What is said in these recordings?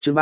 chương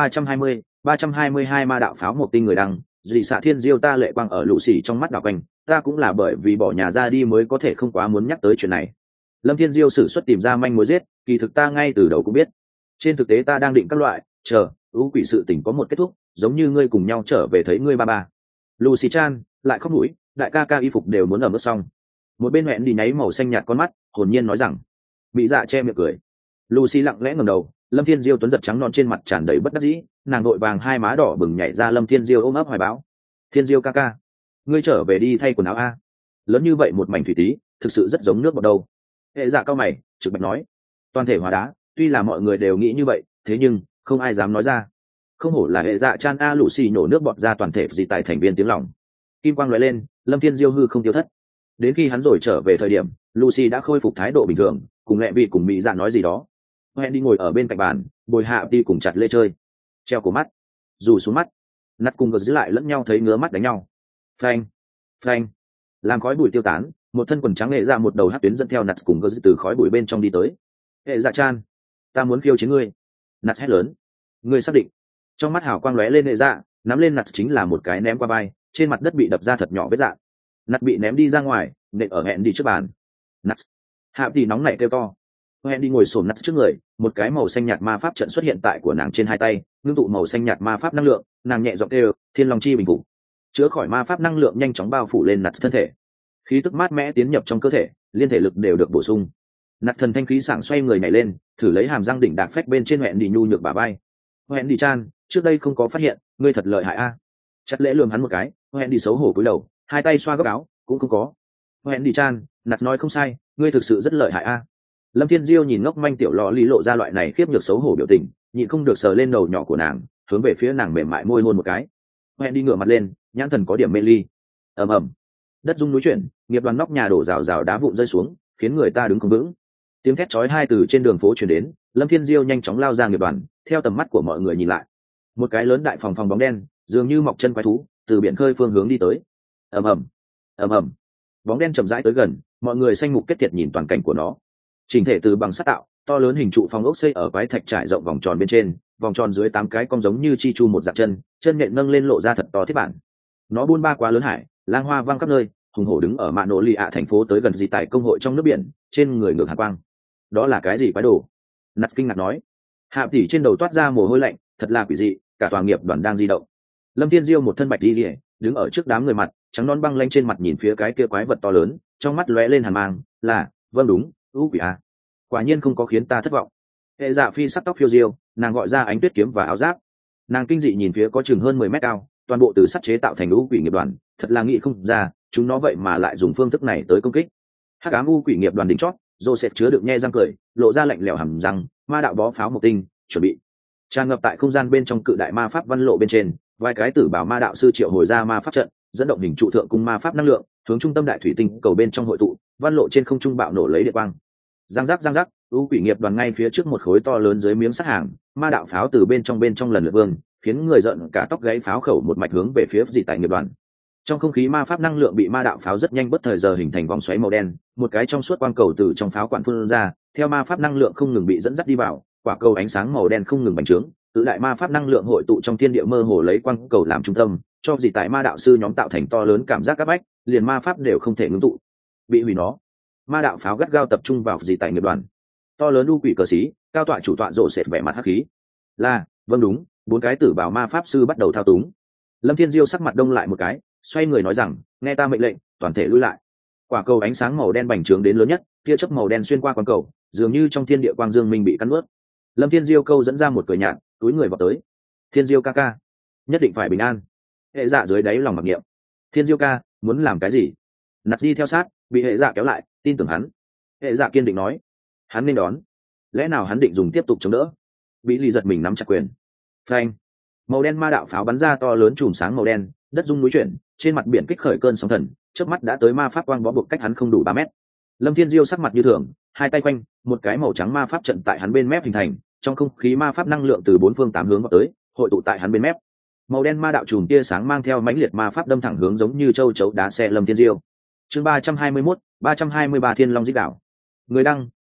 322 ma đạo pháo một tinh người đăng, dị xạ thiên diêu ta lệ quang ở lũ xỉ trong mắt đảo quanh, ta cũng là bởi vì bỏ nhà ra đi mới có thể không quá muốn nhắc tới chuyện này. Lâm Thiên Diêu sử xuất tìm ra manh mối giết, kỳ thực ta ngay từ đầu cũng biết. Trên thực tế ta đang định các loại, chờ, ưu quỷ sự tình có một kết thúc, giống như ngươi cùng nhau trở về thấy ngươi ba ba. Lucy Chan lại khóc mũi, đại ca ca y phục đều muốn ở mức xong. Một bên hẹn đi nháy màu xanh nhạt con mắt, hồn nhiên nói rằng, bị dạ che miệng cười. Lucy lặng lẽ ngẩng đầu, Lâm Thiên Diêu tuấn giật trắng non trên mặt tràn đầy bất đắc dĩ, nàng đội vàng hai má đỏ bừng nhảy ra Lâm Thiên Diêu ôm ấp hoài bão. Thiên Diêu ca ca, ngươi trở về đi thay quần áo a. Lớn như vậy một mảnh thủy tí, thực sự rất giống nước bọt đâu. Hệ dạ cao mày, trực bạch nói, toàn thể hóa đá, tuy là mọi người đều nghĩ như vậy, thế nhưng không ai dám nói ra. Không hổ là hệ dạ Chan a Lucy nhổ nước bọt ra toàn thể dị tại thành viên tiếng lòng. Kim quang lóe lên, Lâm Thiên Diêu hư không tiêu thất. Đến khi hắn rồi trở về thời điểm, Lucy đã khôi phục thái độ bình thường, cùng lẹ vị cùng mỹ dạ nói gì đó. Hẹn đi ngồi ở bên cạnh bàn, bồi hạ đi cùng chặt lê chơi, treo cổ mắt, dù xuống mắt, nắt cùng gật giữ lại lẫn nhau thấy ngứa mắt đánh nhau. Phanh, phanh, làm khói bụi tiêu tán, một thân quần trắng nghệ ra một đầu hát tuyến dẫn theo nắt cùng gật từ khói bụi bên trong đi tới. Hệ dạ Chan, ta muốn khiêu chiến ngươi. Nắt hét lớn. Ngươi xác định? Trong mắt hào quang lóe lên hệ dạ, nắm lên nắt chính là một cái ném qua vai, trên mặt đất bị đập ra thật nhỏ vết dạng. Nắt bị ném đi ra ngoài, nện ở hẹn đi trước bàn. Nắt, hạ thì nóng nảy kêu to. Hẹn đi ngồi xổm nắt trước người, một cái màu xanh nhạt ma pháp trận xuất hiện tại của nàng trên hai tay, ngưng tụ màu xanh nhạt ma pháp năng lượng, nàng nhẹ giọng kêu, Thiên Long chi bình phục. Chữa khỏi ma pháp năng lượng nhanh chóng bao phủ lên nắt thân thể. Khí tức mát mẽ tiến nhập trong cơ thể, liên thể lực đều được bổ sung. Nắt thần thanh khí sảng xoay người nhảy lên, thử lấy hàm răng đỉnh đạc phách bên trên hẹn đi nhu nhược bả vai. Hẹn đi Chan, trước đây không có phát hiện, ngươi thật lợi hại a. Chặt lễ lườm hắn một cái, hẹn đi xấu hổ cúi đầu, hai tay xoa góc áo, cũng không có. Hẹn đi Chan, nắt nói không sai, ngươi thực sự rất lợi hại a. Lâm Thiên Diêu nhìn ngốc manh tiểu lò lý lộ ra loại này khiếp nhược xấu hổ biểu tình, nhịn không được sờ lên đầu nhỏ của nàng, hướng về phía nàng mềm mại môi hôn một cái. Hẹn đi ngửa mặt lên, nhãn thần có điểm mê ly. Ầm ầm, đất rung núi chuyển, nghiệp đoàn nóc nhà đổ rào rào đá vụn rơi xuống, khiến người ta đứng không vững. Tiếng thét chói tai từ trên đường phố truyền đến, Lâm Thiên Diêu nhanh chóng lao ra nghiệp đoàn, theo tầm mắt của mọi người nhìn lại, một cái lớn đại phòng bóng đen, dường như mọc chân quái thú, từ biển khơi phương hướng đi tới. Ầm ầm, ầm ầm, bóng đen chậm rãi tới gần, mọi người xanh mục kết thiệt nhìn toàn cảnh của nó. Chỉnh thể từ bằng sắt tạo, to lớn hình trụ phong ốc xây ở quái thạch trải rộng vòng tròn bên trên, vòng tròn dưới 8 cái cong giống như chi chu một dạng chân, chân nện nâng lên lộ ra thật to thiết bản. Nó buôn ba quá lớn hải, lang hoa vang khắp nơi, hùng hổ đứng ở mạn nổ lì ạ thành phố tới gần dị tại công hội trong nước biển, trên người ngược hàn quang. Đó là cái gì quái đồ? Nặt kinh ngạc nói. Hạ tỷ trên đầu toát ra mồ hôi lạnh, thật là quỷ dị, cả tòa nghiệp đoàn đang di động. Lâm Thiên Diêu một thân bạch đi rìa, đứng ở trước đám người mặt, trắng non băng lanh trên mặt nhìn phía cái kia quái vật to lớn, trong mắt lóe lên hàn mang, là, vâng đúng, quỷ a. Quả nhiên không có khiến ta thất vọng. Hệ dạ phi sắt tóc phiêu diêu, nàng gọi ra ánh tuyết kiếm và áo giáp. Nàng kinh dị nhìn phía có chừng hơn 10 mét cao, toàn bộ từ sắt chế tạo thành quỷ nghiệp đoàn, thật là nghĩ không ra, chúng nó vậy mà lại dùng phương thức này tới công kích. Hắc ám quỷ nghiệp đoàn đỉnh chót, Joseph chứa đựng nhe răng cười, lộ ra lạnh lẽo hầm răng, ma đạo bó pháo một tinh, chuẩn bị. Tràn ngập tại không gian bên trong cự đại ma pháp văn lộ bên trên, vài cái tử bảo ma đạo sư triệu hồi ra ma pháp trận, dẫn động hình trụ thượng cung ma pháp năng lượng, hướng trung tâm đại thủy tinh cầu bên trong hội tụ, văn lộ trên không trung bạo nổ lấy điện quang. Giang giác, quỷ nghiệp đoàn ngay phía trước một khối to lớn dưới miếng sắt hàng, ma đạo pháo từ bên trong lần lượt vương, khiến người giận cả tóc gáy, pháo khẩu một mạch hướng về phía dị tại nghiệp đoàn. Trong không khí ma pháp năng lượng bị ma đạo pháo rất nhanh bất thời giờ hình thành vòng xoáy màu đen, một cái trong suốt quang cầu từ trong pháo quản phun ra, theo ma pháp năng lượng không ngừng bị dẫn dắt đi vào, quả cầu ánh sáng màu đen không ngừng bành trướng, tự đại ma pháp năng lượng hội tụ trong thiên địa mơ hồ lấy quang cầu làm trung tâm, cho dị tại ma đạo sư nhóm tạo thành to lớn cảm giác áp bách, liền ma pháp đều không thể ngưng tụ, bị hủy nó. Ma đạo pháo gắt gao tập trung vào dị tại nghiệp đoàn. To lớn u quỷ cờ xí, cao tọa chủ tọa rộ sệt vẻ mặt hắc khí. Là, vâng đúng, 4 cái tử bảo ma pháp sư bắt đầu thao túng. Lâm Thiên Diêu sắc mặt đông lại một cái, xoay người nói rằng, nghe ta mệnh lệnh, toàn thể lui lại. Quả cầu ánh sáng màu đen bành trướng đến lớn nhất, tia chớp màu đen xuyên qua quang cầu, dường như trong thiên địa quang dương minh bị cắn nuốt. Lâm Thiên Diêu câu dẫn ra một cười nhạt, túi người vào tới. Thiên Diêu ca ca, nhất định phải bình an. Hệ dạ dưới đáy lòng mặc niệm. Thiên Diêu ca, muốn làm cái gì? Nặt đi theo sát, bị hệ dạ kéo lại, tin tưởng hắn. Hệ dạ kiên định nói, hắn nên đón. Lẽ nào hắn định dùng tiếp tục chống đỡ? Bị lì giật mình nắm chặt quyền. Phanh, màu đen ma đạo pháo bắn ra to lớn chùm sáng màu đen, đất rung núi chuyển, trên mặt biển kích khởi cơn sóng thần, chớp mắt đã tới ma pháp quang bó buộc cách hắn không đủ 3 mét. Lâm Thiên Diêu sắc mặt như thường, hai tay quanh, một cái màu trắng ma pháp trận tại hắn bên mép hình thành, trong không khí ma pháp năng lượng từ 4 phương 8 hướng vào tới, hội tụ tại hắn bên mép. Màu đen ma đạo chùm tia sáng mang theo mãnh liệt ma pháp đâm thẳng hướng giống như châu chấu đá xe Lâm Thiên Diêu. Chương 323, Thiên Long Dích Đảo. Người đăng,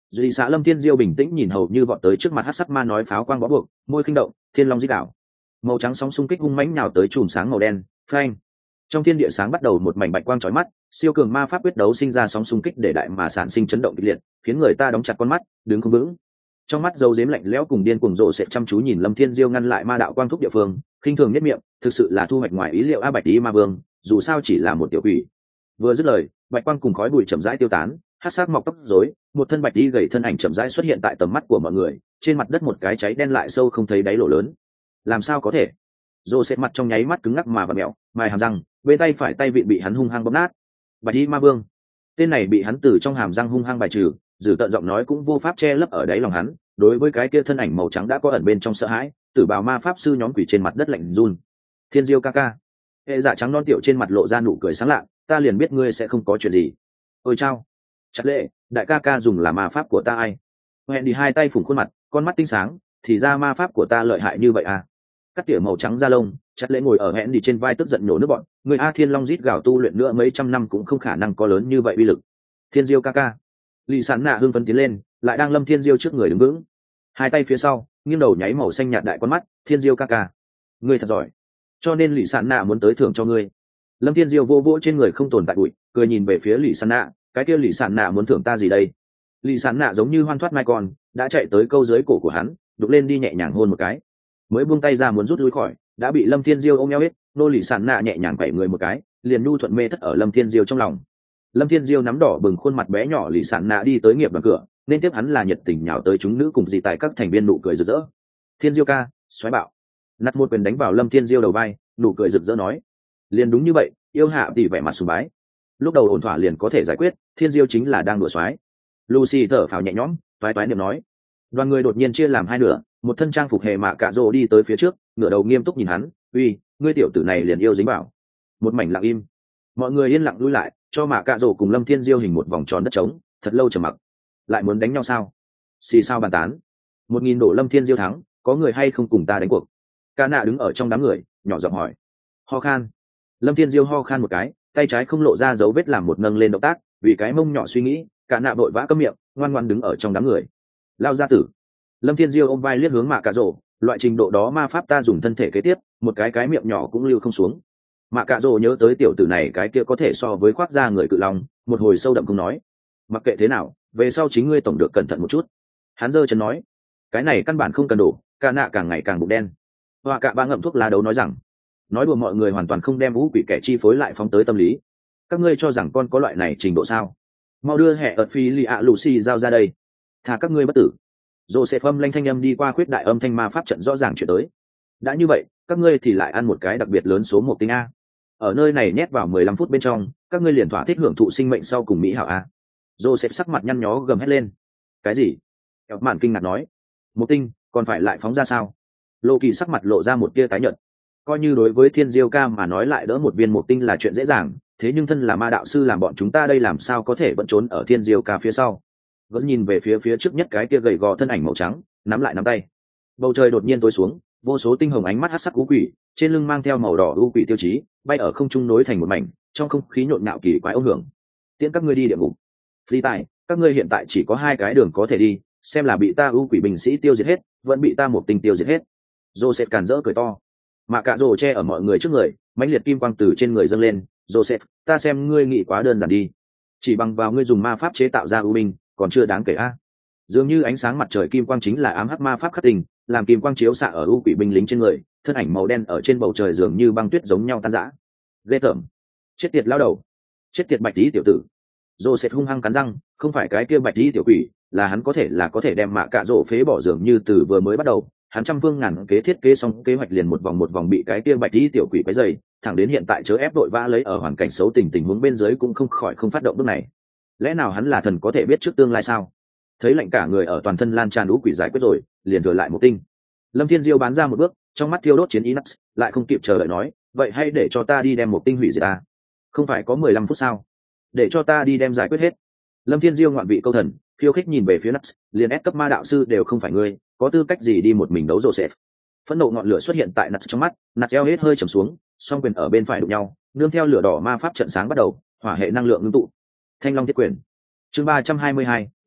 Dị xã Lâm Thiên Diêu bình tĩnh nhìn hầu như vọt tới trước mặt hắc sắc ma nói pháo quang bó buộc, môi khinh động, thiên long dích đảo. Màu trắng sóng xung kích hung mãnh nào tới chùm sáng màu đen, phanh. Trong thiên địa sáng bắt đầu một mảnh bạch quang chói mắt, siêu cường ma pháp quyết đấu sinh ra sóng xung kích để đại mà sản sinh chấn động kịch liệt, khiến người ta đóng chặt con mắt, đứng không vững. Trong mắt dấu dếm lạnh lẽo cùng điên cuồng rộ sẽ chăm chú nhìn Lâm Thiên Diêu ngăn lại ma đạo quang thúc địa phương, khinh thường nhất miệng, thực sự là thu hoạch ngoài ý liệu a Bạch Tí Ma Vương, dù sao chỉ là một tiểu quỷ. Vừa dứt lời, bạch quang cùng khói bụi chậm rãi tiêu tán, hắc sắc mọc tóc rối, một thân bạch tí gầy thân ảnh chậm rãi xuất hiện tại tầm mắt của mọi người, trên mặt đất một cái cháy đen lại sâu không thấy đáy lỗ lớn. Làm sao có thể? Joseph mặt trong nháy mắt cứng ngắc mà vặn mèo, mài hàm răng, bên tay phải tay vịn bị hắn hung hăng bóp nát. Bạch tí Ma Vương, tên này bị hắn từ trong hàm răng hung hăng bài trừ, dử tận giọng nói cũng vô pháp che lấp ở đáy lòng hắn. Đối với cái kia thân ảnh màu trắng đã có ẩn bên trong sợ hãi, tử bào ma pháp sư nhóm quỷ trên mặt đất lạnh run. Thiên Diêu ca ca, hệ dạ trắng non tiểu trên mặt lộ ra nụ cười sáng lạ, ta liền biết ngươi sẽ không có chuyện gì. Ôi chao, chặt lệ, đại ca ca dùng là ma pháp của ta ai? Hẹn đi hai tay phủng khuôn mặt, con mắt tinh sáng, thì ra ma pháp của ta lợi hại như vậy à? Cắt tỉa màu trắng da lông, chặt lệ ngồi ở hẹn đi trên vai tức giận nhổ nước bọn, người A Thiên Long rít gào tu luyện nữa mấy trăm năm cũng không khả năng có lớn như vậy uy lực. Thiên Diêu ca ca, Lý Sản Nạ hưng phấn tiến lên, lại đang Lâm Thiên Diêu trước người đứng vững, hai tay phía sau, nghiêng đầu nháy màu xanh nhạt đại con mắt, Thiên Diêu ca ca, ngươi thật giỏi, cho nên Lý Sản Nạ muốn tới thưởng cho ngươi. Lâm Thiên Diêu vô vỗ trên người không tồn tại bụi, cười nhìn về phía Lý Sản Nạ, cái kia Lý Sản Nạ muốn thưởng ta gì đây? Lý Sản Nạ giống như hoan thoát mai con, đã chạy tới câu dưới cổ của hắn, đục lên đi nhẹ nhàng hôn một cái, mới buông tay ra muốn rút lui khỏi, đã bị Lâm Thiên Diêu ôm eo hết, nô Lý Sản Nạ nhẹ nhàng quẩy người một cái, liền nhu thuận mê thất ở Lâm Thiên Diêu trong lòng. Lâm Thiên Diêu nắm đỏ bừng khuôn mặt bé nhỏ Lý Sản Nạ đi tới nghiệp đoàn cửa, nên tiếp hắn là nhiệt tình nhào tới chúng nữ cùng dị tại các thành viên nụ cười rực rỡ. Thiên Diêu ca, xoáy bạo. Nát một quyền đánh vào Lâm Thiên Diêu đầu vai, nụ cười rực rỡ nói, liền đúng như vậy, yêu hạ tỷ vẻ mặt sùng bái, lúc đầu ổn thỏa liền có thể giải quyết, Thiên Diêu chính là đang đùa xoái. Lucy thở phào nhẹ nhõm, toái toái niệm nói. Đoàn người đột nhiên chia làm hai nửa, một thân trang phục hề mạ cạ rồ đi tới phía trước, ngửa đầu nghiêm túc nhìn hắn, uy, ngươi tiểu tử này liền yêu dính vào. Một mảnh lặng im, mọi người yên lặng lui lại, cho mạ cạ rồ cùng Lâm Thiên Diêu hình một vòng tròn đất trống, thật lâu trầm mặc. Lại muốn đánh nhau sao? Xì sao bàn tán. 1000 đổ Lâm Thiên Diêu thắng, có người hay không cùng ta đánh cuộc? Ca nạ đứng ở trong đám người, nhỏ giọng hỏi. Ho khan. Lâm Thiên Diêu ho khan một cái, tay trái không lộ ra dấu vết làm một nâng lên động tác, vì cái mông nhỏ suy nghĩ, Ca nạ vội vã câm miệng, ngoan ngoãn đứng ở trong đám người. Lao gia tử. Lâm Thiên Diêu ôm vai liếc hướng mạ cạ rồ, loại trình độ đó ma pháp ta dùng thân thể kế tiếp, một cái miệng nhỏ cũng lưu không xuống. Mạ cạ rồ nhớ tới tiểu tử này cái kia có thể so với khoác da người cự long, một hồi sâu đậm không nói. Mặc kệ thế nào, về sau chính ngươi tổng được cẩn thận một chút. Hắn giơ chân nói, cái này căn bản không cần đổ, Ca nạ càng ngày càng bụng đen. Hoa cạ ba ngậm thuốc lá đấu nói rằng, nói đùa mọi người hoàn toàn không đem vũ quỷ kẻ chi phối lại phóng tới tâm lý. Các ngươi cho rằng con có loại này trình độ sao? Mau đưa hệ ợt phi lì ạ Lucy giao ra đây, thà các ngươi bất tử. Joseph âm lanh thanh âm đi qua khuyết đại âm thanh ma pháp trận rõ ràng chuyển tới. Đã như vậy, các ngươi thì lại ăn một cái đặc biệt lớn số một tinh a. Ở nơi này nhét vào 15 phút bên trong, các ngươi liền thỏa thích hưởng thụ sinh mệnh sau cùng mỹ hảo a. Joseph sắc mặt nhăn nhó gầm hét lên. Cái gì? Eo mạn kinh ngạc nói. Một tinh, còn phải lại phóng ra sao? Lô Kỳ sắc mặt lộ ra một tia tái nhợt. Coi như đối với Thiên Diêu ca mà nói lại đỡ một viên một tinh là chuyện dễ dàng, thế nhưng thân là ma đạo sư làm bọn chúng ta đây làm sao có thể vẫn trốn ở Thiên Diêu ca phía sau? Vẫn nhìn về phía trước nhất cái kia gầy gò thân ảnh màu trắng, nắm lại nắm tay. Bầu trời đột nhiên tối xuống, vô số tinh hồng ánh mắt hắc sắc u quỷ, trên lưng mang theo màu đỏ u quỷ tiêu chí, bay ở không trung nối thành một mảnh, trong không khí nhộn nhạo kỳ quái âm hưởng. Tiễn các ngươi đi địa ngục. Phi tài, các ngươi hiện tại chỉ có hai cái đường có thể đi, xem là bị ta u quỷ binh sĩ tiêu diệt hết, vẫn bị ta một tinh tiêu diệt hết. Joseph càn rỡ cười to. Mà cả rồ che ở mọi người trước người, mãnh liệt kim quang từ trên người dâng lên. Joseph, ta xem ngươi nghĩ quá đơn giản đi, chỉ bằng vào ngươi dùng ma pháp chế tạo ra u binh còn chưa đáng kể a. Dường như ánh sáng mặt trời kim quang chính là ám hắc ma pháp khắc tình, làm kim quang chiếu xạ ở u quỷ binh lính trên người, thân ảnh màu đen ở trên bầu trời dường như băng tuyết giống nhau tan rã. Ghê tởm, chết tiệt lao đầu, chết tiệt bạch tí tiểu tử. Joseph hung hăng cắn răng, không phải cái kia bạch tí tiểu quỷ, là hắn có thể đem mạ cạ rỗ phế bỏ dường như từ vừa mới bắt đầu. Hắn trăm phương ngàn kế thiết kế xong kế hoạch liền một vòng bị cái kia bạch tí tiểu quỷ quấy dày, thẳng đến hiện tại chớ ép đội vã lấy ở hoàn cảnh xấu tình huống bên dưới cũng không phát động bước này. Lẽ nào hắn là thần có thể biết trước tương lai sao? Thấy lạnh cả người ở toàn thân lan tràn ú quỷ giải quyết rồi, liền thừa lại một tinh. Lâm Thiên Diêu bán ra một bước, trong mắt thiêu đốt chiến ý nắc, lại không kịp chờ đợi nói, vậy hãy để cho ta đi đem một tinh hủy diệt ta. Không phải có 15 phút sao? Để cho ta đi đem giải quyết hết. Lâm Thiên Diêu ngoạn vị câu thần, khiêu khích nhìn về phía nắc, liền ép cấp ma đạo sư đều không phải ngươi, có tư cách gì đi một mình đấu Joseph? Phẫn nộ ngọn lửa xuất hiện tại nắc trong mắt, nắc eo hết hơi trầm xuống, song quyền ở bên phải đụng nhau, nương theo lửa đỏ ma pháp trận sáng bắt đầu, hỏa hệ năng lượng ngưng tụ. Thanh long thiết quyền. Chương 322,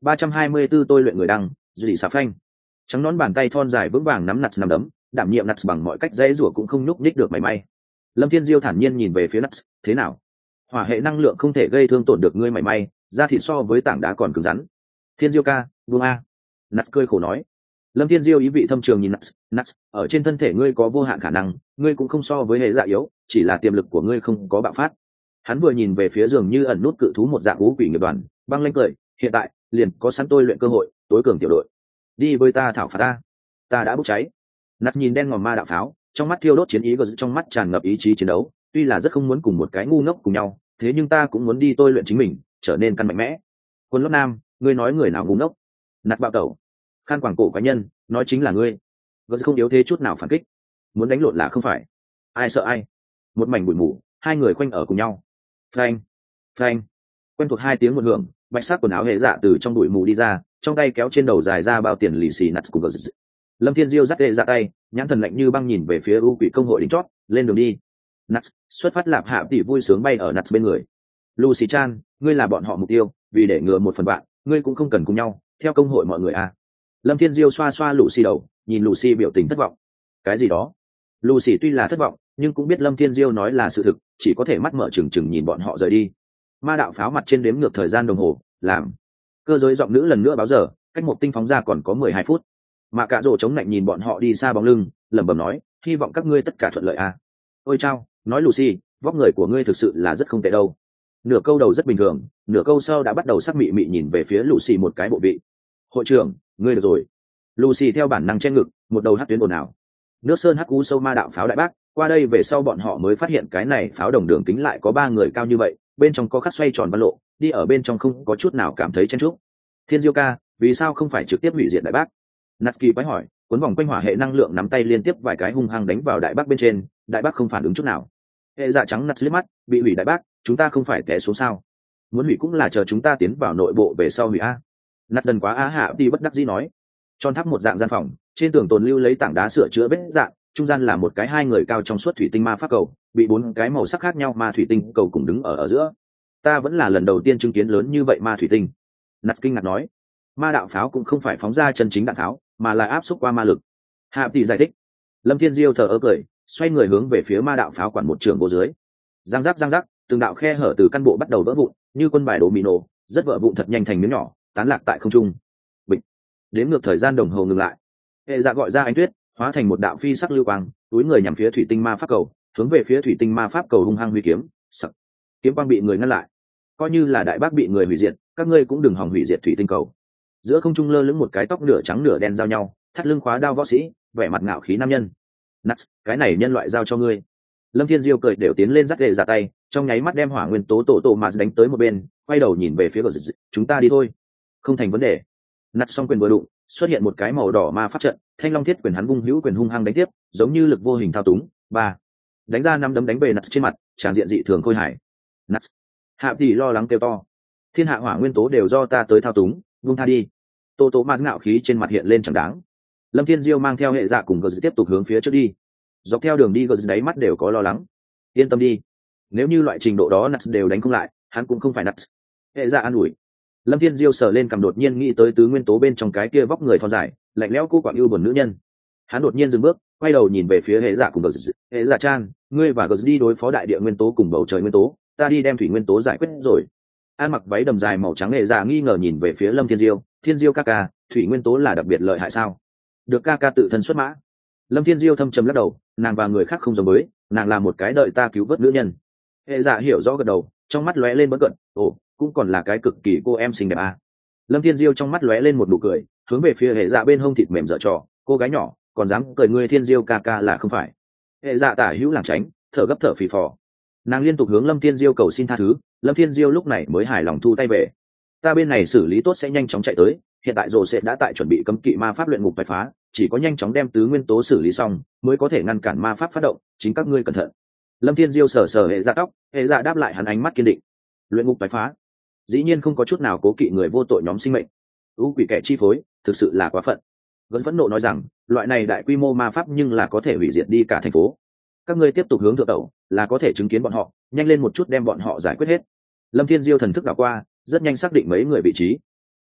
324 tôi luyện người đăng, dị xà phanh. Trắng nón bàn tay thon dài vững vàng nắm nặt nắm đấm, đảm nhiệm nặt bằng mọi cách dễ rủa cũng không nhúc nhích được mảy may. Lâm Thiên Diêu thản nhiên nhìn về phía nặt, thế nào? Hỏa hệ năng lượng không thể gây thương tổn được ngươi mảy may, da thịt so với tảng đá còn cứng rắn. Thiên Diêu ca, buông a. Nặt cười khổ nói. Lâm Thiên Diêu ý vị thâm trường nhìn nặt, ở trên thân thể ngươi có vô hạn khả năng, ngươi cũng không so với hệ dạ yếu, chỉ là tiềm lực của ngươi không có bạo phát. Hắn vừa nhìn về phía giường như ẩn nút cự thú một dạng ngũ quỷ nghiệp đoàn, băng lanh cười, hiện tại liền có sẵn tôi luyện cơ hội, tối cường tiểu đội. Đi với ta thảo phạt ta đã bốc cháy. Nặt nhìn đen ngòm ma đạo pháo, trong mắt thiêu đốt chiến ý, trong mắt tràn ngập ý chí chiến đấu, tuy là rất không muốn cùng một cái ngu ngốc cùng nhau, thế nhưng ta cũng muốn đi tôi luyện chính mình, trở nên căn mạnh mẽ. Quân lót nam, ngươi nói người nào ngu ngốc? Nặt bạo tẩu. Khan quảng cổ cá nhân, nói chính là ngươi. Gớt không yếu thế chút nào phản kích, muốn đánh lộn là không phải. Ai sợ ai? Một mảnh bụi mù, hai người khoanh ở cùng nhau. Phanh, phanh. Quen thuộc hai tiếng một hưởng, bạch sắc quần áo hệ dạ từ trong bụi mù đi ra, trong tay kéo trên đầu dài ra bao tiền lì xì nặt của gớt. Lâm Thiên Diêu dắt hệ dạ tay, nhãn thần lạnh như băng nhìn về phía u quỷ công hội đỉnh chót, lên đường đi. Nats xuất phát lạp hạ tỷ vui sướng bay ở Nats bên người. Lucy Chan, ngươi là bọn họ mục tiêu, vì để ngừa một phần bạn, ngươi cũng không cần cùng nhau, theo công hội mọi người à. Lâm Thiên Diêu xoa xoa Lucy đầu, nhìn Lucy biểu tình thất vọng. Cái gì đó? Lucy tuy là thất vọng, nhưng cũng biết Lâm Thiên Diêu nói là sự thực, chỉ có thể mắt mở trừng trừng nhìn bọn họ rời đi. Ma đạo pháo mặt trên đếm ngược thời gian đồng hồ, làm. Cơ giới giọng nữ lần nữa báo giờ, cách một tinh phóng ra còn có 12 phút. Mà cả rổ chống lạnh nhìn bọn họ đi xa bóng lưng, lẩm bẩm nói, hy vọng các ngươi tất cả thuận lợi à. Ôi chao, nói Lucy, vóc người của ngươi thực sự là rất không tệ đâu. Nửa câu đầu rất bình thường, nửa câu sau đã bắt đầu sắc mị mị nhìn về phía Lucy một cái bộ vị. Hội trưởng, ngươi được rồi. Lucy theo bản năng che ngực, một đầu hắt tuyến ồn ào. Nước sơn hắc u sâu ma đạo pháo đại bác, qua đây về sau bọn họ mới phát hiện cái này pháo đồng đường kính lại có 3 người cao như vậy, bên trong có khắc xoay tròn văn lộ, đi ở bên trong không có chút nào cảm thấy chen chúc. Thiên Diêu ca, vì sao không phải trực tiếp hủy diệt đại bác? Nát kỳ quái hỏi, cuốn vòng quanh hỏa hệ năng lượng nắm tay liên tiếp vài cái hung hăng đánh vào đại bác bên trên, đại bác không phản ứng chút nào. Hệ dạ trắng nát liếc mắt, bị hủy đại bác, chúng ta không phải té xuống sao? Muốn hủy cũng là chờ chúng ta tiến vào nội bộ về sau hủy a. Nát đần quá á hạ đi bất đắc dĩ nói. Tròn tháp một dạng gian phòng, trên tường tồn lưu lấy tảng đá sửa chữa vết dạng, trung gian là một cái 2 người cao trong suốt thủy tinh ma pháp cầu, bị 4 cái màu sắc khác nhau ma thủy tinh cầu cùng đứng ở giữa. Ta vẫn là lần đầu tiên chứng kiến lớn như vậy ma thủy tinh. Nát kinh ngạc nói. Ma đạo pháo cũng không phải phóng ra chân chính đạn pháo, mà là áp xúc qua ma lực. Hạ tỷ giải thích. Lâm Thiên Diêu thở ơ cười, xoay người hướng về phía ma đạo pháo quản một trường vô dưới. Giang giác, từng đạo khe hở từ căn bộ bắt đầu vỡ vụn, như quân bài đổ mì nổ, rất vỡ vụn thật nhanh thành miếng nhỏ, tán lạc tại không trung. Bịch. Đến ngược thời gian đồng hồ ngừng lại. Hệ dạ gọi ra ánh tuyết, hóa thành một đạo phi sắc lưu quang, túi người nhằm phía thủy tinh ma pháp cầu, hướng về phía thủy tinh ma pháp cầu hung hăng huy kiếm. Sặc. Kiếm quang bị người ngăn lại. Coi như là đại bác bị người hủy diệt, các ngươi cũng đừng hòng hủy diệt thủy tinh cầu. Giữa không trung lơ lửng một cái tóc nửa trắng nửa đen giao nhau, thắt lưng khóa đao võ sĩ, vẻ mặt ngạo khí nam nhân. Nuts, cái này nhân loại giao cho ngươi. Lâm Thiên Diêu cười đều tiến lên dắt lệ ra tay, trong nháy mắt đem hỏa nguyên tố tổ mà đánh tới một bên, quay đầu nhìn về phía chúng ta đi thôi. Không thành vấn đề. Nuts song quyền vừa đụng, xuất hiện một cái màu đỏ ma pháp trận, thanh long thiết quyền hắn vung hữu quyền hung hăng đánh tiếp, giống như lực vô hình thao túng. Ba, đánh ra 5 đấm đánh về Nuts trên mặt, tràn diện dị thường khôi hài. Nuts, hạ tỷ lo lắng kêu to, thiên hạ hỏa nguyên tố đều do ta tới thao túng, vung tha đi. Tô ma ngạo khí trên mặt hiện lên chẳng đáng. Lâm Thiên Diêu mang theo hệ dạ cùng gờ tiếp tục hướng phía trước đi. Dọc theo đường đi gờ đáy mắt đều có lo lắng. Yên tâm đi, nếu như loại trình độ đó Nuts đều đánh không lại, hắn cũng không phải Nuts. Hệ dạ an ủi. Lâm Thiên Diêu sờ lên cầm đột nhiên nghĩ tới tứ nguyên tố bên trong cái kia vóc người thon dài, lạnh lẽo cô quạng yêu buồn nữ nhân. Hắn đột nhiên dừng bước, quay đầu nhìn về phía hệ dạ cùng gờ. Hệ dạ Chan, ngươi và gờ đi đối phó đại địa nguyên tố cùng bầu trời nguyên tố, ta đi đem thủy nguyên tố giải quyết rồi. An mặc váy đầm dài màu trắng hệ dạ nghi ngờ nhìn về phía Lâm Thiên Diêu. Thiên Diêu ca ca, thủy nguyên tố là đặc biệt lợi hại sao? Được ca ca tự thân xuất mã. Lâm Thiên Diêu thâm trầm lắc đầu, nàng và người khác không giống với, nàng là một cái đợi ta cứu vớt nữ nhân. Hệ dạ hiểu rõ gật đầu, trong mắt lóe lên bất cận, ồ, cũng còn là cái cực kỳ cô em xinh đẹp à. Lâm Thiên Diêu trong mắt lóe lên một nụ cười, hướng về phía hệ dạ bên hông thịt mềm dở trò, cô gái nhỏ, còn dám cười ngươi Thiên Diêu ca ca là không phải. Hệ dạ tả hữu lảng tránh, thở gấp thở phì phò. Nàng liên tục hướng Lâm Thiên Diêu cầu xin tha thứ, Lâm Thiên Diêu lúc này mới hài lòng thu tay về. Ta bên này xử lý tốt sẽ nhanh chóng chạy tới, hiện tại rồ sẽ đã tại chuẩn bị cấm kỵ ma pháp luyện ngục bài phá, chỉ có nhanh chóng đem tứ nguyên tố xử lý xong mới có thể ngăn cản ma pháp phát động, chính các ngươi cẩn thận. Lâm Thiên Diêu sờ sờ hệ dạ tóc, hệ dạ đáp lại hắn ánh mắt kiên định. Luyện ngục bài phá, dĩ nhiên không có chút nào cố kỵ người vô tội nhóm sinh mệnh. Quỷ kẻ chi phối, thực sự là quá phận. Vẫn phẫn nộ nói rằng, loại này đại quy mô ma pháp nhưng là có thể hủy diệt đi cả thành phố. Các ngươi tiếp tục hướng thượng tẩu, là có thể chứng kiến bọn họ, nhanh lên một chút đem bọn họ giải quyết hết. Lâm Thiên Diêu thần thức đảo qua, rất nhanh xác định mấy người vị trí.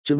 chương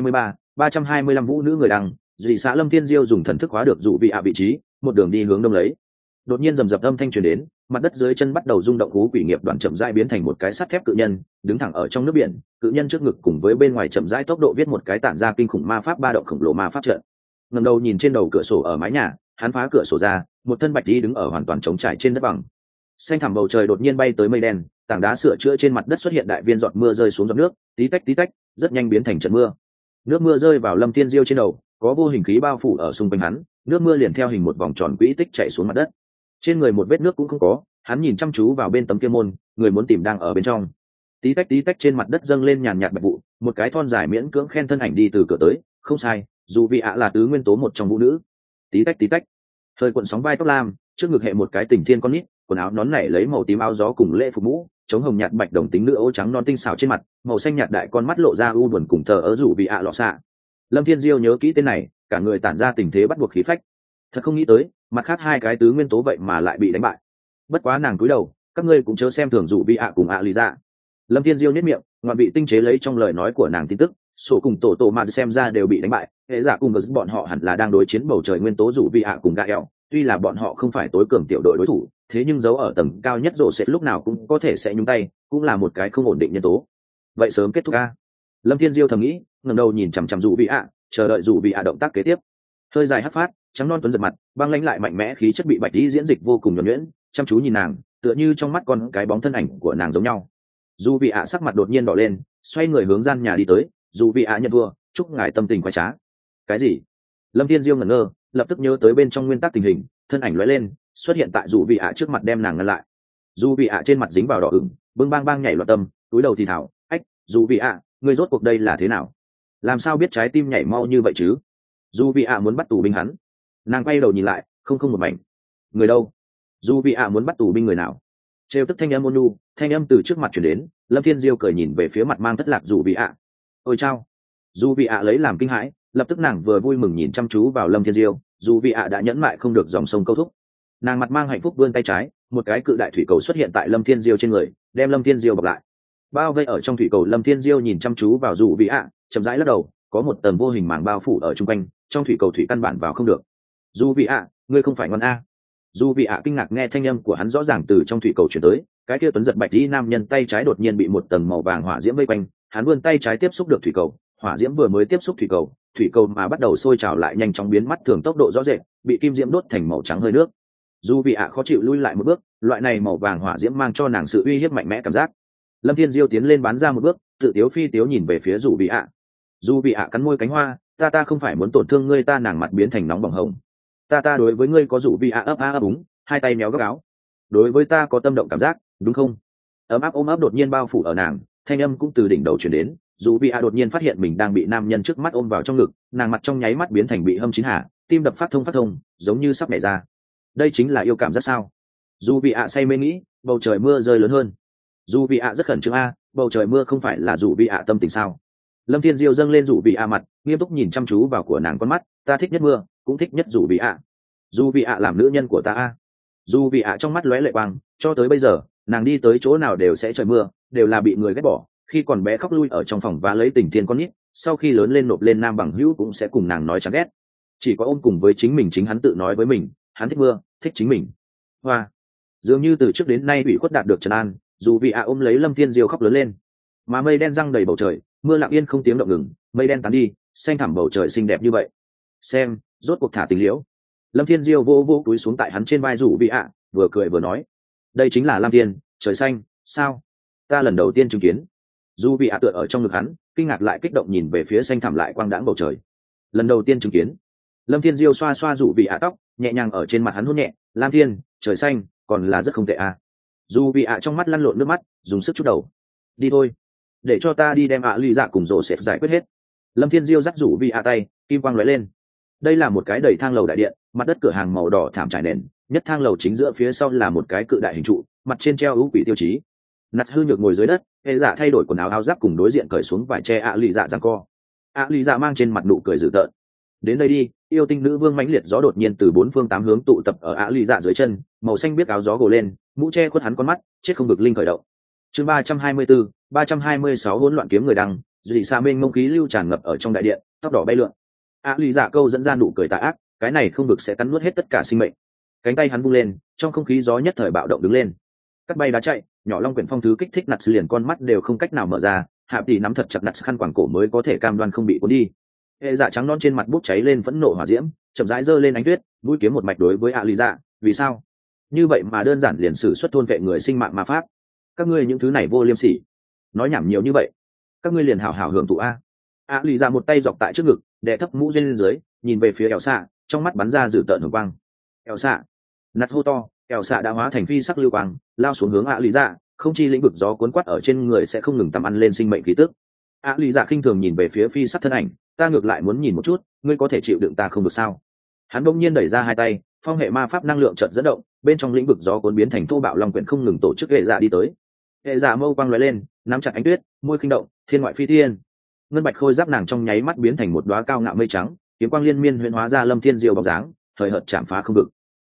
325 vũ nữ người đăng. Dị xã Lâm Thiên Diêu dùng thần thức hóa được dụ vị ạ vị trí, một đường đi hướng đông lấy. Đột nhiên rầm rập âm thanh truyền đến, mặt đất dưới chân bắt đầu rung động, cú quỷ nghiệp đoàn chậm rãi biến thành một cái sắt thép cự nhân, đứng thẳng ở trong nước biển. Cự nhân trước ngực cùng với bên ngoài chậm rãi tốc độ viết một cái tản ra kinh khủng ma pháp ba động khổng lồ ma pháp trận. Ngẩng đầu nhìn trên đầu cửa sổ ở mái nhà, hắn phá cửa sổ ra, một thân bạch y đứng ở hoàn toàn trống trải trên đất bằng. Xanh thẳm bầu trời đột nhiên bay tới mây đen, tảng đá sửa chữa trên mặt đất xuất hiện đại viên giọt mưa rơi xuống giọt nước, tí tách, rất nhanh biến thành trận mưa. Nước mưa rơi vào Lâm Thiên Diêu trên đầu, có vô hình khí bao phủ ở xung quanh hắn, nước mưa liền theo hình một vòng tròn quỹ tích chảy xuống mặt đất. Trên người một vết nước cũng không có, hắn nhìn chăm chú vào bên tấm kia môn, người muốn tìm đang ở bên trong. Tí tách trên mặt đất dâng lên nhàn nhạt bạch vụ, một cái thon dài miễn cưỡng khen thân ảnh đi từ cửa tới, không sai, dù vị ạ là tứ nguyên tố một trong vũ nữ. Tí tách, hơi cuộn sóng vai tóc lam, trước ngực hệ một cái tình thiên con nít, quần áo nón nảy lấy màu tím áo gió cùng lễ phục mũ, chống hồng nhạt bạch đồng tính nữ ô trắng non tinh xảo trên mặt, màu xanh nhạt đại con mắt lộ ra u buồn cùng thờ ớ rủ vị ạ lọ xạ. Lâm Thiên Diêu nhớ kỹ tên này, cả người tản ra tình thế bắt buộc khí phách. Thật không nghĩ tới, mặt khác hai cái tứ nguyên tố vậy mà lại bị đánh bại. Bất quá nàng cúi đầu, các ngươi cũng chớ xem thường dụ vị ạ cùng ạ lý dạ. Lâm Thiên Diêu nhếch miệng, ngoại bị tinh chế lấy trong lời nói của nàng tin tức, sổ cùng tổ mà xem ra đều bị đánh bại, hệ giả cùng bọn họ hẳn là đang đối chiến bầu trời nguyên tố dụ vị ạ cùng gã eo. Tuy là bọn họ không phải tối cường tiểu đội đối thủ, thế nhưng giấu ở tầng cao nhất rổ sẽ lúc nào cũng có thể sẽ nhúng tay, cũng là một cái không ổn định nhân tố. Vậy sớm kết thúc a. Lâm Thiên Diêu thầm nghĩ, ngẩng đầu nhìn chằm chằm dụ vị ạ, chờ đợi dụ vị ạ động tác kế tiếp. Hơi dài hất phát, trắng non tuấn giật mặt, băng lãnh lại mạnh mẽ khí chất bị bạch y diễn dịch vô cùng nhuần nhuyễn, chăm chú nhìn nàng, tựa như trong mắt con cái bóng thân ảnh của nàng giống nhau. Dụ vị ạ sắc mặt đột nhiên đỏ lên, xoay người hướng gian nhà đi tới. Dụ vị ạ nhận thua, chúc ngài tâm tình khoái trá. Cái gì? Lâm Thiên Diêu ngẩn ngơ, lập tức nhớ tới bên trong nguyên tắc tình hình, thân ảnh lóe lên, xuất hiện tại dụ vị ạ trước mặt đem nàng ngăn lại. Dụ vị ạ trên mặt dính vào đỏ ửng, bưng bang nhảy loạn tâm, túi đầu thì thào, ách, dụ vị ạ, ngươi rốt cuộc đây là thế nào? Làm sao biết trái tim nhảy mau như vậy chứ? Dụ vị ạ muốn bắt tù binh hắn. Nàng quay đầu nhìn lại, không một mảnh. Người đâu? Dụ vị ạ muốn bắt tù binh người nào? Trêu tức thanh âm ôn nhu, thanh âm từ trước mặt chuyển đến. Lâm Thiên Diêu cười nhìn về phía mặt mang thất lạc dụ vị ạ. Ôi chao! Dụ vị ạ lấy làm kinh hãi, lập tức nàng vừa vui mừng nhìn chăm chú vào Lâm Thiên Diêu. Dụ vị ạ đã nhẫn mại không được dòng sông câu thúc. Nàng mặt mang hạnh phúc vươn tay trái, một cái cự đại thủy cầu xuất hiện tại Lâm Thiên Diêu trên người, đem Lâm Thiên Diêu bọc lại. Bao vây ở trong thủy cầu, Lâm Thiên Diêu nhìn chăm chú vào dụ vị ạ, chậm rãi lắc đầu, có một tầng vô hình màng bao phủ ở chung quanh, trong thủy cầu thủy căn bản vào không được. Dụ vị ạ, ngươi không phải ngon a? Dụ vị ạ kinh ngạc nghe thanh âm của hắn rõ ràng từ trong thủy cầu chuyển tới, cái kia tuấn giật bạch y nam nhân tay trái đột nhiên bị một tầng màu vàng hỏa diễm vây quanh, hắn vươn tay trái tiếp xúc được thủy cầu, hỏa diễm vừa mới tiếp xúc thủy cầu mà bắt đầu sôi trào lại nhanh chóng biến mất thường tốc độ rõ rệt, bị kim diễm đốt thành màu trắng hơi nước. Dù vị ạ khó chịu lui lại một bước, loại này màu vàng hỏa diễm mang cho nàng sự uy hiếp mạnh mẽ cảm giác. Lâm Thiên Diêu tiến lên bán ra một bước, tự tiếu phi tiếu nhìn về phía Dù vị ạ. Dù vị ạ cắn môi cánh hoa, ta không phải muốn tổn thương ngươi, ta nàng mặt biến thành nóng bỏng hồng. Ta đối với ngươi có Dù vị ạ ấp úng, hai tay méo góc áo. Đối với ta có tâm động cảm giác, đúng không? Ấm áp ôm ấp đột nhiên bao phủ ở nàng, thanh âm cũng từ đỉnh đầu truyền đến. Dù vị ạ đột nhiên phát hiện mình đang bị nam nhân trước mắt ôm vào trong ngực, nàng mặt trong nháy mắt biến thành bị hâm chín hả, tim đập phát thông, giống như sắp nhảy ra. Đây chính là yêu cảm rất sao? Dù vị ạ say mê nghĩ, bầu trời mưa rơi lớn hơn. Dù vị ạ rất khẩn trương a, bầu trời mưa không phải là dù vị ạ tâm tình sao? Lâm Thiên Diêu dâng lên dù vị ạ mặt, nghiêm túc nhìn chăm chú vào của nàng con mắt, ta thích nhất mưa, cũng thích nhất dù vị ạ. Dù vị ạ làm nữ nhân của ta a. Dù vị ạ trong mắt lóe lệ quang, cho tới bây giờ, nàng đi tới chỗ nào đều sẽ trời mưa, đều là bị người ghét bỏ. Khi còn bé khóc lui ở trong phòng và lấy tình thiên con nít, sau khi lớn lên nộp lên nam bằng hữu cũng sẽ cùng nàng nói chán ghét. Chỉ có ôm cùng với chính hắn tự nói với mình, hắn thích mưa, thích chính mình. Hoa, dường như từ trước đến nay bị khuất đạt được trấn an, dù vị ạ ôm lấy Lâm Thiên Diêu khóc lớn lên. Mà mây đen răng đầy bầu trời, mưa lặng yên không tiếng động ngừng, mây đen tán đi, xanh thẳm bầu trời xinh đẹp như vậy. Xem, rốt cuộc thả tình liễu. Lâm Thiên Diêu vô túi xuống tại hắn trên vai rủ vị ạ, vừa cười vừa nói, đây chính là Lam Thiên, trời xanh, sao? Ta lần đầu tiên chứng kiến. Dù vị ạ tựa ở trong ngực hắn, kinh ngạc lại kích động nhìn về phía xanh thẳm lại quang đãng bầu trời. Lần đầu tiên chứng kiến. Lâm Thiên Diêu xoa xoa rủ vị ạ tóc, nhẹ nhàng ở trên mặt hắn hôn nhẹ, Lam Thiên, trời xanh, còn là rất không tệ à. Dù vị ạ trong mắt lăn lộn nước mắt, dùng sức chút đầu. Đi thôi, để cho ta đi đem ạ ly dạ cùng rổ xẹp giải quyết hết. Lâm Thiên Diêu dắt rủ vị ạ tay, kim quang lóe lên. Đây là một cái đầy thang lầu đại điện, mặt đất cửa hàng màu đỏ thảm trải nền, nhất thang lầu chính giữa phía sau là một cái cự đại hình trụ, mặt trên treo ưu quỷ tiêu chí. Nặt hư nhược ngồi dưới đất, hệ dạ thay đổi quần áo áo giáp cùng đối diện cởi xuống vải che ạ lì dạ giằng co. ạ lì dạ mang trên mặt nụ cười dữ tợn. Đến đây đi, yêu tinh nữ vương mãnh liệt gió đột nhiên từ bốn phương tám hướng tụ tập ở ạ lì dạ dưới chân, màu xanh biết áo gió gồ lên, mũ che khuất hắn con mắt, chết không được linh khởi động. Chương 324, 326 hỗn loạn kiếm người đăng, dị xạ mênh mông khí lưu tràn ngập ở trong đại điện, tóc đỏ bay lượn. Lý dạ câu dẫn ra nụ cười tà ác, cái này không vực sẽ cắn nuốt hết tất cả sinh mệnh. Cánh tay hắn vung lên, trong không khí gió nhất thời bạo động đứng lên, cắt bay đá chạy, nhỏ long quyển phong thứ kích thích nặt liền con mắt đều không cách nào mở ra. Hạ tỷ nắm thật chặt nặt khăn quàng cổ mới có thể cam đoan không bị cuốn đi. Hệ dạ trắng non trên mặt bốc cháy lên phẫn nộ hỏa diễm, chậm rãi giơ lên ánh tuyết, mũi kiếm một mạch đối với Lý dạ. Vì sao? Như vậy mà đơn giản liền sử xuất thôn vệ người sinh mạng ma pháp. Các ngươi những thứ này vô liêm sỉ, nói nhảm nhiều như vậy, các ngươi liền hảo hảo hưởng thụ a. Lý dạ một tay dọc tại trước ngực, đè thấp mũ trên dưới, nhìn về phía ẻo xạ, trong mắt bắn ra dữ tợn hồng quang. Ẻo xạ, nặt hô to, ẻo xạ đã hóa thành phi sắc lưu quang, lao xuống hướng Lý dạ, không chi lĩnh vực gió cuốn quát ở trên người sẽ không ngừng tầm ăn lên sinh mệnh khí tức. Lý dạ khinh thường nhìn về phía phi sắc thân ảnh, ta ngược lại muốn nhìn một chút, ngươi có thể chịu đựng ta không được sao? Hắn bỗng nhiên đẩy ra hai tay, phong hệ ma pháp năng lượng chợt dẫn động, bên trong lĩnh vực gió cuốn biến thành thô bạo long quyển không ngừng tổ chức hệ dạ đi tới. Hệ dạ mâu quang lóe lên, nắm chặt ánh tuyết, môi khinh động, thiên ngoại phi thiên. Ngân bạch khôi giáp nàng trong nháy mắt biến thành một đóa cao ngạo mây trắng, kiếm quang liên miên huyễn hóa ra Lâm Thiên Diêu bóng dáng, thời hợt chạm phá không vực.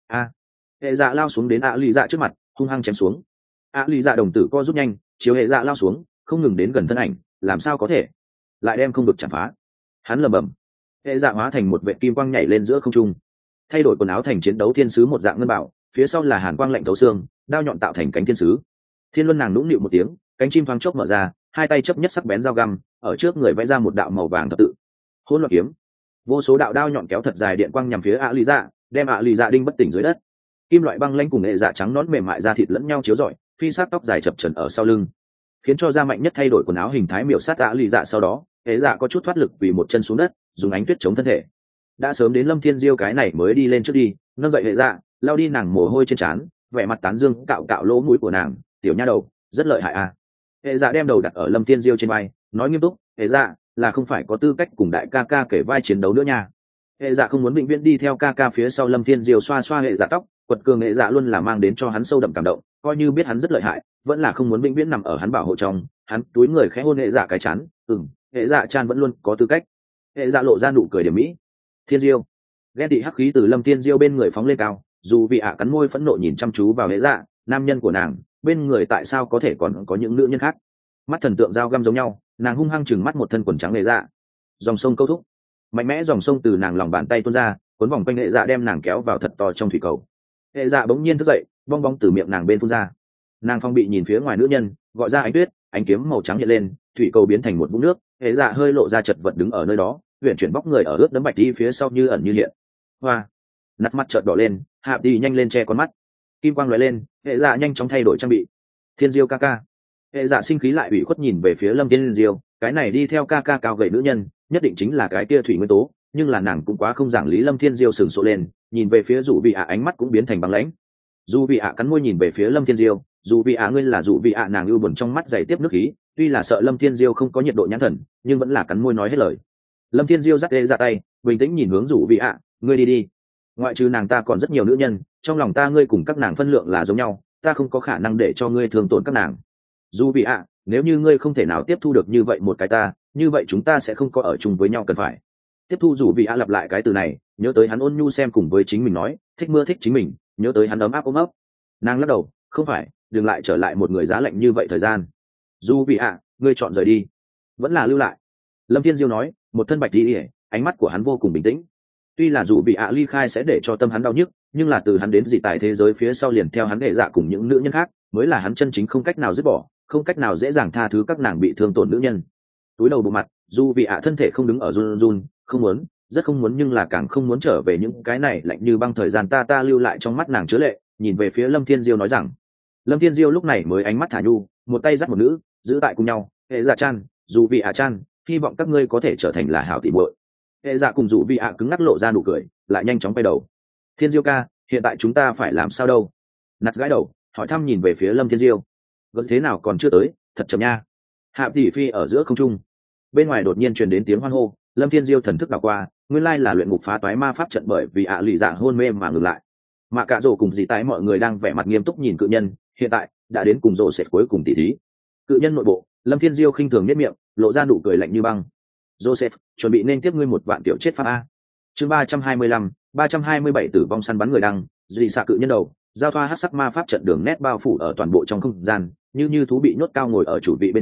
Hệ dạ lao xuống đến Lý dạ trước mặt, hung hăng chém xuống. Lý dạ đồng tử co rút nhanh, chiếu hệ dạ lao xuống, không ngừng đến gần thân ảnh, làm sao có thể lại đem không vực chạm phá? Hắn lẩm bẩm. Hệ dạ hóa thành một vệ kim quang nhảy lên giữa không trung, thay đổi quần áo thành chiến đấu thiên sứ một dạng ngân bảo, phía sau là hàn quang lạnh thấu xương, đao nhọn tạo thành cánh thiên sứ. Thiên luân nàng nũng nịu một tiếng, cánh chim thoáng chốc mở ra, hai tay chấp nhất sắc bén dao găm, ở trước người vẽ ra một đạo màu vàng thập tự. Hỗn loạn kiếm, vô số đạo đao nhọn kéo thật dài điện quang nhằm phía Lý dạ, đem Lý dạ đinh bất tỉnh dưới đất. Kim loại băng lanh cùng hệ dạ trắng nón mềm mại da thịt lẫn nhau chiếu rọi, phi sát tóc dài chập chờn ở sau lưng, khiến cho da mạnh nhất thay đổi quần áo hình thái miểu sát Lý dạ. Sau đó hệ dạ có chút thoát lực vì một chân xuống đất, dùng ánh tuyết chống thân thể. Đã sớm đến Lâm Thiên Diêu cái này mới đi lên trước đi, nâng dậy hệ dạ, lao đi nàng mồ hôi trên trán, vẻ mặt tán dương cạo cạo lỗ mũi của nàng, tiểu nha đầu rất lợi hại Hệ dạ đem đầu đặt ở Lâm Thiên Diêu trên vai, nói nghiêm túc, hệ dạ là không phải có tư cách cùng đại ca ca kể vai chiến đấu nữa nha. Hệ dạ không muốn vĩnh viễn đi theo ca ca phía sau. Lâm Thiên Diêu xoa xoa hệ dạ tóc, quật cường hệ dạ luôn là mang đến cho hắn sâu đậm cảm động, coi như biết hắn rất lợi hại, vẫn là không muốn vĩnh viễn nằm ở hắn bảo hộ trong. Hắn túi người khẽ hôn hệ dạ cái chán, hệ dạ chan vẫn luôn có tư cách. Hệ dạ lộ ra nụ cười điểm mỹ. Thiên Diêu, ghen tị hắc khí từ Lâm Thiên Diêu bên người phóng lên cao, dù vì cắn môi phẫn nộ nhìn chăm chú vào hệ dạ, nam nhân của nàng bên người tại sao có thể còn có những nữ nhân khác? Mắt thần tượng dao găm giống nhau, nàng hung hăng chừng mắt một thân quần trắng hệ dạ. Dòng sông câu thúc, mạnh mẽ dòng sông từ nàng lòng bàn tay tuôn ra, cuốn vòng quanh hệ dạ đem nàng kéo vào thật to trong thủy cầu. Hệ dạ bỗng nhiên thức dậy, bong bóng từ miệng nàng bên phun ra. Nàng phong bị nhìn phía ngoài nữ nhân, gọi ra ánh tuyết, ánh kiếm màu trắng hiện lên, thủy cầu biến thành một vũng nước. Hệ dạ hơi lộ ra chật vật đứng ở nơi đó, uyển chuyển bóc người ở ướt đẫm bạch đi phía sau như ẩn như hiện. Hoa, nắt mắt chợt đỏ lên, hạ đi nhanh lên che con mắt. Kim quang lóe lên, hệ dạ nhanh chóng thay đổi trang bị. Thiên Diêu ca ca. Hệ dạ sinh khí lại ủy khuất nhìn về phía Lâm Thiên Diêu, cái này đi theo ca ca cao gầy nữ nhân nhất định chính là cái kia thủy nguyên tố, nhưng là nàng cũng quá không giảng lý. Lâm Thiên Diêu sừng sộ lên, nhìn về phía Dụ Vị ánh mắt cũng biến thành băng lãnh. Dụ Vị cắn môi nhìn về phía Lâm Thiên Diêu, Dụ Vị ngươi là Dụ Vị nàng ưu buồn trong mắt dày tiếp nước khí, tuy là sợ Lâm Thiên Diêu không có nhiệt độ nhãn thần, nhưng vẫn là cắn môi nói hết lời. Lâm Thiên Diêu giắt ê ra tay, bình tĩnh nhìn hướng Dụ Vị ngươi đi đi, ngoại trừ nàng ta còn rất nhiều nữ nhân, trong lòng ta ngươi cùng các nàng phân lượng là giống nhau, ta không có khả năng để cho ngươi thương tổn các nàng. Dụ Vị nếu như ngươi không thể nào tiếp thu được như vậy một cái ta, như vậy chúng ta sẽ không có ở chung với nhau. Cần phải tiếp thu. Dụ Vị lặp lại cái từ này, nhớ tới hắn ôn nhu xem cùng với chính mình nói thích mưa thích chính mình, nhớ tới hắn ấm áp ôm ấp. Nàng lắc đầu, không phải, đừng lại trở lại một người giá lạnh như vậy thời gian. Dụ Vị ngươi chọn rời đi vẫn là lưu lại? Lâm Thiên Diêu nói, một thân bạch đi, ánh mắt của hắn vô cùng bình tĩnh. Tuy là Dụ Vị ly khai sẽ để cho tâm hắn đau nhức, nhưng là từ hắn đến dị tại thế giới phía sau liền theo hắn hệ dạ cùng những nữ nhân khác, mới là hắn chân chính không cách nào dứt bỏ, không cách nào dễ dàng tha thứ các nàng bị thương tổn nữ nhân. Túi đầu bộ mặt, Dụ Vị thân thể không đứng ở run run, không muốn, rất không muốn, nhưng là càng không muốn trở về những cái này lạnh như băng thời gian. Ta lưu lại. Trong mắt nàng chứa lệ, nhìn về phía Lâm Thiên Diêu nói rằng. Lâm Thiên Diêu lúc này mới ánh mắt thả nhu, một tay dắt một nữ, giữ tại cùng nhau. Hệ dạ chan, Dụ Vị chan, hy vọng các ngươi có thể trở thành là hảo tỷ muội. Hệ dạ cùng Dụ Vị cứng ngắc lộ ra nụ cười, lại nhanh chóng quay đầu. Thiên Diêu ca, hiện tại chúng ta phải làm sao đâu? Nặt gãi đầu, hỏi thăm nhìn về phía Lâm Thiên Diêu. Gớt thế nào còn chưa tới, thật chậm nha. Hạ tỷ phi ở giữa không trung, bên ngoài đột nhiên truyền đến tiếng hoan hô. Lâm Thiên Diêu thần thức đảo qua, nguyên lai là luyện ngục phá toái ma pháp trận bởi vì lì dạ hôn mê mà ngừng lại. Mà cả rổ cùng dì tái mọi người đang vẻ mặt nghiêm túc nhìn cự nhân, hiện tại đã đến cùng rổ sệt cuối cùng tỷ thí. Cự nhân nội bộ, Lâm Thiên Diêu khinh thường nhếch miệng, lộ ra nụ cười lạnh như băng. Joseph, chuẩn bị nên tiếp ngươi một vạn tiểu chết pháp a. Chương 325, 327 tử vong săn bắn người đăng, dì xạ cự nhân đầu, giao thoa hắc sắc ma pháp trận đường nét bao phủ ở toàn bộ trong không gian, như thú bị nhốt cao ngồi ở chủ vị bên trên,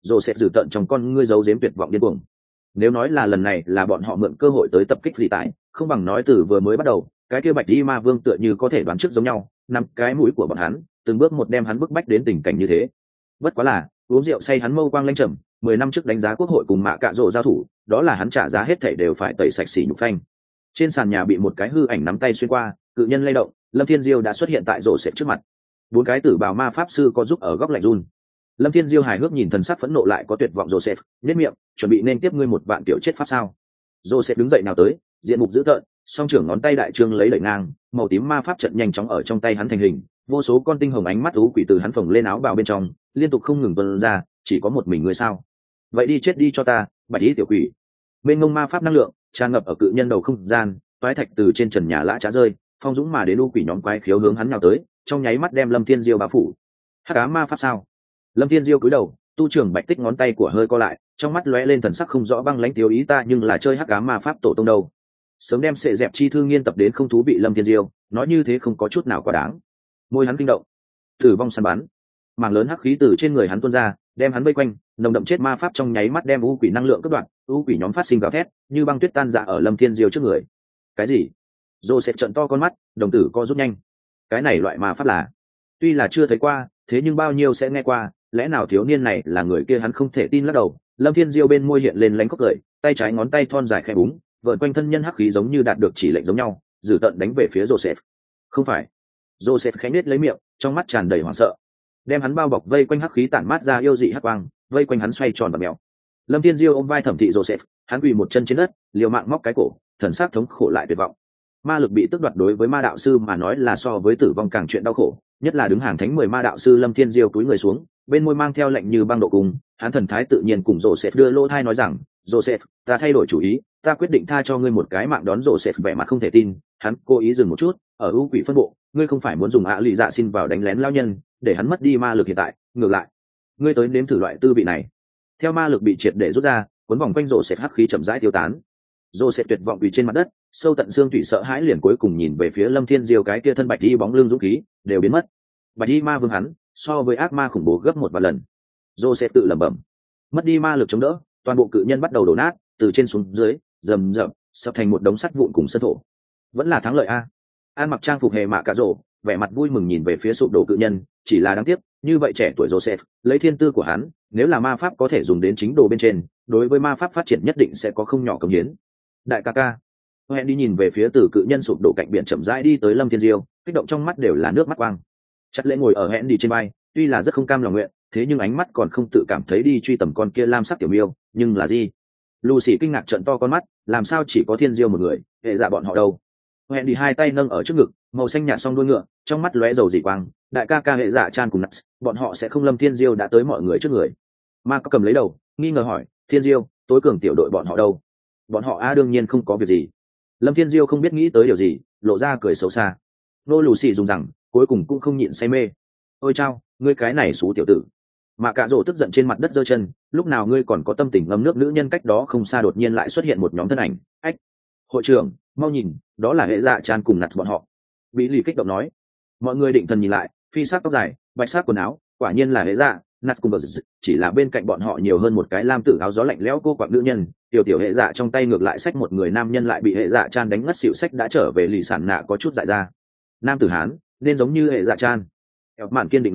Joseph dự tận trong con ngươi giấu giếm tuyệt vọng điên cuồng. Nếu nói là lần này là bọn họ mượn cơ hội tới tập kích dị tại, không bằng nói từ vừa mới bắt đầu, cái kia bạch y ma vương tựa như có thể đoán trước giống nhau, nằm cái mũi của bọn hắn, từng bước một đem hắn bức bách đến tình cảnh như thế. Bất quá là, uống rượu say hắn mâu quang lanh trầm, 10 năm trước đánh giá quốc hội cùng mạ cạ rộ giao thủ, đó là hắn trả giá hết thảy đều phải tẩy sạch xỉ nhục phanh. Trên sàn nhà bị một cái hư ảnh nắm tay xuyên qua, cự nhân lay động, Lâm Thiên Diêu đã xuất hiện tại rộ sệt trước mặt. 4 cái tử bào ma pháp sư có giúp ở góc lạnh run. Lâm Thiên Diêu hài hước nhìn thần sắc phẫn nộ lại có tuyệt vọng Joseph, nhếch miệng, chuẩn bị nên tiếp ngươi một vạn tiểu chết pháp sao? Joseph đứng dậy nào tới, diện mục dữ tợn, song trưởng ngón tay đại trương lấy đẩy ngang, màu tím ma pháp trận nhanh chóng ở trong tay hắn thành hình, vô số con tinh hồng ánh mắt ú quỷ từ hắn phồng lên áo bào bên trong, liên tục không ngừng tuôn ra, chỉ có một mình ngươi sao? Vậy đi chết đi cho ta, bạch ý tiểu quỷ. Bên ngông ma pháp năng lượng tràn ngập ở cự nhân đầu không gian, toái thạch từ trên trần nhà lã chả rơi, phong dũng mà đến u quỷ nhóm quái khiếu hướng hắn nhào tới, trong nháy mắt đem Lâm Thiên Diêu bao phủ. Hắc ám ma pháp sao? Lâm Thiên Diêu cúi đầu, tu trưởng bạch tích ngón tay của hơi co lại, trong mắt lóe lên thần sắc không rõ băng lãnh tiêu ý ta nhưng là chơi hắc ám ma pháp tổ tông đâu. Sớm đem sệ dẹp chi thư nghiên tập đến không thú vị Lâm Thiên Diêu, nói như thế không có chút nào quá đáng. Môi hắn kinh động, tử vong săn bắn, mảng lớn hắc khí từ trên người hắn tuôn ra, đem hắn vây quanh, nồng đậm chết ma pháp trong nháy mắt đem u quỷ năng lượng cắt đoạn, u quỷ nhóm phát sinh gào thét, như băng tuyết tan rã ở Lâm Thiên Diêu trước người. Cái gì? Joseph trợn to con mắt, đồng tử co rút nhanh. Cái này loại ma pháp là, tuy là chưa thấy qua, thế nhưng bao nhiêu sẽ nghe qua, lẽ nào thiếu niên này là người kia hắn không thể tin lắc đầu. Lâm Thiên Diêu bên môi hiện lên lánh khóc cười, tay trái ngón tay thon dài khẽ búng, vợn quanh thân nhân hắc khí giống như đạt được chỉ lệnh giống nhau, dữ tợn đánh về phía Joseph. Không phải. Joseph khẽ nhếch lấy miệng, trong mắt tràn đầy hoảng sợ. Đem hắn bao bọc vây quanh hắc khí tản mát ra yêu dị hắc quang, vây quanh hắn xoay tròn và mèo. Lâm Thiên Diêu ôm vai thẩm thị Joseph, hắn quỳ một chân trên đất, liều mạng móc cái cổ, thần sắc thống khổ lại tuyệt vọng. Ma lực bị tước đoạt đối với ma đạo sư mà nói là so với tử vong càng chuyện đau khổ, nhất là đứng hàng thánh 10 ma đạo sư Lâm Thiên Diêu túi người xuống, bên môi mang theo lạnh như băng độ cùng, hắn thần thái tự nhiên cùng Joseph đưa lô thai nói rằng, Joseph, ta thay đổi chủ ý, ta quyết định tha cho ngươi một cái mạng. Đón Joseph vẻ mặt không thể tin, hắn cố ý dừng một chút, ở ưu quỷ phân bộ, ngươi không phải muốn dùng ạ lụy dạ xin vào đánh lén lao nhân, để hắn mất đi ma lực hiện tại, ngược lại, ngươi tới nếm thử loại tư vị này. Theo ma lực bị triệt để rút ra, cuốn vòng quanh Joseph hắc khí chậm rãi tiêu tán. Joseph tuyệt vọng quỳ trên mặt đất, sâu tận xương thủy sợ hãi liền cuối cùng nhìn về phía Lâm Thiên Diêu cái kia thân bạch y bóng lưng dũng khí đều biến mất. Bạch y ma vương hắn, so với ác ma khủng bố gấp 1 vạn lần. Joseph tự lẩm bẩm. Mất đi ma lực chống đỡ, toàn bộ cự nhân bắt đầu đổ nát, từ trên xuống dưới, rầm rầm, sập thành một đống sắt vụn cùng sân thổ. Vẫn là thắng lợi a. An mặc trang phục hề mạ cả rổ, vẻ mặt vui mừng nhìn về phía sụp đổ cự nhân, chỉ là đáng tiếc, như vậy trẻ tuổi Joseph, lấy thiên tư của hắn, nếu là ma pháp có thể dùng đến chính đồ bên trên, đối với ma pháp phát triển nhất định sẽ có không nhỏ cống hiến. Đại ca ca. Hẹn đi nhìn về phía từ cự nhân sụp đổ cạnh biển chậm rãi đi tới Lâm Thiên Diêu, kích động trong mắt đều là nước mắt quang. Chặt lễ ngồi ở hẹn đi trên vai, tuy là rất không cam lòng nguyện, thế nhưng ánh mắt còn không tự cảm thấy đi truy tầm con kia lam sắc tiểu miêu, nhưng là gì? Lucy kinh ngạc trợn to con mắt, làm sao chỉ có Thiên Diêu một người, hệ dạ bọn họ đâu? Hẹn đi hai tay nâng ở trước ngực, màu xanh nhạt song đuôi ngựa, trong mắt lóe dầu dị quang, đại ca ca hệ dạ chan cùng Nuts, bọn họ sẽ không. Lâm Thiên Diêu đã tới mọi người trước người. Ma có cầm lấy đầu, nghi ngờ hỏi, Thiên Diêu, tối cường tiểu đội bọn họ đâu? Bọn họ đương nhiên không có việc gì. Lâm Thiên Diêu không biết nghĩ tới điều gì, lộ ra cười xấu xa. Nô Lucy dùng rằng, cuối cùng cũng không nhịn say mê. Ôi chao, ngươi cái này xú tiểu tử. Mà cạ rổ tức giận trên mặt đất giơ chân, lúc nào ngươi còn có tâm tình ngâm nước nữ nhân cách đó không xa đột nhiên lại xuất hiện một nhóm thân ảnh. Ách, hội trưởng, mau nhìn, đó là hệ dạ chan cùng Nuts bọn họ. Bị lì kích động nói. Mọi người định thần nhìn lại, phi sắc tóc dài, bạch sắc quần áo, quả nhiên là hệ dạ, Nuts cùng Buzz, chỉ là bên cạnh bọn họ nhiều hơn một cái lam tử áo gió lạnh lẽo cô quạng nữ nhân. Tiểu hệ dạ trong tay ngược lại xách một người nam nhân lại bị hệ dạ chan đánh ngất xỉu, sách đã trở về lì sản nạ có chút dại ra. Nam tử hán nên giống như hệ dạ chan. Eo mạn kiên định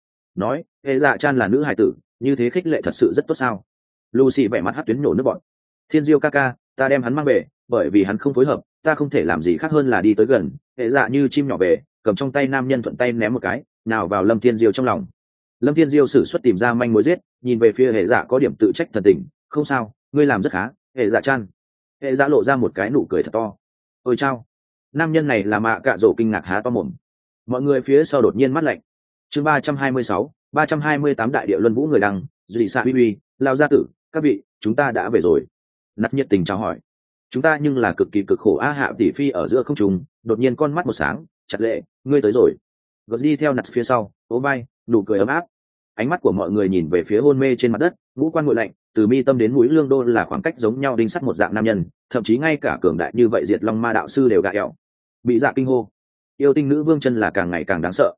nói hệ dạ chan là nữ hài tử, như thế khích lệ thật sự rất tốt sao? Lucy vẻ mặt hắt tuyến nổ nước bọn. Thiên Diêu ca ca, ta đem hắn mang về, bởi vì hắn không phối hợp, ta không thể làm gì khác hơn là đi tới gần. Hệ dạ như chim nhỏ về, cầm trong tay nam nhân thuận tay ném một cái, nào vào Lâm Thiên Diêu trong lòng. Lâm Thiên Diêu sử xuất tìm ra manh mối giết, nhìn về phía hệ dạ có điểm tự trách thần tình, không sao, ngươi làm rất khá, hệ dạ chan. Hệ dạ lộ ra một cái nụ cười thật to. Ôi chao, nam nhân này là mạ cạ rổ kinh ngạc há to mồm. Mọi người phía sau đột nhiên mắt lạnh. Chương 326, 328 đại địa luân vũ người đăng, dị xạ uy uy, lao gia tử, các vị, chúng ta đã về rồi. Nát nhiệt tình chào hỏi. Chúng ta nhưng là cực kỳ cực khổ. Hạ tỷ phi ở giữa không trung, đột nhiên con mắt một sáng, chặt lệ, ngươi tới rồi. Gật đi theo Nát phía sau, ố vai, nụ cười ấm áp. Ánh mắt của mọi người nhìn về phía hôn mê trên mặt đất, ngũ quan nguội lạnh, từ mi tâm đến mũi lương đô là khoảng cách giống nhau đinh sắt một dạng nam nhân, thậm chí ngay cả cường đại như vậy diệt long ma đạo sư đều gạ ẹo. Bị dạ kinh hô, yêu tinh nữ vương chân là càng ngày càng đáng sợ.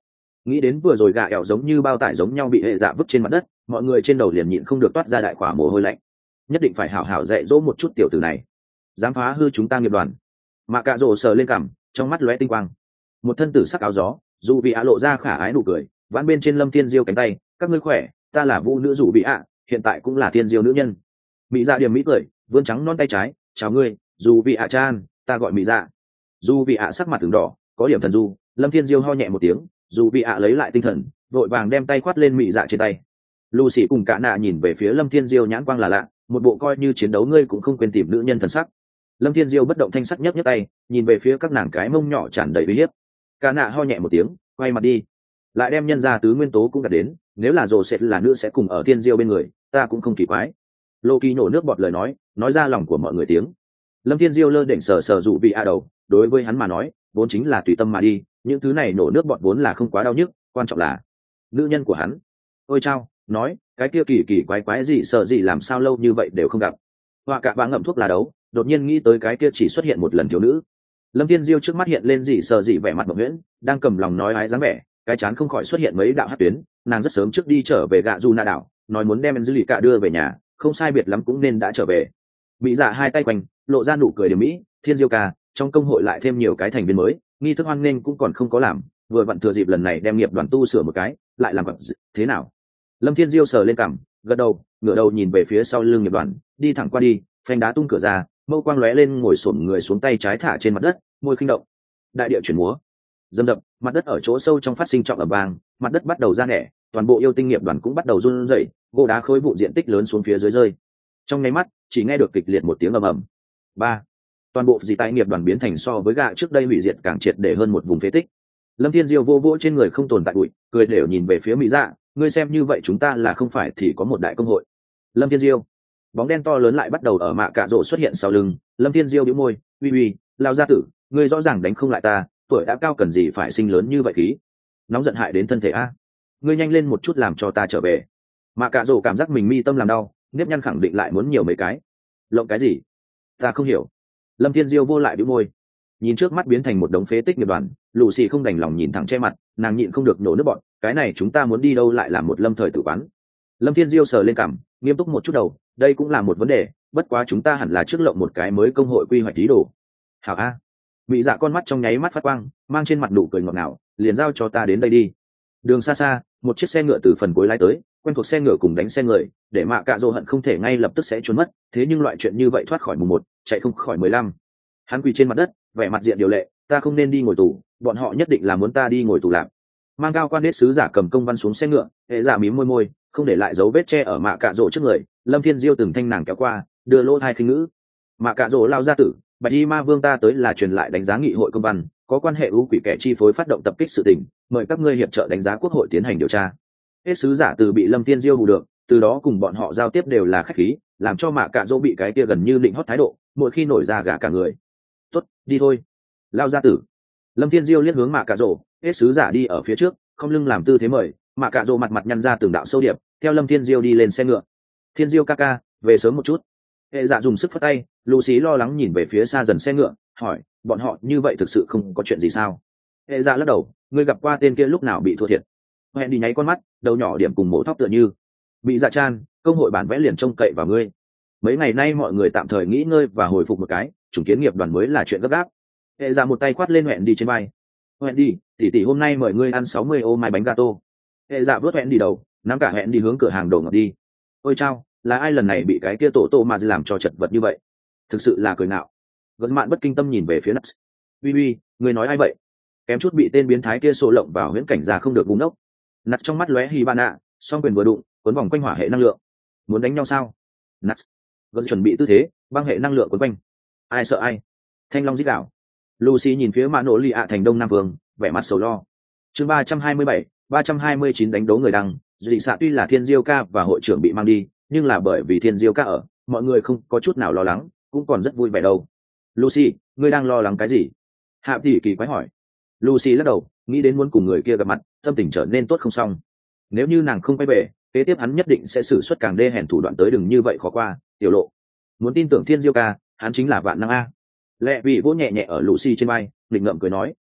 nghĩ đến vừa rồi gà ẻo giống như bao tải giống nhau bị hệ dạ vứt trên mặt đất, mọi người trên đầu liền nhịn không được toát ra đại khỏa mồ hôi lạnh. Nhất định phải hảo hảo dạy dỗ một chút tiểu tử này, dám phá hư chúng ta nghiệp đoàn. Mạ cạ rồ sờ lên cằm, trong mắt lóe tinh quang. Một thân tử sắc áo gió, dù bị ạ lộ ra khả ái nụ cười, vãn bên trên Lâm Thiên Diêu cánh tay, các ngươi khỏe, ta là vũ nữ dù bị ạ, hiện tại cũng là Thiên Diêu nữ nhân. Mỹ dạ điểm mỹ cười, vươn trắng non tay trái, chào ngươi, dù bị ạ chan, ta gọi Mỹ dạ. Dù bị ạ sắc mặt từng đỏ, có điểm thần du. Lâm Thiên Diêu ho nhẹ một tiếng, dù bị ạ lấy lại tinh thần, vội vàng đem tay khoát lên Mỹ dạ trên tay. Lucy cùng cả nạ nhìn về phía Lâm Thiên Diêu nhãn quang là lạ, một bộ coi như chiến đấu ngươi cũng không quên tìm nữ nhân thần sắc. Lâm Thiên Diêu bất động thanh sắc nhấc nhấc tay, nhìn về phía các nàng cái mông nhỏ tràn đầy uy hiếp. Cả nạ ho nhẹ một tiếng, quay mặt đi, lại đem nhân ra tứ nguyên tố cũng đặt đến, nếu là rồ sẽ là nữ sẽ cùng ở Thiên Diêu bên người, ta cũng không kỳ quái. Lô Kỳ nổ nước bọt lời nói ra lòng của mọi người tiếng. Lâm Thiên Diêu lơ đễnh sờ sờ dụ vị a đầu, đối với hắn mà nói, vốn chính là tùy tâm mà đi, những thứ này nổ nước bọt vốn là không quá đau nhức, quan trọng là nữ nhân của hắn. Ôi chao, nói cái kia kỳ kỳ quái quái gì sợ gì làm sao lâu như vậy đều không gặp. Họa cả bà ngậm thuốc lá đấu, đột nhiên nghĩ tới cái kia chỉ xuất hiện một lần thiếu nữ. Lâm Thiên Diêu trước mắt hiện lên gì sợ gì vẻ mặt mộng nguyễn, đang cầm lòng nói ái dáng vẻ, cái chán không khỏi xuất hiện mấy đạo hắc tuyến. Nàng rất sớm trước đi trở về gạ du na đảo, nói muốn đem dư lì cả đưa về nhà, không sai biệt lắm cũng nên đã trở về. Mỹ dạ hai tay quanh, lộ ra nụ cười điểm mỹ. Thiên Diêu ca, trong công hội lại thêm nhiều cái thành viên mới, nghi thức hoan nghênh cũng còn không có làm, vừa vặn thừa dịp lần này đem nghiệp đoàn tu sửa một cái, lại làm vật thế nào? Lâm Thiên Diêu sờ lên cằm, gật đầu, ngửa đầu nhìn về phía sau lưng nghiệp đoàn, đi thẳng qua đi, phanh đá tung cửa ra, mâu quang lóe lên, ngồi xổm người xuống, tay trái thả trên mặt đất, môi khinh động. Đại địa chuyển múa, dầm dập, mặt đất ở chỗ sâu trong phát sinh trọng ầm vang, mặt đất bắt đầu ra nẻ, toàn bộ yêu tinh nghiệp đoàn cũng bắt đầu run rẩy, gỗ đá khối vụn diện tích lớn xuống phía dưới rơi. Trong nháy mắt, chỉ nghe được kịch liệt một tiếng ầm ầm. Ba, toàn bộ dị tại nghiệp đoàn biến thành so với gạ trước đây hủy diệt càng triệt để hơn một vùng phế tích. Lâm Thiên Diêu vô vỗ trên người không tồn tại bụi, cười đều nhìn về phía Mỹ Dạ, ngươi xem như vậy chúng ta là không phải thì có một đại công hội. Lâm Thiên Diêu, bóng đen to lớn lại bắt đầu ở mạ cạ rỗ xuất hiện sau lưng. Lâm Thiên Diêu bĩu môi, uy, lao gia tử, ngươi rõ ràng đánh không lại ta, tuổi đã cao cần gì phải sinh lớn như vậy khí, nóng giận hại đến thân thể a. Ngươi nhanh lên một chút làm cho ta trở về. Mạ cạ rỗ cảm giác mình mi tâm làm đau, nếp nhăn khẳng định lại muốn nhiều mấy cái. Lộng cái gì? Ta không hiểu. Lâm Thiên Diêu vô lại bĩu môi, nhìn trước mắt biến thành một đống phế tích nghiệp đoàn. Lù xì không đành lòng nhìn thẳng che mặt, nàng nhịn không được nổ nước bọn, cái này chúng ta muốn đi đâu lại làm một lâm thời tử quán. Lâm Thiên Diêu sờ lên cằm, nghiêm túc một chút đầu, đây cũng là một vấn đề, bất quá chúng ta hẳn là trước lộng một cái mới công hội quy hoạch tí đồ. Hảo a. Mỹ Dạ con mắt trong nháy mắt phát quang, mang trên mặt nụ cười ngọt ngào, liền giao cho ta đến đây đi. Đường xa xa, một chiếc xe ngựa từ phần cuối lái tới, quen thuộc xe ngựa cùng đánh xe người, để mạ cạ rồ hận không thể ngay lập tức sẽ trốn mất, thế nhưng loại chuyện như vậy thoát khỏi mùng 1, chạy không khỏi 15. Hắn quỳ trên mặt đất, vẻ mặt diện điều lệ, ta không nên đi ngồi tù, bọn họ nhất định là muốn ta đi ngồi tù làm. Mang cao quan đết sứ giả cầm công văn xuống xe ngựa, hệ giả mím môi môi, không để lại dấu vết che ở mạ cạ rồ trước người. Lâm Thiên Diêu từng thanh nàng kéo qua, đưa lỗ thai khinh ngữ. Mạ cạ rồ lao ra tử, bạch y ma vương ta tới là truyền lại đánh giá nghị hội công văn, có quan hệ ưu quỷ kẻ chi phối phát động tập kích sự tình, mời các ngươi hiệp trợ đánh giá quốc hội tiến hành điều tra. Hết sứ giả từ bị Lâm Thiên Diêu hù được, từ đó cùng bọn họ giao tiếp đều là khách khí, làm cho mạ cạ rồ bị cái kia gần như định hót thái độ, mỗi khi nổi ra gà cả người. Tốt, đi thôi. Lao ra tử. Lâm Thiên Diêu liếc hướng mạ cạ rồ, hết sứ giả đi ở phía trước, không lưng làm tư thế mời. Mạ cạ rồ mặt mặt nhăn ra từng đạo sâu điệp, theo Lâm Thiên Diêu đi lên xe ngựa. Thiên Diêu ca ca, về sớm một chút. Hệ dạ dùng sức phất tay. Lucy lo lắng nhìn về phía xa dần xe ngựa, hỏi, bọn họ như vậy thực sự không có chuyện gì sao? Hệ dạ lắc đầu, ngươi gặp qua tên kia lúc nào bị thua thiệt? Hẹn đi nháy con mắt, đầu nhỏ điểm cùng mổ thóc tựa như. Bị dạ chan, công hội bản vẽ liền trông cậy vào ngươi. Mấy ngày nay mọi người tạm thời nghỉ ngơi và hồi phục một cái, chủng kiến nghiệp đoàn mới là chuyện gấp gáp. Hệ dạ một tay quát lên Hẹn đi trên vai. Hẹn đi, tỷ hôm nay mời ngươi ăn 60 ô mai bánh gato. Hệ dạ vớt Hẹn đi đầu, nắm cả Hẹn đi hướng cửa hàng đồ ngọt đi. Ôi chao, là ai lần này bị cái kia tổ tô mà làm cho chật vật như vậy? Thực sự là cười ngạo. Gật mạn bất kinh tâm nhìn về phía Nuts. Uy, người nói ai vậy? Kém chút bị tên biến thái kia xô lộng vào huyễn cảnh già không được búng ốc. Nuts trong mắt lóe Hibana, song quyền vừa đụng, cuốn vòng quanh hỏa hệ năng lượng. Muốn đánh nhau sao? Nuts. Gật chuẩn bị tư thế, băng hệ năng lượng cuốn quanh. Ai sợ ai? Thanh long rít gào. Lucy nhìn phía Mã Nỗ Lì ạ thành Đông Nam Vương, vẻ mặt sầu lo. Chương 327, 329 đánh đố người đăng. Dị xạ tuy là Thiên Diêu ca và hội trưởng bị mang đi, nhưng là bởi vì Thiên Diêu ca ở, mọi người không có chút nào lo lắng, cũng còn rất vui vẻ đâu. Lucy, ngươi đang lo lắng cái gì? Hạ tỷ kỳ quái hỏi. Lucy lắc đầu, nghĩ đến muốn cùng người kia gặp mặt, tâm tình trở nên tốt không xong. Nếu như nàng không quay về, kế tiếp hắn nhất định sẽ sử xuất càng đê hèn thủ đoạn tới, đừng như vậy khó qua. Tiểu lộ, muốn tin tưởng Thiên Diêu ca, hắn chính là vạn năng a. Lệ vị vỗ nhẹ nhẹ ở Lucy trên vai, định ngậm cười nói.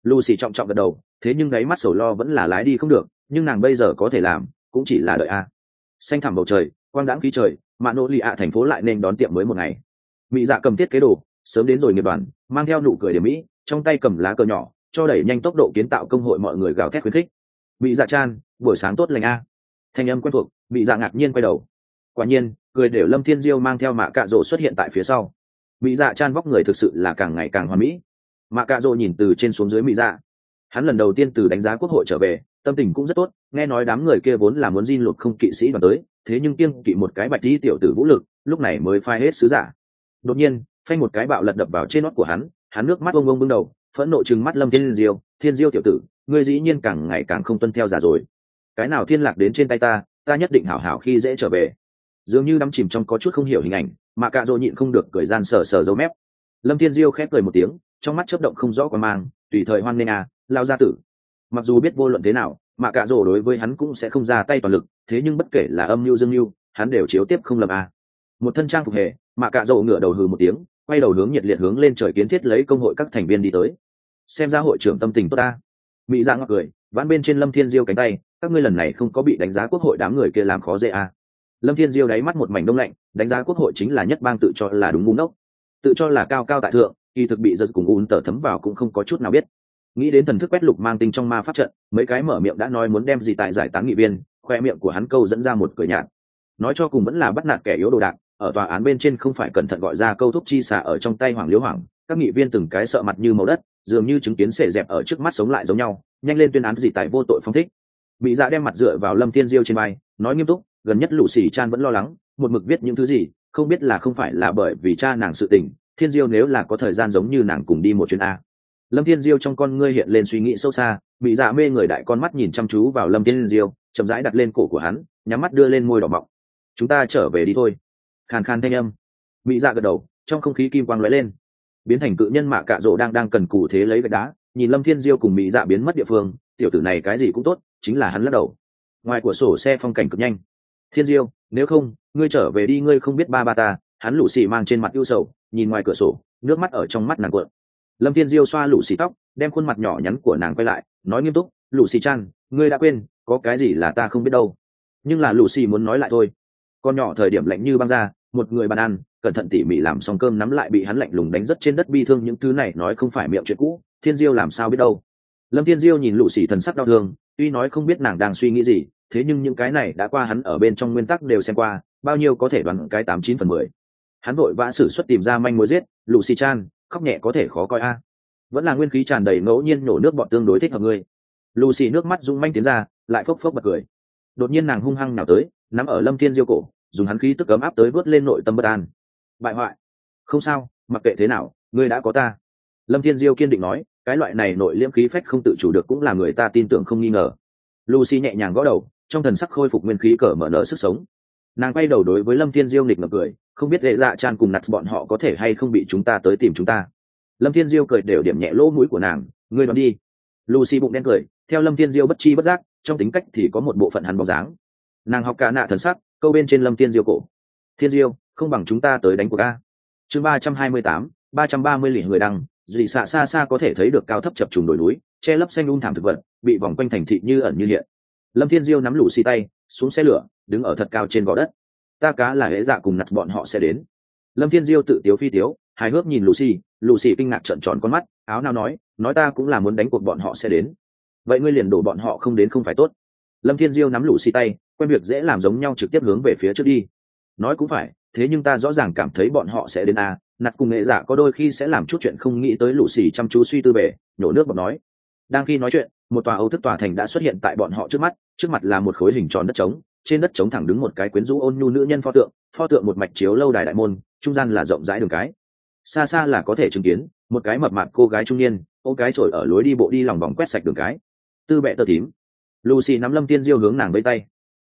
Lucy trọng trọng gật đầu, thế nhưng đáy mắt sầu lo vẫn là lái đi không được, nhưng nàng bây giờ có thể làm cũng chỉ là đợi a. Xanh thẳm bầu trời, quang đãng khí trời, mạ nỗ lì ạ thành phố lại nên đón tiệm mới một ngày. Mỹ Dạ cầm thiết kế đồ, sớm đến rồi nghiệp đoàn, mang theo nụ cười điểm mỹ, trong tay cầm lá cờ nhỏ, cho đẩy nhanh tốc độ kiến tạo công hội mọi người gào thét khuyến khích. Mỹ Dạ chan, buổi sáng tốt lành a. Thanh âm quen thuộc, Mỹ Dạ ngạc nhiên quay đầu. Quả nhiên, cười đều Lâm Thiên Diêu mang theo mạ cạ rồ xuất hiện tại phía sau. Mỹ Dạ chan vóc người thực sự là càng ngày càng hoàn mỹ. Mạ cạ rồ nhìn từ trên xuống dưới Mỹ Dạ. Hắn lần đầu tiên từ đánh giá quốc hội trở về, tâm tình cũng rất tốt, nghe nói đám người kia vốn là muốn diên lụt không kỵ sĩ đoàn tới, thế nhưng kiêng kỵ một cái bạch tí tiểu tử vũ lực, lúc này mới phai hết sứ giả. Đột nhiên, phanh một cái bạo lật đập vào trên nót của hắn nước mắt bông bông bưng đầu, phẫn nộ trừng mắt Lâm Thiên Diêu tiểu tử, ngươi dĩ nhiên càng ngày càng không tuân theo giả rồi. Cái nào thiên lạc đến trên tay ta nhất định hảo hảo khi dễ trở về. Dường như đắm chìm trong có chút không hiểu hình ảnh, mà cạ rồ nhịn không được cười gian sờ dấu mép. Lâm Thiên Diêu khép cười một tiếng, trong mắt chớp động không rõ qua mang, tùy thời hoan nghênh lao gia tử. Mặc dù biết vô luận thế nào, mà cạ rồ đối với hắn cũng sẽ không ra tay toàn lực, thế nhưng bất kể là âm mưu dương mưu, hắn đều chiếu tiếp không lầm Một thân trang phục hề, mà cạ rồ ngửa đầu hừ một tiếng, quay đầu hướng nhiệt liệt hướng lên trời kiến thiết lấy công hội các thành viên đi tới. Xem ra hội trưởng tâm tình tốt ta. Mỹ Dạ ngọc cười, vãn bên trên Lâm Thiên Diêu cánh tay, các ngươi lần này không có bị đánh giá quốc hội đám người kia làm khó dễ Lâm Thiên Diêu đáy mắt một mảnh đông lạnh, đánh giá quốc hội chính là nhất bang tự cho là đúng ngu ngốc, tự cho là cao cao tại thượng, kỳ thực bị giật cùng ùn tở thấm vào cũng không có chút nào biết. Nghĩ đến thần thức quét lục mang tinh trong ma pháp trận, mấy cái mở miệng đã nói muốn đem gì tại giải tán nghị viên, khoe miệng của hắn câu dẫn ra một cười nhạt. Nói cho cùng vẫn là bắt nạt kẻ yếu đồ đạc, ở tòa án bên trên không phải cẩn thận gọi ra câu thúc chi xả ở trong tay Hoàng Liễu Hoàng, các nghị viên từng cái sợ mặt như màu đất, dường như chứng kiến xẻ dẹp ở trước mắt sống lại giống nhau, nhanh lên tuyên án gì tại vô tội phong thích. Mỹ Dạ đem mặt dựa vào Lâm Thiên Diêu trên vai, nói nghiêm túc, gần nhất Lũ Xỉ Chan vẫn lo lắng, một mực viết những thứ gì, không biết là không phải là bởi vì cha nàng sự tình, Thiên Diêu nếu là có thời gian giống như nàng cùng đi một chuyến Lâm Thiên Diêu trong con ngươi hiện lên suy nghĩ sâu xa, Mỹ Dạ mê người đại con mắt nhìn chăm chú vào Lâm Thiên Diêu, chậm rãi đặt lên cổ của hắn, nhắm mắt đưa lên môi đỏ mọng. Chúng ta trở về đi thôi. Khàn khàn thanh âm. Mỹ Dạ gật đầu, trong không khí kim quang lóe lên. Biến thành cự nhân mạ cạ rỗ đang cần cù thế lấy gạch đá, nhìn Lâm Thiên Diêu cùng Mỹ Dạ biến mất địa phương, tiểu tử này cái gì cũng tốt, chính là hắn lắc đầu. Ngoài của sổ xe phong cảnh cực nhanh. Thiên Diêu, nếu không, ngươi trở về đi, ngươi không biết ba ta, hắn Lũ Xỉ mang trên mặt ưu sầu, nhìn ngoài cửa sổ, nước mắt ở trong mắt nàng cuộn. Lâm Thiên Diêu xoa Lũ Xỉ tóc, đem khuôn mặt nhỏ nhắn của nàng quay lại, nói nghiêm túc, Lũ Xỉ Chan, ngươi đã quên, có cái gì là ta không biết đâu. Nhưng là Lũ Xỉ muốn nói lại thôi. Con nhỏ thời điểm lạnh như băng ra, một người bàn ăn, cẩn thận tỉ mỉ làm xong cơm nắm lại bị hắn lạnh lùng đánh rất trên đất bi thương, những thứ này nói không phải miệng chuyện cũ, Thiên Diêu làm sao biết đâu. Lâm Thiên Diêu nhìn Lũ Xỉ thần sắc đau thương, tuy nói không biết nàng đang suy nghĩ gì, thế nhưng những cái này đã qua hắn ở bên trong nguyên tắc đều xem qua, bao nhiêu có thể đoán cái 89/10. Hắn vội vã sử xuất tìm ra manh mối giết, Lũ Xỉ Chan, khóc nhẹ có thể khó coi vẫn là nguyên khí tràn đầy ngẫu nhiên nổ nước bọt tương đối thích hợp ngươi. Lucy nước mắt rung manh tiến ra, lại phốc phốc bật cười. Đột nhiên nàng hung hăng nào tới, nắm ở Lâm Thiên Diêu cổ, dùng hắn khí tức ấm áp tới vớt lên nội tâm bất an. Bại hoại, không sao, mặc kệ thế nào, ngươi đã có ta. Lâm Thiên Diêu kiên định nói, cái loại này nội liễm khí phách không tự chủ được cũng là người ta tin tưởng không nghi ngờ. Lucy nhẹ nhàng gõ đầu, trong thần sắc khôi phục nguyên khí cởi mở nở sức sống. Nàng quay đầu đối với Lâm Thiên Diêu nghịch ngợm cười, không biết Lệ Dạ Chan cùng Nats bọn họ có thể hay không bị chúng ta tới tìm chúng ta. Lâm Thiên Diêu cười đều điểm nhẹ lỗ mũi của nàng, ngươi đoán đi. Lucy bụng đen cười, theo Lâm Thiên Diêu bất chi bất giác, trong tính cách thì có một bộ phận hắn bóng dáng. Nàng học cả nạ thần sắc, câu bên trên Lâm Thiên Diêu cổ. Thiên Diêu, không bằng chúng ta tới đánh cuộc Chương 328, 330 lỉ người đăng, dị xạ xa xa có thể thấy được cao thấp chập trùng đồi núi, che lấp xanh thảm thực vật, bị vòng quanh thành thị như ẩn như hiện. Lâm Thiên Diêu nắm Lucy tay, xuống xe lửa, đứng ở thật cao trên gò đất. Ta cá là hễ dạ cùng Nats bọn họ sẽ đến. Lâm Thiên Diêu tự tiếu phi tiếu, hài hước nhìn Lucy kinh ngạc trợn tròn con mắt, áo nào nói ta cũng là muốn đánh cuộc bọn họ sẽ đến. Vậy ngươi liền đổ bọn họ không đến không phải tốt. Lâm Thiên Diêu nắm Lucy tay, quen việc dễ làm giống nhau trực tiếp hướng về phía trước đi. Nói cũng phải, thế nhưng ta rõ ràng cảm thấy bọn họ sẽ đến Nạt cùng nghệ giả có đôi khi sẽ làm chút chuyện không nghĩ tới. Lucy chăm chú suy tư về, nhổ nước bọt nói. Đang khi nói chuyện, một tòa Âu thức tòa thành đã xuất hiện tại bọn họ trước mặt là một khối hình tròn đất trống, trên đất trống thẳng đứng một cái quyến rũ ôn nhu nữ nhân pho tượng một mạch chiếu lâu đài đại môn, trung gian là rộng rãi đường cái. Xa xa là có thể chứng kiến một cái mập mạp cô gái trung niên ôm cái chổi ở lối đi bộ đi lòng vòng quét sạch đường cái. Tư bệ tơ tím. Lucy nắm Lâm Thiên Diêu hướng nàng vẫy tay.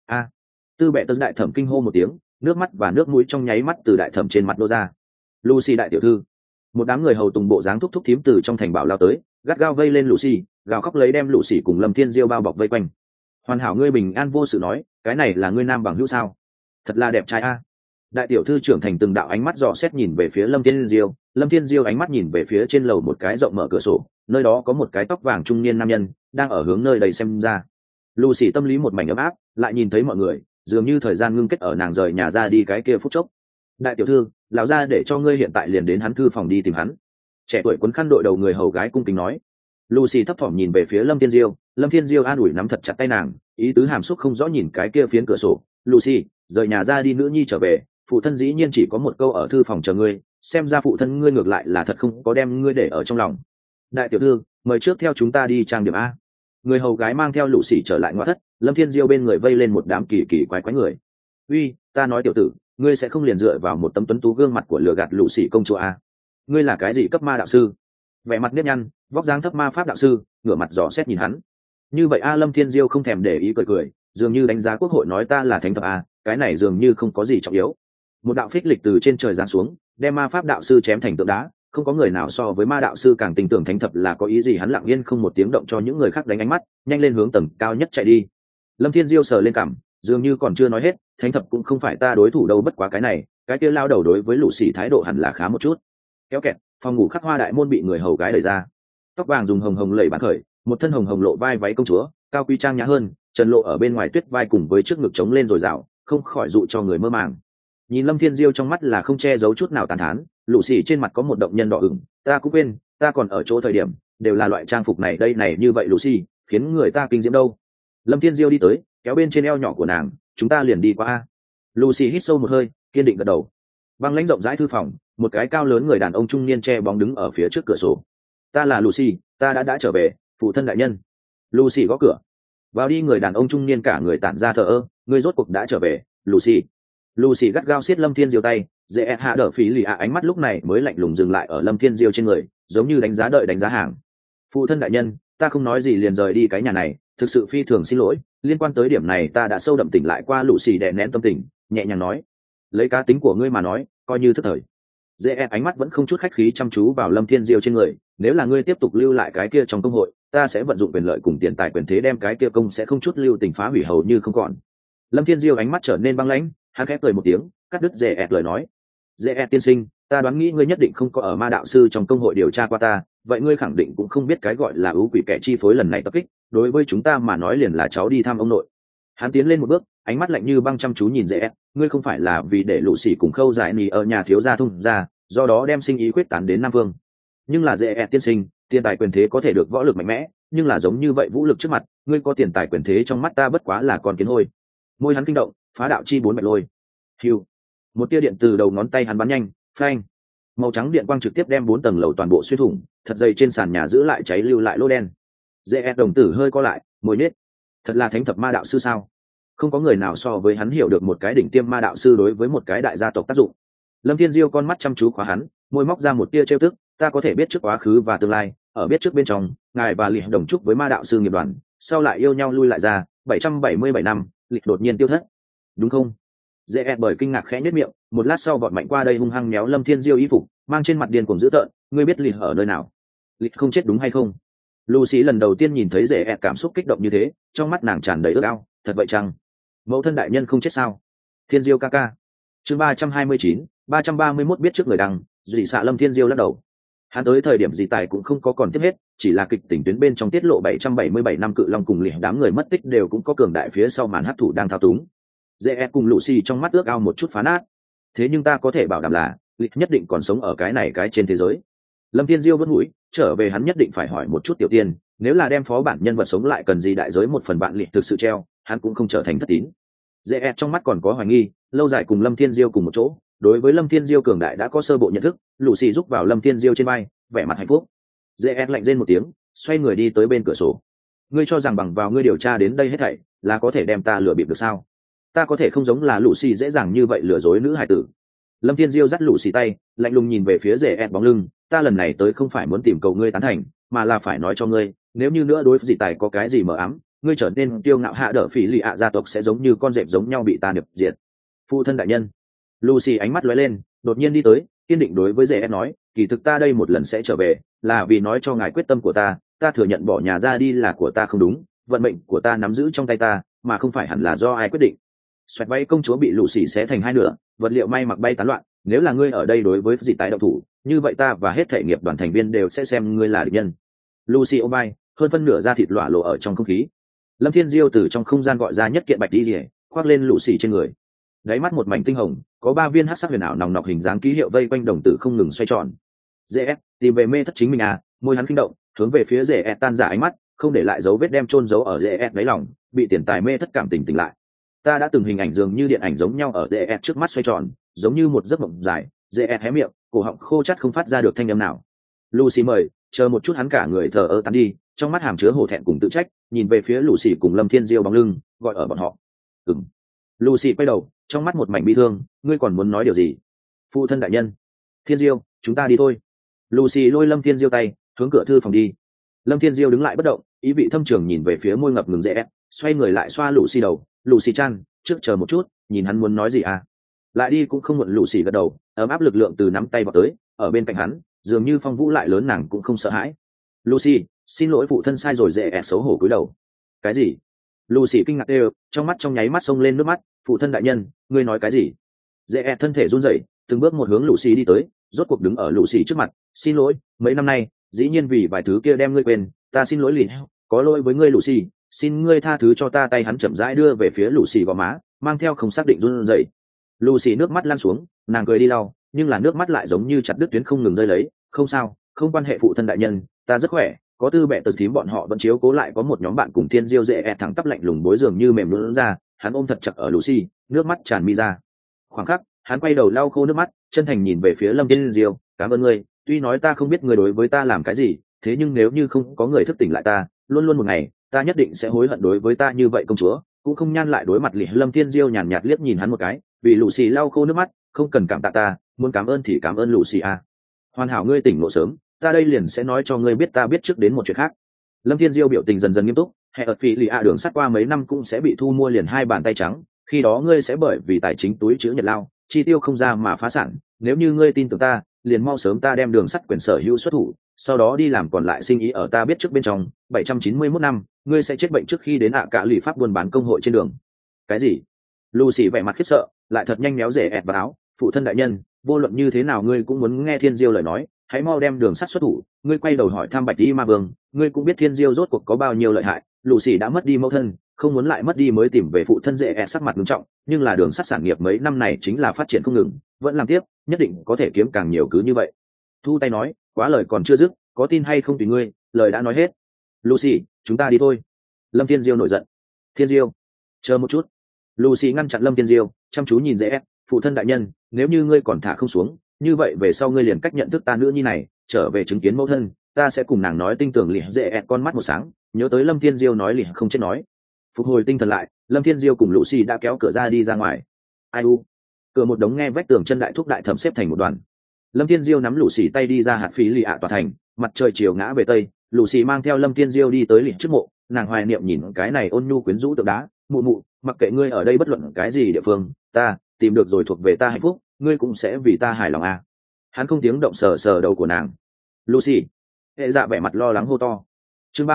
Tư bệ tơ đại thẩm kinh hô một tiếng, nước mắt và nước mũi trong nháy mắt từ đại thẩm trên mặt đô ra. Lucy đại tiểu thư. Một đám người hầu tùng bộ dáng thúc thím từ trong thành bảo lao tới, gắt gao vây lên Lucy, gào khóc lấy đem Lucy cùng Lâm Thiên Diêu bao bọc vây quanh. Hoàn hảo, ngươi bình an vô sự nói, cái này là ngươi nam bằng hữu sao? Thật là đẹp trai Đại tiểu thư trưởng thành từng đạo ánh mắt dò xét nhìn về phía Lâm Thiên Diêu ánh mắt nhìn về phía trên lầu một cái rộng mở cửa sổ, nơi đó có một cái tóc vàng trung niên nam nhân đang ở hướng nơi đầy xem ra. Lucy tâm lý một mảnh ấm áp, lại nhìn thấy mọi người, dường như thời gian ngưng kết ở nàng rời nhà ra đi cái kia phút chốc. Đại tiểu thư, lão gia để cho ngươi hiện tại liền đến hắn thư phòng đi tìm hắn. Trẻ tuổi quấn khăn đội đầu người hầu gái cung kính nói. Lucy thấp thỏm nhìn về phía Lâm Thiên Diêu an ủi nắm thật chặt tay nàng, ý tứ hàm xúc không rõ nhìn cái kia phiến cửa sổ. Lucy, rời nhà ra đi, nữ nhi trở về, phụ thân dĩ nhiên chỉ có một câu ở thư phòng chờ ngươi, xem ra phụ thân ngươi ngược lại là thật không có đem ngươi để ở trong lòng. Đại tiểu thư, mời trước theo chúng ta đi trang điểm a. Người hầu gái mang theo Lucy trở lại ngoại thất, Lâm Thiên Diêu bên người vây lên một đám kỳ kỳ quái quái người. Uy, ta nói tiểu tử, ngươi sẽ không liền dựa vào một tấm tuấn tú gương mặt của lừa gạt Lucy công chúa a? Ngươi là cái gì cấp ma đạo sư? Vẻ mặt nếp nhăn, vóc dáng thấp ma pháp đạo sư, ngửa mặt dò xét nhìn hắn. Như vậy a? Lâm Thiên Diêu không thèm để ý cười cười, dường như đánh giá quốc hội nói ta là thánh thập a, cái này dường như không có gì trọng yếu. Một đạo phích lịch từ trên trời giáng xuống, đem ma pháp đạo sư chém thành tượng đá, không có người nào so với ma đạo sư càng tin tưởng thánh thập là có ý gì. Hắn lặng yên không một tiếng động cho những người khác đánh ánh mắt, nhanh lên hướng tầng cao nhất chạy đi. Lâm Thiên Diêu sờ lên cằm, dường như còn chưa nói hết, thánh thập cũng không phải ta đối thủ đâu, bất quá cái kia lao đầu đối với Lucy thái độ hẳn là khá một chút. Kéo kẹt, phòng ngủ khắc hoa đại môn bị người hầu gái đẩy ra. Tóc vàng dùng hồng hồng lẩy bán khởi, một thân hồng hồng lộ vai váy công chúa, cao quý trang nhã hơn, trần lộ ở bên ngoài tuyết vai cùng với trước ngực trống lên rồi rào, không khỏi dụ cho người mơ màng. Nhìn Lâm Thiên Diêu trong mắt là không che giấu chút nào tàn thán, Lucy trên mặt có một động nhân đỏ ửng, ta cũng quên, ta còn ở chỗ thời điểm đều là loại trang phục này đây này, như vậy Lucy khiến người ta kinh diễm đâu. Lâm Thiên Diêu đi tới, kéo bên trên eo nhỏ của nàng, chúng ta liền đi qua a. Lucy hít sâu một hơi, kiên định gật đầu. Băng lãnh rộng rãi thư phòng, một cái cao lớn người đàn ông trung niên che bóng đứng ở phía trước cửa sổ. Ta là Lucy, ta đã trở về, phụ thân đại nhân. Lucy gõ cửa. Vào đi. Người đàn ông trung niên cả người tản ra thờ ơ, ngươi rốt cuộc đã trở về, Lucy. Lucy gắt gao siết Lâm Thiên Diêu tay, dễ hạ đỡ phí lì ạ ánh mắt lúc này mới lạnh lùng dừng lại ở Lâm Thiên Diêu trên người, giống như đánh giá hàng. Phụ thân đại nhân, ta không nói gì liền rời đi cái nhà này, thực sự phi thường xin lỗi, liên quan tới điểm này ta đã sâu đậm tỉnh lại qua. Lucy đè nén tâm tình, nhẹ nhàng nói, lấy cá tính của ngươi mà nói, coi như thức thời. Dễ ánh mắt vẫn không chút khách khí chăm chú vào Lâm Thiên Diêu trên người, nếu là ngươi tiếp tục lưu lại cái kia trong công hội, ta sẽ vận dụng quyền lợi cùng tiền tài quyền thế đem cái kia công sẽ không chút lưu tình phá hủy hầu như không còn. Lâm Thiên Diêu ánh mắt trở nên băng lãnh, hắn khẽ cười một tiếng, cắt đứt Dễ lời nói. Dễ tiên sinh, ta đoán nghĩ ngươi nhất định không có ở ma đạo sư trong công hội điều tra qua ta, vậy ngươi khẳng định cũng không biết cái gọi là ưu quỷ kẻ chi phối lần này tập kích, đối với chúng ta mà nói liền là cháu đi thăm ông nội. Hắn tiến lên một bước, ánh mắt lạnh như băng chăm chú nhìn Dễ, ngươi không phải là vì để Lucy cùng Khâu Giải Nỉ ở nhà thiếu gia thông ra, do đó đem sinh ý quyết tán đến Nam Vương. Nhưng là Dễ tiên sinh, tiền tài quyền thế có thể được võ lực mạnh mẽ, nhưng là giống như vậy vũ lực trước mặt, ngươi có tiền tài quyền thế trong mắt ta bất quá là con kiến hôi. Môi hắn kinh động, phá đạo chi bốn bạch lôi. Hưu. Một tia điện từ đầu ngón tay hắn bắn nhanh, phanh. Màu trắng điện quang trực tiếp đem 4 tầng lầu toàn bộ xuyên thủng, thật dày trên sàn nhà giữ lại cháy lưu lại lỗ đen. Dễ đồng tử hơi co lại, môi nết. Thật là thánh thập ma đạo sư sao? Không có người nào so với hắn hiểu được một cái đỉnh tiêm ma đạo sư đối với một cái đại gia tộc tác dụng. Lâm Thiên Diêu con mắt chăm chú khóa hắn, môi móc ra một tia trêu tức, ta có thể biết trước quá khứ và tương lai, ở biết trước bên trong, ngài và Lịch đồng chúc với ma đạo sư nghiệp đoàn, sau lại yêu nhau lui lại ra, 777 năm, Lịch đột nhiên tiêu thất. Đúng không? Dễ bởi kinh ngạc khẽ nhếch miệng, một lát sau vọt mạnh qua đây hung hăng méo Lâm Thiên Diêu y phục, mang trên mặt điên cuồng dữ tợn, ngươi biết Lịch ở nơi nào? Lịch không chết đúng hay không? Lucy lần đầu tiên nhìn thấy Dễ cảm xúc kích động như thế, trong mắt nàng tràn đầy ước ao, thật vậy chăng? Mẫu thân đại nhân không chết sao? Thiên Diêu ca ca. Chương 329, 331 biết trước người đăng, dị xạ Lâm Thiên Diêu lắc đầu. Hắn tới thời điểm dị tài cũng không có còn tiếp hết, chỉ là kịch tỉnh tuyến bên trong tiết lộ 777 năm cự long cùng liệt đám người mất tích đều cũng có cường đại phía sau màn hấp thụ đang thao túng. Dễ cùng Lucy trong mắt ước ao một chút phá nát. Thế nhưng ta có thể bảo đảm là lịch nhất định còn sống ở cái trên thế giới. Lâm Thiên Diêu vất mũi, trở về hắn nhất định phải hỏi một chút tiểu tiên, nếu là đem phó bản nhân vật sống lại cần gì đại giới một phần bạn lịch thực sự treo, hắn cũng không trở thành thất tín. Dễ trong mắt còn có hoài nghi, lâu dài cùng Lâm Thiên Diêu cùng một chỗ, đối với Lâm Thiên Diêu cường đại đã có sơ bộ nhận thức. Lucy giúp vào Lâm Thiên Diêu trên vai, vẻ mặt hạnh phúc. Dễ lạnh rên một tiếng, xoay người đi tới bên cửa sổ. Ngươi cho rằng bằng vào ngươi điều tra đến đây hết thảy là có thể đem ta lừa bịp được sao? Ta có thể không giống là Lucy dễ dàng như vậy lừa dối nữ hài tử. Lâm Thiên Diêu dắt Lucy tay, lạnh lùng nhìn về phía Dễ bóng lưng, ta lần này tới không phải muốn tìm cầu ngươi tán thành, mà là phải nói cho ngươi, nếu như nữa đối với dị tài có cái gì mờ ám, ngươi trở nên tiêu ngạo hạ đỡ phỉ lì ạ gia tộc sẽ giống như con dẹp giống nhau bị ta niệm diệt. Phụ thân đại nhân. Lucy ánh mắt lóe lên, đột nhiên đi tới, kiên định đối với Dễ nói, kỳ thực ta đây một lần sẽ trở về, là vì nói cho ngài quyết tâm của ta thừa nhận bỏ nhà ra đi là của ta không đúng, vận mệnh của ta nắm giữ trong tay ta, mà không phải hẳn là do ai quyết định. xoẹt bay công chúa bị lũ xì xé thành hai nửa, vật liệu may mặc bay tán loạn. Nếu là ngươi ở đây đối với gì tái động thủ, như vậy ta và hết thể nghiệp đoàn thành viên đều sẽ xem ngươi là địch nhân. Lucy ôm vai, hơn phân nửa da thịt lỏa lộ ở trong không khí. Lâm Thiên Diêu từ trong không gian gọi ra nhất kiện bạch y liễu, khoác lên Lucy trên người. Đáy mắt một mảnh tinh hồng, có 3 viên hắc sắc huyền ảo nòng nọc hình dáng ký hiệu vây quanh đồng tử không ngừng xoay tròn. Dễ tìm về mê thất chính mình à? Môi hắn kinh động, hướng về phía Dễ tan giả ánh mắt, không để lại dấu vết đem chôn giấu ở Dễ đáy lòng, bị tiền tài mê thất cảm tình tỉnh lại. Ta đã từng hình ảnh dường như điện ảnh giống nhau ở Dễ trước mắt xoay tròn, giống như một giấc mộng dài. Dễ hé miệng, cổ họng khô chắt không phát ra được thanh âm nào. Lucy mời, chờ một chút. Hắn cả người thờ ơ tán đi, trong mắt hàm chứa hổ thẹn cùng tự trách, nhìn về phía Lucy cùng Lâm Thiên Diêu bóng lưng, gọi ở bọn họ. Lucy quay đầu, trong mắt một mảnh bi thương. Ngươi còn muốn nói điều gì? Phụ thân đại nhân. Thiên Diêu, chúng ta đi thôi. Lucy lôi Lâm Thiên Diêu tay, hướng cửa thư phòng đi. Lâm Thiên Diêu đứng lại bất động, ý vị thâm trường nhìn về phía môi ngập ngừng Dễ, xoay người lại xoa Lucy đầu. Lucy chan, trước chờ một chút, nhìn hắn muốn nói gì à? Lại đi cũng không muộn. Lucy gật đầu, ấm áp lực lượng từ nắm tay vào tới, ở bên cạnh hắn, dường như phong vũ lại lớn nàng cũng không sợ hãi. Lucy, xin lỗi phụ thân sai rồi. Dễ xấu hổ cúi đầu. Cái gì? Lucy kinh ngạc đều, trong mắt trong nháy mắt xông lên nước mắt. Phụ thân đại nhân, ngươi nói cái gì? Dễ thân thể run rẩy, từng bước một hướng Lucy đi tới, rốt cuộc đứng ở Lucy trước mặt. Xin lỗi, mấy năm nay, dĩ nhiên vì vài thứ kia đem ngươi quên, ta xin lỗi liền, có lỗi với ngươi Lucy, xin ngươi tha thứ cho ta. Tay hắn chậm rãi đưa về phía Lucy gò má, mang theo không xác định run rẩy. Lucy nước mắt lan xuống, nàng cười đi lau, nhưng là nước mắt lại giống như chặt đứt tuyến không ngừng rơi lấy. Không sao, không quan hệ phụ thân đại nhân, ta rất khỏe, có Tư Bệ Tật Thím bọn họ vẫn chiếu cố lại, có một nhóm bạn cùng Thiên Diêu. Dễ thẳng tắp lạnh lùng bối dường như mềm luôn ra, hắn ôm thật chặt ở Lucy, nước mắt tràn mi ra. Khoảng khắc, hắn quay đầu lau khô nước mắt, chân thành nhìn về phía Lâm Thiên Diêu. Cảm ơn ngươi, tuy nói ta không biết ngươi đối với ta làm cái gì, thế nhưng nếu như không có người thức tỉnh lại ta, luôn luôn một ngày, ta nhất định sẽ hối hận đối với ta như vậy công chúa. Cũng không nhan lại đối mặt lì. Lâm Thiên Diêu nhàn nhạt liếc nhìn hắn một cái, vì Lucy lau khô nước mắt. Không cần cảm tạ ta, muốn cảm ơn thì cảm ơn Lucy à. Hoàn hảo ngươi tỉnh ngộ sớm, ta đây liền sẽ nói cho ngươi biết ta biết trước đến một chuyện khác. Lâm Thiên Diêu biểu tình dần dần nghiêm túc. Hệ ở Phi Lì A đường sắt qua mấy năm cũng sẽ bị thu mua liền 2 bàn tay trắng, khi đó ngươi sẽ bởi vì tài chính túi chữ nhật lao, chi tiêu không ra mà phá sản. Nếu như ngươi tin tưởng ta, liền mau sớm ta đem đường sắt quyền sở hữu xuất thủ, sau đó đi làm còn lại sinh ý ở ta biết trước bên trong. 791 năm, ngươi sẽ chết bệnh trước khi đến cả lì pháp buôn bán công hội trên đường. Cái gì? Lucy vẻ mặt khiếp sợ, lại thật nhanh méo rể ẹt vào áo. Phụ thân đại nhân, vô luận như thế nào ngươi cũng muốn nghe Thiên Diêu lời nói, hãy mau đem đường sắt xuất thủ. Ngươi quay đầu hỏi thăm Bạch Y Ma Vương, ngươi cũng biết Thiên Diêu rốt cuộc có bao nhiêu lợi hại. Lucy đã mất đi mẫu thân, không muốn lại mất đi mới tìm về phụ thân. Dễ ẹt sắc mặt nghiêm trọng, nhưng là đường sắt sản nghiệp mấy năm này chính là phát triển không ngừng, vẫn làm tiếp, nhất định có thể kiếm càng nhiều. Cứ như vậy, thu tay nói, quá lời còn chưa dứt, có tin hay không tùy ngươi, lời đã nói hết. Lucy, chúng ta đi thôi. Lâm Thiên Diêu nổi giận. Thiên Diêu, chờ một chút. Lucy ngăn chặn Lâm Thiên Diêu, chăm chú nhìn Dễ. Phụ thân đại nhân, nếu như ngươi còn thả không xuống, như vậy về sau ngươi liền cách nhận thức ta nữa nhi này, trở về chứng kiến mẫu thân, ta sẽ cùng nàng nói tinh tường. Lì Dễ con mắt một sáng, nhớ tới Lâm Thiên Diêu nói lì không chết nói. Phục hồi tinh thần lại, Lâm Thiên Diêu cùng Lucy đã kéo cửa ra đi ra ngoài. Ai u? Cửa một đống nghe vách tường chân đại thúc đại thẩm xếp thành một đoàn. Lâm Thiên Diêu nắm Lucy tay đi ra hạt phí lì ạ tòa thành, mặt trời chiều ngã về tây, Lucy mang theo Lâm Thiên Diêu đi tới lì trước mộ, nàng hoài niệm nhìn cái này ôn nhu quyến rũ tượng đá. Mụ mụ, mặc kệ ngươi ở đây bất luận cái gì địa phương, ta tìm được rồi thuộc về ta hạnh phúc, ngươi cũng sẽ vì ta hài lòng à. Hắn không tiếng động sờ sờ đầu của nàng. Lucy, hệ dạ vẻ mặt lo lắng hô to. Chương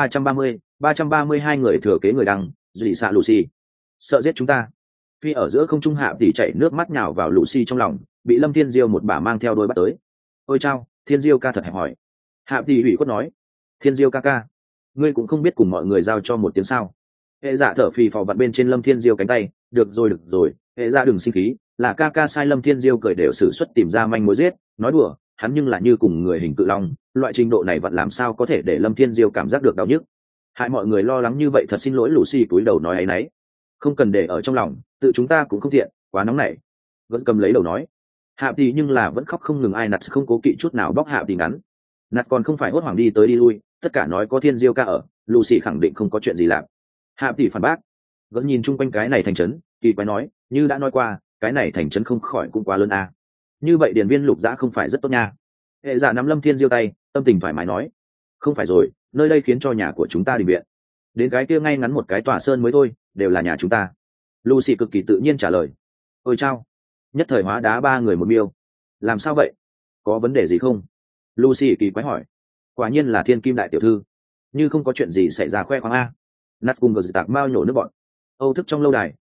332 người thừa kế người đăng, dị xạ Lucy. Sợ giết chúng ta. Phi ở giữa không trung hạ tỉ chảy nước mắt nhào vào Lucy trong lòng, bị Lâm Thiên Diêu một bà mang theo đôi bắt tới. Ôi chao, Thiên Diêu ca thật hẹp hỏi. Hạ tỉ ủy khuất nói. Thiên Diêu ca ca, ngươi cũng không biết cùng mọi người giao cho một tiếng sao? Hệ dạ thở phì phò vặn bên trên Lâm Thiên Diêu cánh tay. Được rồi, hệ dạ đừng sinh khí, là ca ca sai. Lâm Thiên Diêu cười đều sử xuất tìm ra manh mối giết, nói đùa, hắn nhưng là như cùng người hình cự long, loại trình độ này vẫn làm sao có thể để Lâm Thiên Diêu cảm giác được đau nhức. Hại mọi người lo lắng như vậy, thật xin lỗi. Lucy cúi đầu nói áy náy. Không cần để ở trong lòng, tự chúng ta cũng không thiện, quá nóng nảy. Vẫn cầm lấy đầu nói. Hạ thì nhưng là vẫn khóc không ngừng. Ai nạt không cố kỵ chút nào bóc Hạ thì ngắn. Nạt còn không phải hốt hoảng đi tới đi lui, tất cả nói có Thiên Diêu ca ở, Lucy khẳng định không có chuyện gì làm. Hạ thì phản bác. Vẫn nhìn chung quanh cái này thành trấn, kỳ quái nói, như đã nói qua, cái này thành trấn không khỏi cũng quá lớn à. Như vậy điển viên lục dã không phải rất tốt nha. Hệ dạ nắm Lâm Thiên Diêu tay, tâm tình thoải mái nói. Không phải rồi, nơi đây khiến cho nhà của chúng ta đình viện. Đến cái kia ngay ngắn một cái tòa sơn mới thôi, đều là nhà chúng ta. Lucy cực kỳ tự nhiên trả lời. Ôi chao, nhất thời hóa đá 3 người một miêu. Làm sao vậy? Có vấn đề gì không? Lucy kỳ quái hỏi. Quả nhiên là thiên kim đại tiểu thư. Như không có chuyện gì xảy ra khoe khoang a. Nát cùng gờ tạc mau nhổ nước bọn. Âu thức trong lâu đài,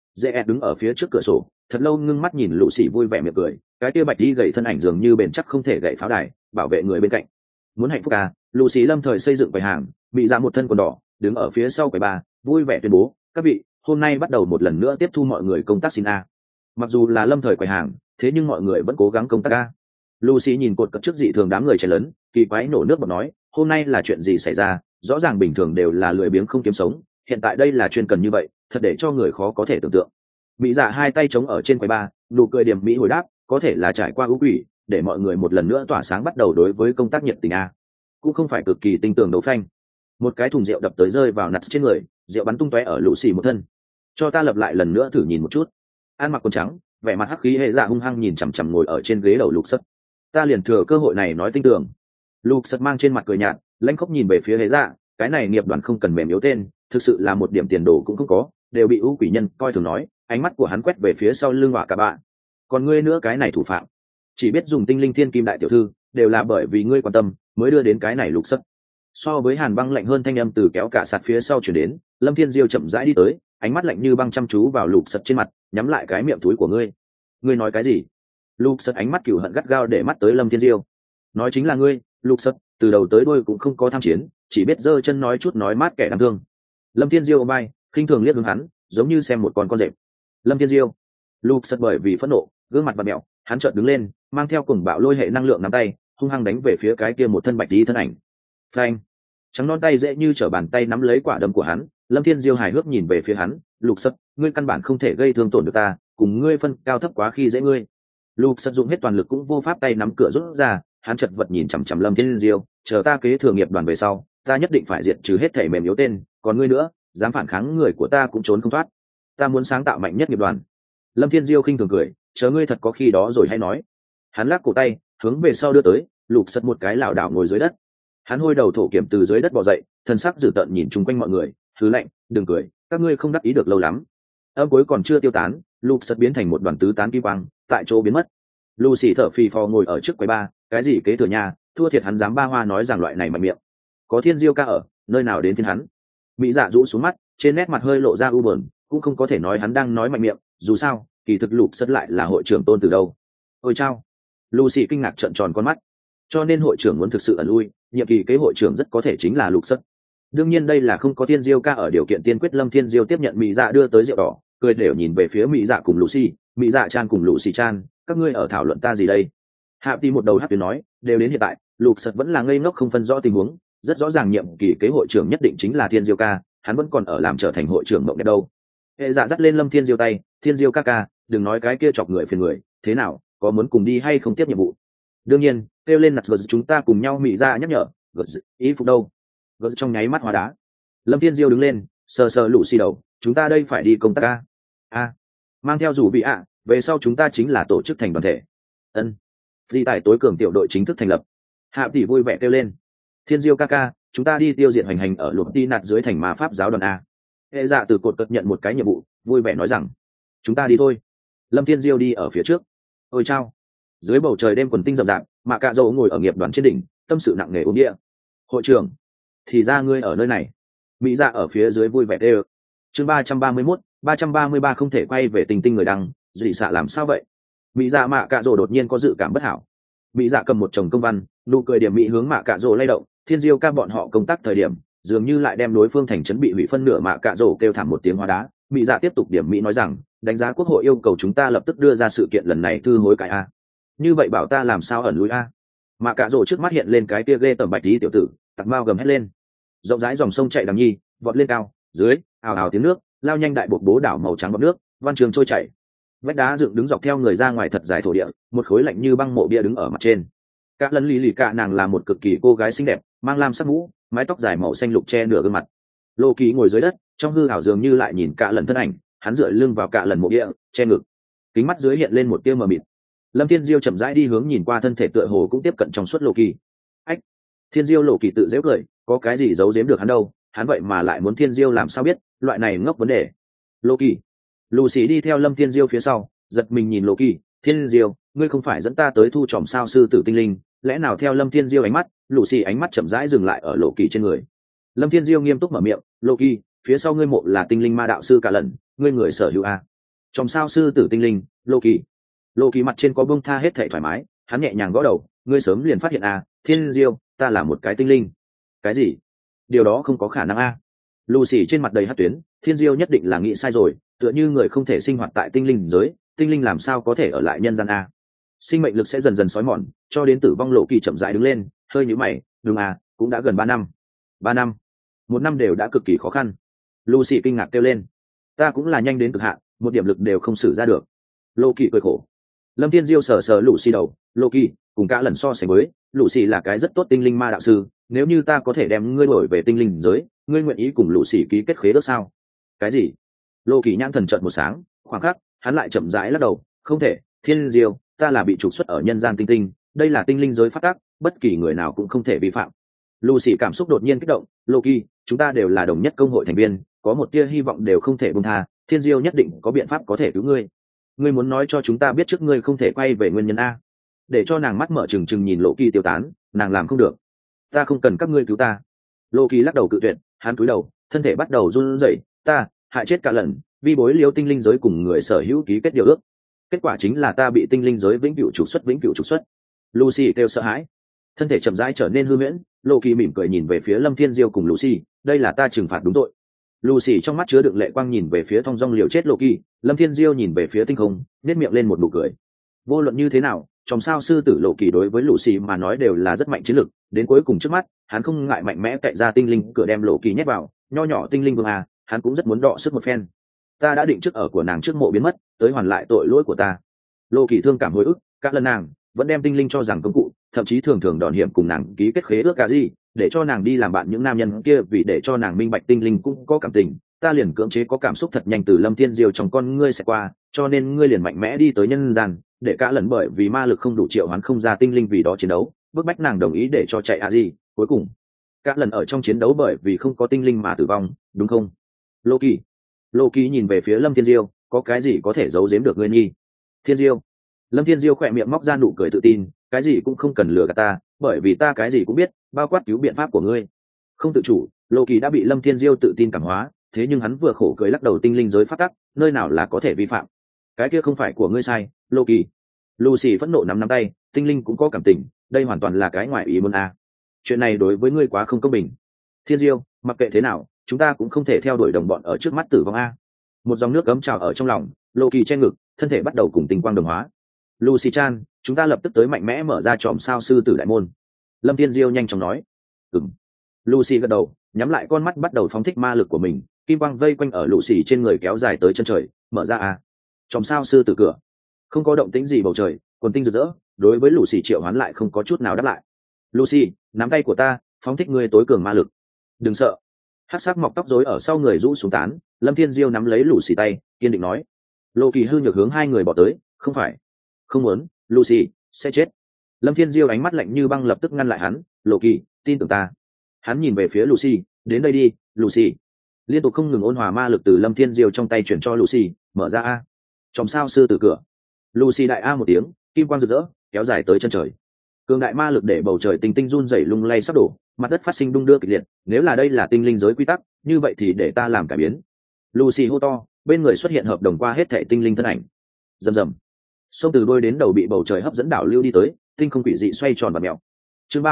dễ đứng ở phía trước cửa sổ thật lâu ngưng mắt nhìn lũ xì vui vẻ miệng cười, cái kia bạch đi gậy thân ảnh dường như bền chắc không thể gậy pháo đài bảo vệ người bên cạnh. Muốn hạnh phúc à? Lũ xì lâm thời xây dựng quầy hàng, bị ra một thân quần đỏ đứng ở phía sau quầy ba vui vẻ tuyên bố, các vị, hôm nay bắt đầu một lần nữa tiếp thu mọi người công tác xin a. Mặc dù là lâm thời quầy hàng, thế nhưng mọi người vẫn cố gắng công tác a. Lucy nhìn cột cất trước dị thường đám người trẻ lớn, kỳ quái nổ nước bọt nói, hôm nay là chuyện gì xảy ra? Rõ ràng bình thường đều là lười biếng không kiếm sống, hiện tại đây là chuyên cần như vậy, thật để cho người khó có thể tưởng tượng. Mỹ Dạ hai tay chống ở trên quầy ba, nụ cười điểm mỹ hồi đáp, có thể là trải qua ưu quỷ, để mọi người một lần nữa tỏa sáng bắt đầu đối với công tác nhiệt tình a. Cũng không phải cực kỳ tinh tường đấu phanh. Một cái thùng rượu đập tới rơi vào nặt trên người, rượu bắn tung tóe ở Lucy một thân. Cho ta lập lại lần nữa thử nhìn một chút. Ăn mặc quần trắng, vẻ mặt hắc khí hệ dạ hung hăng nhìn chằm chằm ngồi ở trên ghế đầu lục sất. Ta liền thừa cơ hội này nói tinh tường. Lục sất mang trên mặt cười nhạt, lãnh khốc nhìn về phía hệ dạ, cái này nghiệp đoàn không cần mềm yếu tên, thực sự là một điểm tiền đồ cũng không có, đều bị ưu quỷ nhân coi thường nói. Ánh mắt của hắn quét về phía sau lưng hỏa cả bạn. Còn ngươi nữa cái này thủ phạm, chỉ biết dùng tinh linh thiên kim đại tiểu thư, đều là bởi vì ngươi quan tâm mới đưa đến cái này lục sất. So với hàn băng lạnh hơn thanh âm từ kéo cả sạt phía sau chuyển đến, Lâm Thiên Diêu chậm rãi đi tới, ánh mắt lạnh như băng chăm chú vào lục sật trên mặt, nhắm lại cái miệng túi của ngươi. Ngươi nói cái gì? Lục sật ánh mắt cừu hận gắt gao để mắt tới Lâm Thiên Diêu. Nói chính là ngươi, lục sật, từ đầu tới đuôi cũng không có tham chiến, chỉ biết giơ chân nói chút nói mát kẻ đáng thương. Lâm Thiên Diêu ôm vai, khinh thường liếc hướng hắn, giống như xem một con rệp. Lâm Thiên Diêu. Lục sật bởi vì phẫn nộ, gương mặt vặn mèo, hắn chợt đứng lên, mang theo cuồng bạo lôi hệ năng lượng nắm tay, hung hăng đánh về phía cái kia một thân bạch tí thân ảnh. Phanh. Trắng non tay dễ như trở bàn tay nắm lấy quả đấm của hắn. Lâm Thiên Diêu hài hước nhìn về phía hắn, lục sật, ngươi căn bản không thể gây thương tổn được ta, cùng ngươi phân cao thấp quá khi dễ ngươi. Lục sật dùng hết toàn lực cũng vô pháp tay nắm cửa rút ra, hắn chật vật nhìn chằm chằm Lâm Thiên Diêu, chờ ta kế thừa nghiệp đoàn về sau, ta nhất định phải diệt trừ hết thể mềm yếu tên, còn ngươi nữa, dám phản kháng người của ta cũng trốn không thoát. Ta muốn sáng tạo mạnh nhất nghiệp đoàn. Lâm Thiên Diêu khinh thường cười, chờ ngươi thật có khi đó rồi hay nói. Hắn lắc cổ tay, hướng về sau đưa tới, lục sật một cái lảo đảo ngồi dưới đất. Hắn hôi đầu thổ kiểm từ dưới đất bò dậy, thân sắc dữ tợn nhìn chung quanh mọi người, thứ lạnh, đừng cười, các ngươi không đắc ý được lâu lắm. Âm cuối còn chưa tiêu tán, lục sật biến thành một đoàn tứ tán kim quang, tại chỗ biến mất. Lucy thở phì phò ngồi ở trước quầy ba, cái gì kế thừa nhà, thua thiệt hắn dám ba hoa nói rằng loại này mạnh miệng. Có Thiên Diêu ca ở, nơi nào đến phiên hắn. Mỹ Dạ rũ xuống mắt, trên nét mặt hơi lộ ra u buồn, cũng không có thể nói hắn đang nói mạnh miệng, dù sao, kỳ thực lục sật lại là hội trưởng tôn từ đâu. Ôi chao. Lucy kinh ngạc trợn tròn con mắt. Cho nên hội trưởng muốn thực sự ẩn lui, nhiệm kỳ kế hội trưởng rất có thể chính là lục sất. Đương nhiên đây là không có Thiên Diêu ca ở điều kiện tiên quyết. Lâm Thiên Diêu tiếp nhận Mỹ Dạ đưa tới rượu đỏ, cười đều nhìn về phía Mỹ Dạ cùng Lucy, Mỹ Dạ Chan cùng Lucy Chan, các ngươi ở thảo luận ta gì đây? Hạ Ti một đầu hát tuyến nói, đều đến hiện tại, lục sất vẫn là ngây ngốc không phân rõ tình huống, rất rõ ràng nhiệm kỳ kế hội trưởng nhất định chính là Thiên Diêu ca, hắn vẫn còn ở làm trở thành hội trưởng mộng đẹp đâu. Hệ Dạ dắt lên Lâm Thiên Diêu tay, Thiên Diêu ca ca, đừng nói cái kia chọc người phiền người, thế nào, có muốn cùng đi hay không tiếp nhiệm vụ? Đương nhiên, kêu lên nặt gật chúng ta cùng nhau. Mỹ Dạ nhắc nhở, gật ý phục đâu? Gật trong nháy mắt hóa đá. Lâm Thiên Diêu đứng lên, sờ sờ lũ xì đầu, chúng ta đây phải đi công tác a. Mang theo rủ bị ạ, về sau chúng ta chính là tổ chức thành đoàn thể. Ân. Đi tại tối cường tiểu đội chính thức thành lập. Hạ tỷ vui vẻ kêu lên, Thiên Diêu ca ca, chúng ta đi tiêu diệt hoành hành ở lục ti nạt dưới thành ma pháp giáo đoàn a. Hệ Dạ từ cột cất nhận một cái nhiệm vụ, vui vẻ nói rằng, chúng ta đi thôi. Lâm Thiên Diêu đi ở phía trước. Ôi chao. Dưới bầu trời đêm quần tinh rậm rạp, Mạ Cạ Dỗ ngồi ở nghiệp đoàn trên đỉnh, tâm sự nặng nề ốm địa. Hội trưởng, thì ra ngươi ở nơi này. Mỹ Dạ ở phía dưới vui vẻ đê ơ. Chương 331, 333 không thể quay về tình tinh người đăng, dị xạ làm sao vậy? Mỹ Dạ Mạ Cạ Dỗ đột nhiên có dự cảm bất hảo. Mỹ Dạ cầm một chồng công văn, nụ cười điểm mỹ hướng Mạ Cạ Dỗ lay động. Thiên Diêu ca bọn họ công tác thời điểm, dường như lại đem đối phương thành trấn bị hủy phân nửa. Mạ Cạ Dỗ kêu thảm một tiếng hóa đá. Mỹ Dạ tiếp tục điểm mỹ nói rằng, đánh giá quốc hội yêu cầu chúng ta lập tức đưa ra sự kiện lần này thư hối cải a. Như vậy bảo ta làm sao ẩn lui a? Mạ Cạ Dỗ trước mắt hiện lên cái tia ghê tởm bạch tí tiểu tử, tặc mau gầm hét lên. Rộng rãi dòng sông chạy đằng nhi, vọt lên cao, dưới ào ào tiếng nước, lao nhanh đại bột bố đảo màu trắng bọt nước, văn trường trôi chảy. Vách đá dựng đứng dọc theo người ra ngoài thật dài thổ địa, một khối lạnh như băng mộ bia đứng ở mặt trên. Cả lần lì lì cả nàng là một cực kỳ cô gái xinh đẹp, mang lam sắc mũ, mái tóc dài màu xanh lục che nửa gương mặt. Lô Kỳ ngồi dưới đất, trong hư ảo dường như lại nhìn cả lần thân ảnh, hắn dựa lưng vào cả lần mộ bia, che ngực, kính mắt dưới hiện lên một tia mờ mịt. Lâm Thiên Diêu chậm rãi đi hướng nhìn qua thân thể tựa hồ cũng tiếp cận trong suốt Lô Kỳ. Ách! Thiên Diêu Lô Kỳ tự giễu cười, có cái gì giấu giếm được hắn đâu, hắn vậy mà lại muốn Thiên Diêu làm sao biết, loại này ngốc vấn đề. Lô Kỳ. Lucy đi theo Lâm Thiên Diêu phía sau, giật mình nhìn Lô Kỳ, Thiên Diêu, ngươi không phải dẫn ta tới thu tròm sao sư tử tinh linh, lẽ nào? Theo Lâm Thiên Diêu ánh mắt, Lucy ánh mắt chậm rãi dừng lại ở Lô Kỳ trên người. Lâm Thiên Diêu nghiêm túc mở miệng, Lô Kỳ, phía sau ngươi mộ là tinh linh ma đạo sư cả lần, ngươi người sở hữu a. Trong sao sư tử tinh linh Loki mặt trên có bông tha hết thể thoải mái, hắn nhẹ nhàng gõ đầu, ngươi sớm liền phát hiện à, thiên diêu, ta là một cái tinh linh. Cái gì? Điều đó không có khả năng a. Lucy trên mặt đầy hắc tuyến, thiên diêu nhất định là nghĩ sai rồi, tựa như người không thể sinh hoạt tại tinh linh giới, tinh linh làm sao có thể ở lại nhân gian a. Sinh mệnh lực sẽ dần dần xói mòn, cho đến tử vong. Loki chậm rãi đứng lên, hơi nhíu mày, đúng à, cũng đã gần 3 năm. 3 năm, một năm đều đã cực kỳ khó khăn. Lucy kinh ngạc kêu lên, ta cũng là nhanh đến cực hạn, một điểm lực đều không sử ra được. Loki cười khổ. Lâm Thiên Diêu sờ sờ Lucy đầu, Loki, cùng cả lần so sánh với, Lucy là cái rất tốt tinh linh ma đạo sư, nếu như ta có thể đem ngươi đổi về tinh linh giới, ngươi nguyện ý cùng Lucy ký kết khế ước sao? Cái gì? Loki nhãn thần trợn một sáng, khoảng khắc, hắn lại chậm rãi lắc đầu, không thể, Thiên Diêu, ta là bị trục xuất ở nhân gian tinh tinh, đây là tinh linh giới pháp tắc, bất kỳ người nào cũng không thể vi phạm. Lucy cảm xúc đột nhiên kích động, Loki, chúng ta đều là đồng nhất công hội thành viên, có một tia hy vọng đều không thể buông tha, Thiên Diêu nhất định có biện pháp có thể cứu ngươi. Ngươi muốn nói cho chúng ta biết trước ngươi không thể quay về nguyên nhân a? Để cho nàng mắt mở trừng trừng nhìn Loki tiêu tán, nàng làm không được. Ta không cần các ngươi cứu ta. Loki lắc đầu cự tuyệt, hắn cúi đầu, thân thể bắt đầu run rẩy. Ta hại chết cả lần, vi bối liêu tinh linh giới cùng người sở hữu ký kết điều ước. Kết quả chính là ta bị tinh linh giới vĩnh cửu trục xuất. Lucy kêu sợ hãi, thân thể chậm rãi trở nên hư huyễn. Loki mỉm cười nhìn về phía Lâm Thiên Diêu cùng Lucy, đây là ta trừng phạt đúng tội. Lucy trong mắt chứa đựng lệ quang nhìn về phía thong dong liều chết Loki, Lâm Thiên Diêu nhìn về phía tinh không, nét miệng lên một nụ cười. Vô luận như thế nào, trong sao sư tử Loki đối với Lucy mà nói đều là rất mạnh chiến lực, đến cuối cùng trước mắt, hắn không ngại mạnh mẽ cậy ra tinh linh cửa đem Loki nhét vào, nho nhỏ tinh linh vương à, hắn cũng rất muốn đọ sức một phen. Ta đã định trước ở của nàng trước mộ biến mất, tới hoàn lại tội lỗi của ta. Loki thương cảm hồi ức, các lần nàng vẫn đem tinh linh cho rằng công cụ, thậm chí thường thường đòn hiểm cùng nàng ký kết khế ước cả gì, để cho nàng đi làm bạn những nam nhân kia, vì để cho nàng minh bạch tinh linh cũng có cảm tình, ta liền cưỡng chế có cảm xúc thật nhanh từ Lâm Thiên Diêu trong con ngươi sẽ qua, cho nên ngươi liền mạnh mẽ đi tới nhân gian, để cả lần bởi vì ma lực không đủ triệu hoán không ra tinh linh vì đó chiến đấu, bức bách nàng đồng ý để cho chạy à gì, cuối cùng các lần ở trong chiến đấu bởi vì không có tinh linh mà tử vong, đúng không? Loki nhìn về phía Lâm Thiên Diêu, có cái gì có thể giấu giếm được ngươi nhi? Thiên Diêu. Lâm Thiên Diêu khỏe miệng móc ra nụ cười tự tin, cái gì cũng không cần lừa gạt ta, bởi vì ta cái gì cũng biết, bao quát cứu biện pháp của ngươi. Không tự chủ, Loki đã bị Lâm Thiên Diêu tự tin cảm hóa, thế nhưng hắn vừa khổ cười lắc đầu, tinh linh giới pháp tắc, nơi nào là có thể vi phạm? Cái kia không phải của ngươi sai, Loki. Lucy phẫn nộ nắm tay, tinh linh cũng có cảm tình, đây hoàn toàn là cái ngoài ý muốn a. Chuyện này đối với ngươi quá không công bình. Thiên Diêu, mặc kệ thế nào, chúng ta cũng không thể theo đuổi đồng bọn ở trước mắt tử vong a. Một dòng nước cấm trào ở trong lòng, Loki che ngực, thân thể bắt đầu cùng tinh quang đồng hóa. Lucy Chan, chúng ta lập tức tới mạnh mẽ mở ra tròm sao sư tử đại môn. Lâm Thiên Diêu nhanh chóng nói. Ừm. Lucy gật đầu, nhắm lại con mắt bắt đầu phóng thích ma lực của mình, kim quang vây quanh ở Lucy trên người kéo dài tới chân trời, mở ra a. Tròm sao sư tử cửa. Không có động tĩnh gì bầu trời, quần tinh rực rỡ, đối với Lucy triệu hoán lại không có chút nào đáp lại. Lucy, nắm tay của ta, phóng thích ngươi tối cường ma lực. Đừng sợ. Hắc sắc mọc tóc rối ở sau người rũ xuống tán, Lâm Thiên Diêu nắm lấy Lucy tay, kiên định nói. Loki hư nhược hướng hai người bỏ tới, không phải, không muốn, Lucy sẽ chết. Lâm Thiên Diêu ánh mắt lạnh như băng lập tức ngăn lại hắn, Loki, tin tưởng ta. Hắn nhìn về phía Lucy, đến đây đi, Lucy. Liên tục không ngừng ôn hòa ma lực từ Lâm Thiên Diêu trong tay chuyển cho Lucy, mở ra a. Chòm sao sư tử cửa. Lucy đại a một tiếng, kim quang rực rỡ, kéo dài tới chân trời. Cường đại ma lực để bầu trời tinh tinh run rẩy lung lay sắp đổ, mặt đất phát sinh đung đưa kịch liệt, nếu là đây là tinh linh giới quy tắc, như vậy thì để ta làm cải biến. Lucy hô to, bên người xuất hiện hợp đồng qua hết thảy tinh linh thân ảnh. Rầm rầm. Sông từ đôi đến đầu bị bầu trời hấp dẫn đảo lưu đi tới, tinh không quỷ dị xoay tròn và mèo. Chương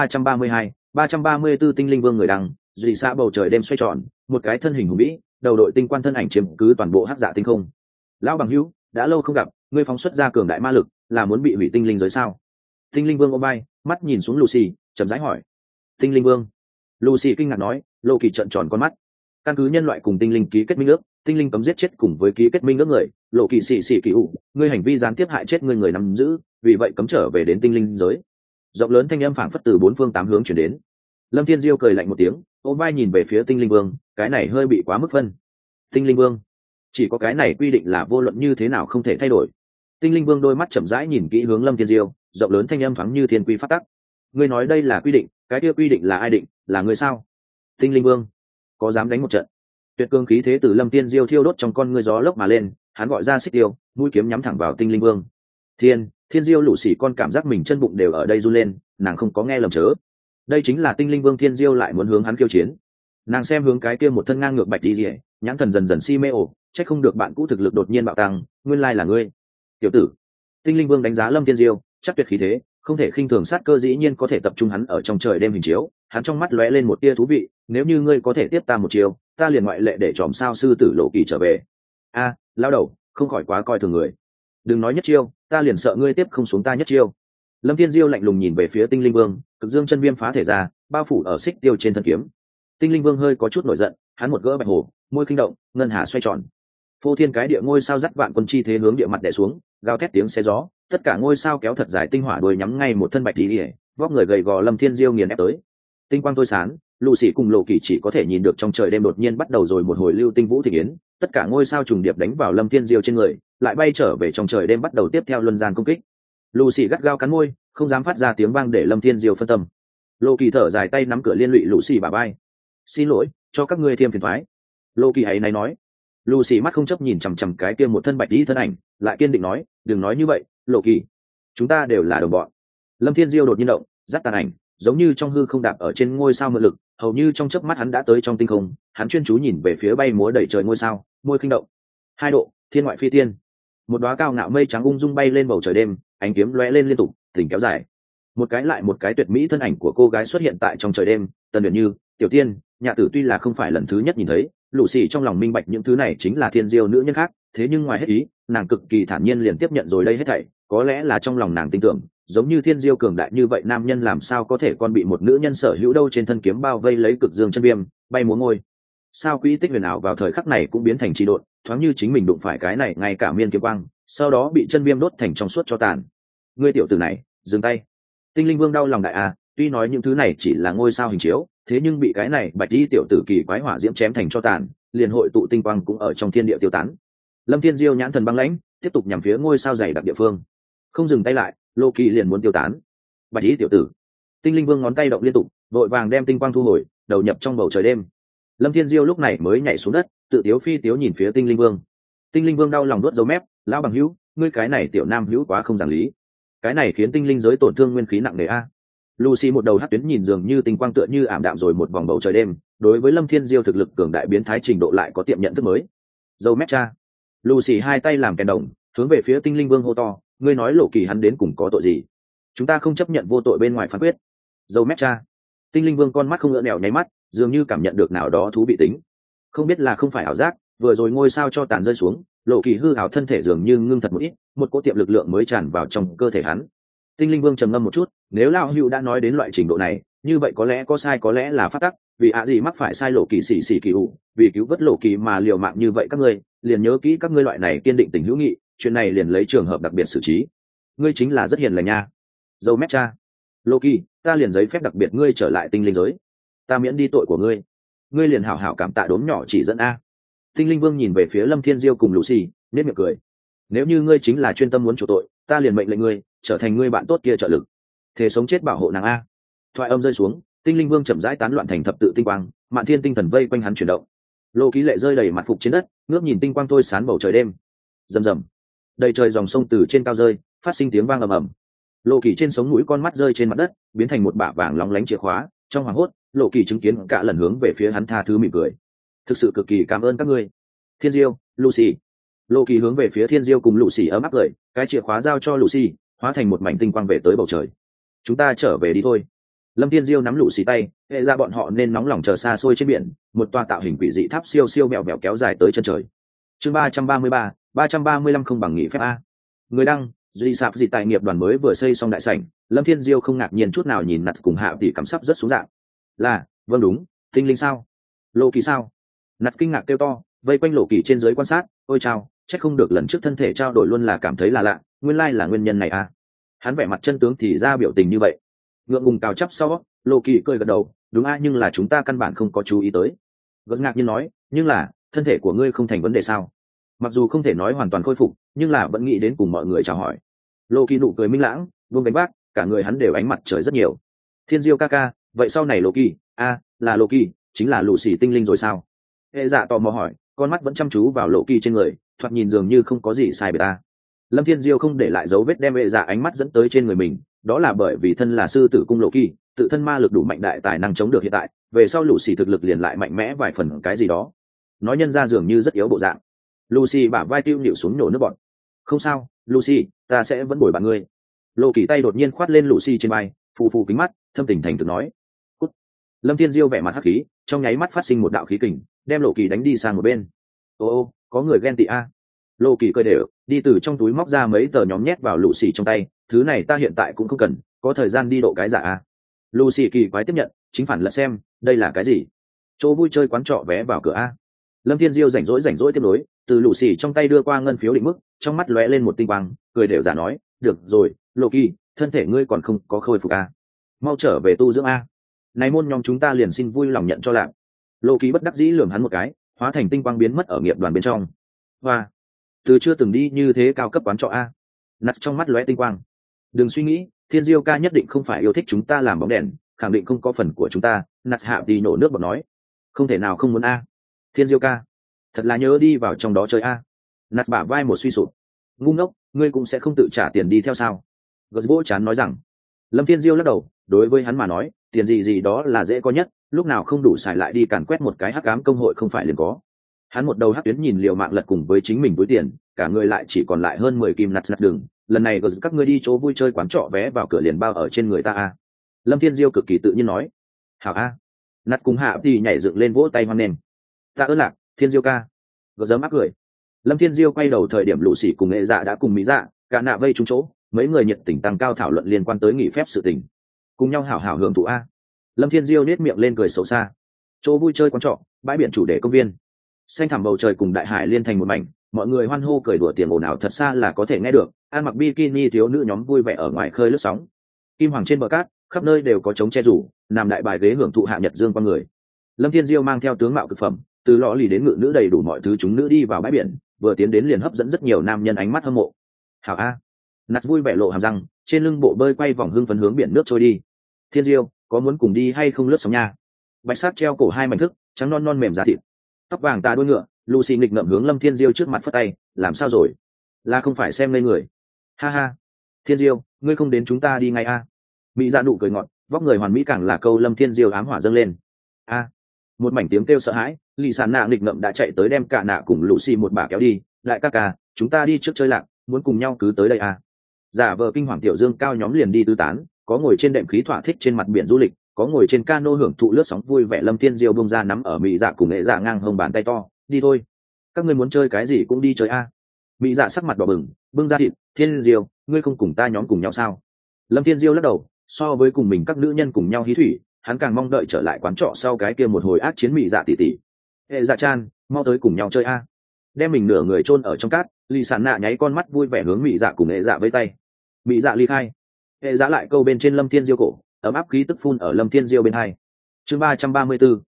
334 tinh linh vương người đăng, dị xã bầu trời đêm xoay tròn, một cái thân hình hùng vĩ, đầu đội tinh quan thân ảnh chiếm cứ toàn bộ hắc dạ tinh không. Lão bằng hữu, đã lâu không gặp, ngươi phóng xuất ra cường đại ma lực, là muốn bị hủy tinh linh giới sao? Tinh linh vương ôm vai, mắt nhìn xuống Lucy, chậm rãi hỏi. Tinh linh vương. Lucy kinh ngạc nói, Loki trợn tròn con mắt. Căn cứ nhân loại cùng tinh linh ký kết minh ước, tinh linh cấm giết chết cùng với ký kết minh ước người, Loki xì kỳ ủ, ngươi hành vi gián tiếp hại chết người nắm giữ, vì vậy cấm trở về đến tinh linh giới. Rộng lớn thanh âm phảng phất từ bốn phương tám hướng truyền đến. Lâm Thiên Diêu cười lạnh một tiếng, ôm vai nhìn về phía tinh linh vương, cái này hơi bị quá mức phân. Tinh linh vương, chỉ có cái này quy định là vô luận như thế nào không thể thay đổi. Tinh linh vương đôi mắt chậm rãi nhìn kỹ hướng Lâm Thiên Diêu, rộng lớn thanh âm thoáng như thiên quy pháp tắc. Ngươi nói đây là quy định, cái kia quy định là ai định, là ngươi sao? Tinh linh vương, có dám đánh một trận? Tuyệt cương khí thế từ Lâm Thiên Diêu thiêu đốt trong con ngươi gió lốc mà lên, hắn gọi ra xích tiêu, mũi kiếm nhắm thẳng vào tinh linh vương. Thiên Diêu lũ xỉ con cảm giác mình chân bụng đều ở đây run lên, nàng không có nghe lầm chớ. Đây chính là tinh linh vương Thiên Diêu lại muốn hướng hắn khiêu chiến. Nàng xem hướng cái kia một thân ngang ngược bạch đi rỉa, nhãn thần dần dần si mê ổ, Chắc không được bạn cũ thực lực đột nhiên bạo tăng, nguyên lai là ngươi. Tiểu tử. Tinh Linh Vương đánh giá Lâm Thiên Diêu, chắc tuyệt khí thế, không thể khinh thường sát cơ, dĩ nhiên có thể tập trung hắn ở trong trời đêm hình chiếu, hắn trong mắt lóe lên một tia thú vị, nếu như ngươi có thể tiếp ta một chiêu, ta liền ngoại lệ để tròm sao sư tử Lộ Kỳ trở về. A, lão đầu, không khỏi quá coi thường người. Đừng nói nhất chiêu, ta liền sợ ngươi tiếp không xuống ta nhất chiêu. Lâm Thiên Diêu lạnh lùng nhìn về phía Tinh Linh Vương, cực dương chân viêm phá thể ra, bao phủ ở xích tiêu trên thân kiếm. Tinh Linh Vương hơi có chút nổi giận, hắn một gỡ bạch hồ, môi kinh động, ngân hà xoay tròn. Phô thiên cái địa ngôi sao dắt vạn quân chi thế hướng địa mặt đè xuống, gào thét tiếng xé gió, tất cả ngôi sao kéo thật dài tinh hỏa đuôi nhắm ngay một thân bạch tí, vóc người gầy gò Lâm Thiên Diêu nghiền ép tới. Tinh quang tôi sáng, lù xì cùng Lộ Kỳ chỉ có thể nhìn được trong trời đêm đột nhiên bắt đầu rồi một hồi lưu tinh vũ thịnh yến, tất cả ngôi sao trùng điệp đánh vào Lâm Thiên Diêu trên người, lại bay trở về trong trời đêm bắt đầu tiếp theo luân gian công kích. Lù xì gắt gao cắn môi, không dám phát ra tiếng vang để Lâm Thiên Diêu phân tâm. Lộ Kỳ thở dài tay nắm cửa liên lụy lù xì bả vai. Xin lỗi, cho các ngươi thêm phiền toái. Lộ Kỳ ấy này nói. Lù xì mắt không chấp nhìn chằm chằm cái kia một thân bạch tí thân ảnh, lại kiên định nói, đừng nói như vậy, Lộ Kỳ, chúng ta đều là đồng bọn. Lâm Thiên Diêu đột nhiên động, dắt tàn ảnh, giống như trong hư không đạp ở trên ngôi sao mượn lực, hầu như trong chớp mắt hắn đã tới trong tinh không, hắn chuyên chú nhìn về phía bay múa đầy trời ngôi sao, môi khinh động. 2 độ, thiên ngoại phi tiên. Một đóa cao ngạo mây trắng ung dung bay lên bầu trời đêm, ánh kiếm lóe lên liên tục, thỉnh kéo dài. Một cái lại một cái tuyệt mỹ thân ảnh của cô gái xuất hiện tại trong trời đêm, Tần Uyển Như, Tiểu Tiên, Nhạ Tử tuy là không phải lần thứ nhất nhìn thấy, lũ xì trong lòng minh bạch những thứ này chính là thiên diêu nữ nhân khác, thế nhưng ngoài hết ý, nàng cực kỳ thản nhiên liền tiếp nhận rồi đây hết thảy, có lẽ là trong lòng nàng tin tưởng, giống như thiên diêu cường đại như vậy nam nhân làm sao có thể còn bị một nữ nhân sở hữu đâu, trên thân kiếm bao vây lấy cực dương chân viêm, bay múa ngôi sao quỹ tích huyền ảo vào thời khắc này cũng biến thành trì độn, thoáng như chính mình đụng phải cái này ngay cả miên kiếm quang, sau đó bị chân viêm đốt thành trong suốt cho tàn. Ngươi tiểu tử này, dừng tay. Tinh Linh Vương đau lòng đại a, tuy nói những thứ này chỉ là ngôi sao hình chiếu, thế nhưng bị cái này bạch y tiểu tử kỳ quái hỏa diễm chém thành cho tàn, liền hội tụ tinh quang cũng ở trong thiên địa tiêu tán. Lâm Thiên Diêu nhãn thần băng lãnh, tiếp tục nhằm phía ngôi sao dày đặc địa phương. Không dừng tay lại, Lô Kỳ liền muốn tiêu tán. Bạch y tiểu tử. Tinh Linh Vương ngón tay động liên tục, vội vàng đem tinh quang thu hồi, đầu nhập trong bầu trời đêm. Lâm Thiên Diêu lúc này mới nhảy xuống đất, tự tiếu phi tiếu nhìn phía Tinh Linh Vương. Tinh Linh Vương đau lòng đốt dấu mép, lão bằng hữu, ngươi cái này tiểu nam hữu quá không giảng lý. Cái này khiến tinh linh giới tổn thương nguyên khí nặng nề a. Lucy một đầu hất tuyến nhìn dường như tinh quang tựa như ảm đạm rồi một vòng bầu trời đêm, đối với Lâm Thiên Diêu thực lực cường đại biến thái trình độ lại có tiệm nhận thức mới. Dâu mép cha. Lucy hai tay làm kèn đồng, hướng về phía Tinh Linh Vương hô to, ngươi nói Lộ Kỳ hắn đến cùng có tội gì? Chúng ta không chấp nhận vô tội bên ngoài phán quyết. Dâu mép cha. Tinh Linh Vương con mắt không ngỡ nẻo nháy mắt, dường như cảm nhận được nào đó thú vị tính. Không biết là không phải ảo giác, vừa rồi ngôi sao cho tàn rơi xuống, Lộ Kỳ hư ảo thân thể dường như ngưng thật một ít, một cỗ tiệm lực lượng mới tràn vào trong cơ thể hắn. Tinh Linh Vương trầm ngâm một chút, nếu lão hữu đã nói đến loại trình độ này, như vậy có lẽ có sai, có lẽ là phát tắc, vì gì mắc phải sai Lộ Kỳ xỉ kỳ ủ, vì cứu vớt Lộ Kỳ mà liều mạng như vậy các ngươi, liền nhớ kỹ các ngươi loại này kiên định tình hữu nghị, chuyện này liền lấy trường hợp đặc biệt xử trí. Ngươi chính là rất hiền lành nha. Dâu mép cha. Lộ Kỳ, ta liền giấy phép đặc biệt ngươi trở lại tinh linh giới. Ta miễn đi tội của ngươi. Ngươi liền hảo hảo cảm tạ đốm nhỏ chỉ dẫn a. Tinh Linh Vương nhìn về phía Lâm Thiên Diêu cùng Lucy, nét miệng cười. Nếu như ngươi chính là chuyên tâm muốn chủ tội, ta liền mệnh lệnh ngươi trở thành ngươi bạn tốt kia trợ lực, thề sống chết bảo hộ nàng a. Thoại âm rơi xuống, Tinh Linh Vương chậm rãi tán loạn thành thập tự tinh quang, Mạn Thiên tinh thần vây quanh hắn chuyển động. Lô Ký Lệ rơi đầy mặt phục trên đất, ngước nhìn tinh quang thôi sán bầu trời đêm. Rầm rầm, đầy trời dòng sông từ trên cao rơi, phát sinh tiếng vang ầm ầm. Lộ Kỳ trên sống mũi con mắt rơi trên mặt đất, biến thành một bả vàng lóng lánh chìa khóa. Trong hoàng hốt, Lộ Kỳ chứng kiến cả lần hướng về phía hắn tha thứ mỉm cười. Thực sự cực kỳ cảm ơn các ngươi, Thiên Diêu, Lucy. Lộ Kỳ hướng về phía Thiên Diêu cùng Lucy ấm áp cười, cái chìa khóa giao cho Lucy, hóa thành một mảnh tinh quang về tới bầu trời. Chúng ta trở về đi thôi. Lâm Thiên Diêu nắm Lucy tay, hệ ra bọn họ nên nóng lòng chờ xa xôi trên biển, một tòa tạo hình quỷ dị tháp siêu siêu mèo mèo kéo dài tới chân trời. Chương 333 không bằng nghỉ phép a. Người đăng, duy sạp dị tài nghiệp đoàn mới vừa xây xong đại sảnh, Lâm Thiên Diêu không ngạc nhiên chút nào nhìn Nặt cùng Hạ tỷ cảm sắp rất xuống dạng. Là, vâng đúng, tinh linh sao? Lộ Kỳ sao? Nặt kinh ngạc kêu to, vây quanh Lộ Kỳ trên dưới quan sát, ôi chao, chắc không được lần trước thân thể trao đổi luôn là cảm thấy là lạ, nguyên lai là nguyên nhân này à? Hắn vẻ mặt chân tướng thì ra biểu tình như vậy. Ngượng ngùng cào chắp sau, Lộ Kỳ cười gật đầu, đúng a, nhưng là chúng ta căn bản không có chú ý tới. Gật ngạc nhiên nói, nhưng là thân thể của ngươi không thành vấn đề sao? Mặc dù không thể nói hoàn toàn khôi phục, nhưng là vẫn nghĩ đến cùng mọi người chào hỏi. Lộ Kỳ nụ cười minh lãng, buông đánh bác, cả người hắn đều ánh mặt trời rất nhiều. Thiên Diêu ca ca, vậy sau này Lộ Kỳ, là Lộ Kỳ, chính là lũ xỉ tinh linh rồi sao? Hệ dạ tò mò hỏi, con mắt vẫn chăm chú vào Lộ Kỳ trên người, thoạt nhìn dường như không có gì sai biệt ta. Lâm Thiên Diêu không để lại dấu vết đem hệ dạ ánh mắt dẫn tới trên người mình, đó là bởi vì thân là sư tử cung Lộ Kỳ, tự thân ma lực đủ mạnh đại tài năng chống được hiện tại, về sau lũ xỉ thực lực liền lại mạnh mẽ vài phần cái gì đó. Nói nhân ra dường như rất yếu bộ dạng. Lucy bả vai tiêu nhịu xuống nổ nước bọt. Không sao Lucy, ta sẽ vẫn bồi bạn ngươi. Lộ Kỳ tay đột nhiên khoát lên Lucy trên vai, phù phù kính mắt, thâm tình thành thực nói. Cút. Lâm Thiên Diêu vẻ mặt hắc khí, trong nháy mắt phát sinh một đạo khí kình, đem Lộ Kỳ đánh đi sang một bên. Ô, có người ghen tị a. Lộ Kỳ cười đều, đi từ trong túi móc ra mấy tờ nhóm nhét vào Lucy trong tay, thứ này ta hiện tại cũng không cần, có thời gian đi độ cái giả a. Lucy kỳ quái tiếp nhận, chính phản lật xem, đây là cái gì? Chỗ vui chơi quán trọ vé vào cửa a. Lâm Thiên Diêu rảnh rỗi tiếp nối, từ Lucy trong tay đưa qua ngân phiếu định mức, trong mắt lóe lên một tinh quang, cười đều giả nói, được rồi, Lộ Kỳ, thân thể ngươi còn không có khôi phục a, mau trở về tu dưỡng a. Này môn nhóm chúng ta liền xin vui lòng nhận cho lạc. Lộ Kỳ bất đắc dĩ lườm hắn một cái, hóa thành tinh quang biến mất ở nghiệp đoàn bên trong. Hoa, từ chưa từng đi như thế cao cấp quán trọ a. Nặt trong mắt lóe tinh quang. Đừng suy nghĩ, Thiên Diêu ca nhất định không phải yêu thích chúng ta làm bóng đèn, khẳng định không có phần của chúng ta. Nặt hạ đi nổ nước bọt nói, không thể nào không muốn a. Thiên Diêu ca, thật là nhớ đi vào trong đó chơi a. Nặt bả vai một suy sụp. Ngu ngốc, ngươi cũng sẽ không tự trả tiền đi theo sao? Gật vỗ chán nói rằng. Lâm Thiên Diêu lắc đầu, đối với hắn mà nói, tiền gì đó là dễ có nhất, lúc nào không đủ xài lại đi càn quét một cái hắc ám công hội không phải liền có. Hắn một đầu hắc tuyến nhìn liều mạng lật cùng với chính mình túi tiền, cả người lại chỉ còn lại hơn 10 kim nặt đường. Lần này các ngươi đi chỗ vui chơi quán trọ vé vào cửa liền bao ở trên người ta a. Lâm Thiên Diêu cực kỳ tự nhiên nói. Hảo a. Nặt cùng hạ thì nhảy dựng lên vỗ tay hoan nghênh. Ta ơn lạc, Thiên Diêu ca. Gật giấm ác cười. Lâm Thiên Diêu quay đầu thời điểm Lũ Sĩ cùng Nghệ Dạ đã cùng Mỹ Dạ, cả nạ vây trúng chỗ, mấy người nhiệt tình tăng cao thảo luận liên quan tới nghỉ phép sự tình. Cùng nhau hảo hảo hưởng thụ a. Lâm Thiên Diêu nét miệng lên cười xấu xa. Chỗ vui chơi quán trọ, bãi biển chủ đề công viên. Xanh thẳm bầu trời cùng đại hải liên thành một mảnh, mọi người hoan hô cười đùa tiền ồn ào thật xa là có thể nghe được. Ăn mặc bikini thiếu nữ nhóm vui vẻ ở ngoài khơi lướt sóng. Kim hoàng trên bờ cát, khắp nơi đều có trống che rủ, nằm đại bài ghế hưởng thụ hạ nhật dương qua người. Lâm Thiên Diêu mang theo tướng mạo cực phẩm, từ lọ lì đến ngự nữ đầy đủ mọi thứ chúng nữ đi vào bãi biển, vừa tiến đến liền hấp dẫn rất nhiều nam nhân ánh mắt hâm mộ. Hảo a. Nạt vui vẻ lộ hàm răng, trên lưng bộ bơi quay vòng hưng phấn hướng biển nước trôi đi. Thiên Diêu, có muốn cùng đi hay không lướt sóng nha? Bạch sắc treo cổ hai mảnh thức, trắng non non mềm da thịt, tóc vàng tà đuôi ngựa. Lucy nghịch ngợm hướng Lâm Thiên Diêu trước mặt phất tay, làm sao rồi? Là không phải xem ngây người? Ha ha. Thiên Diêu, ngươi không đến chúng ta đi ngay a? Mỹ Dạ nụ cười ngọt, vóc người hoàn mỹ càng là câu Lâm Thiên Diêu ám hỏa dâng lên. A. Một mảnh tiếng kêu sợ hãi, lì sàn nạ nghịch ngợm đã chạy tới đem cả nạ cùng Lucy một bà kéo đi. Đại ca ca, chúng ta đi trước chơi lạc, muốn cùng nhau cứ tới đây a. Giả vờ kinh hoàng tiểu dương cao nhóm liền đi tứ tán, có ngồi trên đệm khí thỏa thích trên mặt biển du lịch, có ngồi trên cano hưởng thụ lướt sóng vui vẻ. Lâm Thiên Diêu bông ra nắm ở Mỹ Dạ cùng Nghệ Dạ ngang hông bàn tay to, đi thôi, các ngươi muốn chơi cái gì cũng đi chơi a. Mỹ Dạ sắc mặt đỏ bừng, bưng ra thịt. Thiên Diêu, ngươi không cùng ta nhóm cùng nhau sao? Lâm Thiên Diêu lắc đầu, so với cùng mình các nữ nhân cùng nhau hí thủy, hắn càng mong đợi trở lại quán trọ sau cái kia một hồi ác chiến. Mỹ Dạ tỷ tỷ, Hệ Dạ chan, mau tới cùng nhau chơi a. Đem mình nửa người chôn ở trong cát, lì sàn nạ nháy con mắt vui vẻ hướng Mỹ Dạ cùng Hệ Dạ với tay. Mỹ Dạ ly khai, Hệ Dạ lại câu bên trên Lâm Thiên Diêu cổ, ấm áp khí tức phun ở Lâm Thiên Diêu bên hai. Chương 334,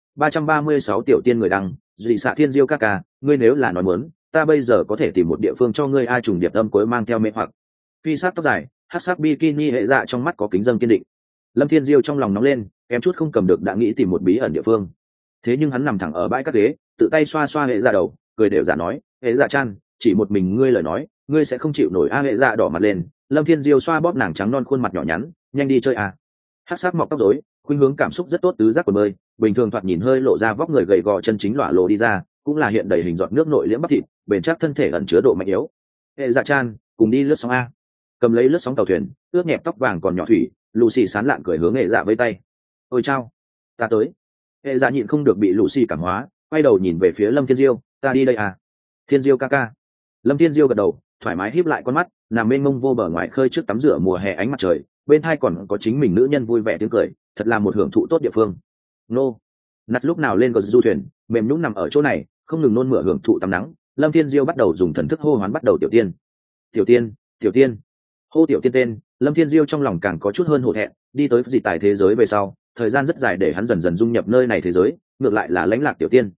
336 tiểu tiên người đăng. Dị xạ Thiên Diêu ca ca, ngươi nếu là nói muốn, ta bây giờ có thể tìm một địa phương cho ngươi. Ai trùng điệp âm cuối mang theo mê hoặc. Phi sát tóc dài, hắc sắc bikini. Hệ Dạ trong mắt có kính dâm kiên định. Lâm Thiên Diêu trong lòng nóng lên, em chút không cầm được đã nghĩ tìm một bí ẩn địa phương. Thế nhưng hắn nằm thẳng ở bãi cát ghế, tự tay xoa xoa Hệ Dạ đầu, cười đều giả nói, Hệ Dạ chan, chỉ một mình ngươi lời nói, ngươi sẽ không chịu nổi a. Hệ Dạ đỏ mặt lên. Lâm Thiên Diêu xoa bóp nàng trắng non khuôn mặt nhỏ nhắn, nhanh đi chơi a. Hắc sắc mọc tóc rối, khuynh hướng cảm xúc rất tốt, tứ giác quần bơi, bình thường thoạt nhìn hơi lộ ra vóc người gầy gò, chân chính lỏa lộ đi ra, cũng là hiện đầy hình giọt nước nội liễm bắp thịt, bền chắc thân thể ẩn chứa độ mạnh yếu. Hệ Dạ chan, cùng đi lướt sóng a. Cầm lấy lướt sóng tàu thuyền, ướt nhẹp tóc vàng còn nhỏ thủy, Lucy sán lạn cười hướng Hệ Dạ với tay. Ôi chao, ta tới. Hệ Dạ nhịn không được bị Lucy cảm hóa, quay đầu nhìn về phía Lâm Thiên Diêu, ta đi đây à? Thiên Diêu ca ca. Lâm Thiên Diêu gật đầu, thoải mái híp lại con mắt, nằm bên mông vô bờ ngoài khơi trước tắm rửa mùa hè ánh mặt trời, bên hai còn có chính mình nữ nhân vui vẻ tiếng cười, thật là một hưởng thụ tốt địa phương. Nô. Nặt lúc nào lên cờ du thuyền, mềm nhũn nằm ở chỗ này, không ngừng nôn mửa hưởng thụ tắm nắng. Lâm Thiên Diêu bắt đầu dùng thần thức hô hoán bắt đầu tiểu tiên. Tiểu tiên, tiểu tiên. Hô tiểu tiên tên, Lâm Thiên Diêu trong lòng càng có chút hơn hổ thẹn, đi tới dị tài thế giới về sau, thời gian rất dài để hắn dần dần dung nhập nơi này thế giới, ngược lại là lãnh lạc tiểu tiên.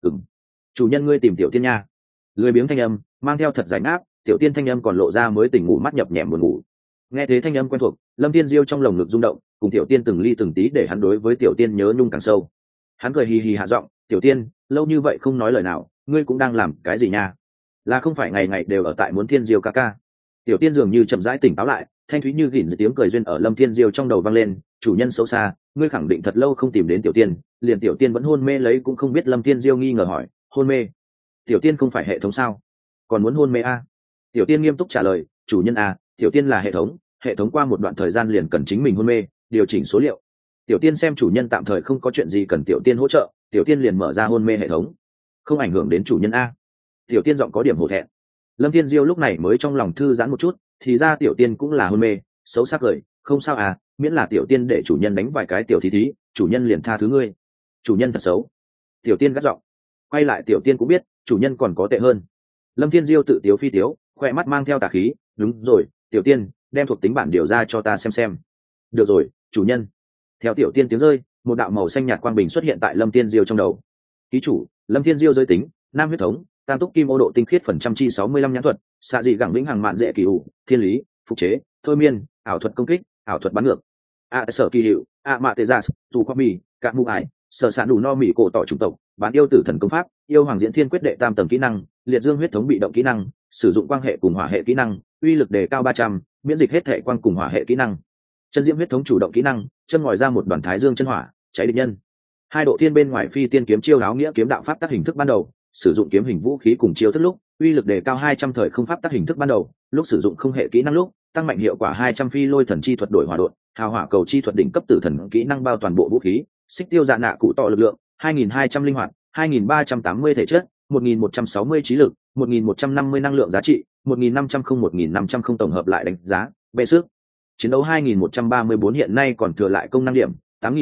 Chủ nhân ngươi tìm tiểu tiên nha. Lười biếng thanh âm mang theo thật giải áp, tiểu tiên thanh âm còn lộ ra mới tỉnh ngủ mắt nhập nhèm buồn ngủ. Nghe thế thanh âm quen thuộc, Lâm Thiên Diêu trong lồng ngực rung động, cùng tiểu tiên từng ly từng tí để hắn đối với tiểu tiên nhớ nhung càng sâu. Hắn cười hì hì hạ giọng, tiểu tiên, lâu như vậy không nói lời nào, ngươi cũng đang làm cái gì nha? Là không phải ngày ngày đều ở tại muốn Thiên Diêu ca ca? Tiểu tiên dường như chậm rãi tỉnh táo lại, thanh thúy như gỉn tiếng cười duyên ở Lâm Thiên Diêu trong đầu vang lên. Chủ nhân xấu xa, ngươi khẳng định thật lâu không tìm đến tiểu tiên, liền tiểu tiên vẫn hôn mê lấy cũng không biết. Lâm Thiên Diêu nghi ngờ hỏi, hôn mê? Tiểu tiên không phải hệ thống sao? còn muốn hôn mê a? Tiểu tiên nghiêm túc trả lời, chủ nhân a, tiểu tiên là hệ thống qua một đoạn thời gian liền cần chính mình hôn mê, điều chỉnh số liệu. Tiểu tiên xem chủ nhân tạm thời không có chuyện gì cần tiểu tiên hỗ trợ, tiểu tiên liền mở ra hôn mê hệ thống, không ảnh hưởng đến chủ nhân a. Tiểu tiên giọng có điểm hổ thẹn. Lâm Thiên Diêu lúc này mới trong lòng thư giãn một chút, thì ra tiểu tiên cũng là hôn mê, xấu sắc cười, không sao à, miễn là tiểu tiên để chủ nhân đánh vài cái tiểu thí, chủ nhân liền tha thứ ngươi. Chủ nhân thật xấu. Tiểu tiên gắt giọng. Quay lại tiểu tiên cũng biết, chủ nhân còn có tệ hơn. Lâm Thiên Diêu tự tiếu phi tiếu, khoe mắt mang theo tà khí, đúng rồi, tiểu tiên, đem thuộc tính bản điều ra cho ta xem. Được rồi, chủ nhân. Theo tiểu tiên tiếng rơi, một đạo màu xanh nhạt quang bình xuất hiện tại Lâm Thiên Diêu trong đầu. Ký chủ, Lâm Thiên Diêu giới tính, nam huyết thống, tam túc kim ô độ tinh khiết phần trăm chi 65 nhãn thuật, xạ dị gẳng vĩnh hằng mạn dễ kỳ ủ, thiên lý, phục chế, thôi miên, ảo thuật công kích, ảo thuật bắn ngược. Sở kỳ hiệu, mạ tê gia, dù khoa mì, cạn mụ ải, sở sản đủ no mì cổ tỏ chủng tộc, bán yêu tử thần công pháp, yêu hoàng diễn thiên quyết đệ tam tầng kỹ năng, liệt dương huyết thống bị động kỹ năng, sử dụng quang hệ cùng hỏa hệ kỹ năng, uy lực đề cao 300, miễn dịch hết thể quang cùng hỏa hệ kỹ năng. Chân diễm huyết thống chủ động kỹ năng, chân ngòi ra một đoàn thái dương chân hỏa, cháy địch nhân. Hai độ thiên bên ngoài phi tiên kiếm chiêu áo nghĩa kiếm đạo pháp tác hình thức ban đầu, sử dụng kiếm hình vũ khí cùng chiêu thức lúc, uy lực đề cao 200 thời không pháp tác hình thức ban đầu, lúc sử dụng không hệ kỹ năng lúc, tăng mạnh hiệu quả 200 phi lôi thần chi thuật đổi hỏa độn, hào hỏa cầu chi thuật đỉnh cấp tử thần kỹ năng bao toàn bộ vũ khí, xích tiêu dạ nạ cụ tọ lực lượng, 2200 linh hoạt, 2380 thể chất, 1160 trí lực, 1150 năng lượng giá trị, 1500 không tổng hợp lại đánh giá, bệ sức. Chiến đấu 2134 hiện nay còn thừa lại công năng điểm,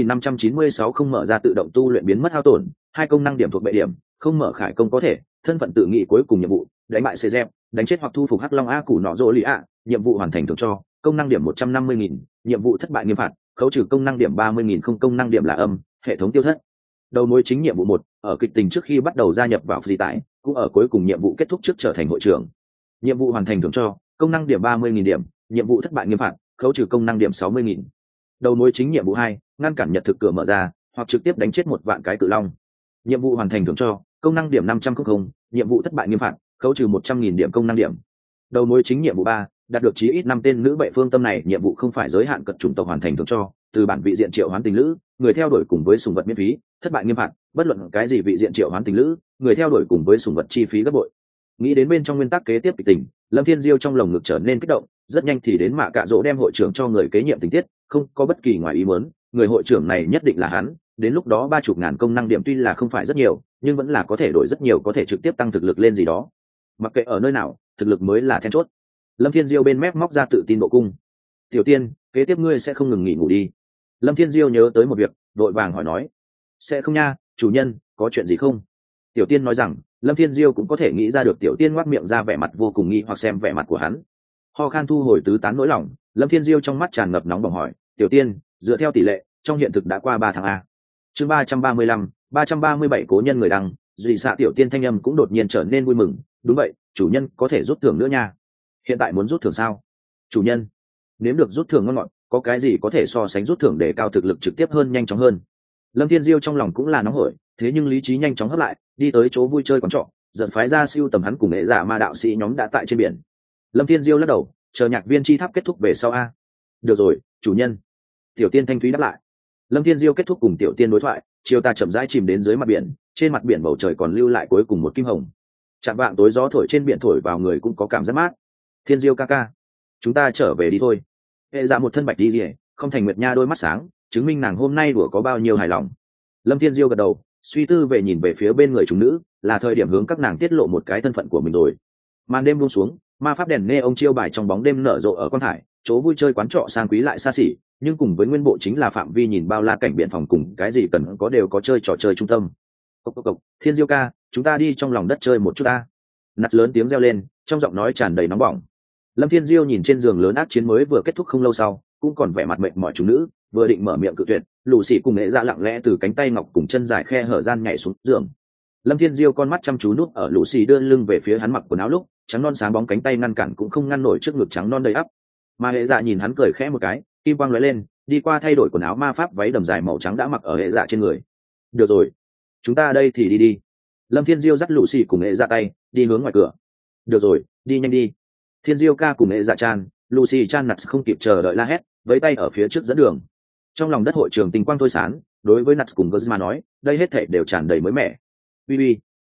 8596 không mở ra tự động tu luyện biến mất hao tổn, hai công năng điểm thuộc bệ điểm, không mở khải công có thể, thân phận tự nghị cuối cùng nhiệm vụ, đánh bại Cezep, đánh chết hoặc thu phục Hắc Long A củ nọ rồ lì ạ, nhiệm vụ hoàn thành thưởng cho, công năng điểm 150.000, nhiệm vụ thất bại nghiêm phạt, khấu trừ công năng điểm 30.000 không công năng điểm là âm, hệ thống tiêu thất. Đầu mối chính nhiệm vụ 1, ở kịch tình trước khi bắt đầu gia nhập vào phi tải, cũng ở cuối cùng nhiệm vụ kết thúc trước trở thành hội trưởng. Nhiệm vụ hoàn thành thưởng cho, công năng điểm 30.000 điểm, nhiệm vụ thất bại nghiêm phạt, khấu trừ công năng điểm 60.000. Đầu mối chính nhiệm vụ 2, ngăn cản nhật thực cửa mở ra, hoặc trực tiếp đánh chết 1 vạn cái cự long. Nhiệm vụ hoàn thành thưởng cho, công năng điểm 500, nhiệm vụ thất bại nghiêm phạt, khấu trừ 100.000 điểm công năng điểm. Đầu mối chính nhiệm vụ 3, đạt được chí ít 5 tên nữ bệ phương tâm này, nhiệm vụ không phải giới hạn cận chủng tộc hoàn thành thưởng cho, từ bản vị diện triệu hoán tình lữ, người theo đuổi cùng với sủng vật miễn phí, thất bại nghiêm phạt, bất luận cái gì vị diện triệu hoán tình lữ, người theo đuổi cùng với sủng vật chi phí gấp bội. Nghĩ đến bên trong nguyên tắc kế tiếp kịch tình, Lâm Thiên Diêu trong lồng ngực trở nên kích động, rất nhanh thì đến mạ cạ rỗ đem hội trưởng cho người kế nhiệm tình tiết, không có bất kỳ ngoài ý muốn, người hội trưởng này nhất định là hắn, đến lúc đó 30.000 công năng điểm tuy là không phải rất nhiều, nhưng vẫn là có thể đổi rất nhiều, có thể trực tiếp tăng thực lực lên gì đó. Mặc kệ ở nơi nào, thực lực mới là then chốt. Lâm Thiên Diêu bên mép móc ra tự tin độ cung. Tiểu tiên, kế tiếp ngươi sẽ không ngừng nghỉ ngủ đi. Lâm Thiên Diêu nhớ tới một việc, vội vàng hỏi nói. Sẽ không nha, chủ nhân, có chuyện gì không? Tiểu tiên nói rằng, Lâm Thiên Diêu cũng có thể nghĩ ra được tiểu tiên ngoác miệng ra vẻ mặt vô cùng nghi hoặc xem vẻ mặt của hắn. Ho khan thu hồi tứ tán nỗi lòng, Lâm Thiên Diêu trong mắt tràn ngập nóng bỏng hỏi, tiểu tiên, dựa theo tỷ lệ, trong hiện thực đã qua 3 tháng a. Chương 335, 337 cố nhân người đăng, dị xạ tiểu tiên thanh âm cũng đột nhiên trở nên vui mừng, đúng vậy, chủ nhân có thể rút thưởng nữa nha. Hiện tại muốn rút thưởng sao? Chủ nhân, nếu được rút thưởng ngon ngọt, có cái gì có thể so sánh rút thưởng để cao thực lực trực tiếp hơn nhanh chóng hơn? Lâm Thiên Diêu trong lòng cũng là nóng hổi, thế nhưng lý trí nhanh chóng hấp lại, đi tới chỗ vui chơi quán trọ, giật phái ra siêu tầm hắn cùng nghệ giả ma đạo sĩ nhóm đã tại trên biển. Lâm Thiên Diêu lắc đầu, chờ nhạc viên chi tháp kết thúc về sau a. Được rồi, chủ nhân. Tiểu tiên thanh thúy đáp lại. Lâm Thiên Diêu kết thúc cùng tiểu tiên đối thoại, chiều ta chậm rãi chìm đến dưới mặt biển, trên mặt biển bầu trời còn lưu lại cuối cùng một kim hồng. Chạm vạng tối gió thổi trên biển thổi vào người cũng có cảm giác mát. Thiên Diêu ca ca, chúng ta trở về đi thôi. Hệ dạ một thân bạch đi rìa, không thành nguyệt nha đôi mắt sáng, chứng minh nàng hôm nay đùa có bao nhiêu hài lòng. Lâm Thiên Diêu gật đầu, suy tư về nhìn về phía bên người chúng nữ, là thời điểm hướng các nàng tiết lộ một cái thân phận của mình rồi. Màn đêm buông xuống, ma pháp đèn nê ông chiêu bài trong bóng đêm nở rộ ở con thải, chỗ vui chơi quán trọ sang quý lại xa xỉ, nhưng cùng với nguyên bộ chính là phạm vi nhìn bao la cảnh biển phòng cùng cái gì cần có đều có chơi trò chơi trung tâm. Cộc, Thiên Diêu ca, chúng ta đi trong lòng đất chơi một chút ta. Nặt lớn tiếng reo lên, trong giọng nói tràn đầy nóng bỏng. Lâm Thiên Diêu nhìn trên giường lớn ác chiến mới vừa kết thúc không lâu sau, cũng còn vẻ mặt mệt mỏi chúng nữ, vừa định mở miệng cự tuyệt, lũ xì cùng nghệ ra lặng lẽ từ cánh tay ngọc cùng chân dài khe hở gian nhảy xuống giường. Lâm Thiên Diêu con mắt chăm chú núp ở lũ xì đưa lưng về phía hắn mặc quần áo lúc, trắng non sáng bóng cánh tay ngăn cản cũng không ngăn nổi trước ngực trắng non đầy ắp. Mà hệ dạ nhìn hắn cười khẽ một cái, kim quang lóe lên, đi qua thay đổi quần áo ma pháp váy đầm dài màu trắng đã mặc ở hệ dạ trên người. Được rồi, chúng ta đây thì đi đi. Lâm Thiên Diêu dắt lũ xì cùng hệ dạ tay, đi hướng ngoài cửa. Được rồi, đi nhanh đi. Thiên Diêu ca cùng hệ dạ chan, Lucy chan nặt không kịp chờ đợi la hét, với tay ở phía trước dẫn đường. Trong lòng đất hội trường tình quang thôi sán, đối với nặt cùng Guzma nói, đây hết thảy đều tràn đầy mới mẻ. Uy,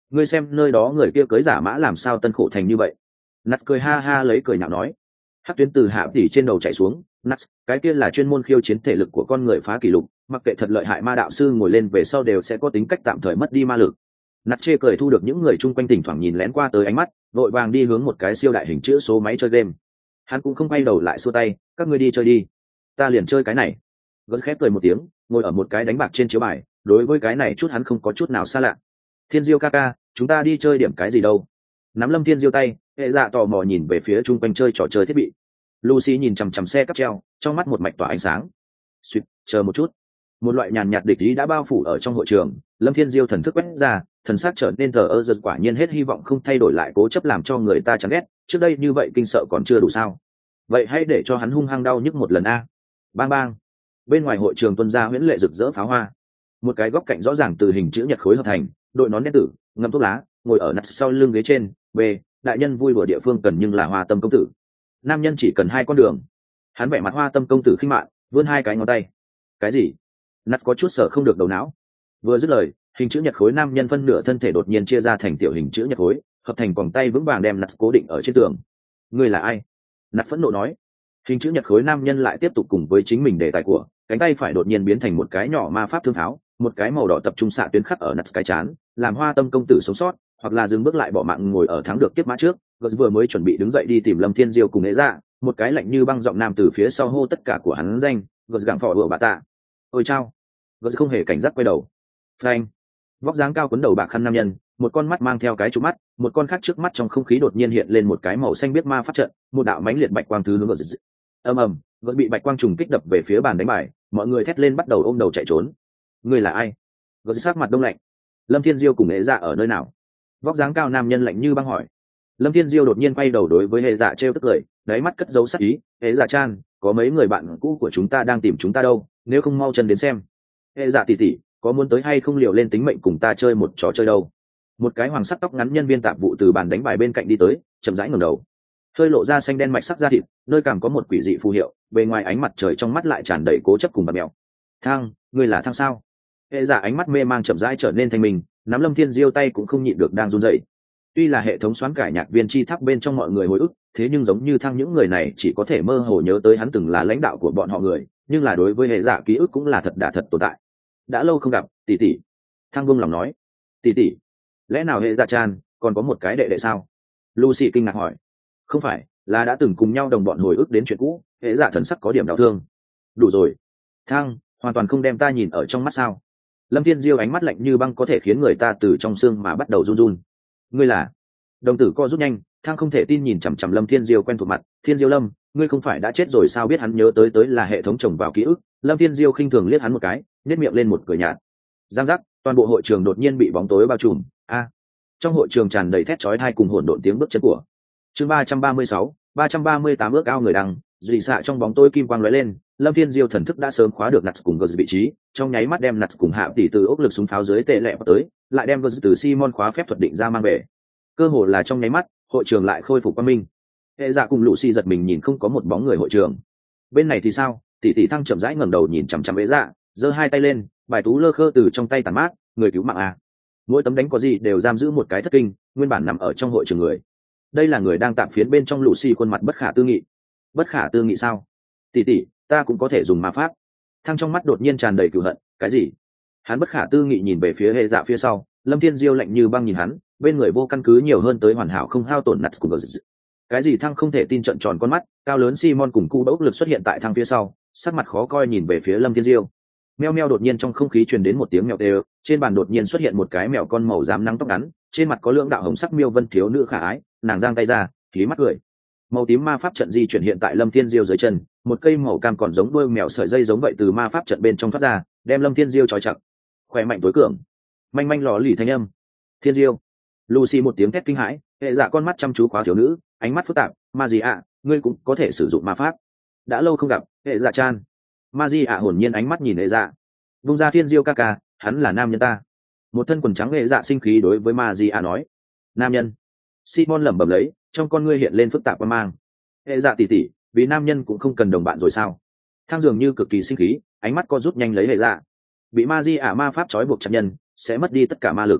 ngươi xem nơi đó người kia cưới giả mã làm sao tân khổ thành như vậy. Nat cười ha ha lấy cười nhạo nói. Hắc tuyến từ hạ tỉ trên đầu chạy xuống. Nat, cái kia là chuyên môn khiêu chiến thể lực của con người phá kỷ lục, mặc kệ thật lợi hại ma đạo sư ngồi lên về sau đều sẽ có tính cách tạm thời mất đi ma lực. Nat chê cười thu được những người chung quanh thỉnh thoảng nhìn lén qua tới ánh mắt, vội vàng đi hướng một cái siêu đại hình chữ số máy chơi game. Hắn cũng không quay đầu lại xua tay, các ngươi đi chơi đi, ta liền chơi cái này. Gớt khép cười một tiếng, ngồi ở một cái đánh bạc trên chiếu bài, đối với cái này chút hắn không có chút nào xa lạ. Thiên Diêu ca ca, chúng ta đi chơi điểm cái gì đâu? Nắm Lâm Thiên Diêu tay, hệ dạ tò mò nhìn về phía chung quanh chơi trò chơi thiết bị. Lucy nhìn chằm chằm xe cắp treo, trong mắt một mạch tỏa ánh sáng. Suýt, chờ một chút. Một loại nhàn nhạt địch ý đã bao phủ ở trong hội trường. Lâm Thiên Diêu thần thức quét ra, thần sắc trở nên thờ ơ, giật quả nhiên hết hy vọng không thay đổi lại cố chấp làm cho người ta chán ghét. Trước đây như vậy kinh sợ còn chưa đủ sao? Vậy hãy để cho hắn hung hăng đau nhức một lần a. Bang bang. Bên ngoài hội trường tuân ra huyễn lệ rực rỡ pháo hoa. Một cái góc cạnh rõ ràng từ hình chữ nhật khối hợp thành, đội nón đen tử, ngậm thuốc lá, ngồi ở nặt sau lưng ghế trên. B, đại nhân vui đùa địa phương cần nhưng là Hoa Tâm công tử. Nam nhân chỉ cần hai con đường. Hắn vẻ mặt Hoa Tâm công tử khinh mạn, vươn hai cái ngón tay. Cái gì? Nặt có chút sợ không được đầu não. Vừa dứt lời, hình chữ nhật khối nam nhân phân nửa thân thể đột nhiên chia ra thành tiểu hình chữ nhật khối, hợp thành vòng tay vững vàng đem nặt cố định ở trên tường. Ngươi là ai? Nặt phẫn nộ nói. Hình chữ nhật khối nam nhân lại tiếp tục cùng với chính mình đề tài của, cánh tay phải đột nhiên biến thành một cái nhỏ ma pháp thương tháo, một cái màu đỏ tập trung xạ tuyến khắc ở nặt cái chán, làm Hoa Tâm công tử sống sót, hoặc là dừng bước lại bỏ mạng ngồi ở thắng được tiếp mã trước. Gớt vừa mới chuẩn bị đứng dậy đi tìm Lâm Thiên Diêu cùng nghệ dạ, một cái lạnh như băng giọng nam từ phía sau hô tất cả của hắn danh. Gớt gặng phò đùa bà tạ. Ôi chao. Gớt không hề cảnh giác quay đầu. Phanh. Vóc dáng cao cuốn đầu bạc khăn nam nhân, một con mắt mang theo cái trụ mắt, một con khác trước mắt trong không khí đột nhiên hiện lên một cái màu xanh biết ma pháp trận, một đạo mãnh liệt bạch quang thứ hướng Gớt. Ầm ầm, Gớt bị bạch quang trùng kích đập về phía bàn đánh bài, mọi người thét lên bắt đầu ôm đầu chạy trốn. Ngươi là ai? Gớt sắc mặt đông lạnh. Lâm Thiên Diêu cùng nghệ dạ ở nơi nào? Vóc dáng cao nam nhân lạnh như băng hỏi. Lâm Thiên Diêu đột nhiên quay đầu đối với hệ dạ trêu tức cười, đáy mắt cất dấu sắc ý. Hệ dạ chan, có mấy người bạn cũ của chúng ta đang tìm chúng ta đâu, nếu không mau chân đến xem. Hệ dạ tỷ tỷ, có muốn tới hay không liều lên tính mệnh cùng ta chơi một trò chơi đâu? Một cái hoàng sắc tóc ngắn nhân viên tạp vụ từ bàn đánh bài bên cạnh đi tới, chậm rãi ngẩng đầu, hơi lộ ra xanh đen mạch sắc da thịt, nơi cằm có một quỷ dị phù hiệu, bề ngoài ánh mặt trời trong mắt lại tràn đầy cố chấp cùng bạt mèo. Thang, ngươi là Thang sao? Hệ dạ ánh mắt mê mang chậm rãi trở nên thanh minh, nắm Lâm Thiên Diêu tay cũng không nhịn được đang run rẩy. Tuy là hệ thống xoán cải nhạc viên chi tháp bên trong mọi người hồi ức, thế nhưng giống như Thang những người này chỉ có thể mơ hồ nhớ tới hắn từng là lãnh đạo của bọn họ người, nhưng là đối với hệ dạ ký ức cũng là thật đã thật tồn tại. Đã lâu không gặp, tỷ tỷ. Thang buông lòng nói. Tỷ tỷ? Lẽ nào hệ dạ chan còn có một cái đệ đệ sao? Lucy kinh ngạc hỏi. Không phải, là đã từng cùng nhau đồng bọn hồi ức đến chuyện cũ. Hệ dạ thần sắc có điểm đau thương. Đủ rồi. Thang, hoàn toàn không đem ta nhìn ở trong mắt sao? Lâm Thiên Diêu ánh mắt lạnh như băng có thể khiến người ta từ trong xương mà bắt đầu run run. Ngươi là? Đồng tử co rút nhanh, Thang không thể tin nhìn chằm chằm Lâm Thiên Diêu quen thuộc mặt. Thiên Diêu Lâm, ngươi không phải đã chết rồi sao? Biết hắn nhớ tới là hệ thống trồng vào ký ức. Lâm Thiên Diêu khinh thường liếc hắn một cái, nhếch miệng lên một cười nhạt. Giang giác, toàn bộ hội trường đột nhiên bị bóng tối bao trùm. Trong hội trường tràn đầy thét chói tai cùng hỗn độn tiếng bước chân của. Chương 336, 338 ước ao người đăng, dị xạ trong bóng tối kim quang lóe lên, Lâm Thiên Diêu thần thức đã sớm khóa được Nats cùng Guz vị trí, trong nháy mắt đem Nats cùng Hạ tỷ từ ốc lực súng pháo dưới tệ lẹ tới, lại đem Guz từ Simon khóa phép thuật định ra mang về. Cơ hồ là trong nháy mắt, hội trường lại khôi phục quang minh. Hệ dạ cùng Lucy giật mình nhìn không có một bóng người hội trường. Bên này thì sao? Tỷ Thăng chậm rãi ngẩng đầu nhìn chằm chằm Hệ dạ, giơ hai tay lên, bài tú lơ khơ từ trong tay tàn mát, người cứu mạng à. Mỗi tấm đánh có gì đều giam giữ một cái thất kinh, nguyên bản nằm ở trong hội trường người. Đây là người đang tạm phiến bên trong Lucy khuôn mặt bất khả tư nghị. Bất khả tư nghị sao? Tỷ, ta cũng có thể dùng ma pháp. Thăng trong mắt đột nhiên tràn đầy cừu hận. Cái gì? Hắn bất khả tư nghị nhìn về phía hệ dạ phía sau. Lâm Thiên Diêu lạnh như băng nhìn hắn, bên người vô căn cứ nhiều hơn tới hoàn hảo không hao tổn nặt của Guz. Cái gì? Thăng không thể tin trợn tròn con mắt. Cao lớn Simon cùng cụ đốc lực xuất hiện tại Thăng phía sau, sắc mặt khó coi nhìn về phía Lâm Thiên Diêu. Meo meo, đột nhiên trong không khí truyền đến một tiếng mèo đều, trên bàn đột nhiên xuất hiện một cái mèo con màu xám nắng tóc ngắn, trên mặt có lưỡng đạo hồng sắc miêu vân thiếu nữ khả ái, nàng giang tay ra, khí mắt cười. Màu tím ma pháp trận di chuyển hiện tại Lâm Thiên Diêu dưới chân, một cây màu cam còn giống đuôi mèo sợi dây giống vậy từ ma pháp trận bên trong thoát ra, đem Lâm Thiên Diêu trói chặt. Khỏe mạnh tối cường, manh manh lò lì thanh âm. Thiên Diêu. Lucy một tiếng thét kinh hãi, hệ dạ con mắt chăm chú khóa thiếu nữ, ánh mắt phức tạp. Ma gì ạ, ngươi cũng có thể sử dụng ma pháp? Đã lâu không gặp, hệ dạ chan. Ma di ạ hồn nhiên ánh mắt nhìn hệ dạ. Vung ra Thiên Diêu ca ca, hắn là nam nhân ta. Một thân quần trắng hệ dạ sinh khí đối với Ma di ạ nói. Nam nhân? Simon lẩm bẩm lấy, trong con ngươi hiện lên phức tạp quan mang. Hệ dạ tỷ, vì nam nhân cũng không cần đồng bạn rồi sao? Thang dường như cực kỳ sinh khí, ánh mắt co rút nhanh lấy hệ dạ. Bị ma di ả ma pháp trói buộc chặt nhân, sẽ mất đi tất cả ma lực.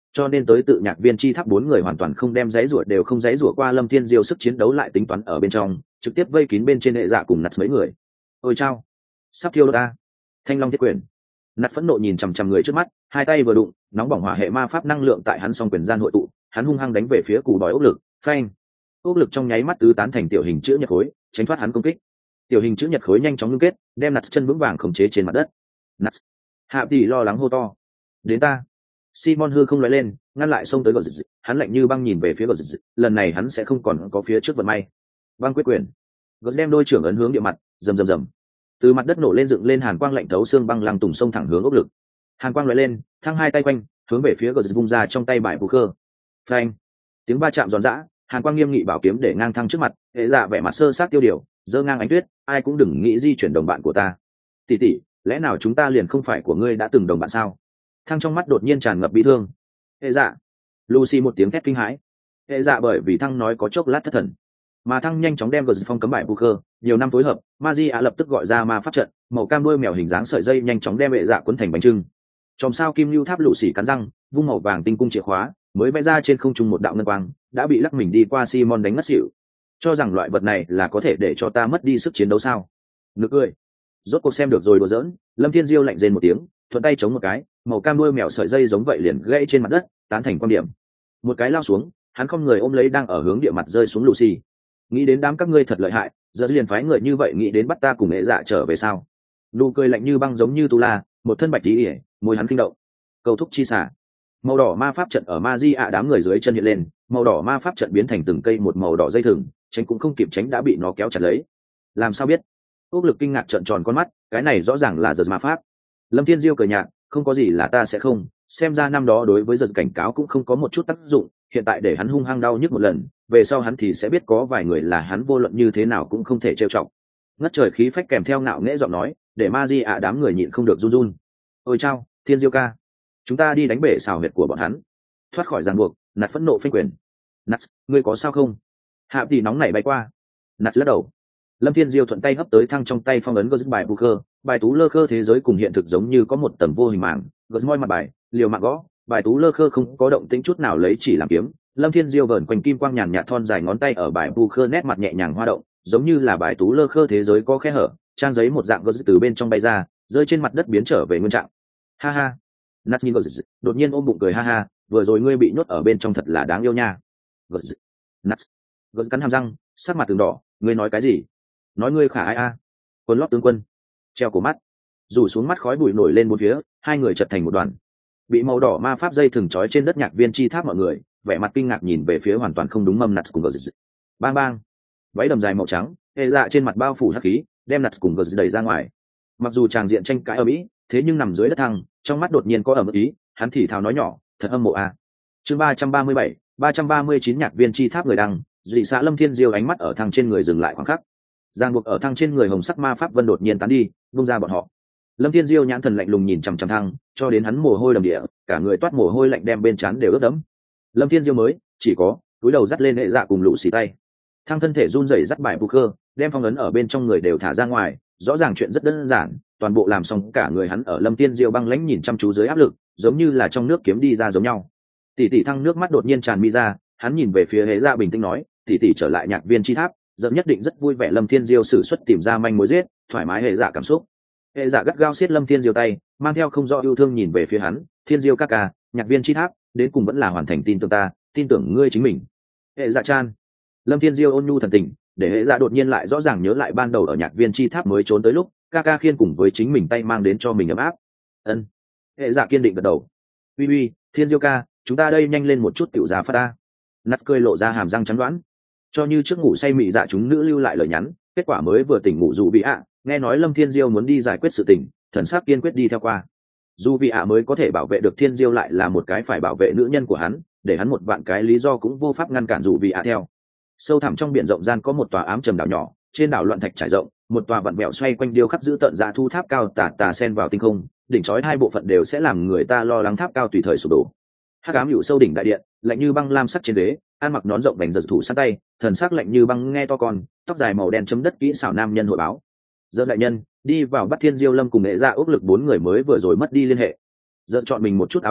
cho nên tới tự nhạc viên chi tháp 4 người hoàn toàn không đem giấy rủa đều không giấy rủa qua Lâm Thiên Diêu sức chiến đấu lại tính toán ở bên trong, trực tiếp vây kín bên trên hệ dạ cùng nặt mấy người. Ôi chao, sắp thiêu ta. Thanh Long thiết quyền. Nặt phẫn nộ nhìn chằm chằm người trước mắt, hai tay vừa đụng, nóng bỏng hỏa hệ ma pháp năng lượng tại hắn song quyền gian hội tụ, hắn hung hăng đánh về phía cù bòi ốc lực, phanh. Ốc lực trong nháy mắt tứ tán thành tiểu hình chữ nhật khối, tránh thoát hắn công kích. Tiểu hình chữ nhật khối nhanh chóng ngưng kết, đem nặt chân vững vàng khống chế trên mặt đất. Nặt. Hạ tỷ lo lắng hô to. Đến ta. Simon hư không lóe lên, ngăn lại xông tới gờ dịch, hắn lạnh như băng nhìn về phía gờ dịch, lần này hắn sẽ không còn có phía trước vận may. Băng quyết quyền. Gờ đem đôi trưởng ấn hướng địa mặt, rầm rầm rầm. Từ mặt đất nổ lên dựng lên hàn quang lạnh thấu xương băng lăng tùng sông thẳng hướng ốc lực. Hàn quang lóe lên, thăng hai tay quanh, hướng về phía gờ dịch vung ra trong tay bài poker. Phanh. Tiếng va chạm giòn giã, hàn quang nghiêm nghị bảo kiếm để ngang thăng trước mặt, hệ dạ vẻ mặt sơ sát tiêu điều, giơ ngang ánh tuyết, ai cũng đừng nghĩ di chuyển đồng bạn của ta. Tỷ tỷ, lẽ nào chúng ta liền không phải của ngươi đã từng đồng bạn sao? Thăng trong mắt đột nhiên tràn ngập bi thương. Hệ dạ. Lucy một tiếng thét kinh hãi. Hệ dạ bởi vì thăng nói có chốc lát thất thần, mà thăng nhanh chóng đem gờ phong cấm bài poker, nhiều năm phối hợp, Magia lập tức gọi ra ma pháp trận, màu cam đuôi mèo hình dáng sợi dây nhanh chóng đem hệ dạ quấn thành bánh trưng. Chòm sao kim lưu tháp lũ xỉ cắn răng, vung màu vàng tinh cung chìa khóa, mới vẽ ra trên không trung một đạo ngân quang, đã bị lắc mình đi qua Simon đánh ngất xỉu. Cho rằng loại vật này là có thể để cho ta mất đi sức chiến đấu sao? Nực cười. Rốt cuộc xem được rồi đùa giỡn, Lâm Thiên Diêu lạnh rên một tiếng, thuận tay chống một cái, màu cam đuôi mèo sợi dây giống vậy liền gãy trên mặt đất, tán thành quan điểm. Một cái lao xuống, hắn không người ôm lấy đang ở hướng địa mặt rơi xuống Lucy. Nghĩ đến đám các ngươi thật lợi hại, giờ liền phái người như vậy nghĩ đến bắt ta cùng nghệ dạ trở về sao? Nụ cười lạnh như băng giống như tu la, một thân bạch tí ỉa, môi hắn kinh động. Cầu thúc chi xả. Màu đỏ ma pháp trận ở Magia đám người dưới chân hiện lên, màu đỏ ma pháp trận biến thành từng cây một màu đỏ dây thừng, tránh cũng không kịp tránh đã bị nó kéo chặt lấy. Làm sao biết? Úc Lực kinh ngạc trợn tròn con mắt, cái này rõ ràng là giật ma pháp. Lâm Thiên Diêu cười nhạt, không có gì là ta sẽ không, xem ra năm đó đối với giật cảnh cáo cũng không có một chút tác dụng, hiện tại để hắn hung hăng đau nhức một lần, về sau hắn thì sẽ biết có vài người là hắn vô luận như thế nào cũng không thể trêu chọc. Ngất trời khí phách kèm theo ngạo nghễ giọng nói, để Magia đám người nhịn không được run run. Ôi chao, Thiên Diêu ca, chúng ta đi đánh bể xào huyệt của bọn hắn, thoát khỏi ràng buộc. Nạt phẫn nộ phanh quyền. Nạt, ngươi có sao không? Hạ tỷ nóng nảy bay qua. Nạt lắc đầu. Lâm Thiên Diêu thuận tay hấp tới thăng trong tay phong ấn Ghost bài poker, bài tú lơ khơ thế giới cùng hiện thực giống như có một tầng vô hình màng, Ghost moi mặt bài, liều mạng gõ, bài tú lơ khơ không có động tĩnh chút nào lấy chỉ làm kiếm. Lâm Thiên Diêu vờn quanh kim quang nhàn nhạt thon dài ngón tay ở bài poker nét mặt nhẹ nhàng hoa động, giống như là bài tú lơ khơ thế giới có khe hở, trang giấy một dạng Ghost từ bên trong bay ra, rơi trên mặt đất biến trở về nguyên trạng. Ha ha. Nat nhìn Ghost, đột nhiên ôm bụng cười ha ha, vừa rồi ngươi bị nhốt ở bên trong thật là đáng yêu nha. Ghost. Nat. Ghost cắn hàm răng, sắc mặt từng đỏ, ngươi nói cái gì? Nói ngươi khả ai a? Quân lót tướng quân. Treo cổ mắt. Rủ xuống mắt khói bụi nổi lên một phía, hai người chật thành một đoàn. Bị màu đỏ ma pháp dây thừng trói trên đất nhạc viên chi tháp mọi người, vẻ mặt kinh ngạc nhìn về phía hoàn toàn không đúng mâm Nat cùng Ghost. Bang bang. Váy đầm dài màu trắng, hệ dạ trên mặt bao phủ hắc khí, đem Nat cùng Ghost đẩy ra ngoài. Mặc dù tràng diện tranh cãi ở mỹ, thế nhưng nằm dưới đất thăng, trong mắt đột nhiên có ẩm ý, hắn thì thào nói nhỏ, thật âm mộ a. Chương 337, 339 nhạc viên chi tháp người đăng, dị xã Lâm Thiên Diêu ánh mắt ở thăng trên người dừng lại khoảng khắc. Giang buộc ở thăng trên người hồng sắc ma pháp vân đột nhiên tán đi, buông ra bọn họ. Lâm Thiên Diêu nhãn thần lạnh lùng nhìn chằm chằm thăng, cho đến hắn mồ hôi đầm địa, cả người toát mồ hôi lạnh đem bên trán đều ướt đẫm. Lâm Thiên Diêu mới chỉ có túi đầu dắt lên hệ dạ cùng lũ xì tay. Thăng thân thể run rẩy dắt bài poker, đem phong ấn ở bên trong người đều thả ra ngoài, rõ ràng chuyện rất đơn giản, toàn bộ làm xong cả người hắn ở Lâm Thiên Diêu băng lãnh nhìn chăm chú dưới áp lực, giống như là trong nước kiếm đi ra giống nhau. Tỷ tỷ thăng nước mắt đột nhiên tràn mi ra, hắn nhìn về phía hệ dạ bình tĩnh nói, tỷ tỷ trở lại nhạc viên chi tháp, giờ nhất định rất vui vẻ. Lâm Thiên Diêu sử xuất tìm ra manh mối giết, thoải mái hệ dạ cảm xúc. Hệ dạ gắt gao siết Lâm Thiên Diêu tay, mang theo không rõ yêu thương nhìn về phía hắn, Thiên Diêu ca ca, nhạc viên chi tháp, đến cùng vẫn là hoàn thành tin tưởng ta, tin tưởng ngươi chính mình. Hệ dạ chan. Lâm Thiên Diêu ôn nhu thần tình, để hệ dạ đột nhiên lại rõ ràng nhớ lại ban đầu ở nhạc viên chi tháp mới trốn tới lúc, ca ca khiên cùng với chính mình tay mang đến cho mình ấm áp. Ân. Hệ dạ kiên định gật đầu. Uy uy, Thiên Diêu ca, chúng ta đây nhanh lên một chút tiểu giá phát ta. Nát cười lộ ra hàm răng chắn đoán. Cho như trước ngủ say mị dạ chúng nữ lưu lại lời nhắn, kết quả mới vừa tỉnh ngủ dù bị ạ, nghe nói Lâm Thiên Diêu muốn đi giải quyết sự tình, thần sắc kiên quyết đi theo qua. Dù bị ạ mới có thể bảo vệ được Thiên Diêu lại là một cái phải bảo vệ nữ nhân của hắn, để hắn một vạn cái lý do cũng vô pháp ngăn cản dù bị ạ theo. Sâu thẳm trong biển rộng gian có một tòa ám trầm đảo nhỏ, trên đảo loạn thạch trải rộng, một tòa vặn vẹo xoay quanh điêu khắc giữ tận dạ thu tháp cao tà xen vào tinh không, đỉnh chói hai bộ phận đều sẽ làm người ta lo lắng tháp cao tùy thời sụp đổ. Hắc ám hữu sâu đỉnh đại điện, lạnh như băng lam sắc trên đế, ăn mặc nón rộng vành giật thủ sát tay, thần sắc lạnh như băng nghe to con, tóc dài màu đen chấm đất kỹ xảo nam nhân hội báo. Giờ đại nhân đi vào bắt Thiên Diêu Lâm cùng nghệ ra ước lực 4 người mới vừa rồi mất đi liên hệ. Giờ chọn mình một chút áo choàng,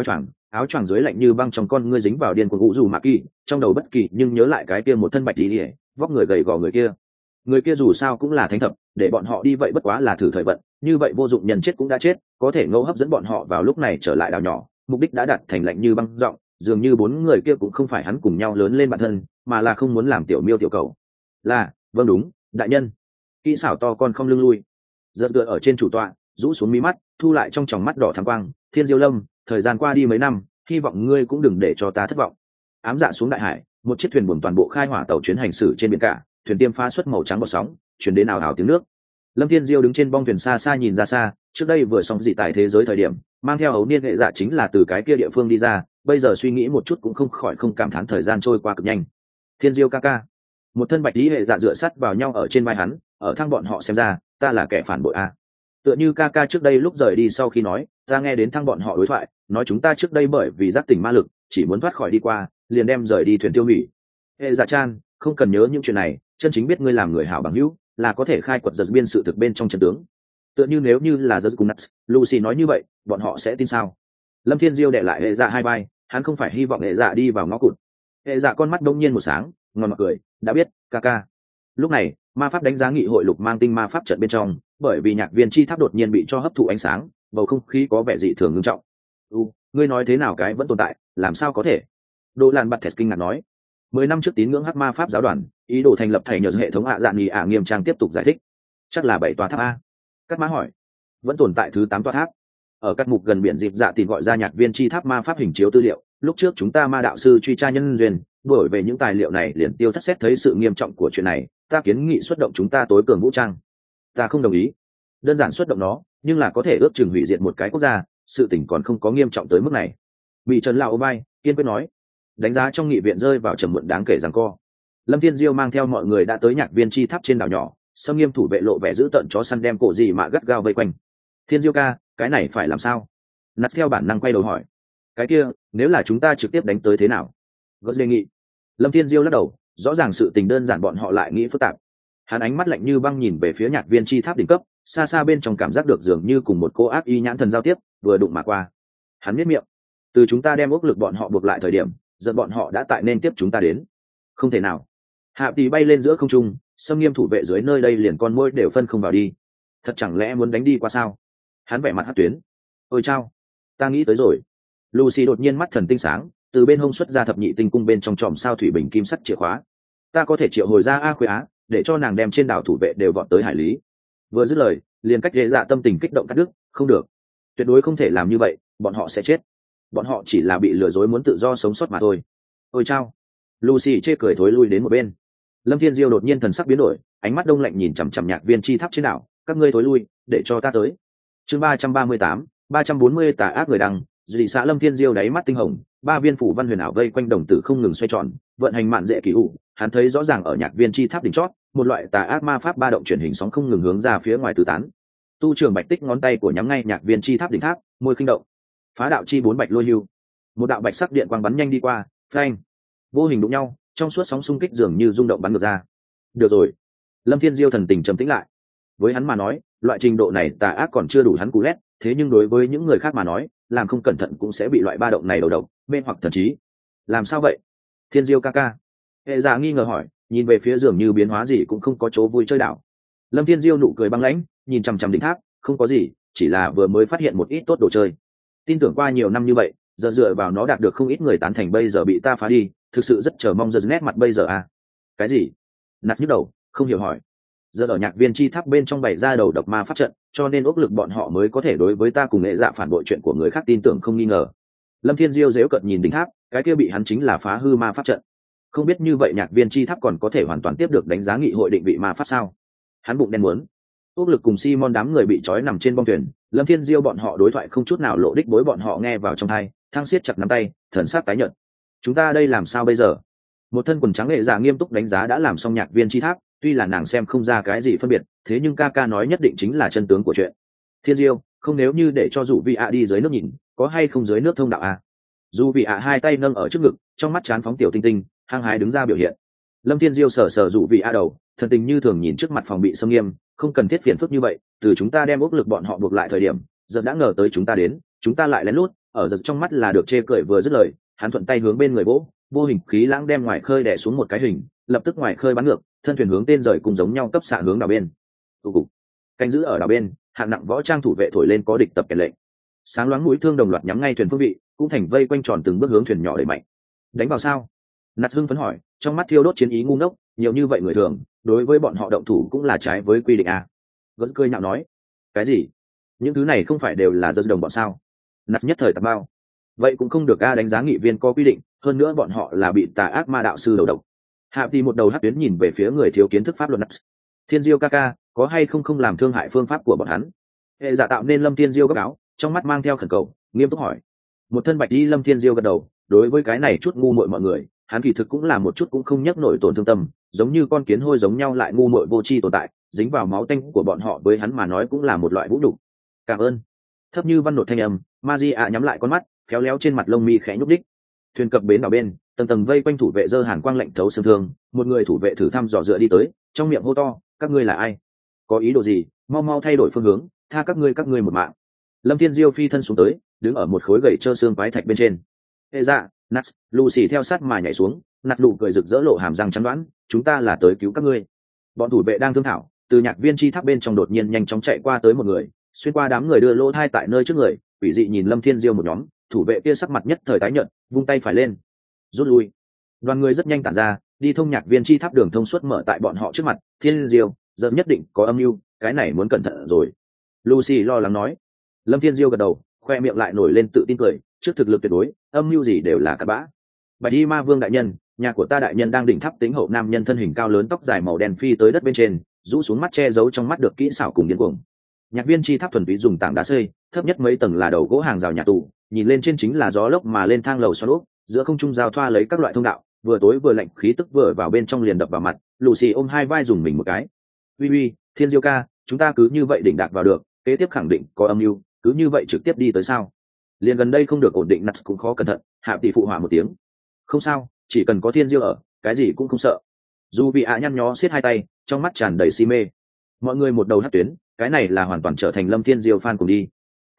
áo choàng dưới lạnh như băng trong con ngươi dính vào điên cuồng ngũ dù mạ kỳ, trong đầu bất kỳ nhưng nhớ lại cái kia một thân bạch tí ỉa, vóc người gầy gò người kia dù sao cũng là thánh thập, để bọn họ đi vậy bất quá là thử thời vận, như vậy vô dụng nhân chết cũng đã chết, có thể ngẫu hấp dẫn bọn họ vào lúc này trở lại đảo nhỏ, mục đích đã đạt thành lạnh như băng giọng, dường như bốn người kia cũng không phải hắn cùng nhau lớn lên bản thân, mà là không muốn làm tiểu miêu tiểu cầu. Là, vâng đúng, đại nhân. Kỹ xảo to con không lưng lui, giật tựa ở trên chủ tọa, rũ xuống mí mắt, thu lại trong tròng mắt đỏ thắm quang. Thiên Diêu Lâm, thời gian qua đi mấy năm, hy vọng ngươi cũng đừng để cho ta thất vọng. Ám dạ xuống đại hải, một chiếc thuyền buồm toàn bộ khai hỏa tàu chuyến hành xử trên biển cả, thuyền tiêm phá xuất màu trắng bọt sóng, chuyển đến ảo ảo tiếng nước. Lâm Thiên Diêu đứng trên bong thuyền xa xa nhìn ra xa, trước đây vừa xong dị tại thế giới thời điểm, mang theo ấu niên hệ dạ chính là từ cái kia địa phương đi ra, bây giờ suy nghĩ một chút cũng không khỏi không cảm thán thời gian trôi qua cực nhanh. Thiên Diêu ca ca, một thân bạch tí hệ dạ dựa sắt vào nhau ở trên vai hắn, ở thang bọn họ xem ra, ta là kẻ phản bội a. Tựa như ca ca trước đây lúc rời đi sau khi nói, ta nghe đến thang bọn họ đối thoại, nói chúng ta trước đây bởi vì giác tỉnh ma lực, chỉ muốn thoát khỏi đi qua, liền đem rời đi thuyền tiêu hủy. Hệ dạ chan, không cần nhớ những chuyện này, chân chính biết ngươi làm người hảo bằng hữu, là có thể khai quật giật biên sự thực bên trong trận tướng. Tựa như nếu như là giật cùng nuts, Lucy nói như vậy, bọn họ sẽ tin sao? Lâm Thiên Diêu đệ lại hệ dạ hai vai, hắn không phải hy vọng hệ dạ đi vào ngõ cụt. Hệ dạ con mắt đông nhiên một sáng, ngon mặt cười, đã biết, ca ca. Lúc này, ma pháp đánh giá nghị hội lục mang tinh ma pháp trận bên trong, bởi vì nhạc viên chi tháp đột nhiên bị cho hấp thụ ánh sáng, bầu không khí có vẻ dị thường nghiêm trọng. Ngươi nói thế nào cái vẫn tồn tại, làm sao có thể? Đỗ Lan bật thẹt kinh ngạc nói. 10 năm trước tín ngưỡng hắc ma pháp giáo đoàn, ý đồ thành lập thầy nhờ hệ thống dạn nghỉ nghiêm trang tiếp tục giải thích. Chắc là 7 tòa tháp a. Cát Mã hỏi. Vẫn tồn tại thứ 8 tòa tháp. Ở các mục gần biển dịp dạ tìm gọi ra nhạc viên chi tháp ma pháp hình chiếu tư liệu, lúc trước chúng ta ma đạo sư truy tra nhân duyên, đổi về những tài liệu này liền tiêu thất xét thấy sự nghiêm trọng của chuyện này, ta kiến nghị xuất động chúng ta tối cường vũ trang. Ta không đồng ý. Đơn giản xuất động nó, nhưng là có thể ước chừng hủy diệt một cái quốc gia, sự tình còn không có nghiêm trọng tới mức này. Bị Trần Lão Bay kiên quyết nói. Đánh giá trong nghị viện rơi vào trầm muộn đáng kể rằng co. Lâm Thiên Diêu mang theo mọi người đã tới nhạc viên chi tháp trên đảo nhỏ, Sâm Nghiêm thủ vệ lộ vẻ giữ tận chó săn đem cổ gì mà gắt gao vây quanh. Thiên Diêu ca, cái này phải làm sao? Nặt theo bản năng quay đầu hỏi. Cái kia, nếu là chúng ta trực tiếp đánh tới thế nào? Gót đề nghị. Lâm Thiên Diêu lắc đầu, rõ ràng sự tình đơn giản bọn họ lại nghĩ phức tạp. Hắn ánh mắt lạnh như băng nhìn về phía nhạc viên chi tháp đỉnh cấp, xa xa bên trong cảm giác được dường như cùng một cô ác y nhãn thần giao tiếp, vừa đụng mà qua. Hắn nhếch miệng. Từ chúng ta đem ốc lực bọn họ buộc lại thời điểm, giận bọn họ đã tại nên tiếp chúng ta đến. Không thể nào. Hạ Tỷ bay lên giữa không trung, Sâm Nghiêm thủ vệ dưới nơi đây liền con môi đều phân không vào đi. Thật chẳng lẽ muốn đánh đi qua sao? Hắn vẻ mặt hất tuyến. Ôi chao, ta nghĩ tới rồi. Lucy đột nhiên mắt thần tinh sáng, từ bên hông xuất ra thập nhị tinh cung bên trong tròm sao thủy bình kim sắt chìa khóa. Ta có thể triệu hồi ra A Khuê Á, để cho nàng đem trên đảo thủ vệ đều vọt tới hải lý. Vừa dứt lời, liền cách dễ dạ tâm tình kích động cắt đứt, không được, tuyệt đối không thể làm như vậy, bọn họ sẽ chết. Bọn họ chỉ là bị lừa dối muốn tự do sống sót mà thôi. Ôi chao. Lucy chê cười thối lui đến một bên. Lâm Thiên Diêu đột nhiên thần sắc biến đổi, ánh mắt đông lạnh nhìn chằm chằm nhạc viên chi tháp trên đảo, các ngươi thối lui, để cho ta tới. Chương 338, 340 tà ác người đăng, dị xã Lâm Thiên Diêu đáy mắt tinh hồng, ba viên phủ văn huyền ảo vây quanh đồng tử không ngừng xoay tròn, vận hành mạn dễ kỳ ủ, hắn thấy rõ ràng ở nhạc viên chi tháp đỉnh chót, một loại tà ác ma pháp ba động chuyển hình sóng không ngừng hướng ra phía ngoài tứ tán. Tu trưởng Bạch Tích ngón tay của nhắm ngay nhạc viên chi tháp đỉnh tháp, môi khinh động. Phá đạo chi bốn bạch lôi hưu. Một đạo bạch sắc điện quang bắn nhanh đi qua, phanh. Vô hình đụng nhau, trong suốt sóng xung kích dường như rung động bắn ngược ra. Được rồi. Lâm Thiên Diêu thần tình trầm tĩnh lại. Với hắn mà nói, loại trình độ này tà ác còn chưa đủ hắn cú lét, thế nhưng đối với những người khác mà nói, làm không cẩn thận cũng sẽ bị loại ba động này đầu độc, mê hoặc thần trí. Làm sao vậy? Thiên Diêu ca ca. Hệ Dạ nghi ngờ hỏi, nhìn về phía dường như biến hóa gì cũng không có chỗ vui chơi đảo. Lâm Thiên Diêu nụ cười băng lãnh, nhìn chằm chằm đỉnh tháp, không có gì, chỉ là vừa mới phát hiện một ít tốt đồ chơi. Tin tưởng qua nhiều năm như vậy, giờ dựa vào nó đạt được không ít người tán thành, bây giờ bị ta phá đi, thực sự rất chờ mong giờ nét mặt bây giờ à. Cái gì? Nạt nhức đầu, không hiểu hỏi. Giờ ở nhạc viên chi tháp bên trong bày ra đầu độc ma pháp trận, cho nên ốc lực bọn họ mới có thể đối với ta cùng nghệ dạ phản bội chuyện của người khác tin tưởng không nghi ngờ. Lâm Thiên Diêu dễu cợt nhìn đỉnh tháp, cái kia bị hắn chính là phá hư ma pháp trận. Không biết như vậy nhạc viên chi tháp còn có thể hoàn toàn tiếp được đánh giá nghị hội định vị ma pháp sao? Hắn bụng đen muốn. Ốc lực cùng Simon đám người bị trói nằm trên bong thuyền, Lâm Thiên Diêu bọn họ đối thoại không chút nào lộ đích bối bọn họ nghe vào trong tai, thang siết chặt nắm tay, thần sắc tái nhợt. Chúng ta đây làm sao bây giờ? Một thân quần trắng nghệ dạ nghiêm túc đánh giá đã làm xong nhạc viên chi tháp, tuy là nàng xem không ra cái gì phân biệt, thế nhưng ca ca nói nhất định chính là chân tướng của chuyện. Thiên Diêu, không nếu như để cho Dụ Vị ạ đi dưới nước nhìn, có hay không dưới nước thông đạo à? Dụ Vị ạ hai tay nâng ở trước ngực, trong mắt chán phóng tiểu tinh tinh, hăng hái đứng ra biểu hiện. Lâm Thiên Diêu sờ sờ Dụ Vị ạ đầu, thần tình như thường nhìn trước mặt phòng bị xâm nghiêm, không cần thiết phiền phức như vậy, từ chúng ta đem ốc lực bọn họ buộc lại thời điểm, giờ đã ngờ tới chúng ta đến, chúng ta lại lén lút, ở giật trong mắt là được chê cười vừa dứt lời, hắn thuận tay hướng bên người vỗ, vô hình khí lãng đem ngoài khơi đè xuống một cái hình, lập tức ngoài khơi bắn ngược, thân thuyền hướng tên rời cùng giống nhau cấp xạ hướng đảo bên. Canh giữ ở đảo bên, hạng nặng võ trang thủ vệ thổi lên có địch tập kèn lệnh. Sáng loáng mũi thương đồng loạt nhắm ngay thuyền phương vị, cũng thành vây quanh tròn từng bước hướng thuyền nhỏ đẩy mạnh. Đánh vào sao? Nạt hưng phấn hỏi, trong mắt thiêu đốt chiến ý ngu ngốc, nhiều như vậy người thường, đối với bọn họ động thủ cũng là trái với quy định à? Vẫn cười nhạo nói, cái gì? Những thứ này không phải đều là dân đồng bọn sao? Nạt nhất thời tạt bao. Vậy cũng không được a, đánh giá nghị viên có quy định, hơn nữa bọn họ là bị tà ác ma đạo sư đầu độc. Hạ thì một đầu hất tuyến nhìn về phía người thiếu kiến thức pháp luật Nạt. Thiên Diêu ca ca, có hay không làm thương hại phương pháp của bọn hắn? Hệ giả tạo nên Lâm Thiên Diêu gấp áo, trong mắt mang theo khẩn cầu, nghiêm túc hỏi. Một thân bạch đi Lâm Thiên Diêu gật đầu, đối với cái này chút ngu muội mọi người, hắn kỳ thực cũng là một chút cũng không nhấc nổi tổn thương tâm, giống như con kiến hôi giống nhau lại ngu muội vô tri tồn tại, dính vào máu tanh của bọn họ với hắn mà nói cũng là một loại vũ nhục. Cảm ơn. Thấp như văn nộ thanh âm, Magia nhắm lại con mắt, khéo léo trên mặt lông mi khẽ nhúc đích. Thuyền cập bến đảo bên, tầng tầng vây quanh thủ vệ dơ hàn quang lạnh thấu xương thương, một người thủ vệ thử thăm dò dựa đi tới, trong miệng hô to, các ngươi là ai? Có ý đồ gì? Mau mau thay đổi phương hướng, tha các ngươi một mạng. Lâm Thiên Diêu phi thân xuống tới, đứng ở một khối gậy trơ xương quái thạch bên trên. Ê dạ, Nat, Lucy theo sát mà nhảy xuống, Nat nụ cười rực rỡ lộ hàm răng trắng đoán, chúng ta là tới cứu các ngươi. Bọn thủ vệ đang thương thảo, từ nhạc viên chi tháp bên trong đột nhiên nhanh chóng chạy qua tới một người, xuyên qua đám người đưa lỗ thai tại nơi trước người, quỷ dị nhìn Lâm Thiên Diêu một nhóm, thủ vệ kia sắc mặt nhất thời tái nhợt, vung tay phải lên, rút lui. Đoàn người rất nhanh tản ra, đi thông nhạc viên chi tháp đường thông suốt mở tại bọn họ trước mặt. Thiên Diêu, giờ nhất định có âm mưu, cái này muốn cẩn thận rồi. Lucy lo lắng nói. Lâm Thiên Diêu gật đầu, khoe miệng lại nổi lên tự tin cười, trước thực lực tuyệt đối, âm mưu gì đều là cặn bã. Bạch Y Ma Vương đại nhân, nhà của ta đại nhân đang đỉnh tháp tính hậu nam nhân thân hình cao lớn tóc dài màu đen phi tới đất bên trên, rũ xuống mắt che giấu trong mắt được kỹ xảo cùng điên cuồng. Nhạc viên chi tháp thuần túy dùng tảng đá xây, thấp nhất mấy tầng là đầu gỗ hàng rào nhà tù, nhìn lên trên chính là gió lốc mà lên thang lầu xoắn ốc, giữa không trung giao thoa lấy các loại thông đạo, vừa tối vừa lạnh khí tức vừa vào bên trong liền đập vào mặt. Lucy ôm hai vai dùng mình một cái. Uy, Thiên Diêu ca, chúng ta cứ như vậy đỉnh đạc vào được, kế tiếp khẳng định có âm mưu, cứ như vậy trực tiếp đi tới sao? Liền gần đây không được ổn định, Nặt cũng khó cẩn thận. Hạ tỷ phụ hỏa một tiếng. Không sao, chỉ cần có Thiên Diêu ở, cái gì cũng không sợ. Dù bị nhăn nhó siết hai tay, trong mắt tràn đầy si mê. Mọi người một đầu hát tuyến, cái này là hoàn toàn trở thành Lâm Thiên Diêu fan cùng đi.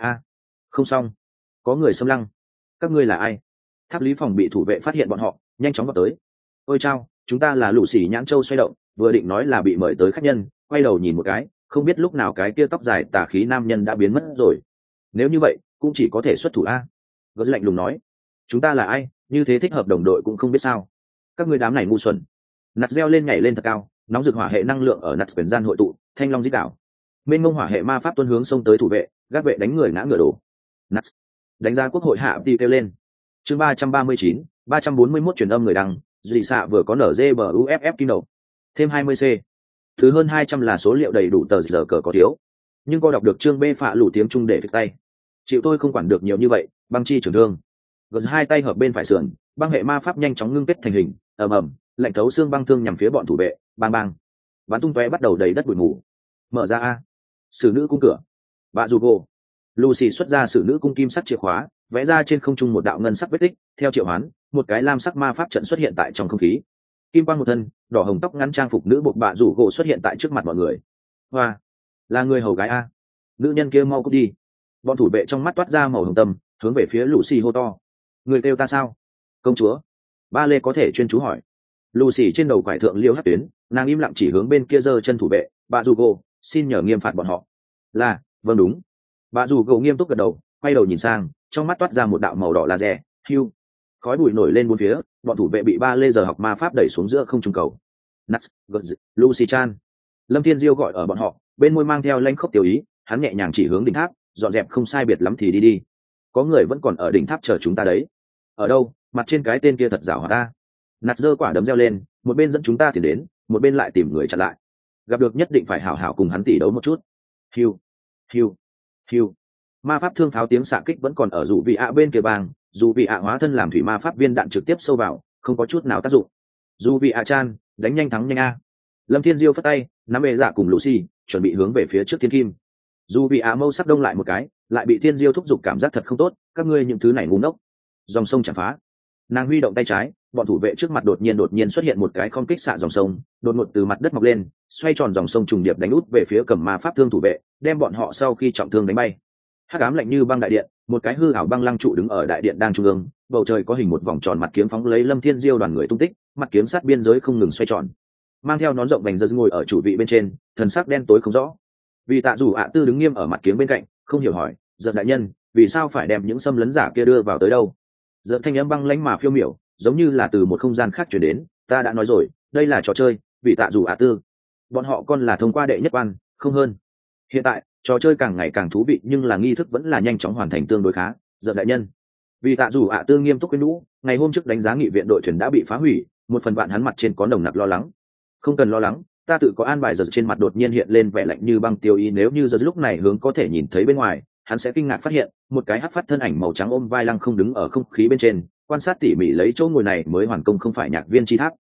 Không xong, có người xâm lăng. Các ngươi là ai? Tháp lý phòng bị thủ vệ phát hiện bọn họ, nhanh chóng vào tới. Ôi chao, chúng ta là Lũ Xỉ Nhãn Châu xoay động, vừa định nói là bị mời tới khách nhân, quay đầu nhìn một cái, không biết lúc nào cái kia tóc dài tà khí nam nhân đã biến mất rồi. Nếu như vậy, cũng chỉ có thể xuất thủ a. Gớt lạnh lùng nói. Chúng ta là ai, như thế thích hợp đồng đội cũng không biết sao. Các ngươi đám này ngu xuẩn. Nạt reo lên nhảy lên thật cao, nóng rực hỏa hệ năng lượng ở nạt quyền gian hội tụ, thanh long dít đảo. Mênh mông hỏa hệ ma pháp tuôn hướng xông tới thủ vệ, gác vệ đánh người ngã ngửa đổ. Nạt đánh ra quốc hội hạ đi kêu lên. Chương 339, 341 truyền âm người đăng, dị xạ vừa có nở GBUFF Kino. Thêm 20C. Thứ hơn 200 là số liệu đầy đủ tờ giờ cờ có thiếu. Nhưng cô đọc được chương B phạ lũ tiếng Trung để phịch tay. Chịu tôi không quản được nhiều như vậy, băng chi trưởng thương. Gật hai tay hợp bên phải sườn, băng hệ ma pháp nhanh chóng ngưng kết thành hình, ầm, lạnh thấu xương băng thương nhằm phía bọn thủ vệ, bang bang. Bắn tung tóe bắt đầu đầy đất bụi mù. Mở ra a. Sử nữ cung cửa. Bạ dù cô. Lucy xuất ra sử nữ cung kim sắc chìa khóa, vẽ ra trên không trung một đạo ngân sắc vết tích, theo triệu hoán, một cái lam sắc ma pháp trận xuất hiện tại trong không khí. Kim quang một thân, đỏ hồng tóc ngắn trang phục nữ buộc bạ rủ gỗ xuất hiện tại trước mặt mọi người. Hoa, là người hầu gái a. Nữ nhân kia mau cút đi. Bọn thủ vệ trong mắt toát ra màu hồng tâm, hướng về phía Lucy hô to. Người kêu ta sao? Công chúa. Ba lê có thể chuyên chú hỏi. Lucy trên đầu quải thượng liêu hất tuyến, nàng im lặng chỉ hướng bên kia giơ chân thủ vệ. Bạ rủ gỗ, xin nhờ nghiêm phạt bọn họ. Là, vâng đúng. Bạ rủ gỗ nghiêm túc gật đầu, quay đầu nhìn sang, trong mắt toát ra một đạo màu đỏ laser. Hưu. Khói bụi nổi lên bốn phía, bọn thủ vệ bị ba lê giờ học ma pháp đẩy xuống giữa không trung cầu. Nuts, Lucy Chan. Lâm Thiên Diêu gọi ở bọn họ, bên môi mang theo lanh khốc tiểu ý, hắn nhẹ nhàng chỉ hướng đỉnh tháp, dọn dẹp không sai biệt lắm thì đi đi. Có người vẫn còn ở đỉnh tháp chờ chúng ta đấy. Ở đâu? Mặt trên cái tên kia thật giảo hoạt ta. Nạt giơ quả đấm reo lên, một bên dẫn chúng ta thì đến, một bên lại tìm người chặn lại. Gặp được nhất định phải hảo hảo cùng hắn tỉ đấu một chút. Hiu. Ma pháp thương pháo tiếng xạ kích vẫn còn ở dù vị bên kia bang, dù vị hóa thân làm thủy ma pháp viên đạn trực tiếp sâu vào, không có chút nào tác dụng. Dù vị Chan, đánh nhanh thắng nhanh a. Lâm Thiên Diêu phất tay, nắm bệ dạ cùng Lucy, chuẩn bị hướng về phía trước Thiên Kim. Dù vị mâu sắc đông lại một cái, lại bị Thiên Diêu thúc giục cảm giác thật không tốt, các ngươi những thứ này ngu ngốc. Dòng sông chạm phá. Nàng huy động tay trái, bọn thủ vệ trước mặt đột nhiên xuất hiện một cái không kích xạ dòng sông, đột ngột từ mặt đất mọc lên, xoay tròn dòng sông trùng điệp đánh út về phía cầm ma pháp thương thủ vệ, đem bọn họ sau khi trọng thương đánh bay. Hắc ám lạnh như băng đại điện, một cái hư ảo băng lăng trụ đứng ở đại điện đang trung ương, bầu trời có hình một vòng tròn mặt kiếng phóng lấy Lâm Thiên Diêu đoàn người tung tích, mặt kiếng sát biên giới không ngừng xoay tròn. Mang theo nón rộng vành giật ngồi ở chủ vị bên trên, thần sắc đen tối không rõ. Vì Tạ Dù ạ Tư đứng nghiêm ở mặt kiếng bên cạnh, không hiểu hỏi, "Giật đại nhân, vì sao phải đem những xâm lấn giả kia đưa vào tới đâu?" Giật thanh âm băng lãnh mà phiêu miểu, giống như là từ một không gian khác truyền đến, "Ta đã nói rồi, đây là trò chơi, Vì Tạ Dù ạ Tư. Bọn họ còn là thông qua đệ nhất quan, không hơn. Hiện tại, trò chơi càng ngày càng thú vị nhưng là nghi thức vẫn là nhanh chóng hoàn thành tương đối khá, Giật đại nhân." Vì Tạ Dù ạ Tư nghiêm túc quyến lũ, ngày hôm trước đánh giá nghị viện đội thuyền đã bị phá hủy, một phần bạn hắn mặt trên có nồng nặc lo lắng. "Không cần lo lắng, ta tự có an bài." Giật trên mặt đột nhiên hiện lên vẻ lạnh như băng tiêu ý, nếu như Giật lúc này hướng có thể nhìn thấy bên ngoài, hắn sẽ kinh ngạc phát hiện một cái hắc phát thân ảnh màu trắng ôm vai lăng không đứng ở không khí bên trên, quan sát tỉ mỉ lấy chỗ ngồi này mới hoàn công không phải nhạc viên chi tháp.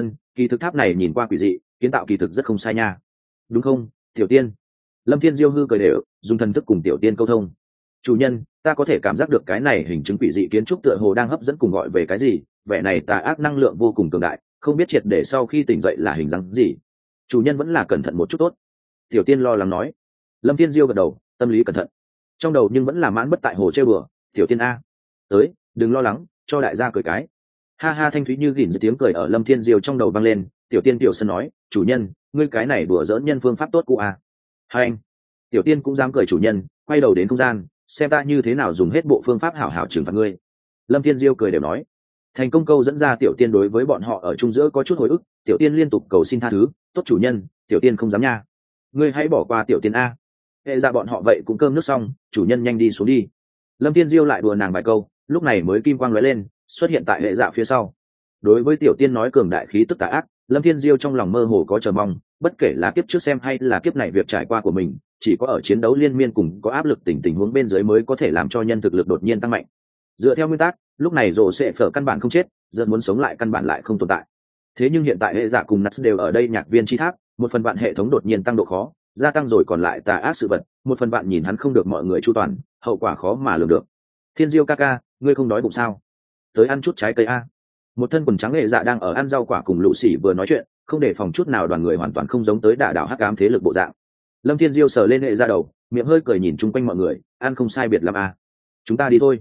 Kỳ thực tháp này nhìn qua quỷ dị, kiến tạo kỳ thực rất không sai nha. Đúng không, Tiểu Tiên? Lâm Thiên Diêu hư cười đều, dùng thần thức cùng Tiểu Tiên câu thông. "Chủ nhân, ta có thể cảm giác được cái này hình chứng quỷ dị kiến trúc tựa hồ đang hấp dẫn cùng gọi về cái gì, vẻ này tà ác năng lượng vô cùng cường đại, không biết triệt để sau khi tỉnh dậy là hình dáng gì. Chủ nhân vẫn là cẩn thận một chút tốt." Tiểu Tiên lo lắng nói. Lâm Thiên Diêu gật đầu, tâm lý cẩn thận, trong đầu nhưng vẫn là mãn bất tại hồ chơi bừa. "Tiểu Tiên a, tới, đừng lo lắng, cho đại gia cười cái." Ha ha, thanh thúy như gỉn giữa tiếng cười ở Lâm Thiên Diêu trong đầu vang lên. Tiểu Tiên tiểu sân nói, "Chủ nhân, ngươi cái này đùa giỡn nhân phương pháp tốt cụ a." Hai anh. Tiểu Tiên cũng dám cười. "Chủ nhân, quay đầu đến không gian, xem ta như thế nào dùng hết bộ phương pháp hảo hảo trừng phạt ngươi." Lâm Thiên Diêu cười đều nói. Thành công câu dẫn ra Tiểu Tiên đối với bọn họ ở chung giữa có chút hồi ức. Tiểu Tiên liên tục cầu xin tha thứ, "Tốt chủ nhân, Tiểu Tiên không dám nha. Ngươi hãy bỏ qua Tiểu Tiên a." Hệ dạ bọn họ vậy cũng cơm nước xong, "Chủ nhân nhanh đi xuống đi." Lâm Thiên Diêu lại đùa nàng vài câu, lúc này mới kim quang lóe lên, xuất hiện tại hệ dạ phía sau. Đối với Tiểu Tiên nói cường đại khí tức tà ác, Lâm Thiên Diêu trong lòng mơ hồ có chờ mong, bất kể là kiếp trước xem hay là kiếp này việc trải qua của mình, chỉ có ở chiến đấu liên miên cùng có áp lực tình huống bên dưới mới có thể làm cho nhân thực lực đột nhiên tăng mạnh. Dựa theo nguyên tắc, lúc này rồ sẽ phở căn bản không chết, giờ muốn sống lại căn bản lại không tồn tại. Thế nhưng hiện tại hệ dạ cùng Nuts đều ở đây nhạc viên chi tháp, một phần bạn hệ thống đột nhiên tăng độ khó, gia tăng rồi còn lại tà ác sự vật, một phần bạn nhìn hắn không được mọi người chu toàn, hậu quả khó mà lường được. "Thiên Diêu ca ca, ngươi không đói bụng sao? Tới ăn chút trái cây a." Một thân quần trắng hệ dạ đang ở ăn rau quả cùng Lũ Xỉ vừa nói chuyện, không để phòng chút nào đoàn người hoàn toàn không giống tới đả đảo hắc ám thế lực bộ dạng. Lâm Thiên Diêu sờ lên hệ dạ đầu, miệng hơi cười nhìn chung quanh mọi người, "Ăn không sai biệt lắm a. Chúng ta đi thôi."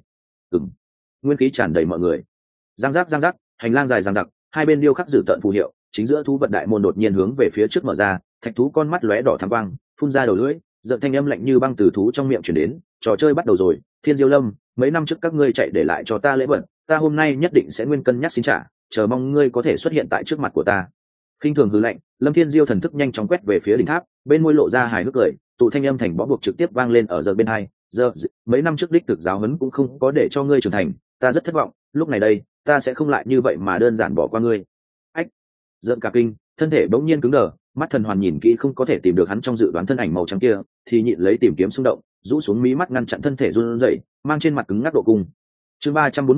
Nguyên khí tràn đầy mọi người. Giang giác, hành lang dài dằng dặc, hai bên điêu khắc dự tận phù hiệu, chính giữa thú vật đại môn đột nhiên hướng về phía trước mở ra, thạch thú con mắt lóe đỏ thắm quang, phun ra đầu lưỡi, giận thanh âm lạnh như băng từ thú trong miệng truyền đến, "Trò chơi bắt đầu rồi, Thiên Diêu Lâm, mấy năm trước các ngươi chạy để lại cho ta lễ vật, ta hôm nay nhất định sẽ nguyên cân nhắc xin trả, chờ mong ngươi có thể xuất hiện tại trước mặt của ta." Khinh thường hừ lạnh, Lâm Thiên Diêu thần thức nhanh chóng quét về phía đỉnh tháp, bên môi lộ ra hài hước cười, tụ thanh âm thành bó buộc trực tiếp vang lên ở giờ bên hai. "Giờ, mấy năm trước đích thực giáo huấn cũng không có để cho ngươi trưởng thành, ta rất thất vọng, lúc này đây, ta sẽ không lại như vậy mà đơn giản bỏ qua ngươi." Ách! Giận cả kinh, thân thể bỗng nhiên cứng đờ, mắt thần hoàn nhìn kỹ không có thể tìm được hắn trong dự đoán thân ảnh màu trắng kia, thì nhịn lấy tìm kiếm xung động, rũ xuống mí mắt ngăn chặn thân thể run rẩy, mang trên mặt cứng ngắc độ cung. Chương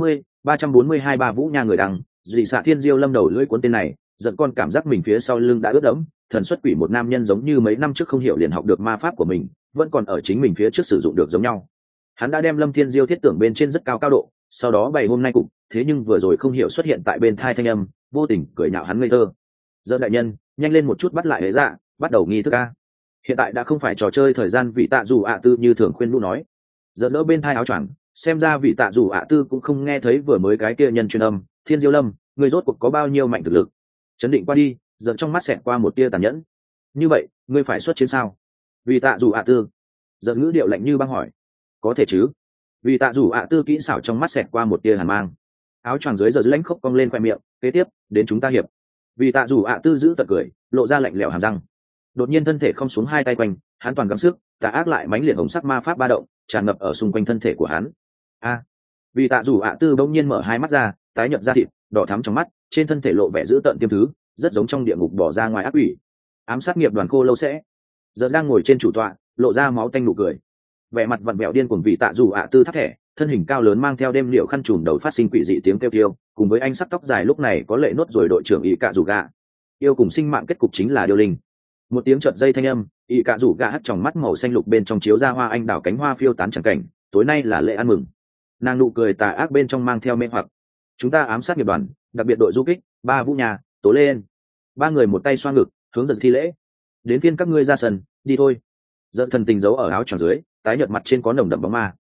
342 ba Vũ Nha người đằng, dị xạ Thiên Diêu Lâm đầu lưỡi cuốn tên này, giận con cảm giác mình phía sau lưng đã ướt đẫm, thần xuất quỷ một nam nhân giống như mấy năm trước không hiểu liền học được ma pháp của mình, vẫn còn ở chính mình phía trước sử dụng được giống nhau. Hắn đã đem Lâm Thiên Diêu thiết tưởng bên trên rất cao độ, sau đó bày hôm nay cục, thế nhưng vừa rồi không hiểu xuất hiện tại bên thai thanh âm, vô tình cười nhạo hắn ngây thơ. "Giận đại nhân, nhanh lên một chút bắt lại hệ dạ, bắt đầu nghi thức a. Hiện tại đã không phải trò chơi thời gian." Vị Tạ Dù ạ Tư như thường khuyên lũ nói. Giận đỡ bên thai áo choàng, xem ra Vị Tạ Dù ạ Tư cũng không nghe thấy vừa mới cái kia nhân truyền âm, "Thiên Diêu Lâm, người rốt cuộc có bao nhiêu mạnh thực lực?" Chấn định qua đi, giận trong mắt xẹt qua một tia tàn nhẫn. "Như vậy, ngươi phải xuất chiến sao?" Vị Tạ Dù ạ Tư. Giận ngữ điệu lạnh như băng hỏi. "Có thể chứ." Vì Tạ Dù ạ Tư kỹ xảo trong mắt xẹt qua một tia hàn mang. Áo choàng dưới giờ lãnh khốc cong lên khoe miệng, "Kế tiếp, đến chúng ta hiệp." Vì Tạ Dù ạ Tư giữ tật cười, lộ ra lạnh lẽo hàm răng. Đột nhiên thân thể không xuống hai tay quanh, hắn toàn gắng sức, tà ác lại mãnh liệt hồng sắc ma pháp ba động, tràn ngập ở xung quanh thân thể của hắn. Vì Tạ Dù ạ Tư bỗng nhiên mở hai mắt ra, tái nhợt da thịt, đỏ thắm trong mắt, trên thân thể lộ vẻ dữ tợn tiêm thứ, rất giống trong địa ngục bỏ ra ngoài ác quỷ. Ám sát nghiệp đoàn khô lâu sẽ. Giờ đang ngồi trên chủ tọa, lộ ra máu tanh nụ cười. Vẻ mặt vặn vẹo điên cuồng Vì Tạ Dù ạ Tư thắt thẻ, thân hình cao lớn mang theo đêm liệu khăn trùm đầu phát sinh quỷ dị tiếng kêu kêu, cùng với anh sắc tóc dài lúc này có lệ nốt rồi đội trưởng ỷ cạ rủ gạ. Yêu cùng sinh mạng kết cục chính là điêu linh. Một tiếng chợt dây thanh âm, ỷ cạ rủ gạ hắt trong mắt màu xanh lục bên trong chiếu ra hoa anh đào cánh hoa phiêu tán chẳng cảnh, tối nay là lễ ăn mừng. Nàng nụ cười tà ác bên trong mang theo mê hoặc. "Chúng ta ám sát nghiệp đoàn, đặc biệt đội du kích, ba Vũ Nhà, tố lên." Ba người một tay xoa ngực, hướng giật thi lễ. "Đến phiên các ngươi ra sân, đi thôi." Giật thần tình giấu ở áo choàng dưới, tái nhợt mặt trên có nồng đậm bóng ma.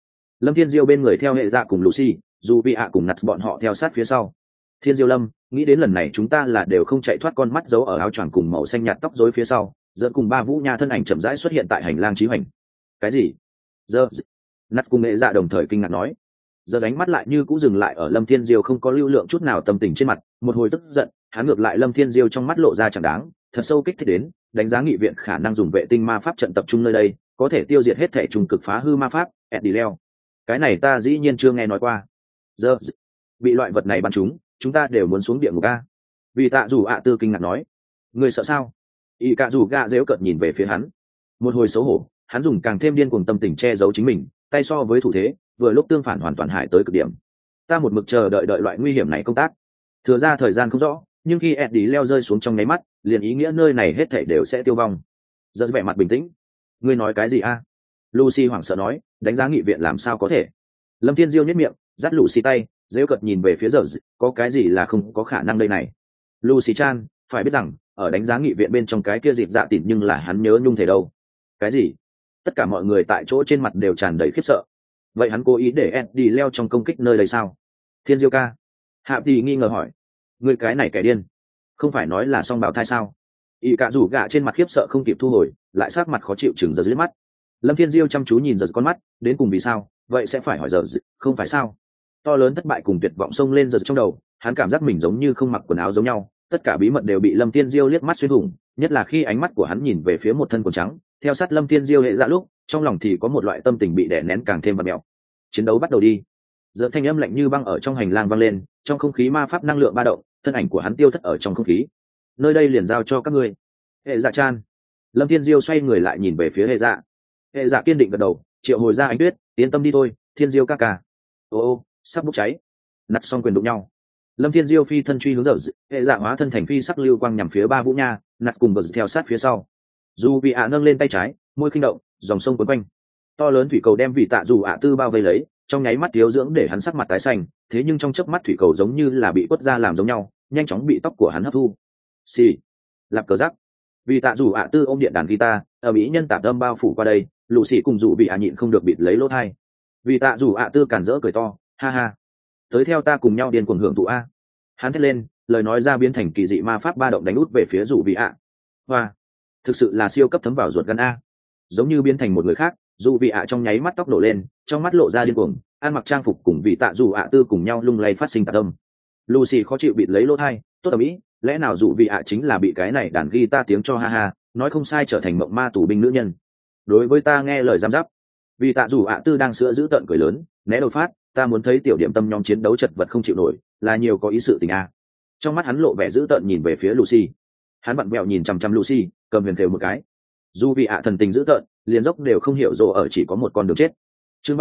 Lâm Thiên Diêu bên người theo hệ dạ cùng Lucy, dù bị ạ cùng nặt bọn họ theo sát phía sau. Thiên Diêu Lâm, nghĩ đến lần này chúng ta là đều không chạy thoát con mắt giấu ở áo choàng cùng màu xanh nhạt tóc rối phía sau, giờ cùng ba vũ nha thân ảnh chậm rãi xuất hiện tại hành lang chí hoành. Cái gì? Giờ nặt cùng hệ dạ đồng thời kinh ngạc nói. Giờ đánh mắt lại như cũng dừng lại ở Lâm Thiên Diêu không có lưu lượng chút nào tâm tình trên mặt, một hồi tức giận, hắn ngược lại Lâm Thiên Diêu trong mắt lộ ra chẳng đáng, thật sâu kích thích đến, đánh giá nghị viện khả năng dùng vệ tinh ma pháp trận tập trung nơi đây, có thể tiêu diệt hết thể trùng cực phá hư ma pháp, Edileo. Cái này ta dĩ nhiên chưa nghe nói qua. Giờ bị loại vật này bắn chúng ta đều muốn xuống địa ngục a. Vì tạ dù ạ tư kinh ngạc nói, người sợ sao? Y cả dù gạ dễu cợt nhìn về phía hắn, một hồi xấu hổ, hắn dùng càng thêm điên cuồng tâm tình che giấu chính mình, tay so với thủ thế, vừa lúc tương phản hoàn toàn hại tới cực điểm. Ta một mực chờ đợi loại nguy hiểm này công tác, thừa ra thời gian không rõ, nhưng khi Eddie leo rơi xuống trong nháy mắt, liền ý nghĩa nơi này hết thảy đều sẽ tiêu vong. Giờ vẻ mặt bình tĩnh, ngươi nói cái gì a? Lucy hoảng sợ nói, đánh giá nghị viện làm sao có thể? Lâm Thiên Diêu nhếch miệng, dắt Lucy tay, dễu cợt nhìn về phía giờ, có cái gì là không có khả năng đây này? Lucy Chan, phải biết rằng, ở đánh giá nghị viện bên trong cái kia dịp dạ tịt nhưng là hắn nhớ nhung thể đâu. Cái gì? Tất cả mọi người tại chỗ trên mặt đều tràn đầy khiếp sợ. Vậy hắn cố ý để Eddie leo trong công kích nơi đây sao? Thiên Diêu ca. Hạ thì nghi ngờ hỏi, người cái này kẻ điên, không phải nói là song bào thai sao? Y cả rủ gạ trên mặt khiếp sợ không kịp thu hồi, lại sát mặt khó chịu chừng giờ dưới mắt. Lâm Thiên Diêu chăm chú nhìn giờ con mắt, đến cùng vì sao? Vậy sẽ phải hỏi giờ, không phải sao? To lớn thất bại cùng tuyệt vọng xông lên giờ trong đầu, hắn cảm giác mình giống như không mặc quần áo giống nhau, tất cả bí mật đều bị Lâm Thiên Diêu liếc mắt xuyên thủng, nhất là khi ánh mắt của hắn nhìn về phía một thân quần trắng, theo sát Lâm Thiên Diêu hệ dạ lúc, trong lòng thì có một loại tâm tình bị đè nén càng thêm bật mèo. Chiến đấu bắt đầu đi. Giờ thanh âm lạnh như băng ở trong hành lang vang lên, trong không khí ma pháp năng lượng ba động, thân ảnh của hắn tiêu thất ở trong không khí. Nơi đây liền giao cho các ngươi. Hệ dạ Chan. Lâm Thiên Diêu xoay người lại nhìn về phía hệ dạ. Hệ dạ kiên định gật đầu, triệu hồi ra ánh tuyết, yên tâm đi thôi, Thiên Diêu ca ca. Ô, sắp bốc cháy. Nặt xong quyền đụng nhau. Lâm Thiên Diêu phi thân truy hướng giờ, hệ dạ hóa thân thành phi sắc lưu quang nhằm phía ba vũ nha, nặt cùng bờ theo sát phía sau. Dù bị ạ nâng lên tay trái, môi khinh động, dòng sông cuốn quanh. To lớn thủy cầu đem vị tạ dù ạ tư bao vây lấy, trong nháy mắt thiếu dưỡng để hắn sắc mặt tái xanh, thế nhưng trong chớp mắt thủy cầu giống như là bị quất ra làm giống nhau, nhanh chóng bị tóc của hắn hấp thu. Xì, lạp cờ rắc. Vì tạ dù ạ tư ôm điện đàn guitar, ở mỹ nhân tạp âm bao phủ qua đây, lũ xì cùng dù bị ạ nhịn không được bịt lấy lỗ tai. Vì tạ dù ạ tư cản rỡ cười to, ha ha, tới theo ta cùng nhau điên cuồng hưởng thụ a. Hắn thét lên, lời nói ra biến thành kỳ dị ma pháp ba động đánh út về phía dù bị ạ. Hoa, thực sự là siêu cấp thấm vào ruột gan a. Giống như biến thành một người khác, dù bị ạ trong nháy mắt tóc nổ lên, trong mắt lộ ra điên cuồng, ăn mặc trang phục cùng vị tạ dù ạ tư cùng nhau lung lay phát sinh tạc âm. Lucy khó chịu bịt lấy lỗ tai, tốt ở mỹ, lẽ nào dù vị ạ chính là bị cái này đàn guitar tiếng cho ha ha, nói không sai trở thành mộng ma tù binh nữ nhân. Đối với ta nghe lời giam giáp. Vì tạ dù ạ tư đang sữa giữ tận cười lớn, né đầu phát, ta muốn thấy tiểu điểm tâm nhóm chiến đấu chật vật không chịu nổi, là nhiều có ý sự tình a. Trong mắt hắn lộ vẻ giữ tận nhìn về phía Lucy. Hắn vặn vẹo nhìn chằm chằm Lucy, cầm huyền thều một cái. Dù vị ạ thần tình giữ tận, liền dốc đều không hiểu rồ ở chỉ có một con đường chết. Chương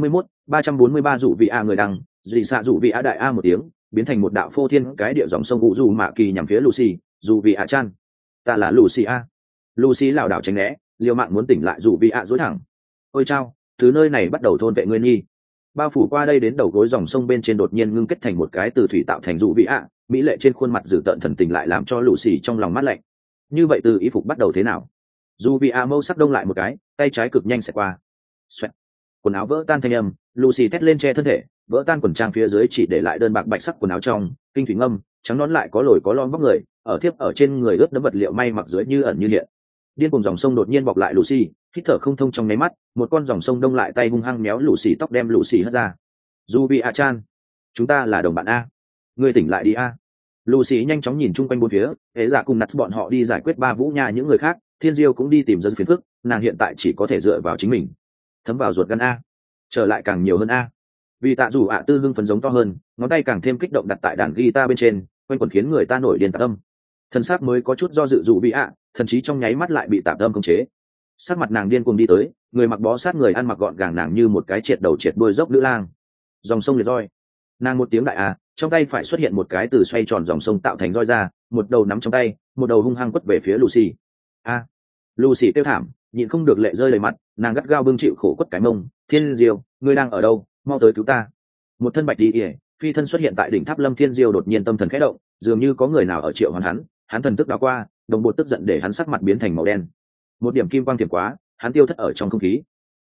341, 343 dụ vị a người đăng, dị xạ dụ vị a đại a một tiếng, biến thành một đạo phô thiên cái địa dòng sông vũ dù mạ kỳ nhằm phía Lucy, dù vị a chan. Ta là Lucy a. Lucy lảo đảo tránh né, liều mạng muốn tỉnh lại dụ vị a dối thẳng. Ôi chao, từ nơi này bắt đầu thôn vệ ngươi nhi. Bao phủ qua đây đến đầu gối dòng sông bên trên đột nhiên ngưng kết thành một cái từ thủy tạo thành dụ vị a, mỹ lệ trên khuôn mặt dữ tợn thần tình lại làm cho Lucy trong lòng mát lạnh. Như vậy từ y phục bắt đầu thế nào? Dù bị a mâu sắc đông lại một cái, tay trái cực nhanh sẽ qua. Xoẹt. Quần áo vỡ tan thanh âm, Lucy thét lên che thân thể, vỡ tan quần trang phía dưới chỉ để lại đơn bạc bạch sắc quần áo trong, kinh thủy ngâm, trắng nón lại có lồi có lõm vóc người, ở thiếp ở trên người ướt đẫm vật liệu may mặc dưới như ẩn như hiện. Điên cùng dòng sông đột nhiên bọc lại Lucy, hít thở không thông trong nháy mắt, một con dòng sông đông lại tay hung hăng méo Lucy tóc đem Lucy hất ra. Dù bị a chan, chúng ta là đồng bạn a, ngươi tỉnh lại đi a. Lucy nhanh chóng nhìn chung quanh bốn phía, hễ dạ cùng nặt bọn họ đi giải quyết ba vũ nha những người khác, Thiên Diêu cũng đi tìm dân phiền phức, nàng hiện tại chỉ có thể dựa vào chính mình. Thấm vào ruột gan a, trở lại càng nhiều hơn a. Vì tạ dù ạ tư hưng phấn giống to hơn, ngón tay càng thêm kích động đặt tại đàn guitar bên trên, quanh quẩn khiến người ta nổi điên tạc âm. Thần sắc mới có chút do dự dụ bị ạ, thần chí trong nháy mắt lại bị tạm âm khống chế. Sắc mặt nàng điên cuồng đi tới, người mặc bó sát người ăn mặc gọn gàng nàng như một cái triệt đầu triệt đuôi dốc nữ lang. Dòng sông liệt roi. Nàng một tiếng đại a, trong tay phải xuất hiện một cái từ xoay tròn dòng sông tạo thành roi ra, một đầu nắm trong tay, một đầu hung hăng quất về phía Lucy. A. Lucy kêu thảm, nhịn không được lệ rơi đầy mặt, nàng gắt gao bưng chịu khổ quất cái mông. Thiên Diêu, ngươi đang ở đâu? Mau tới cứu ta! Một thân bạch đi ỉa, phi thân xuất hiện tại đỉnh tháp Lâm Thiên Diêu đột nhiên tâm thần khẽ động, dường như có người nào ở triệu hoán hắn thần tức đảo qua, đồng bộ tức giận để hắn sắc mặt biến thành màu đen. Một điểm kim quang thiểm quá, hắn tiêu thất ở trong không khí.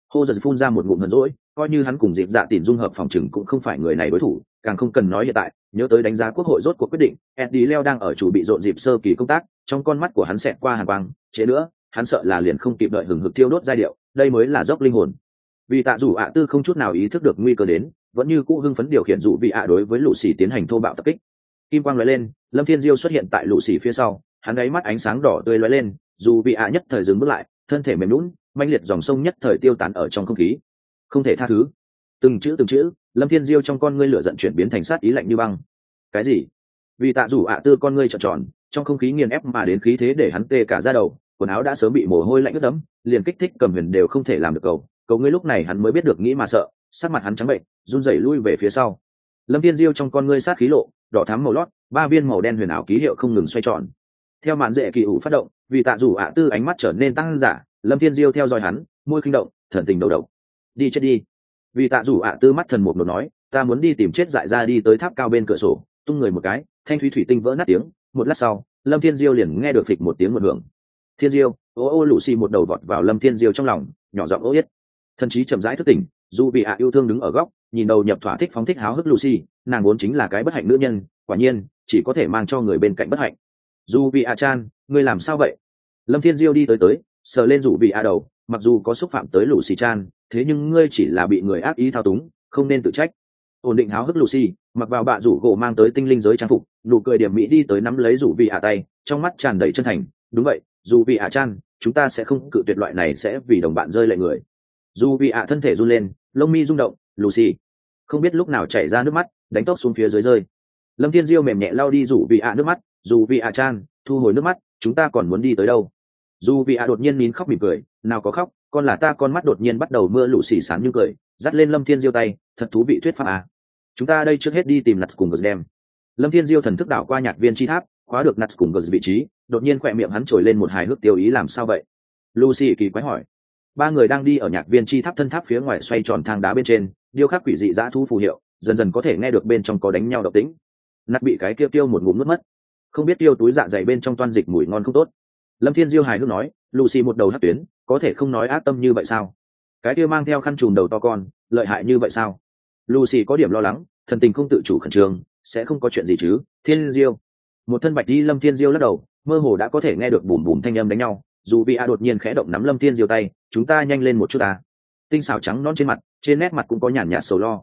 Hô giật phun ra một ngụm hờn rỗi, coi như hắn cùng dịp dạ tìm dung hợp phòng chừng cũng không phải người này đối thủ, càng không cần nói hiện tại. Nhớ tới đánh giá quốc hội rốt cuộc quyết định, Eddie Leo đang ở chủ bị rộn dịp sơ kỳ công tác, trong con mắt của hắn xẹt qua hàn quang, chế nữa hắn sợ là liền không kịp đợi hừng hực thiêu đốt giai điệu, đây mới là dốc linh hồn. Vì tạ dù ạ tư không chút nào ý thức được nguy cơ đến, vẫn như cũ hưng phấn điều khiển dụ vị ạ đối với lũ xì tiến hành thô bạo tập kích. Kim quang lóe lên, Lâm Thiên Diêu xuất hiện tại lũ xì phía sau, hắn ấy mắt ánh sáng đỏ tươi lóe lên, dù vị ạ nhất thời dừng bước lại, thân thể mềm nhũn, manh liệt dòng sông nhất thời tiêu tán ở trong không khí. Không thể tha thứ. Từng chữ, Lâm Thiên Diêu trong con ngươi lửa giận chuyển biến thành sát ý lạnh như băng. Cái gì? Vì tạ dù ạ tư con ngươi trợn tròn, trong không khí nghiền ép mà đến khí thế để hắn tê cả da đầu, quần áo đã sớm bị mồ hôi lạnh ướt đẫm, liền kích thích cầm huyền đều không thể làm được cầu ngươi lúc này hắn mới biết được nghĩ mà sợ, sắc mặt hắn trắng bệnh, run rẩy lui về phía sau. Lâm Thiên Diêu trong con ngươi sát khí lộ, đỏ thắm màu lót, ba viên màu đen huyền ảo ký hiệu không ngừng xoay tròn. Theo màn dễ kỳ ủ phát động, vì tạ dù ạ tư ánh mắt trở nên tăng giả, Lâm Thiên Diêu theo dõi hắn, môi khinh động, thần tình đầu độc. Đi chết đi. Vì tạ dù ạ tư mắt thần một nổ nói, ta muốn đi tìm chết dại ra đi tới tháp cao bên cửa sổ, tung người một cái, thanh thúy thủy tinh vỡ nát tiếng. Một lát sau, Lâm Thiên Diêu liền nghe được phịch một tiếng một hưởng. Thiên Diêu, ô lũ xì một đầu vọt vào Lâm Thiên Diêu trong lòng, nhỏ giọng ô yết. Thần trí chậm rãi thức tỉnh, dù bị ạ yêu thương đứng ở góc, nhìn đầu nhập thỏa thích phóng thích háo hức Lucy, nàng vốn chính là cái bất hạnh nữ nhân, quả nhiên chỉ có thể mang cho người bên cạnh bất hạnh. Dù bị ạ chan, ngươi làm sao vậy? Lâm Thiên Diêu đi tới, sờ lên rủ bị ạ đầu, mặc dù có xúc phạm tới Lucy chan, thế nhưng ngươi chỉ là bị người ác ý thao túng, không nên tự trách. Ổn định háo hức Lucy, mặc vào bạ rủ gỗ mang tới tinh linh giới trang phục, nụ cười điểm mỹ đi tới nắm lấy rủ bị ạ tay, trong mắt tràn đầy chân thành. Đúng vậy, dù bị ạ chan, chúng ta sẽ không cự tuyệt loại này sẽ vì đồng bạn rơi lệ người. Dù bị ạ thân thể run lên, lông mi rung động, Lucy không biết lúc nào chảy ra nước mắt, đánh tóc xuống phía dưới rơi. Lâm Thiên Diêu mềm nhẹ lau đi rủ bị ạ nước mắt, dù bị ạ chan, thu hồi nước mắt, chúng ta còn muốn đi tới đâu? Dù bị ạ đột nhiên nín khóc mỉm cười, nào có khóc, con là ta. Con mắt đột nhiên bắt đầu mưa lũ xì sáng như cười, dắt lên Lâm Thiên Diêu tay, thật thú vị thuyết pháp à. Chúng ta đây trước hết đi tìm Nats cùng Gers đem. Lâm Thiên Diêu thần thức đảo qua nhạc viên chi tháp, khóa được Nats cùng Gers vị trí, đột nhiên khỏe miệng hắn trồi lên một hài hước tiêu ý. Làm sao vậy? Lucy kỳ quái hỏi. Ba người đang đi ở nhạc viên chi tháp thân tháp phía ngoài xoay tròn thang đá bên trên, điêu khắc quỷ dị dã thú phù hiệu, dần dần có thể nghe được bên trong có đánh nhau động tĩnh. Nát bị cái kia tiêu một ngụm nuốt mất, không biết tiêu túi dạ dày bên trong toan dịch mùi ngon không tốt. Lâm Thiên Diêu hài hước nói, Lucy một đầu hất tuyến, có thể không nói ác tâm như vậy sao? Cái kia mang theo khăn trùm đầu to con, lợi hại như vậy sao? Lucy có điểm lo lắng, thần tình không tự chủ khẩn trương, sẽ không có chuyện gì chứ? Thiên Diêu, một thân bạch đi. Lâm Thiên Diêu lắc đầu, mơ hồ đã có thể nghe được bùm bùm thanh âm đánh nhau. Dù bị a đột nhiên khẽ động nắm Lâm Thiên Diêu tay, chúng ta nhanh lên một chút ta. Tinh xảo trắng non trên mặt, trên nét mặt cũng có nhàn nhạt sầu lo.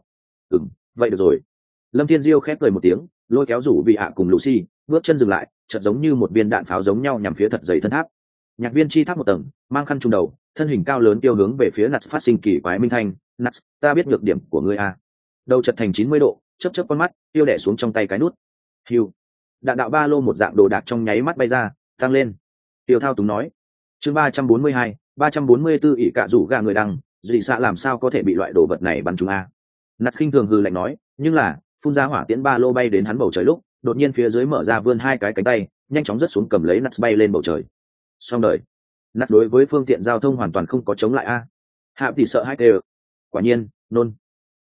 Vậy được rồi. Lâm Thiên Diêu khép cười một tiếng, lôi kéo rủ bị ạ cùng Lucy, bước chân dừng lại, chợt giống như một viên đạn pháo giống nhau nhằm phía thật dày thân tháp. Nhạc viên chi tháp một tầng, mang khăn trùm đầu, thân hình cao lớn tiêu hướng về phía Nats phát sinh kỳ quái minh thanh. Nats, ta biết nhược điểm của ngươi à? Đầu chật thành 90 độ, chớp chớp con mắt, tiêu đẻ xuống trong tay cái nút. Hiu. Đạn đạo ba lô một dạng đồ đạc trong nháy mắt bay ra, tăng lên. Tiêu thao túng nói. Chương 342, 344 ỷ cạ rủ gà người đăng, dị xạ làm sao có thể bị loại đồ vật này bắn trúng a? Nats khinh thường hừ lạnh nói, nhưng là, phun ra hỏa tiễn ba lô bay đến hắn bầu trời lúc, đột nhiên phía dưới mở ra vươn hai cái cánh tay, nhanh chóng rớt xuống cầm lấy Nats bay lên bầu trời. Xong đời. Nats đối với phương tiện giao thông hoàn toàn không có chống lại a. Hạ thì sợ hai tê. Quả nhiên, nôn.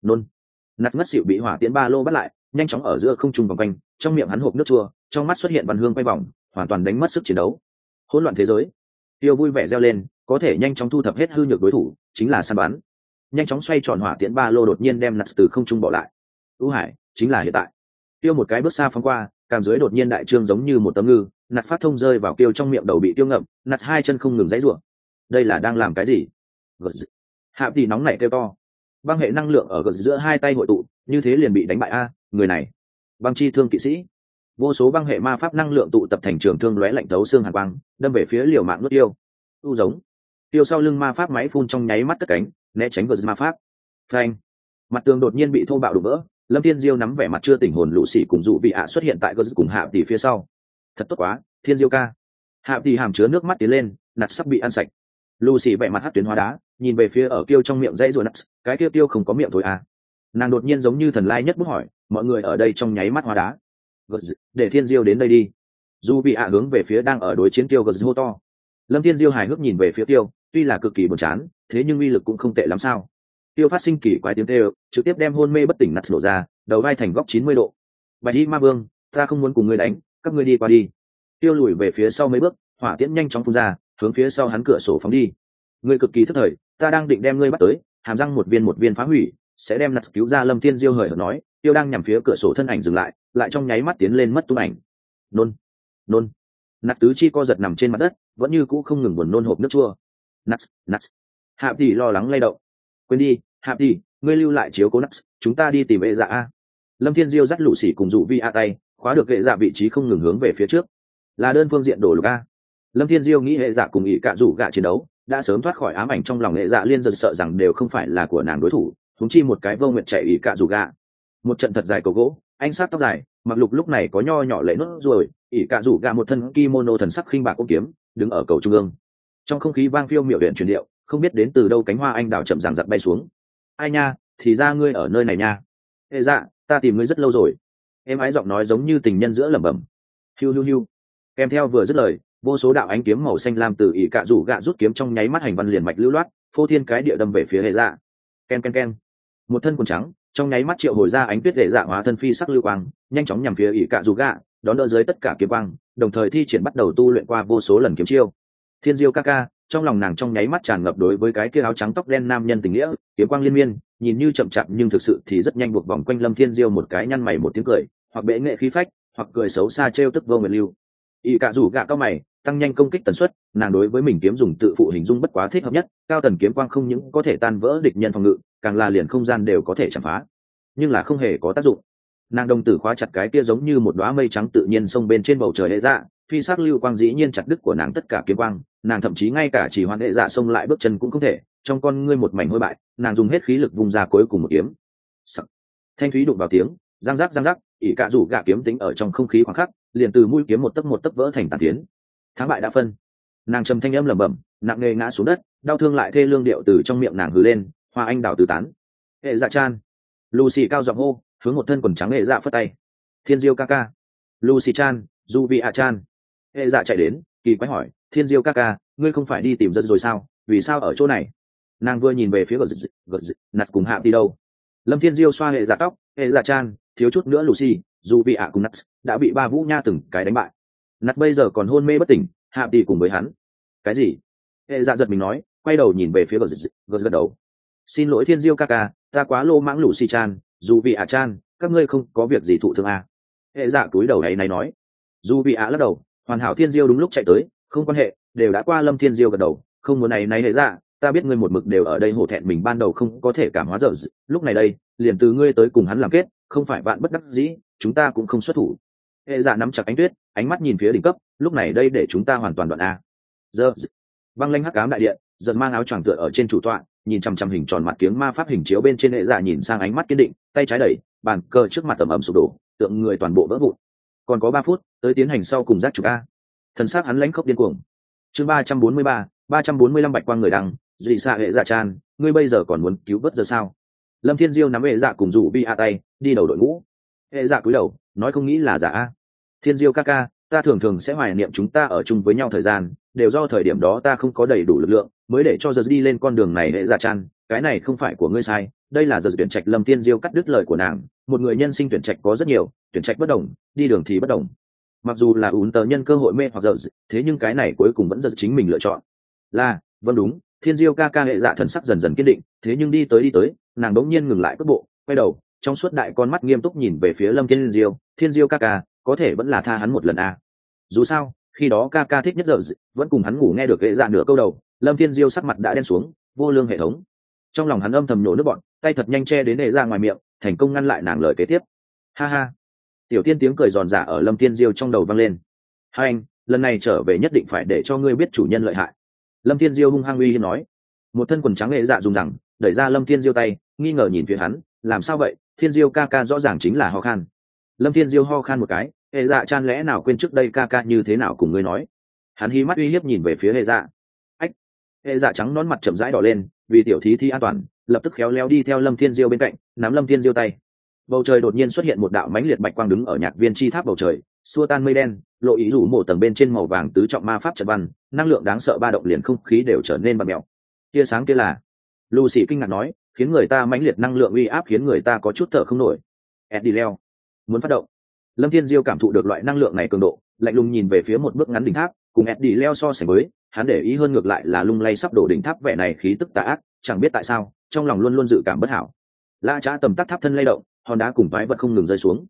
Nats ngất xỉu bị hỏa tiễn ba lô bắt lại, nhanh chóng ở giữa không trung vòng quanh, trong miệng hắn hộp nước chua, trong mắt xuất hiện văn hương quay vòng, hoàn toàn đánh mất sức chiến đấu. Hỗn loạn thế giới. Tiêu vui vẻ reo lên, có thể nhanh chóng thu thập hết hư nhược đối thủ, chính là săn bắn. Nhanh chóng xoay tròn hỏa tiễn ba lô đột nhiên đem Nats từ không trung bỏ lại. U Hải, chính là hiện tại. Tiêu một cái bước xa phóng qua, cảm dưới đột nhiên đại trương giống như một tấm ngư, Nats phát thông rơi vào Tiêu trong miệng đầu bị Tiêu ngậm, Nats hai chân không ngừng giãy giụa. Đây là đang làm cái gì? Hạ tỷ nóng nảy kêu to. Băng hệ năng lượng ở gần giữa hai tay hội tụ, như thế liền bị đánh bại a, người này. Băng chi thương kỵ sĩ. Vô số băng hệ ma pháp năng lượng tụ tập thành trường thương lóe lạnh thấu xương hàn băng, đâm về phía liều mạng nuốt Tiêu. Tu giống. Tiêu sau lưng ma pháp máy phun trong nháy mắt cất cánh, né tránh gờ ma pháp. Phanh. Mặt tường đột nhiên bị thô bạo đụng vỡ, Lâm Thiên Diêu nắm vẻ mặt chưa tỉnh hồn lũ xỉ cùng dụ bị ạ xuất hiện tại gờ cùng Hạ tỷ phía sau. Thật tốt quá, Thiên Diêu ca. Hạ tỷ hàm chứa nước mắt tiến lên, Nặt sắp bị ăn sạch. Lucy vẻ mặt hất tuyến hóa đá, nhìn về phía ở Kiêu trong miệng dãy rồi Nặt, cái kia Tiêu không có miệng thôi à? Nàng đột nhiên giống như thần lai nhất bút hỏi, mọi người ở đây trong nháy mắt hóa đá. Để Thiên Diêu đến đây đi. Dù bị ạ hướng về phía đang ở đối chiến Tiêu gật hô to. Lâm Thiên Diêu hài hước nhìn về phía Tiêu, tuy là cực kỳ buồn chán, thế nhưng uy lực cũng không tệ lắm sao? Tiêu phát sinh kỳ quái tiếng kêu, trực tiếp đem hôn mê bất tỉnh Nats nổ ra, đầu vai thành góc 90 độ. Bạch Y Ma Vương, ta không muốn cùng ngươi đánh, các ngươi đi qua đi. Tiêu lùi về phía sau mấy bước, hỏa tiễn nhanh chóng phun ra, hướng phía sau hắn cửa sổ phóng đi. Ngươi cực kỳ thất thời, ta đang định đem ngươi bắt tới, hàm răng một viên phá hủy, sẽ đem nặt cứu ra. Lâm Thiên Diêu hời hợt nói, tiêu đang nhằm phía cửa sổ thân ảnh dừng lại, lại trong nháy mắt tiến lên mất tung ảnh. Nôn, nôn. Nặt tứ chi co giật nằm trên mặt đất, vẫn như cũ không ngừng buồn nôn hộp nước chua. Nặt. Hạ tỷ lo lắng lay động. Quên đi, Hạ tỷ, ngươi lưu lại chiếu cố nặt, chúng ta đi tìm vệ dạ a. Lâm Thiên Diêu dắt lũ xỉ cùng dụ vi a tay, khóa được vệ dạ vị trí không ngừng hướng về phía trước. Là đơn phương diện đổ lục a. Lâm Thiên Diêu nghĩ hệ dạ cùng ỷ cạ rủ gạ chiến đấu đã sớm thoát khỏi ám ảnh trong lòng hệ dạ liên dần, sợ rằng đều không phải là của nàng đối thủ, thúng chi một cái vô nguyện chạy ỷ cạ rủ gạ. Một trận thật dài cầu gỗ, anh sát tóc dài, mặc lục lúc này có nho nhỏ lệ nốt rồi, ỷ cạ rủ gạ một thân kimono thần sắc khinh bạc ôm kiếm, đứng ở cầu trung ương. Trong không khí vang phiêu miểu huyện truyền điệu, không biết đến từ đâu cánh hoa anh đào chậm ràng giặc bay xuống. Ai nha, thì ra ngươi ở nơi này nha. Hệ dạ, ta tìm ngươi rất lâu rồi. Em ái giọng nói giống như tình nhân giữa lẩm bẩm. Hiu hiu hiu. Kèm theo vừa dứt lời, vô số đạo ánh kiếm màu xanh lam từ ỷ cạ rủ gạ rút kiếm trong nháy mắt hành văn liền mạch lưu loát, phô thiên cái địa đâm về phía hệ dạ. Ken ken ken. Một thân quần trắng, trong nháy mắt triệu hồi ra ánh tuyết hệ dạ hóa thân phi sắc lưu quang, nhanh chóng nhằm phía ỷ cạ rủ gạ, đón đỡ dưới tất cả kiếm quang, đồng thời thi triển bắt đầu tu luyện qua vô số lần kiếm chiêu. Thiên Diêu ca ca, trong lòng nàng trong nháy mắt tràn ngập đối với cái kia áo trắng tóc đen nam nhân tình nghĩa, kiếm quang liên miên, nhìn như chậm chạp nhưng thực sự thì rất nhanh buộc vòng quanh Lâm Thiên Diêu một cái nhăn mày một tiếng cười, hoặc bệ nghệ khí phách, hoặc cười xấu xa trêu tức vô nguyện lưu. ỷ cạ rủ gạ cao mày, tăng nhanh công kích tần suất, nàng đối với mình kiếm dùng tự phụ hình dung bất quá thích hợp nhất, cao tần kiếm quang không những có thể tan vỡ địch nhân phòng ngự, càng là liền không gian đều có thể chạm phá, nhưng là không hề có tác dụng. Nàng đồng tử khóa chặt cái kia giống như một đóa mây trắng tự nhiên xông bên trên bầu trời hệ dạ, phi sắc lưu quang dĩ nhiên chặt đứt của nàng tất cả kiếm quang, nàng thậm chí ngay cả chỉ hoan hệ dạ xông lại bước chân cũng không thể, trong con ngươi một mảnh hôi bại, nàng dùng hết khí lực vùng ra cuối cùng một kiếm. Sắc. Thanh thúy đụng vào tiếng, răng rắc, ỷ cạ rủ gạ kiếm tính ở trong không khí khoảng khắc, liền từ mũi kiếm một tấc vỡ thành tàn phiến. Thắng bại đã phân. Nàng trầm thanh âm lẩm bẩm, nặng nề ngã xuống đất, đau thương lại thê lương điệu từ trong miệng nàng hừ lên, hoa anh đào tứ tán. Hệ dạ chan. Lucy cao giọng hô, hướng một thân quần trắng hệ dạ phất tay. Thiên Diêu ca ca. Lucy chan, du vị a chan. Hệ dạ chạy đến, kỳ quái hỏi, Thiên Diêu ca ca, ngươi không phải đi tìm giật rồi sao, vì sao ở chỗ này? Nàng vừa nhìn về phía gật nạt cùng hạ đi đâu. Lâm Thiên Diêu xoa hệ dạ tóc, hệ dạ chan, thiếu chút nữa Lucy, dù vị ạ cùng nạt đã bị ba vũ nha từng cái đánh bại. Nạt bây giờ còn hôn mê bất tỉnh, hạ đi cùng với hắn. Cái gì? Hệ dạ giật mình nói, quay đầu nhìn về phía gật đầu. Xin lỗi Thiên Diêu ca ca, ta quá lô mãng Lucy chan, dù vị ạ chan, các ngươi không có việc gì thụ thương à? Hệ dạ túi đầu này nói. Dù vị ạ lắc đầu, hoàn hảo Thiên Diêu đúng lúc chạy tới, không quan hệ, đều đã qua. Lâm Thiên Diêu gật đầu, không muốn này hệ dạ, ta biết ngươi một mực đều ở đây hổ thẹn mình ban đầu không có thể cảm hóa dở, lúc này đây liền từ ngươi tới cùng hắn làm kết, không phải bạn bất đắc dĩ, chúng ta cũng không xuất thủ. Hệ dạ nắm chặt ánh tuyết, ánh mắt nhìn phía đỉnh cấp, lúc này đây để chúng ta hoàn toàn đoạn a. Giờ băng lanh hắc ám đại điện, giật mang áo choàng tựa ở trên chủ tọa, nhìn chăm chăm hình tròn mặt kiếng ma pháp hình chiếu bên trên. Hệ dạ nhìn sang, ánh mắt kiên định, tay trái đẩy bàn cờ trước mặt tầm ẩm sụp đổ, tượng người toàn bộ vỡ vụn. Còn có 3 phút tới tiến hành sau cùng giác chụp a. Thần sắc hắn lãnh khốc điên cuồng. Chương 345 bạch quang người đăng, dị xạ hệ dạ chan, ngươi bây giờ còn muốn cứu vớt giờ sao? Lâm Thiên Diêu nắm hệ dạ cùng rủ bi a tay, đi đầu đội ngũ. Hệ dạ cúi đầu, nói không nghĩ là giả a. Thiên Diêu ca ca, ta thường thường sẽ hoài niệm chúng ta ở chung với nhau thời gian, đều do thời điểm đó ta không có đầy đủ lực lượng, mới để cho giờ đi lên con đường này. Hệ dạ chan, cái này không phải của ngươi sai, đây là giờ tuyển trạch. Lâm Thiên Diêu cắt đứt lời của nàng, một người nhân sinh tuyển trạch có rất nhiều, tuyển trạch bất đồng, đi đường thì bất đồng. Mặc dù là ún tờ nhân cơ hội mê hoặc giờ, thế nhưng cái này cuối cùng vẫn giờ chính mình lựa chọn. Là, vâng đúng. Thiên Diêu ca ca. Hệ dạ thần sắc dần dần kiên định, thế nhưng đi tới, nàng đống nhiên ngừng lại cước bộ, quay đầu, trong suốt đại con mắt nghiêm túc nhìn về phía Lâm Thiên Diêu. Thiên Diêu ca ca, có thể vẫn là tha hắn một lần à? Dù sao, khi đó ca ca thích nhất giờ, vẫn cùng hắn ngủ. Nghe được hệ dạ nửa câu đầu, Lâm Thiên Diêu sắc mặt đã đen xuống, vô lương hệ thống. Trong lòng hắn âm thầm nhổ nước bọn, tay thật nhanh che đến hệ dạ ngoài miệng, thành công ngăn lại nàng lời kế tiếp. Ha ha. Tiểu tiên tiếng cười giòn giả ở Lâm Thiên Diêu trong đầu vang lên. Hai anh, lần này trở về nhất định phải để cho ngươi biết chủ nhân lợi hại. Lâm Thiên Diêu hung hăng uy hiếp nói. Một thân quần trắng hệ dạ dùng rằng đẩy ra Lâm Thiên Diêu tay, nghi ngờ nhìn phía hắn, làm sao vậy? Thiên Diêu ca ca rõ ràng chính là ho khan. Lâm Thiên Diêu ho khan một cái, hệ dạ chan lẽ nào quên trước đây ca ca như thế nào cùng ngươi nói? Hắn hí mắt uy hiếp nhìn về phía hệ dạ. Ách. Hệ dạ trắng nón mặt chậm rãi đỏ lên, vì tiểu thí thi an toàn, lập tức khéo léo đi theo Lâm Thiên Diêu bên cạnh, nắm Lâm Thiên Diêu tay. Bầu trời đột nhiên xuất hiện một đạo mãnh liệt bạch quang đứng ở nhạc viên chi tháp bầu trời, xua tan mây đen, lộ ý rủ mổ tầng bên trên màu vàng tứ trọng ma pháp trận văn, năng lượng đáng sợ ba động liền không khí đều trở nên bặm mèo. Tia sáng kia là? Lucy kinh ngạc nói, khiến người ta mãnh liệt năng lượng uy áp khiến người ta có chút thở không nổi. Eddie leo muốn phát động. Lâm Thiên Diêu cảm thụ được loại năng lượng này cường độ, lạnh lùng nhìn về phía một bước ngắn đỉnh tháp, cùng Eddie leo so sánh với, hắn để ý hơn ngược lại là lung lay sắp đổ đỉnh tháp vẻ này khí tức tà ác, chẳng biết tại sao trong lòng luôn luôn dự cảm bất hảo. Lã Trá tầm tắc tháp thân lay động, hòn đá cùng vái vật không ngừng rơi xuống.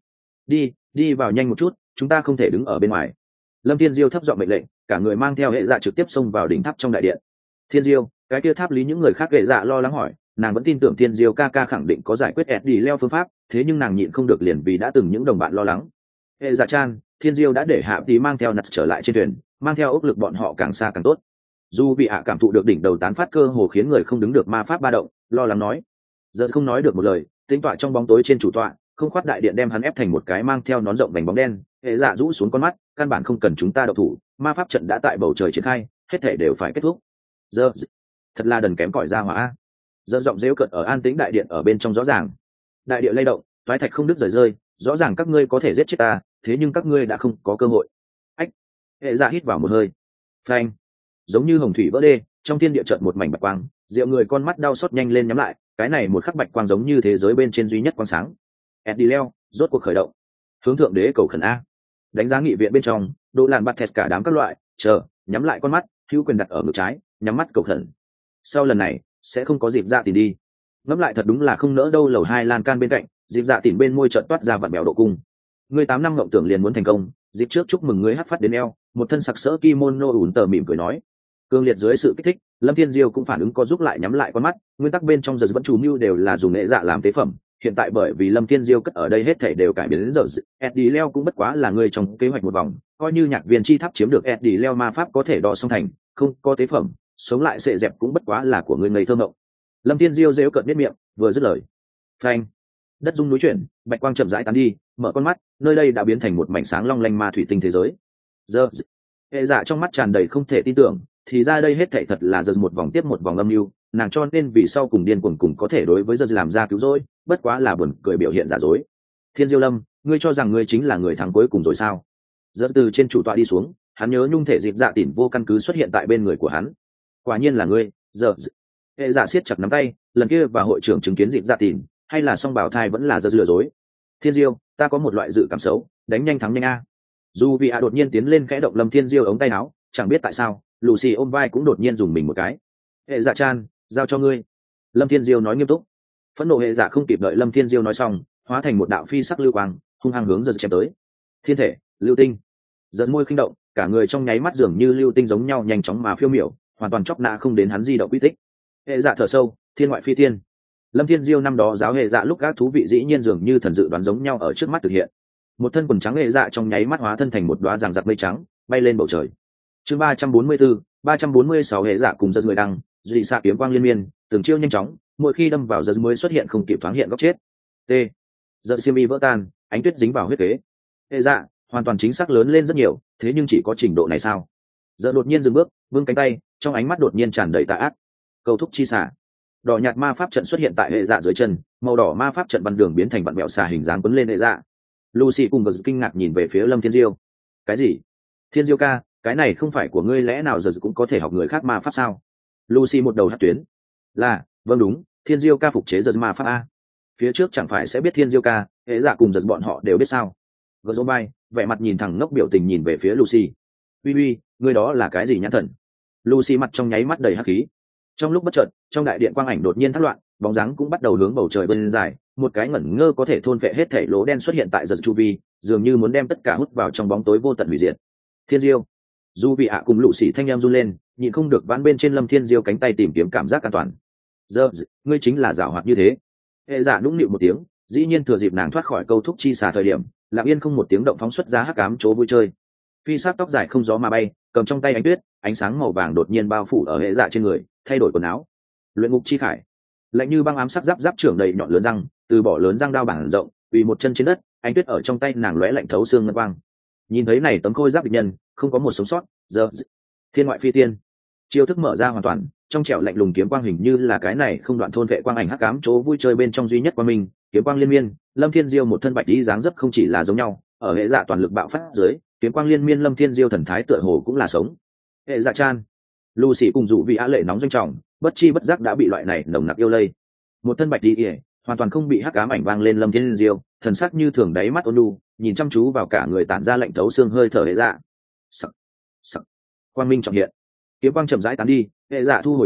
Đi vào nhanh một chút, chúng ta không thể đứng ở bên ngoài. Lâm Thiên Diêu thấp giọng mệnh lệnh, cả người mang theo hệ dạ trực tiếp xông vào đỉnh tháp trong đại điện. Thiên Diêu, cái kia tháp lý những người khác hệ dạ lo lắng hỏi, nàng vẫn tin tưởng Thiên Diêu ca ca khẳng định có giải quyết Eddie leo phương pháp, thế nhưng nàng nhịn không được liền vì đã từng những đồng bạn lo lắng. Hệ dạ chan, Thiên Diêu đã để hạ tí mang theo nặt trở lại trên thuyền, mang theo ốc lực bọn họ càng xa càng tốt. Dù bị hạ cảm thụ được đỉnh đầu tán phát cơ hồ khiến người không đứng được ma pháp ba động, lo lắng nói. Giờ không nói được một lời, tính tọa trong bóng tối trên chủ tọa, không khoát đại điện đem hắn ép thành một cái mang theo nón rộng vành bóng đen. Hệ dạ rũ xuống con mắt, căn bản không cần chúng ta độc thủ, ma pháp trận đã tại bầu trời triển khai, hết thể đều phải kết thúc. Giờ thật là đần kém cỏi ra hỏa. Giờ giọng rêu cợt ở an tĩnh đại điện ở bên trong rõ ràng. Đại địa lay động, toái thạch không đứt rời rơi, rõ ràng các ngươi có thể giết chết ta, thế nhưng các ngươi đã không có cơ hội. Ách. Hệ dạ hít vào một hơi. Phanh. Giống như hồng thủy vỡ đê, trong thiên địa chợt một mảnh bạch quang, Diệu người con mắt đau xót nhanh lên nhắm lại, cái này một khắc bạch quang giống như thế giới bên trên duy nhất quang sáng. Eddie leo, rốt cuộc khởi động. Hướng thượng đế cầu khẩn a. Đánh giá nghị viện bên trong, Đỗ Làn bắt thẹt cả đám các loại, chờ, nhắm lại con mắt, hữu quyền đặt ở ngực trái, nhắm mắt cầu khẩn. Sau lần này, sẽ không có dịp dạ tìm đi. Ngẫm lại thật đúng là không nỡ đâu. Lầu hai lan can bên cạnh, dịp dạ tìm bên môi trợn toát ra vặn bèo độ cung. Ngươi 8 năm ngộng tưởng liền muốn thành công, dịp trước chúc mừng ngươi hắc phát đến eo, một thân sặc sỡ kimono ủn tờ mỉm cười nói. Cương liệt dưới sự kích thích, Lâm Thiên Diêu cũng phản ứng có giúp lại nhắm lại con mắt, nguyên tắc bên trong giờ vẫn chủ mưu đều là dùng nghệ dạ làm tế phẩm, hiện tại bởi vì Lâm Thiên Diêu cất ở đây hết thảy đều cải biến đến giờ, Eddie leo cũng bất quá là người trong kế hoạch một vòng, coi như nhạc viên chi tháp chiếm được Eddie leo ma pháp có thể đo song thành, không có tế phẩm, sống lại sệ dẹp cũng bất quá là của người ngây thơ ngộng. Lâm Thiên Diêu giễu cợt biết miệng, vừa dứt lời, phanh, đất rung núi chuyển, bạch quang chậm rãi tán đi, mở con mắt, nơi đây đã biến thành một mảnh sáng long lanh ma thủy tinh thế giới. Giờ, hệ dạ trong mắt tràn đầy không thể tin tưởng, thì ra đây hết thảy thật là giờ một vòng tiếp một vòng âm mưu, nàng cho nên vì sau cùng điên cuồng cùng có thể đối với giờ làm ra cứu rỗi, bất quá là buồn cười biểu hiện giả dối. Thiên Diêu Lâm, ngươi cho rằng ngươi chính là người thắng cuối cùng rồi sao? Giờ từ trên chủ tọa đi xuống, hắn nhớ nhung thể dịp dạ tỉn vô căn cứ xuất hiện tại bên người của hắn. Quả nhiên là ngươi. Giờ hệ dạ siết chặt nắm tay, lần kia và hội trưởng chứng kiến dịp dạ tỉn, hay là song bảo thai vẫn là giờ lừa dối. Thiên Diêu, ta có một loại dự cảm xấu, đánh nhanh thắng nhanh a. Dù vì đột nhiên tiến lên khẽ động Lâm Thiên Diêu ống tay áo, chẳng biết tại sao Lucy ôm vai cũng đột nhiên dùng mình một cái. Hệ dạ chan, giao cho ngươi. Lâm Thiên Diêu nói nghiêm túc. Phẫn nộ hệ dạ không kịp đợi Lâm Thiên Diêu nói xong, hóa thành một đạo phi sắc lưu quang, hung hăng hướng giật chém tới. Thiên thể, lưu tinh. Giật môi khinh động, cả người trong nháy mắt dường như lưu tinh giống nhau nhanh chóng mà phiêu miểu, hoàn toàn chọc nã không đến hắn di động quy tích. Hệ dạ thở sâu, thiên ngoại phi tiên. Lâm Thiên Diêu năm đó giáo hệ dạ lúc gác thú vị dĩ nhiên dường như thần dự đoán giống nhau ở trước mắt thực hiện. Một thân quần trắng hệ dạ trong nháy mắt hóa thân thành một đóa ràng giặc mây trắng, bay lên bầu trời. Chương 344, 346 hệ dạ cùng giật người đăng, dị xạ kiếm quang liên miên, từng chiêu nhanh chóng, mỗi khi đâm vào giật mới xuất hiện không kịp thoáng hiện góc chết. T. Giật xiêm y vỡ tan, ánh tuyết dính vào huyết kế. Hệ dạ, hoàn toàn chính xác lớn lên rất nhiều, thế nhưng chỉ có trình độ này sao? Giật đột nhiên dừng bước, vươn cánh tay, trong ánh mắt đột nhiên tràn đầy tà ác. Cầu thúc chi xả. Đỏ nhạt ma pháp trận xuất hiện tại hệ dạ dưới chân, màu đỏ ma pháp trận văn đường biến thành vặn vẹo xà hình dáng quấn lên hệ dạ. Lucy cùng vật kinh ngạc nhìn về phía Lâm Thiên Diêu. Cái gì? Thiên Diêu ca, cái này không phải của ngươi, lẽ nào giờ cũng có thể học người khác ma pháp sao? Lucy một đầu hát tuyến. Là, vâng đúng, Thiên Diêu ca phục chế giật ma pháp a. Phía trước chẳng phải sẽ biết Thiên Diêu ca, hệ dạ cùng giật bọn họ đều biết sao? Gờ bay, vẻ mặt nhìn thẳng ngốc biểu tình nhìn về phía Lucy. Uy, ngươi đó là cái gì nhãn thần? Lucy mặt trong nháy mắt đầy hắc khí. Trong lúc bất chợt, trong đại điện quang ảnh đột nhiên thất loạn, bóng dáng cũng bắt đầu hướng bầu trời bên dài, một cái ngẩn ngơ có thể thôn phệ hết thể lỗ đen xuất hiện tại giật chu vi, dường như muốn đem tất cả hút vào trong bóng tối vô tận hủy diệt. Thiên Diêu, dù vị ạ cùng lũ xỉ thanh em run lên, nhịn không được vãn bên trên Lâm Thiên Diêu cánh tay tìm kiếm cảm giác an toàn. Giờ, ngươi chính là giảo hoạt như thế. Hệ dạ nũng nịu một tiếng, dĩ nhiên thừa dịp nàng thoát khỏi câu thúc chi xà thời điểm, lặng yên không một tiếng động phóng xuất ra hắc ám chỗ vui chơi. Phi sát tóc dài không gió mà bay, cầm trong tay ánh tuyết, ánh sáng màu vàng đột nhiên bao phủ ở hệ dạ trên người, thay đổi quần áo. Luyện ngục chi khải, lạnh như băng ám sắc giáp trưởng đầy nhọn lớn răng, từ bỏ lớn răng đao bản rộng, vì một chân trên đất, ánh tuyết ở trong tay nàng lóe lạnh thấu xương ngân quang. Nhìn thấy này tấm khôi giáp địch nhân, không có một sống sót. Giờ, thiên ngoại phi tiên, chiêu thức mở ra hoàn toàn, trong trẻo lạnh lùng kiếm quang hình như là cái này không đoạn thôn vệ quang ảnh hắc ám chỗ vui chơi bên trong duy nhất qua mình, kiếm quang liên miên. Lâm Thiên Diêu một thân bạch y dáng dấp không chỉ là giống nhau, ở hệ dạ toàn lực bạo phát dưới, kiếm quang liên miên Lâm Thiên Diêu thần thái tựa hồ cũng là sống. Hệ dạ chan, Lucy cùng dụ vì á lệ nóng doanh trọng, bất chi bất giác đã bị loại này nồng nặc yêu lây. Một thân bạch y, hoàn toàn không bị hắc ám ảnh vang lên Lâm Thiên Diêu, thần sắc như thường đáy mắt ôn nhu, nhìn chăm chú vào cả người tản ra lạnh thấu xương hơi thở hệ dạ. Sắc, quang minh trọng hiện, kiếm quang chậm rãi tán đi, hệ dạ thu hồi kiếm,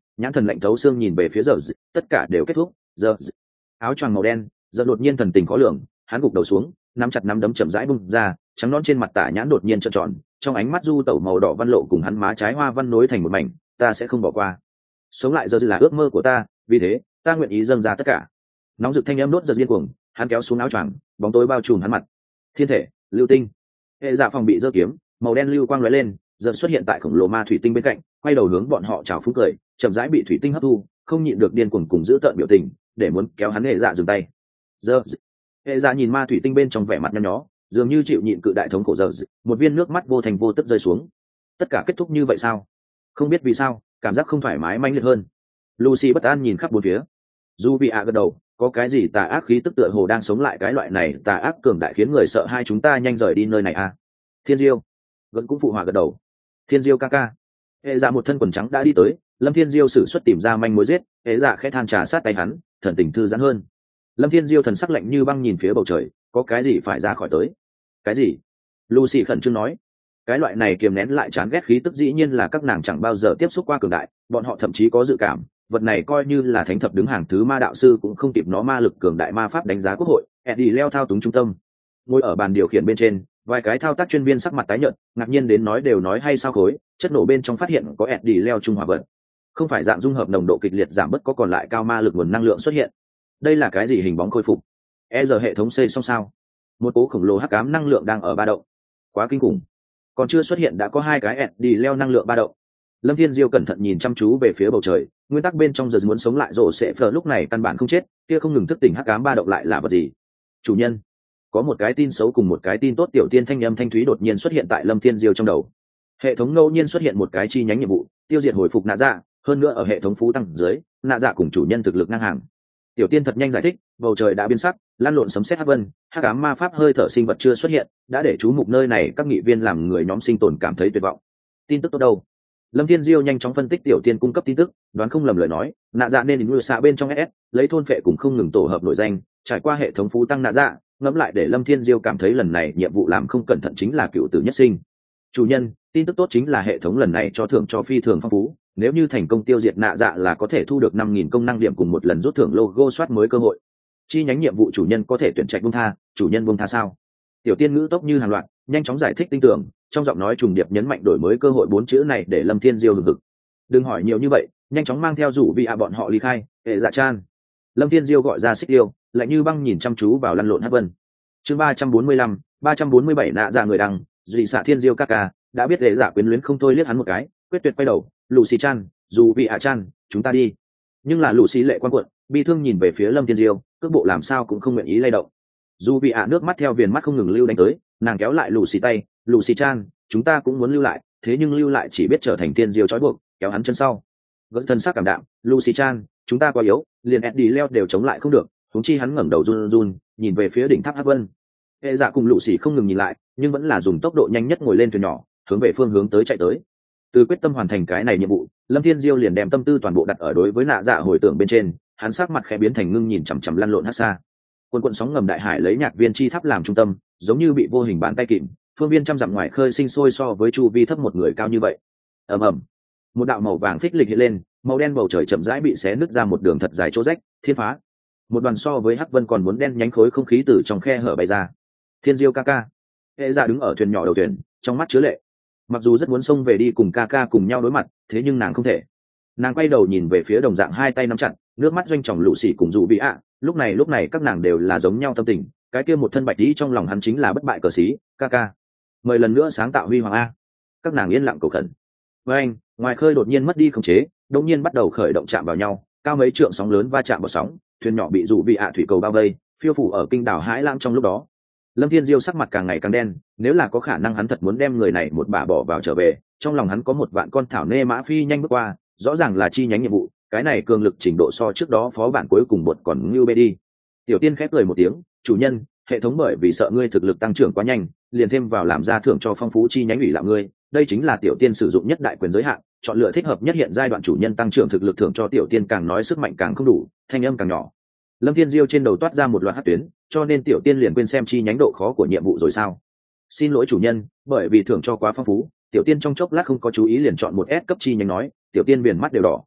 nhãn thần lạnh thấu xương nhìn về phía giờ, tất cả đều kết thúc. Giờ áo choàng màu đen, giờ đột nhiên thần tình khó lường, hắn gục đầu xuống, nắm chặt nắm đấm chậm rãi bung ra, trắng nõn trên mặt Tả Nhãn đột nhiên trợn tròn, trong ánh mắt du tẩu màu đỏ văn lộ cùng hắn má trái hoa văn nối thành một mảnh. Ta sẽ không bỏ qua, sống lại giờ là ước mơ của ta, vì thế ta nguyện ý dâng ra tất cả. Nóng rực thanh âm đốt giật điên cuồng, hắn kéo xuống áo choàng, bóng tối bao trùm hắn mặt. Thiên thể lưu tinh, hệ dạ phòng bị giơ kiếm, màu đen lưu quang lóe lên, giờ xuất hiện tại khổng lồ ma thủy tinh bên cạnh, quay đầu hướng bọn họ chào phúng cười, chậm rãi bị thủy tinh hấp thu, không nhịn được điên cuồng cùng giữ tợn biểu tình, để muốn kéo hắn hệ dạ dừng tay. Giờ hệ dạ nhìn ma thủy tinh bên trong vẻ mặt nhăn nhó, dường như chịu nhịn cự đại thống khổ. Giờ một viên nước mắt vô thành vô tức rơi xuống. Tất cả kết thúc như vậy sao? Không biết vì sao, cảm giác không thoải mái mãnh liệt hơn. Lucy bất an nhìn khắp bốn phía. Dù bị gật đầu, có cái gì tà ác khí tức tựa hồ đang sống lại, cái loại này tà ác cường đại khiến người sợ. Hai chúng ta nhanh rời đi nơi này à? Thiên Diêu vẫn cũng phụ họa gật đầu. Thiên Diêu ca ca. Hệ dạ một thân quần trắng đã đi tới, Lâm Thiên Diêu sử xuất tìm ra manh mối giết, hệ dạ khẽ than trà sát tay hắn, thần tình thư giãn hơn. Lâm Thiên Diêu thần sắc lạnh như băng nhìn phía bầu trời, có cái gì phải ra khỏi tới? Cái gì? Lucy khẩn trương nói. Cái loại này kiềm nén lại chán ghét khí tức dĩ nhiên là các nàng chẳng bao giờ tiếp xúc qua cường đại, bọn họ thậm chí có dự cảm, vật này coi như là thánh thập đứng hàng thứ ma đạo sư cũng không kịp nó ma lực cường đại ma pháp đánh giá quốc hội. Eddie leo thao túng trung tâm, ngồi ở bàn điều khiển bên trên, vài cái thao tác chuyên viên sắc mặt tái nhợt, ngạc nhiên đến nói đều nói hay sao khối, chất nổ bên trong phát hiện có Eddie leo trung hòa vật, không phải dạng dung hợp nồng độ kịch liệt giảm bớt, có còn lại cao ma lực nguồn năng lượng xuất hiện. Đây là cái gì? Hình bóng khôi phục? Giờ hệ thống xây xong sao? Một cố khổng lồ hắc ám năng lượng đang ở ba động, quá kinh khủng, còn chưa xuất hiện đã có hai cái Eddie leo năng lượng ba động. Lâm Thiên Diêu cẩn thận nhìn chăm chú về phía bầu trời, nguyên tắc bên trong giờ muốn sống lại rổ sẽ phờ lúc này căn bản không chết, kia không ngừng thức tỉnh hắc ám ba động lại là vật gì? Chủ nhân, có một cái tin xấu cùng một cái tin tốt. Tiểu tiên thanh âm thanh thúy đột nhiên xuất hiện tại Lâm Thiên Diêu trong đầu. Hệ thống ngẫu nhiên xuất hiện một cái chi nhánh nhiệm vụ, tiêu diệt hồi phục nạ dạ, hơn nữa ở hệ thống phú tăng dưới, nạ dạ cùng chủ nhân thực lực ngang hàng. Tiểu tiên thật nhanh giải thích, bầu trời đã biến sắc, lan lộn sấm sét hắc vân, hắc ám ma pháp hơi thở sinh vật chưa xuất hiện, đã để chú mục nơi này các nghị viên làm người nhóm sinh tồn cảm thấy tuyệt vọng. Tin tức tốt đâu? Lâm Thiên Diêu nhanh chóng phân tích tiểu tiên cung cấp tin tức, đoán không lầm lời nói, nạ dạ nên nuôi xạ bên trong SS, lấy thôn phệ cùng không ngừng tổ hợp nội danh, trải qua hệ thống phú tăng nạ dạ, ngẫm lại để Lâm Thiên Diêu cảm thấy lần này nhiệm vụ làm không cẩn thận chính là cựu tử nhất sinh. Chủ nhân, tin tức tốt chính là hệ thống lần này cho thưởng cho phi thường phong phú, nếu như thành công tiêu diệt nạ dạ là có thể thu được 5.000 công năng điểm cùng một lần rút thưởng logo soát mới cơ hội. Chi nhánh nhiệm vụ chủ nhân có thể tuyển trạch buông tha, chủ nhân buông tha sao? Tiểu tiên ngữ tốc như hàng loạt, nhanh chóng giải thích tinh tưởng, trong giọng nói trùng điệp nhấn mạnh đổi mới cơ hội 4 chữ này để Lâm Thiên Diêu hừng hực. Đừng hỏi nhiều như vậy, nhanh chóng mang theo rủ vị bọn họ ly khai. Hệ dạ chan. Lâm Thiên Diêu gọi ra Xích Tiêu, lạnh như băng nhìn chăm chú vào lăn lộn hắc vân. Chương 345, 347 nạ dạ người đăng, dị xạ Thiên Diêu ca đã biết hệ dạ quyến luyến không thôi liếc hắn một cái, quyết tuyệt quay đầu, Lucy chan, dù vị chan, chúng ta đi. Nhưng là Lucy lệ quan cuộn, bi thương nhìn về phía Lâm Thiên Diêu, cước bộ làm sao cũng không nguyện ý lay động. Dù vị nước mắt theo viền mắt không ngừng lưu đánh tới, nàng kéo lại Lucy tay, Lucy chan, chúng ta cũng muốn lưu lại, thế nhưng lưu lại chỉ biết trở thành Thiên Diêu trói buộc, kéo hắn chân sau. Gỡ thân sắc cảm đạm, Lucy chan, chúng ta quá yếu, liền Eddie leo đều chống lại không được. Huống chi hắn ngẩng đầu run run, nhìn về phía đỉnh tháp hắc vân. Hệ dạ cùng Lucy không ngừng nhìn lại, nhưng vẫn là dùng tốc độ nhanh nhất ngồi lên thuyền nhỏ, hướng về phương hướng tới chạy tới. Từ quyết tâm hoàn thành cái này nhiệm vụ, Lâm Thiên Diêu liền đem tâm tư toàn bộ đặt ở đối với nạ dạ hồi tưởng bên trên, hắn sắc mặt khẽ biến thành ngưng nhìn chằm chằm lăn lộn hắc xa. Cuộn cuộn sóng ngầm đại hải lấy nhạc viên chi tháp làm trung tâm, giống như bị vô hình bàn tay kìm, phương viên trăm dặm ngoài khơi sinh sôi so với chu vi thấp một người cao như vậy. Ầm ầm, một đạo màu vàng phích lịch hiện lên, màu đen bầu trời chậm rãi bị xé nứt ra một đường thật dài chỗ rách, thiên phá. Một đoàn so với hắc vân còn muốn đen nhánh khối không khí từ trong khe hở bay ra. Thiên Diêu ca. Hệ dạ đứng ở thuyền nhỏ đầu thuyền, trong mắt chứa lệ. Mặc dù rất muốn xông về đi cùng ca cùng nhau đối mặt, thế nhưng nàng không thể. Nàng quay đầu nhìn về phía đồng dạng hai tay nắm chặt, nước mắt doanh tròng lũ xỉ cùng dụ bị lúc này các nàng đều là giống nhau tâm tình, cái kia một thân bạch tí trong lòng hắn chính là bất bại cờ sĩ, ca. Mời lần nữa sáng tạo huy hoàng a. Các nàng yên lặng cầu khẩn. Với anh, ngoài khơi đột nhiên mất đi khống chế, đột nhiên bắt đầu khởi động chạm vào nhau, cao mấy trượng sóng lớn va chạm vào sóng, thuyền nhỏ bị dụ bị thủy cầu bao vây, phiêu phủ ở kinh đảo Hải Lãng trong lúc đó. Lâm Thiên Diêu sắc mặt càng ngày càng đen, nếu là có khả năng hắn thật muốn đem người này một bà bỏ vào trở về, trong lòng hắn có một vạn con thảo nê mã phi nhanh bước qua, rõ ràng là chi nhánh nhiệm vụ, cái này cường lực trình độ so trước đó phó bản cuối cùng bột còn ngưu bê đi. Tiểu tiên khép cười một tiếng, chủ nhân, hệ thống bởi vì sợ ngươi thực lực tăng trưởng quá nhanh, liền thêm vào làm ra thưởng cho phong phú chi nhánh ủy lạo ngươi, đây chính là tiểu tiên sử dụng nhất đại quyền giới hạn, chọn lựa thích hợp nhất hiện giai đoạn chủ nhân tăng trưởng thực lực thưởng cho tiểu tiên, càng nói sức mạnh càng không đủ, thanh âm càng nhỏ. Lâm Thiên Diêu trên đầu toát ra một loạt hắc tuyến, cho nên tiểu tiên liền quên xem chi nhánh độ khó của nhiệm vụ rồi sao? Xin lỗi chủ nhân, bởi vì thưởng cho quá phong phú, tiểu tiên trong chốc lát không có chú ý liền chọn một S cấp chi nhánh nói, tiểu tiên viền mắt đều đỏ.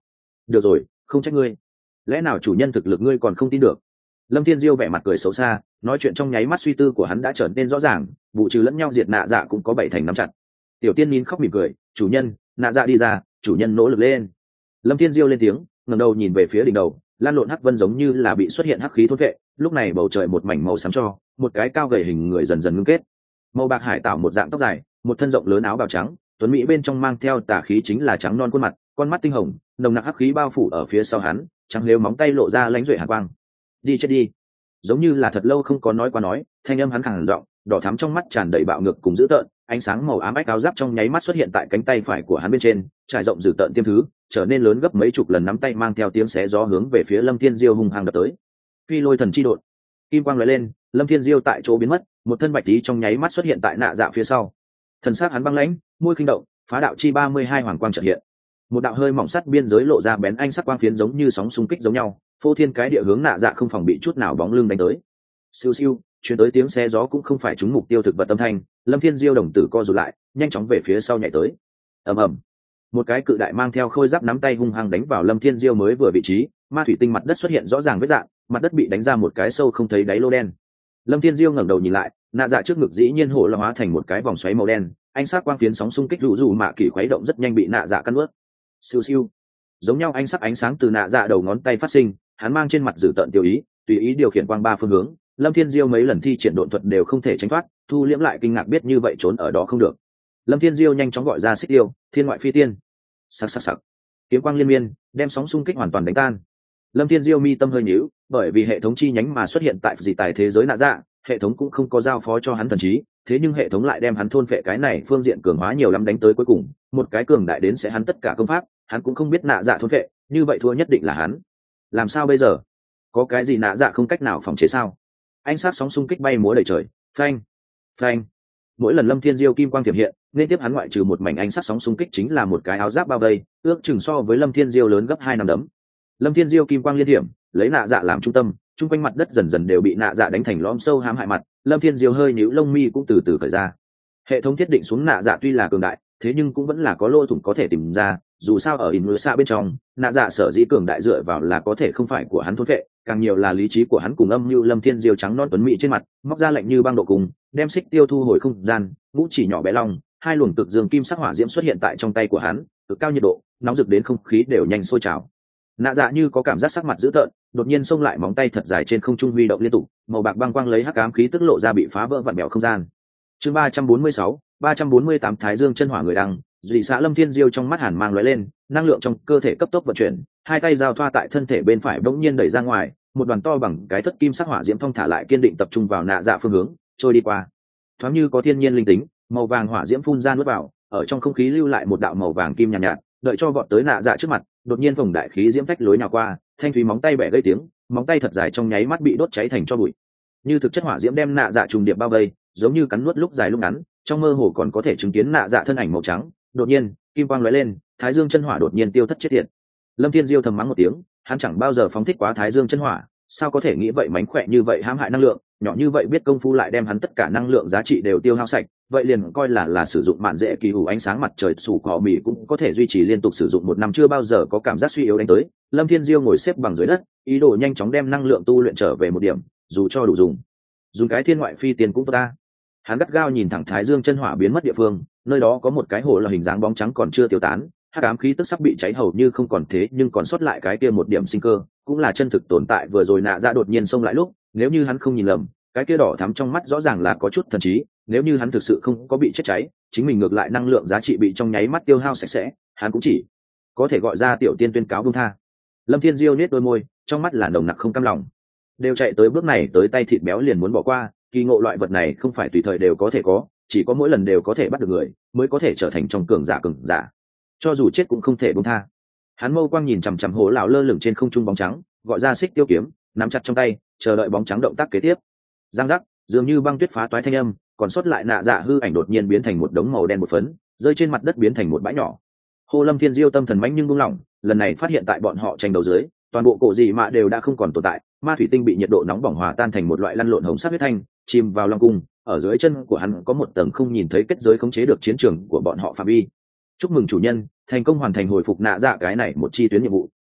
được rồi, không trách ngươi. Lẽ nào chủ nhân thực lực ngươi còn không tin được? Lâm Thiên Diêu vẻ mặt cười xấu xa, nói chuyện trong nháy mắt suy tư của hắn đã trở nên rõ ràng, vụ trừ lẫn nhau diệt nạ dạ cũng có bảy thành nắm chặt. Tiểu tiên nín khóc mỉm cười, chủ nhân, nạ dạ đi ra, chủ nhân nỗ lực lên. Lâm Thiên Diêu lên tiếng, ngẩng đầu nhìn về phía đỉnh đầu, lan lộn hắc vân giống như là bị xuất hiện hắc khí thôn vệ. Lúc này bầu trời một mảnh màu xám cho, một cái cao gầy hình người dần dần ngưng kết. Màu bạc hải tạo một dạng tóc dài, một thân rộng lớn áo bào trắng, tuấn mỹ bên trong mang theo tà khí chính là trắng non khuôn mặt, con mắt tinh hồng, nồng nặc hắc khí bao phủ ở phía sau hắn, trắng liếu móng tay lộ ra lánh duệ hàn quang. Đi chết đi. Giống như là thật lâu không có nói qua nói, thanh âm hắn khàn giọng, đỏ thắm trong mắt tràn đầy bạo ngược cùng dữ tợn, ánh sáng màu ám ách áo giáp trong nháy mắt xuất hiện tại cánh tay phải của hắn bên trên, trải rộng dữ tợn tiêm thứ, trở nên lớn gấp mấy chục lần, nắm tay mang theo tiếng xé gió hướng về phía Lâm Thiên Diêu hung hăng đập tới. Phi lôi thần chi đột, kim quang lóe lên, Lâm Thiên Diêu tại chỗ biến mất, một thân bạch tí trong nháy mắt xuất hiện tại nạ dạ phía sau. Thần sắc hắn băng lãnh, môi kinh động, phá đạo chi 32 hoàng quang chợt hiện. Một đạo hơi mỏng sắt biên giới lộ ra bén ánh sắc quang phiến giống như sóng xung kích giống nhau, phô thiên cái địa hướng nạ dạ không phòng bị chút nào bóng lưng đánh tới. Siêu siêu, truyền tới tiếng xe gió cũng không phải trúng mục tiêu thực vật âm thanh, Lâm Thiên Diêu đồng tử co rụt lại, nhanh chóng về phía sau nhảy tới. Ầm ầm. Một cái cự đại mang theo khôi giáp nắm tay hung hăng đánh vào Lâm Thiên Diêu mới vừa vị trí, ma thủy tinh mặt đất xuất hiện rõ ràng vết rạn, mặt đất bị đánh ra một cái sâu không thấy đáy lô đen. Lâm Thiên Diêu ngẩng đầu nhìn lại, nạ dạ trước ngực dĩ nhiên hổ là hóa thành một cái vòng xoáy màu đen, ánh sắc quang phiến sóng xung kích rủ mạ kỳ khuấy động rất nhanh bị nạ dạ cắn nuốt. Siêu siêu. Giống nhau ánh sắc ánh sáng từ nạ dạ đầu ngón tay phát sinh, hắn mang trên mặt dữ tợn tiêu ý, tùy ý điều khiển quang ba phương hướng. Lâm Thiên Diêu mấy lần thi triển độn thuật đều không thể tránh thoát, thu liễm lại kinh ngạc biết như vậy trốn ở đó không được. Lâm Thiên Diêu nhanh chóng gọi ra xích tiêu, thiên ngoại phi tiên. Sắc sắc sắc. Kiếm quang liên miên, đem sóng xung kích hoàn toàn đánh tan. Lâm Thiên Diêu mi tâm hơi nhíu, bởi vì hệ thống chi nhánh mà xuất hiện tại dị tài thế giới nạ dạ, hệ thống cũng không có giao phó cho hắn thần trí, thế nhưng hệ thống lại đem hắn thôn phệ cái này phương diện cường hóa nhiều lắm, đánh tới cuối cùng, một cái cường đại đến sẽ hắn tất cả công pháp, hắn cũng không biết nạ dạ thôn phệ, như vậy thua nhất định là hắn. Làm sao bây giờ? Có cái gì nạ dạ không cách nào phòng chế sao? Ánh sát sóng xung kích bay múa đầy trời, phanh, phanh. Mỗi lần Lâm Thiên Diêu kim quang tiềm hiện, nên tiếp hắn ngoại trừ một mảnh ánh sát sóng xung kích chính là một cái áo giáp bao vây, ước chừng so với Lâm Thiên Diêu lớn gấp 2 năm đấm. Lâm Thiên Diêu kim quang liên hiểm, lấy nạ dạ làm trung tâm, chung quanh mặt đất dần dần đều bị nạ dạ đánh thành lõm sâu hãm hại mặt. Lâm Thiên Diêu hơi nhíu lông mi cũng từ từ cởi ra. Hệ thống thiết định xuống nạ dạ tuy là cường đại, thế nhưng cũng vẫn là có lỗ thủng có thể tìm ra. Dù sao ở in xa bên trong, nạ dạ sở dĩ cường đại dựa vào là có thể không phải của hắn thôn vệ, càng nhiều là lý trí của hắn cùng âm mưu. Lâm Thiên Diêu trắng non tuấn mỹ trên mặt, móc ra lạnh như băng độ cùng, đem xích tiêu thu hồi không gian, ngũ chỉ nhỏ bé long, hai luồng cực dương kim sắc hỏa diễm xuất hiện tại trong tay của hắn, cực cao nhiệt độ, nóng rực đến không khí đều nhanh sôi trào. Nạ dạ như có cảm giác sắc mặt dữ tợn, đột nhiên xông lại, móng tay thật dài trên không trung huy động liên tục, màu bạc băng quang lấy hắc ám khí tức lộ ra bị phá vỡ vặn bèo không gian. Chương 346, 348 Thái Dương chân hỏa người đăng, dị xã Lâm Thiên Diêu trong mắt hàn mang lóe lên, năng lượng trong cơ thể cấp tốc vận chuyển, hai tay giao thoa tại thân thể bên phải bỗng nhiên đẩy ra ngoài, một đoàn to bằng cái thất kim sắc hỏa diễm thông thả lại kiên định tập trung vào nạ dạ phương hướng, trôi đi qua. Thoáng như có thiên nhiên linh tính, màu vàng hỏa diễm phun ra nuốt vào, ở trong không khí lưu lại một đạo màu vàng kim nhàn nhạt, đợi cho vọt tới nạ dạ trước mặt, đột nhiên phồng đại khí diễm phách lối nhào qua, thanh thúy móng tay bẻ gây tiếng, móng tay thật dài trong nháy mắt bị đốt cháy thành tro bụi. Như thực chất hỏa diễm đem nạ dạ trùng điệp bao vây, giống như cắn nuốt lúc dài lúc ngắn, trong mơ hồ còn có thể chứng kiến nạ dạ thân ảnh màu trắng. Đột nhiên, kim quang lóe lên, Thái Dương chân hỏa đột nhiên tiêu thất chết tiệt. Lâm Thiên Diêu thầm mắng một tiếng, hắn chẳng bao giờ phóng thích quá Thái Dương chân hỏa, sao có thể nghĩ vậy mánh khỏe như vậy hãm hại năng lượng, nhỏ như vậy biết công phu lại đem hắn tất cả năng lượng giá trị đều tiêu hao sạch, vậy liền coi là sử dụng mạn dễ kỳ hủ ánh sáng mặt trời sủ cỏ mì cũng có thể duy trì liên tục sử dụng một năm, chưa bao giờ có cảm giác suy yếu đánh tới. Lâm Thiên Diêu ngồi xếp bằng dưới đất, ý đồ nhanh chóng đem năng lượng tu luyện trở về một điểm, dù cho đủ dùng cái thiên ngoại phi tiền cũng tốt ta. Hắn gắt gao nhìn thẳng Thái Dương chân hỏa biến mất địa phương, nơi đó có một cái hồ là hình dáng bóng trắng còn chưa tiêu tán, hắc ám khí tức sắp bị cháy hầu như không còn, thế nhưng còn sót lại cái kia một điểm sinh cơ, cũng là chân thực tồn tại. Vừa rồi nạ dạ đột nhiên xông lại lúc, nếu như hắn không nhìn lầm, cái kia đỏ thắm trong mắt rõ ràng là có chút thần trí, nếu như hắn thực sự không có bị chết cháy, chính mình ngược lại năng lượng giá trị bị trong nháy mắt tiêu hao sạch sẽ, hắn cũng chỉ có thể gọi ra tiểu tiên tuyên cáo buông tha. Lâm Thiên Diêu nhếch đôi môi, trong mắt là nồng nặc không cam lòng. Đều chạy tới bước này, tới tay thịt béo liền muốn bỏ qua, kỳ ngộ loại vật này không phải tùy thời đều có thể có, chỉ có mỗi lần đều có thể bắt được người, mới có thể trở thành trong cường giả. Cho dù chết cũng không thể buông tha. Hắn mâu quang nhìn chằm chằm hố lão lơ lửng trên không trung bóng trắng, gọi ra xích tiêu kiếm, nắm chặt trong tay, chờ đợi bóng trắng động tác kế tiếp. Giang giác, dường như băng tuyết phá toái thanh âm, còn sót lại nạ dạ hư ảnh đột nhiên biến thành một đống màu đen một phấn, rơi trên mặt đất biến thành một bãi nhỏ. Hồ Lâm Thiên Diêu tâm thần mãnh nhưng buông lỏng, lần này phát hiện tại bọn họ tranh đấu dưới, toàn bộ cổ dị mạ đều đã không còn tồn tại, ma thủy tinh bị nhiệt độ nóng bỏng hòa tan thành một loại lăn lộn hồng sắc huyết thanh, chìm vào long cung. Ở dưới chân của hắn có một tầng không nhìn thấy kết giới khống chế được chiến trường của bọn họ phạm vi. Chúc mừng chủ nhân, thành công hoàn thành hồi phục nạ dạ cái này một chi tuyến nhiệm vụ.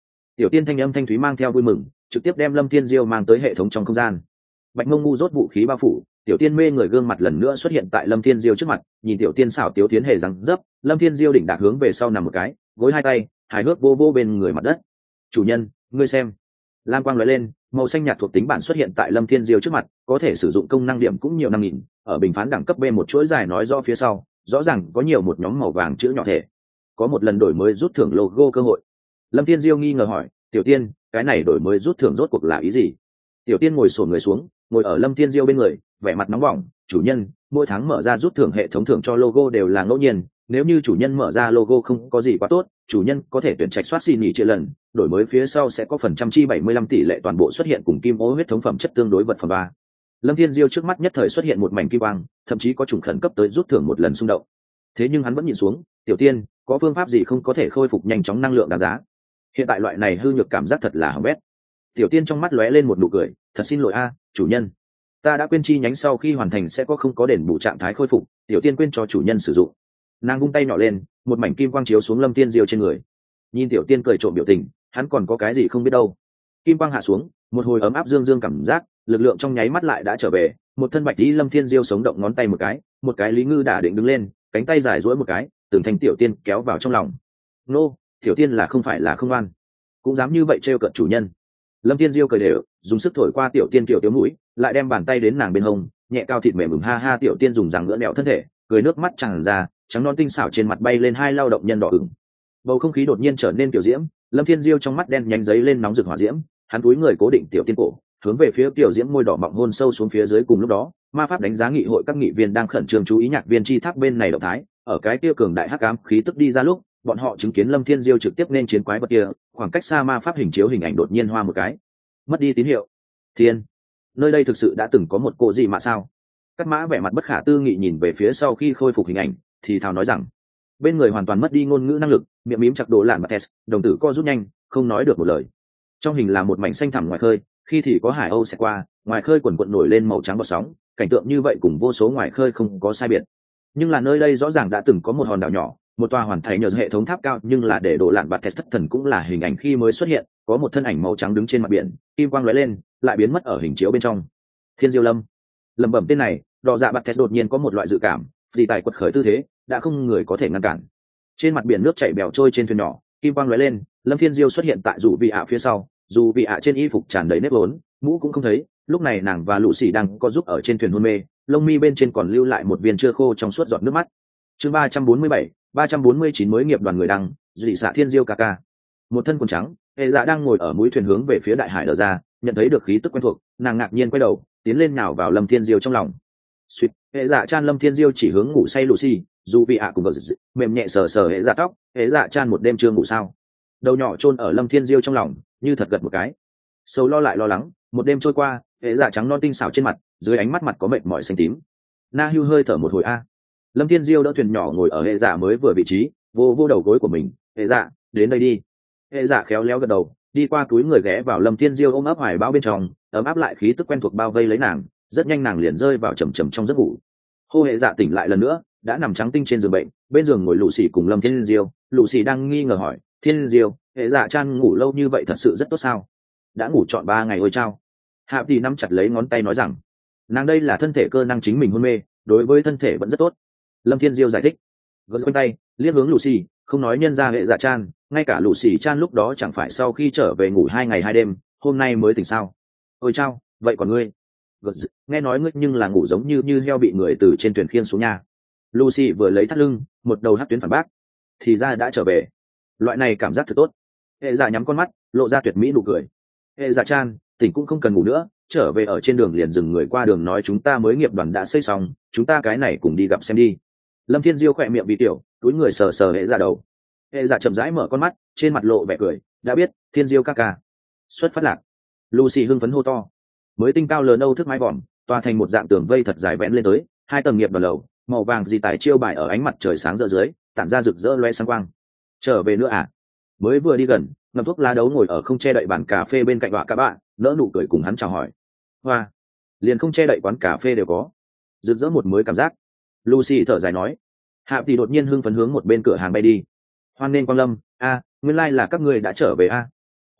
Tiểu Tiên thanh âm thanh thúy mang theo vui mừng, trực tiếp đem Lâm Thiên Diêu mang tới hệ thống trong không gian. Bạch Mông ngu rốt vũ khí bao phủ, Tiểu Tiên mê người gương mặt lần nữa xuất hiện tại Lâm Thiên Diêu trước mặt, nhìn Tiểu Tiên xảo tiếu tiến hề răng dấp, Lâm Thiên Diêu đỉnh đạc hướng về sau nằm một cái, gối hai tay, hài hước vô vô bên người mặt đất. Chủ nhân, ngươi xem. Lam quang lóe lên, màu xanh nhạt thuộc tính bản xuất hiện tại Lâm Thiên Diêu trước mặt, có thể sử dụng công năng điểm cũng nhiều 5.000, ở bình phán đẳng cấp B một chuỗi dài nói rõ phía sau, rõ ràng có nhiều một nhóm màu vàng chữ nhỏ thể. Có một lần đổi mới rút thưởng logo cơ hội. Lâm Thiên Diêu nghi ngờ hỏi, Tiểu Tiên, cái này đổi mới rút thưởng rốt cuộc là ý gì? Tiểu Tiên ngồi xổm người xuống, ngồi ở Lâm Thiên Diêu bên người, vẻ mặt nóng bỏng, chủ nhân, mỗi tháng mở ra rút thưởng hệ thống thưởng cho logo đều là ngẫu nhiên, nếu như chủ nhân mở ra logo không có gì quá tốt, chủ nhân có thể tuyển trạch soát xin nghỉ chia lần, đổi mới phía sau sẽ có phần trăm chi 75 tỷ lệ toàn bộ xuất hiện cùng kim ô huyết thống phẩm chất tương đối vật phẩm ba. Lâm Thiên Diêu trước mắt nhất thời xuất hiện một mảnh kim quang, thậm chí có trùng khẩn cấp tới rút thưởng một lần xung động. Thế nhưng hắn vẫn nhìn xuống, Tiểu Tiên, có phương pháp gì không có thể khôi phục nhanh chóng năng lượng đáng giá? Hiện tại loại này hư nhược cảm giác thật là hỏng bét. Tiểu Tiên trong mắt lóe lên một nụ cười, thật xin lỗi a, chủ nhân, ta đã quên chi nhánh sau khi hoàn thành sẽ có không có đền bù trạng thái khôi phục, Tiểu Tiên quên cho chủ nhân sử dụng. Nàng vung tay nhỏ lên, một mảnh kim quang chiếu xuống Lâm Thiên Diêu trên người. Nhìn Tiểu Tiên cười trộm biểu tình, hắn còn có cái gì không biết đâu. Kim quang hạ xuống, một hồi ấm áp dương dương cảm giác, lực lượng trong nháy mắt lại đã trở về. Một thân bạch tí Lâm Thiên Diêu sống động ngón tay một cái Lý Ngư đã định đứng lên, cánh tay dài duỗi một cái, từng thành Tiểu Tiên kéo vào trong lòng. Nô, Tiểu Tiên là không phải là không ngoan, cũng dám như vậy trêu cợt chủ nhân. Lâm Thiên Diêu cười đều, dùng sức thổi qua Tiểu Tiên kiểu tiếu mũi, lại đem bàn tay đến nàng bên hông, nhẹ cao thịt mềm ha ha. Tiểu Tiên dùng răng ngỡ nẹo thân thể, cười nước mắt tràn ra, trắng non tinh xảo trên mặt bay lên hai lao động nhân đỏ ửng. Bầu không khí đột nhiên trở nên kiểu diễm, Lâm Thiên Diêu trong mắt đen nhánh giấy lên nóng rực hỏa diễm, hắn cúi người cố định Tiểu Tiên cổ, hướng về phía Tiểu Diễm môi đỏ mọng hôn sâu xuống phía dưới. Cùng lúc đó, ma pháp đánh giá nghị hội các nghị viên đang khẩn trương chú ý nhạc viên chi tháp bên này động thái, ở cái kia cường đại hắc ám khí tức đi ra lúc, bọn họ chứng kiến Lâm Thiên Diêu trực tiếp nên chiến quái vật kia, khoảng cách xa ma pháp hình chiếu hình ảnh đột nhiên hoa một cái, mất đi tín hiệu. Thiên, nơi đây thực sự đã từng có một cô gì mà sao? Cát Mã vẻ mặt bất khả tư nghị nhìn về phía sau khi khôi phục hình ảnh, thì thào nói rằng, bên người hoàn toàn mất đi ngôn ngữ năng lực, miệng mím chặt đồ lạn Mattes, đồng tử co rút nhanh, không nói được một lời. Trong hình là một mảnh xanh thẳm ngoài khơi, khi thì có hải âu sẽ qua, ngoài khơi quần quận nổi lên màu trắng bọt sóng, cảnh tượng như vậy cùng vô số ngoài khơi không có sai biệt. Nhưng là nơi đây rõ ràng đã từng có một hòn đảo nhỏ, một tòa hoàn thành nhờ hệ thống tháp cao, nhưng là để đồ lạn Mattes thất thần cũng là hình ảnh khi mới xuất hiện, có một thân ảnh màu trắng đứng trên mặt biển, kim quang lóe lên, lại biến mất ở hình chiếu bên trong. Thiên Diêu Lâm, lẩm bẩm tên này, đỏ dạ Mattes đột nhiên có một loại dự cảm, vì tài quật khởi tư thế, đã không người có thể ngăn cản. Trên mặt biển nước chảy bèo trôi trên thuyền nhỏ, kim quang lóe lên, Lâm Thiên Diêu xuất hiện tại dù vị ạ phía sau, dù vị ạ trên y phục tràn đầy nếp vốn, mũ cũng không thấy. Lúc này nàng và lũ xì đang có giúp ở trên thuyền hôn mê, lông mi bên trên còn lưu lại một viên chưa khô trong suốt giọt nước mắt. Chương 347, 349 mới nghiệp đoàn người đăng, dị xạ Thiên Diêu ca ca. Một thân quần trắng, hệ dạ đang ngồi ở mũi thuyền hướng về phía đại hải đờ ra, nhận thấy được khí tức quen thuộc, nàng ngạc nhiên quay đầu, tiến lên nào vào Lâm Thiên Diêu trong lòng. Suýt, hệ dạ chan Lâm Thiên Diêu chỉ hướng ngủ say Lucy, dù vị ạ cùng vợ mềm nhẹ sờ sờ hệ dạ tóc, hệ dạ chan một đêm chưa ngủ sao? Đầu nhỏ chôn ở Lâm Thiên Diêu trong lòng, như thật gật một cái. Sâu lo lại lo lắng, một đêm trôi qua, hệ dạ trắng non tinh xảo trên mặt, dưới ánh mắt mặt có mệt mỏi xanh tím. Na Hưu hơi thở một hồi a. Lâm Thiên Diêu đỡ thuyền nhỏ ngồi ở hệ dạ mới vừa vị trí, vô vô đầu gối của mình, hệ dạ, đến đây đi. Hệ dạ khéo léo gật đầu, đi qua túi người ghé vào Lâm Thiên Diêu ôm ấp hoài bão bên trong, ấm áp lại khí tức quen thuộc bao vây lấy nàng, rất nhanh nàng liền rơi vào trầm trầm trong giấc ngủ. Hô hệ dạ tỉnh lại lần nữa, đã nằm trắng tinh trên giường bệnh, bên giường ngồi lũ xì cùng Lâm Thiên Diêu. Lũ xì đang nghi ngờ hỏi, Thiên Diêu, hệ dạ chan ngủ lâu như vậy thật sự rất tốt sao? Đã ngủ trọn 3 ngày ôi chao. Hạ thì nắm chặt lấy ngón tay nói rằng, nàng đây là thân thể cơ năng chính mình hôn mê, đối với thân thể vẫn rất tốt. Lâm Thiên Diêu giải thích, gật quanh tay liếc hướng Lucy, không nói nhân ra hệ dạ chan, ngay cả Lucy chan lúc đó chẳng phải sau khi trở về ngủ 2 ngày 2 đêm, hôm nay mới tỉnh sao? Ôi chao, vậy còn ngươi? Nghe nói ngươi nhưng là ngủ giống như heo bị người từ trên thuyền khiêng xuống nhà. Lucy vừa lấy thắt lưng, một đầu hất tuyến phản bác, thì ra đã trở về, loại này cảm giác thật tốt. Hệ dạ nhắm con mắt, lộ ra tuyệt mỹ nụ cười. Hệ dạ chan, tỉnh cũng không cần ngủ nữa, trở về ở trên đường liền dừng người qua đường nói chúng ta mới nghiệp đoàn đã xây xong, chúng ta cái này cùng đi gặp xem đi. Lâm Thiên Diêu khỏe miệng vì tiểu, túi người sờ sờ hệ dạ đầu. Hệ dạ chậm rãi mở con mắt, trên mặt lộ vẻ cười, đã biết, Thiên Diêu ca ca. Xuất phát lạc. Lucy hưng phấn hô to. Mới tinh cao lớn âu thức mái vòm, tòa thành một dạng tường vây thật dài vẽn lên tới, 2 tầng nghiệp đoàn lầu, màu vàng dị tài chiêu bài ở ánh mặt trời sáng rỡ dưới, tản ra rực rỡ loe sáng quang. Trở về nữa à? Mới vừa đi gần, ngậm thuốc lá đấu ngồi ở không che đậy bàn cà phê bên cạnh họa các bạn, nỡ nụ cười cùng hắn chào hỏi. Hoa, liền không che đậy quán cà phê đều có, rực rỡ một mới cảm giác. Lucy thở dài nói. Hạ thì đột nhiên hưng phấn hướng một bên cửa hàng bay đi. Hoan nên quang lâm, nguyên lai là các ngươi đã trở về a.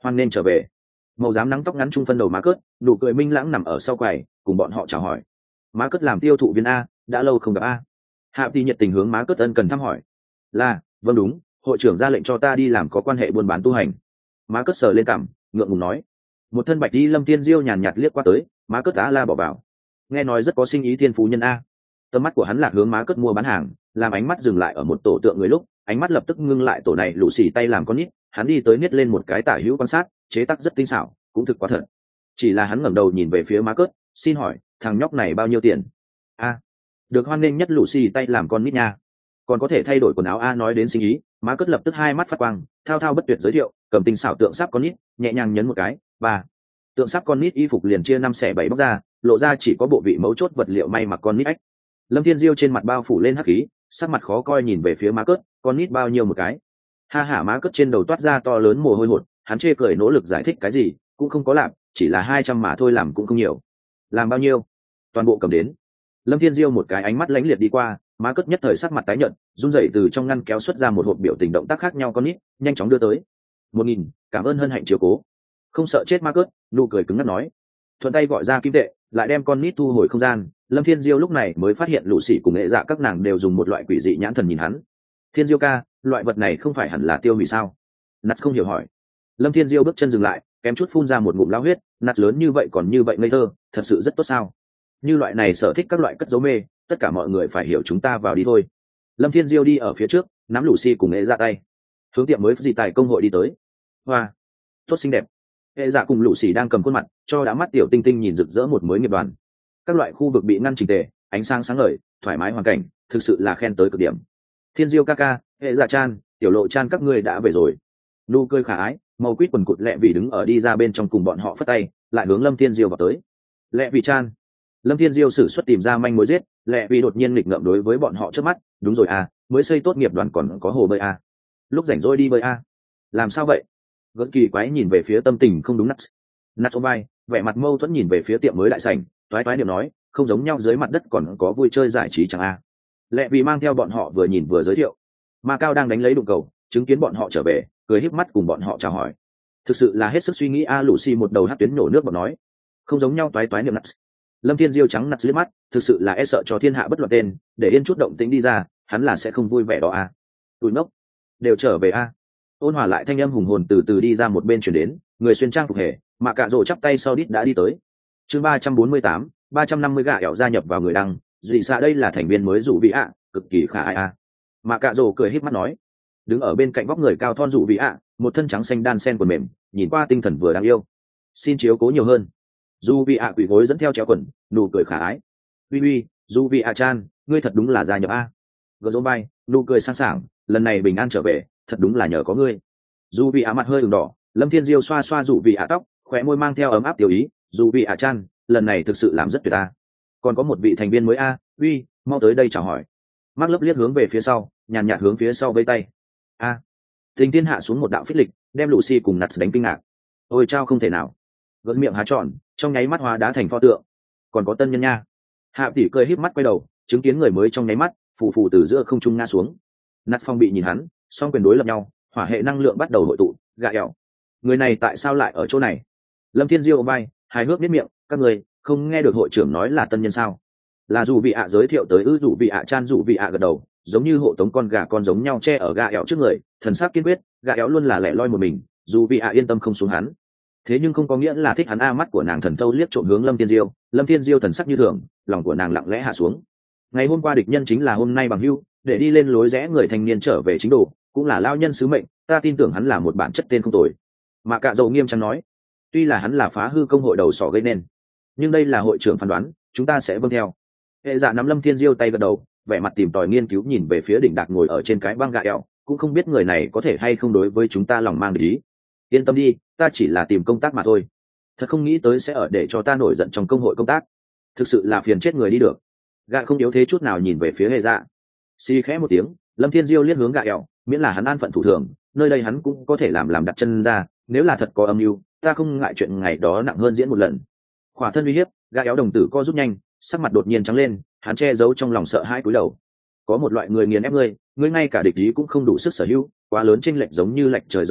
hoan nên trở về. Màu xám nắng tóc ngắn trung phân đầu má cớt, nụ cười minh lãng nằm ở sau quầy, cùng bọn họ chào hỏi. Má cớt làm tiêu thụ viên a, đã lâu không gặp a. Hạ Tỷ nhiệt tình hướng má cớt ân cần thăm hỏi. Là, vâng đúng, hội trưởng ra lệnh cho ta đi làm có quan hệ buôn bán tu hành. Má cớt sờ lên cằm, ngượng ngùng nói. Một thân bạch đi Lâm Thiên Diêu nhàn nhạt liếc qua tới, má cớt á la bỏ vào. Nghe nói rất có sinh ý thiên phú nhân a. Tầm mắt của hắn lạc hướng má cớt mua bán hàng, làm ánh mắt dừng lại ở một tổ tượng người lúc, ánh mắt lập tức ngưng lại tổ này lũ xì tay làm con nít, hắn đi tới niết lên một cái tả hữu quan sát, chế tác rất tinh xảo, cũng thực quá thật. Chỉ là hắn ngẩng đầu nhìn về phía má cớt, xin hỏi, thằng nhóc này bao nhiêu tiền? A, được hoan nghênh nhất lũ xì tay làm con nít nha. Còn có thể thay đổi quần áo a. Nói đến sinh ý, má cớt lập tức hai mắt phát quang, thao thao bất tuyệt giới thiệu, cầm tinh xảo tượng sáp con nít, nhẹ nhàng nhấn một cái, ba. Tượng sáp con nít y phục liền chia 5/7 bóc ra, lộ ra chỉ có bộ vị mấu chốt vật liệu may mặc con nít ách. Lâm Thiên Diêu trên mặt bao phủ lên hắc khí, sắc mặt khó coi nhìn về phía má cớt, con nít bao nhiêu một cái? Ha hả, má cớt trên đầu toát ra to lớn mồ hôi hột, hắn chê cười nỗ lực giải thích cái gì cũng không có làm, chỉ là 200 mà thôi, làm cũng không nhiều. Làm bao nhiêu? Toàn bộ cầm đến. Lâm Thiên Diêu một cái ánh mắt lãnh liệt đi qua, má cớt nhất thời sắc mặt tái nhợt, run rẩy từ trong ngăn kéo xuất ra một hộp biểu tình động tác khác nhau con nít, nhanh chóng đưa tới. 1000, cảm ơn hân hạnh chiếu cố. Không sợ chết má cớt, nụ cười cứng ngắc nói. Thuận tay gọi ra kim tệ, lại đem con nít thu hồi không gian. Lâm Thiên Diêu lúc này mới phát hiện lũ xỉ cùng nghệ dạ các nàng đều dùng một loại quỷ dị nhãn thần nhìn hắn. Thiên Diêu ca, loại vật này không phải hẳn là tiêu hủy sao? Nặt không hiểu hỏi. Lâm Thiên Diêu bước chân dừng lại, kém chút phun ra một ngụm lao huyết. Nặt lớn như vậy còn như vậy ngây thơ, thật sự rất tốt sao? Như loại này sở thích các loại cất dấu mê, tất cả mọi người phải hiểu chúng ta vào đi thôi. Lâm Thiên Diêu đi ở phía trước, nắm lũ xỉ cùng nghệ dạ tay, hướng tiệm mới dị tài công hội đi tới. Hoa, tốt xinh đẹp. Hệ dạ cùng lũ xỉ đang cầm khuôn mặt, cho đã mắt tiểu tinh tinh nhìn rực rỡ một mới nghiệp đoàn. Các loại khu vực bị ngăn chỉnh tề, ánh sáng sáng ngời, thoải mái hoàn cảnh, thực sự là khen tới cực điểm. Thiên Diêu ca ca, hệ dạ chan, tiểu lộ chan các ngươi đã về rồi. Nụ cười khả ái, màu quýt quần cụt lẹ vì đứng ở đi ra bên trong cùng bọn họ phất tay, lại hướng Lâm Thiên Diêu vào tới. Lẹ vì chan. Lâm Thiên Diêu sử xuất tìm ra manh mối giết, lẹ vì đột nhiên nghịch ngợm đối với bọn họ trước mắt, đúng rồi à, mới xây tốt nghiệp đoàn còn có hồ bơi à. Lúc rảnh rỗi đi bơi à. Làm sao vậy? Gớt kỳ quái nhìn về phía tâm tình không đúng nắt. Nắt ôm vai, vẻ mặt mâu thuẫn nhìn về phía tiệm mới đại sảnh, toái toái niệm nói, không giống nhau, dưới mặt đất còn có vui chơi giải trí chẳng a. Lẹ vì mang theo bọn họ vừa nhìn vừa giới thiệu. Ma Cao đang đánh lấy đụng cầu, chứng kiến bọn họ trở về, cười híp mắt cùng bọn họ chào hỏi. Thực sự là hết sức suy nghĩ a. Lucy một đầu hát tuyến nổ nước bọt nói, không giống nhau, toái toái niệm nắt. Lâm Thiên Diêu trắng nắt liếc mắt, thực sự là e sợ cho thiên hạ bất loạn tên, để yên chút động tĩnh đi ra, hắn là sẽ không vui vẻ đó a. Tụi ngốc, đều trở về a. Ôn hòa lại thanh âm hùng hồn từ từ đi ra một bên chuyển đến, người xuyên trang phục hề, mà cạ rồ chắp tay sau đít đã đi tới. Chương 348, 350 gạ ẻo gia nhập vào người đăng, dị xạ đây là thành viên mới rủ vị ạ, cực kỳ khả ai a. Mà cạ rồ cười híp mắt nói, đứng ở bên cạnh vóc người cao thon rủ vị ạ, một thân trắng xanh đan sen quần mềm, nhìn qua tinh thần vừa đáng yêu. Xin chiếu cố nhiều hơn. Dù vị ạ quỳ gối dẫn theo treo quần, nụ cười khả ái. Uy uy, dù vị ạ chan, ngươi thật đúng là gia nhập a. Gờ rôm bay, nụ cười sang sảng, lần này bình an trở về, thật đúng là nhờ có ngươi. Dù vị ạ mặt hơi ửng đỏ, Lâm Thiên Diêu xoa xoa rủ vị ạ tóc, khóe môi mang theo ấm áp tiểu ý, dù vị ạ chan, lần này thực sự làm rất tuyệt a. Còn có một vị thành viên mới a, uy, mau tới đây chào hỏi. Mắc lấp liếc hướng về phía sau, nhàn nhạt hướng phía sau vây tay. A. Tình Tiên hạ xuống một đạo phích lịch, đem Lucy cùng Nats đánh kinh ngạc. Ôi chao, không thể nào. Gớt miệng há tròn, trong nháy mắt hóa đá thành pho tượng. Còn có tân nhân nha. Hạ tỷ cười híp mắt quay đầu, chứng kiến người mới trong nháy mắt, phù phù từ giữa không trung ngã xuống. Nats phong bị nhìn hắn, song quyền đối lập nhau, hỏa hệ năng lượng bắt đầu hội tụ, gạ ẻo. Người này tại sao lại ở chỗ này? Lâm Thiên Diêu vai, hài hước biết miệng, các người không nghe được hội trưởng nói là tân nhân sao? Là dù vị ạ giới thiệu tới ư? Dù vị ạ chan dù vị ạ gật đầu, giống như hộ tống con gà con giống nhau che ở gạ ẻo trước người, thần sắc kiên quyết, gạ ẻo luôn là lẻ loi một mình, dù vị ạ yên tâm không xuống hắn. Thế nhưng không có nghĩa là thích hắn a. Mắt của nàng thần thâu liếc trộm hướng Lâm Thiên Diêu, Lâm Thiên Diêu thần sắc như thường, lòng của nàng lặng lẽ hạ xuống. Ngày hôm qua địch nhân chính là hôm nay bằng hữu, để đi lên lối rẽ người thanh niên trở về chính đồ, cũng là lao nhân sứ mệnh, ta tin tưởng hắn là một bản chất tên không tồi. Mà cạ dầu nghiêm trang nói, tuy là hắn là phá hư công hội đầu sỏ gây nên, nhưng đây là hội trưởng phán đoán, chúng ta sẽ vâng theo. Hệ dạ nắm Lâm Thiên Diêu tay gật đầu, vẻ mặt tìm tòi nghiên cứu nhìn về phía đỉnh đạc ngồi ở trên cái băng gạ ẻo, cũng không biết người này có thể hay không đối với chúng ta lòng mang ý. Yên tâm đi, ta chỉ là tìm công tác mà thôi. Thật không nghĩ tới sẽ ở để cho ta nổi giận trong công hội công tác, thực sự là phiền chết người đi được. Gạ không yếu thế chút nào nhìn về phía hệ dạ. Xì khẽ một tiếng, Lâm Thiên Diêu liếc hướng gạ ẻo, miễn là hắn an phận thủ thường, nơi đây hắn cũng có thể làm đặt chân ra, nếu là thật có âm mưu, ta không ngại chuyện ngày đó nặng hơn diễn một lần. Khỏa thân uy hiếp, gã éo đồng tử co rút nhanh, sắc mặt đột nhiên trắng lên, hắn che giấu trong lòng sợ hãi cúi đầu. Có một loại người nghiền ép ngươi, ngươi ngay cả địch ý cũng không đủ sức sở hữu, quá lớn chênh lệch giống như lệch trời giống nhau,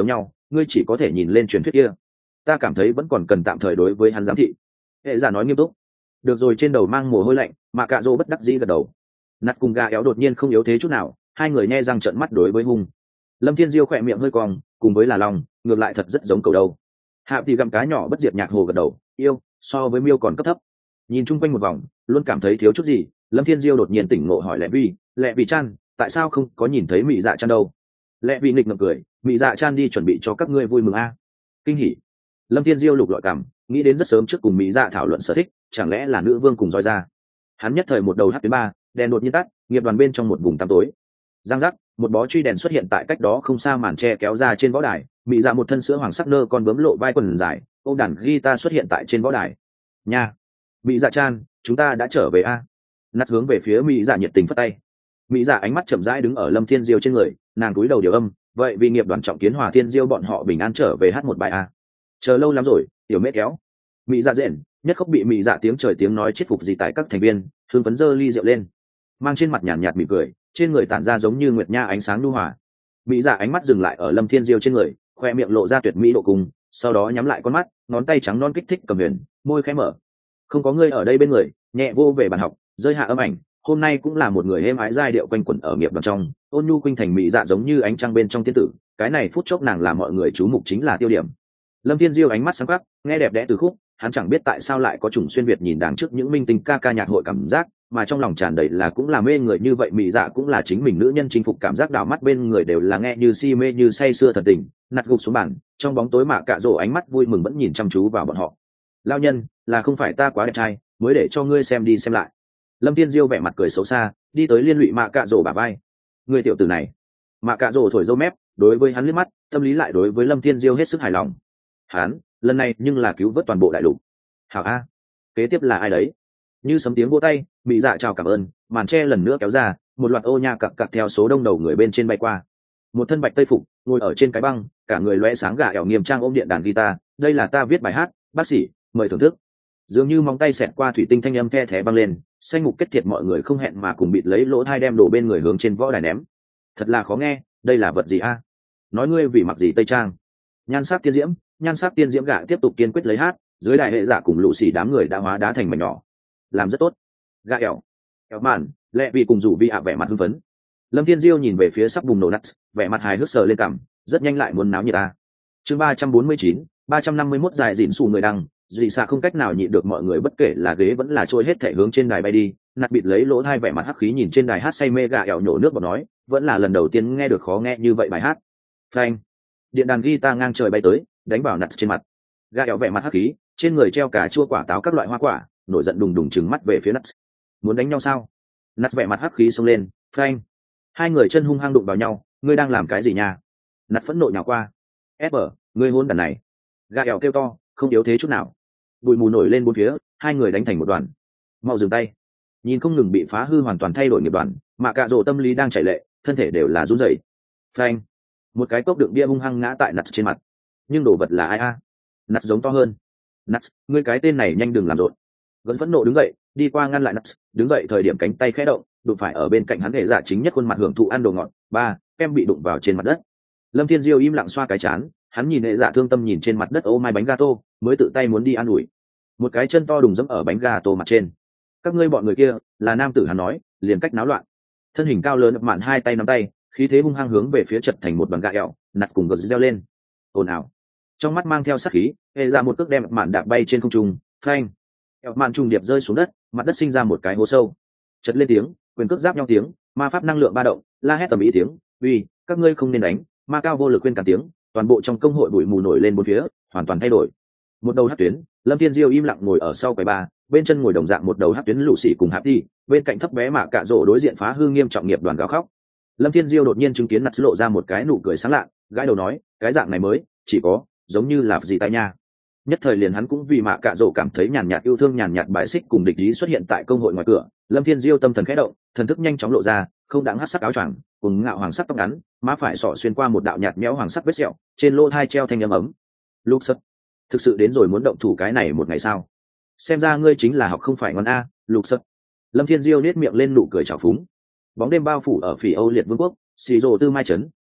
ngươi chỉ có thể nhìn lên truyền thuyết kia. Ta cảm thấy vẫn còn cần tạm thời đối với hắn giám thị. Hệ giả nói nghiêm túc. Được rồi, trên đầu mang mồ hôi lạnh, mà cạ rỗ bất đắc dĩ gật đầu. Nạt cùng gà éo đột nhiên không yếu thế chút nào, hai người nhe răng trợn mắt đối với hung. Lâm Thiên Diêu khỏe miệng hơi cong, cùng với là lòng ngược lại thật rất giống cầu đầu. Hạ thì gặm cá nhỏ bất diệt nhạc hồ gật đầu, yêu so với miêu còn cấp thấp. Nhìn chung quanh một vòng, luôn cảm thấy thiếu chút gì. Lâm Thiên Diêu đột nhiên tỉnh ngộ hỏi lẹ vì chan, tại sao không có nhìn thấy Mị Dạ Chan đâu? Lẹ vì nghịch ngợm cười, Mị Dạ Chan đi chuẩn bị cho các ngươi vui mừng a. Kinh hỉ. Lâm Thiên Diêu lục lọi cảm, nghĩ đến rất sớm trước cùng Mị Dạ thảo luận sở thích, chẳng lẽ là nữ vương cùng roi ra. Hắn nhất thời một đầu hắt tuyến ba, đèn đột nhiên tắt, nghiệp đoàn bên trong một vùng tăm tối. Giang giác, một bó truy đèn xuất hiện tại cách đó không xa, màn tre kéo ra trên võ đài. Mị Dạ một thân sữa hoàng sắc nơ con bướm lộ vai quần dài, ôm đàn guitar xuất hiện tại trên võ đài. Nha, Mị Dạ Chan, chúng ta đã trở về a. Nát hướng về phía Mị Dạ nhiệt tình phất tay. Mị Dạ ánh mắt chậm rãi đứng ở Lâm Thiên Diêu trên người, nàng cúi đầu điều âm, vậy vì nghiệp đoàn trọng kiến Hòa Thiên Diêu bọn họ bình an trở về hát một bài a. Chờ lâu lắm rồi, tiểu mễ kéo. Mị Dạ rện, nhất khóc bị Mị Dạ tiếng trời tiếng nói chết phục gì tại các thành viên, hương phấn dơ ly rượu lên, mang trên mặt nhàn nhạt mỉm cười, trên người tản ra giống như nguyệt nha ánh sáng nhu hòa. Mị Dạ ánh mắt dừng lại ở Lâm Thiên Diêu trên người, khoe miệng lộ ra tuyệt mỹ độ cùng, sau đó nhắm lại con mắt, ngón tay trắng non kích thích cầm huyền, môi khẽ mở. Không có ngươi ở đây bên người, nhẹ vô về bàn học, rơi hạ âm ảnh. Hôm nay cũng là một người êm ái giai điệu quanh quẩn ở nghiệp đoàn trong, ôn nhu khuynh thành Mị Dạ giống như ánh trăng bên trong tiên tử, cái này phút chốc nàng làm mọi người chú mục chính là tiêu điểm. Lâm Thiên Diêu ánh mắt sáng quắc, nghe đẹp đẽ từ khúc, hắn chẳng biết tại sao lại có chủng xuyên việt nhìn đằng trước những minh tinh ca ca nhạc hội cảm giác, mà trong lòng tràn đầy là cũng là mê người như vậy. Mị Dạ cũng là chính mình nữ nhân chinh phục, cảm giác đảo mắt bên người đều là nghe như si mê như say sưa thật tình. Nạt gục xuống bàn, trong bóng tối Mạ Cạ Rỗ ánh mắt vui mừng vẫn nhìn chăm chú vào bọn họ. Lao nhân, là không phải ta quá đẹp trai mới để cho ngươi xem đi xem lại. Lâm Thiên Diêu vẻ mặt cười xấu xa, đi tới liên lụy Mạ Cạ Rỗ bả vai. Ngươi tiểu tử này. Mạ Cạ Rỗ thổi râu mép, đối với hắn liếc mắt, tâm lý lại đối với Lâm Thiên Diêu hết sức hài lòng. Hắn lần này nhưng là cứu vớt toàn bộ đại lục. Hảo a. Kế tiếp là ai đấy? Như sấm tiếng vỗ tay, Mị Dạ chào cảm ơn, màn tre lần nữa kéo ra, một loạt ô nha cặc cặc theo số đông đầu người bên trên bay qua. Một thân bạch tây phục, ngồi ở trên cái băng, cả người lóe sáng gà ẻo nghiêm trang ôm điện đàn guitar. Đây là ta viết bài hát, bác sĩ, mời thưởng thức. Dường như móng tay xẹt qua thủy tinh, thanh âm the thé băng lên, xanh mục kết thiệt, mọi người không hẹn mà cùng bịt lấy lỗ thai đem đổ bên người hướng trên võ đài ném. Thật là khó nghe, đây là vật gì a? Nói ngươi vì mặc gì tây trang? Nhan sắc tiên diễm, nhan sắc tiên diễm gạ tiếp tục kiên quyết lấy hát, dưới đại hệ giả cùng lũ xì đám người đã hóa đá thành mảnh nhỏ. Làm rất tốt. Gạ ẻo mạn, lẹ vì cùng rủ vi ạ vẻ mặt hưng phấn. Lâm Thiên Diêu nhìn về phía sắp bùng nổ nuts, vẻ mặt hài hước sờ lên cằm, rất nhanh lại muốn náo nhiệt ta. Chương 349, 351 dài dịn xù người đăng, dị xạ không cách nào nhịn được, mọi người bất kể là ghế vẫn là trôi hết thể hướng trên đài bay đi. Nạt bịt lấy lỗ hai vẻ mặt hắc khí nhìn trên đài hát say mê gạ ẻo nhổ nước bọt nói, vẫn là lần đầu tiên nghe được khó nghe như vậy bài hát. Phanh. Điện đàn guitar ngang trời bay tới, đánh vào nạt trên mặt. Gạ ẻo vẻ mặt hắc khí, trên người treo cà chua quả táo các loại hoa quả, nổi giận đùng đùng trừng mắt về phía nạt. Muốn đánh nhau sao? Nạt vẻ mặt hắc khí xông lên, phanh. Hai người chân hung hăng đụng vào nhau, ngươi đang làm cái gì nha? Nạt phẫn nộ nhào qua. Ép ở, ngươi hôn đàn này. Gạ ẻo kêu to, không yếu thế chút nào. Bụi mù nổi lên bốn phía, hai người đánh thành một đoàn. Mau dừng tay. Nhìn không ngừng bị phá hư hoàn toàn thay đổi nghiệp đoàn, Mạ Cạ Rỗ tâm lý đang chảy lệ, thân thể đều là run rẩy. Phanh. Một cái cốc đựng bia hung hăng ngã tại nạt trên mặt. Nhưng đồ vật là ai a? Nạt giống to hơn. Nạt, ngươi cái tên này nhanh đừng làm rộn. Vẫn phẫn nộ đứng dậy, đi qua ngăn lại nạt, đứng dậy thời điểm cánh tay khẽ động, đụng phải ở bên cạnh hắn hệ giả chính nhất khuôn mặt hưởng thụ ăn đồ ngọt. Ba, kem bị đụng vào trên mặt đất. Lâm Thiên Diêu im lặng xoa cái chán, hắn nhìn hệ giả thương tâm nhìn trên mặt đất ô mai bánh gato, mới tự tay muốn đi ăn ủi. Một cái chân to đùng dẫm ở bánh gato mặt trên. Các ngươi bọn người kia là nam tử, hắn nói, liền cách náo loạn. Thân hình cao lớn mạn hai tay nắm tay, khí thế hung hăng hướng về phía chật thành một bằng gạ ẹo, nạt cùng gật reo lên. Ồn ào. Trong mắt mang theo sát khí, hệ ra một cước đem mạn đạp bay trên không trung, phanh. Ẹo mạn trùng điệp rơi xuống đất, mặt đất sinh ra một cái hố sâu. Chật lên tiếng, quyền cước giáp nhau tiếng, ma pháp năng lượng ba động, la hét tầm ý tiếng, uy, các ngươi không nên đánh, ma cao vô lực quên cả tiếng, toàn bộ trong công hội bụi mù nổi lên bốn phía, hoàn toàn thay đổi. Một đầu hắc tuyến, Lâm Thiên Diêu im lặng ngồi ở sau quầy ba, bên chân ngồi đồng dạng một đầu hắc tuyến lũ xỉ cùng hạp đi, bên cạnh thấp bé Mạ Cạ Rỗ đối diện phá hư nghiêm trọng nghiệp đoàn gào khóc. Lâm Thiên Diêu đột nhiên chứng kiến nạt lộ ra một cái nụ cười sáng lạ, gãi đầu nói, cái dạng này mới chỉ có giống như là gì tay nha. Nhất thời liền hắn cũng vì Mạ Cạ Rỗ cảm thấy nhàn nhạt yêu thương, nhàn nhạt bài xích cùng địch ý xuất hiện tại công hội ngoài cửa. Lâm Thiên Diêu tâm thần khẽ động, thần thức nhanh chóng lộ ra, không đáng hắc sắc áo choàng, cùng ngạo hoàng sắc tóc ngắn, má phải sọ xuyên qua một đạo nhạt méo hoàng sắc vết sẹo, trên lỗ thai treo thanh âm ấm. Lúc sật, thực sự đến rồi muốn động thủ cái này một ngày sao? Xem ra ngươi chính là học không phải ngon a, Lục Sật. Lâm Thiên Diêu nét miệng lên nụ cười trào phúng. Bóng đêm bao phủ ở Phỉ Âu Liệt Vương quốc, xì rồ tư mai trấn,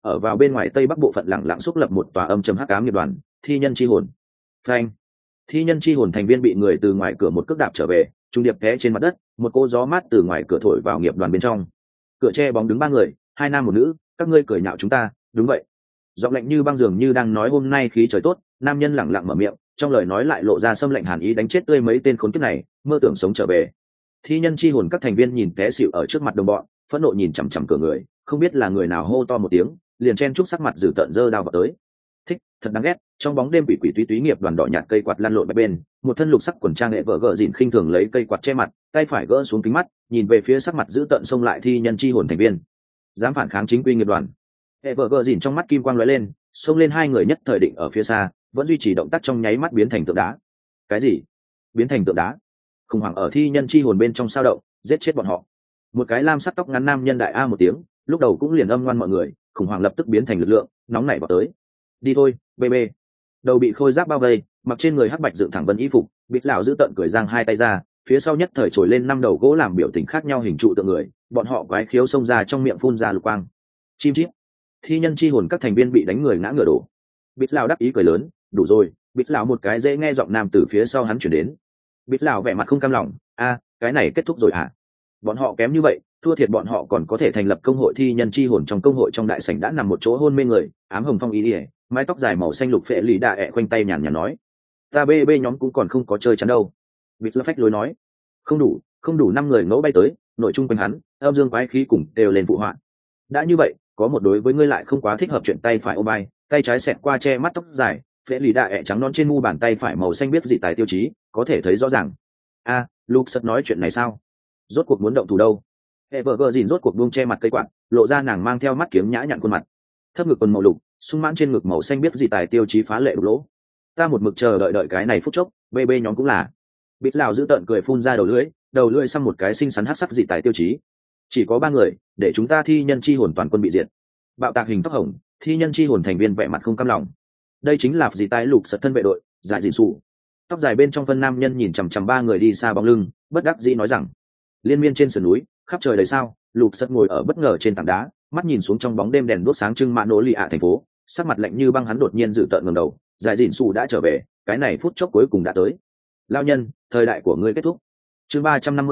ở vào bên ngoài tây bắc bộ phận lẳng lặng xúc lập một tòa âm trầm hắc ám nghiệp đoàn thi nhân chi hồn. Phanh! Thi nhân chi hồn thành viên bị người từ ngoài cửa một cước đạp trở về, trung điệp té trên mặt đất, một cô gió mát từ ngoài cửa thổi vào nghiệp đoàn bên trong. Cửa che bóng đứng ba người, hai nam một nữ, các ngươi cười nhạo chúng ta, đúng vậy. Giọng lạnh như băng dường như đang nói hôm nay khí trời tốt, nam nhân lẳng lặng mở miệng, trong lời nói lại lộ ra xâm lạnh hàn ý đánh chết tươi mấy tên khốn kiếp này, mơ tưởng sống trở về. Thi nhân chi hồn các thành viên nhìn té xỉu ở trước mặt đồng bọn, phẫn nộ nhìn chằm chằm cửa người, không biết là người nào hô to một tiếng, liền chen chúc sắc mặt dữ tợn giơ đao vào tới. Thích, thật đáng ghét. Trong bóng đêm quỷ quỷ túy túy nghiệp đoàn đỏ nhạt cây quạt lăn lộn bên, một thân lục sắc quần trang nghệ vợ gờ dịn khinh thường lấy cây quạt che mặt, tay phải gỡ xuống kính mắt, nhìn về phía sắc mặt dữ tợn xông lại thi nhân chi hồn thành viên. Dám phản kháng chính quy nghiệp đoàn. Nghệ vợ gờ dịn trong mắt kim quang lóe lên, xông lên hai người nhất thời định ở phía xa, vẫn duy trì động tác trong nháy mắt biến thành tượng đá. Cái gì? Biến thành tượng đá? Khủng hoảng ở thi nhân chi hồn bên trong sao động, giết chết bọn họ. Một cái lam sắc tóc ngắn nam nhân đại a một tiếng, lúc đầu cũng liền âm ngoan mọi người, khủng hoảng lập tức biến thành lực lượng, nóng nảy vào tới. Đi thôi, bê. Đầu bị khôi giáp bao vây, mặc trên người hắc bạch dựng thẳng vân y phục, bịt lão giữ tận cười giang hai tay ra, phía sau nhất thời trồi lên năm đầu gỗ làm biểu tình khác nhau hình trụ tượng người, bọn họ quái khiếu xông ra trong miệng phun ra lục quang. Chim chít. Thi nhân chi hồn các thành viên bị đánh người ngã ngửa đổ. Bịt lão đáp ý cười lớn, đủ rồi. Bịt lão một cái dễ nghe giọng nam từ phía sau hắn chuyển đến. Bịt lão vẻ mặt không cam lòng, a, cái này kết thúc rồi hả? Bọn họ kém như vậy, thua thiệt bọn họ còn có thể thành lập công hội thi nhân chi hồn. Trong công hội trong đại sảnh đã nằm một chỗ hôn mê người, ám hồng phong ý ỉa, mái tóc dài màu xanh lục phệ lì đạ ẹ khoanh tay nhàn nhàn nói, ta bê nhóm cũng còn không có chơi chắn đâu. Bịt lơ phách lối nói, không đủ năm người ngẫu bay tới, nội trung quanh hắn âm dương quái khí cùng đều lên phụ họa. Đã như vậy, có một đối với ngươi lại không quá thích hợp chuyện tay phải ôm bay, tay trái xẹt qua che mắt tóc dài, phệ lì đạ ẹ trắng non trên mu bàn tay phải màu xanh biết dị tài tiêu chí, có thể thấy rõ ràng. A, Luke sật nói chuyện này sao? Rốt cuộc muốn động thủ đâu? Evergirl rốt cuộc buông che mặt cây quạt, lộ ra nàng mang theo mắt kiếng nhã nhặn khuôn mặt. Thấp ngực quần màu lục, sung mãn trên ngực màu xanh biết dị tài tiêu chí phá lệ đục lỗ. Ta một mực chờ đợi cái này phút chốc, bê nhóm cũng là. Bịt lão giữ tợn cười phun ra đầu lưỡi xăm một cái xinh xắn hắc sắc dị tài tiêu chí. Chỉ có ba người, để chúng ta thi nhân chi hồn toàn quân bị diệt. Bạo tạc hình tóc hồng, thi nhân chi hồn thành viên vẻ mặt không cam lòng. Đây chính là dị tài lục sật thân vệ đội, giải dị sụ. Tóc dài bên trong phân nam nhân nhìn chằm chằm ba người đi xa bóng lưng, bất đắc dĩ nói rằng, liên miên trên sườn núi, khắp trời đầy sao, lục sật ngồi ở bất ngờ trên tảng đá, mắt nhìn xuống trong bóng đêm đèn đuốc sáng trưng mạ nỗ lì ạ thành phố, sắc mặt lạnh như băng. Hắn đột nhiên dự tợn ngẩng đầu, giải dịn xù đã trở về, cái này phút chốc cuối cùng đã tới. Lao nhân, thời đại của ngươi kết thúc. Chương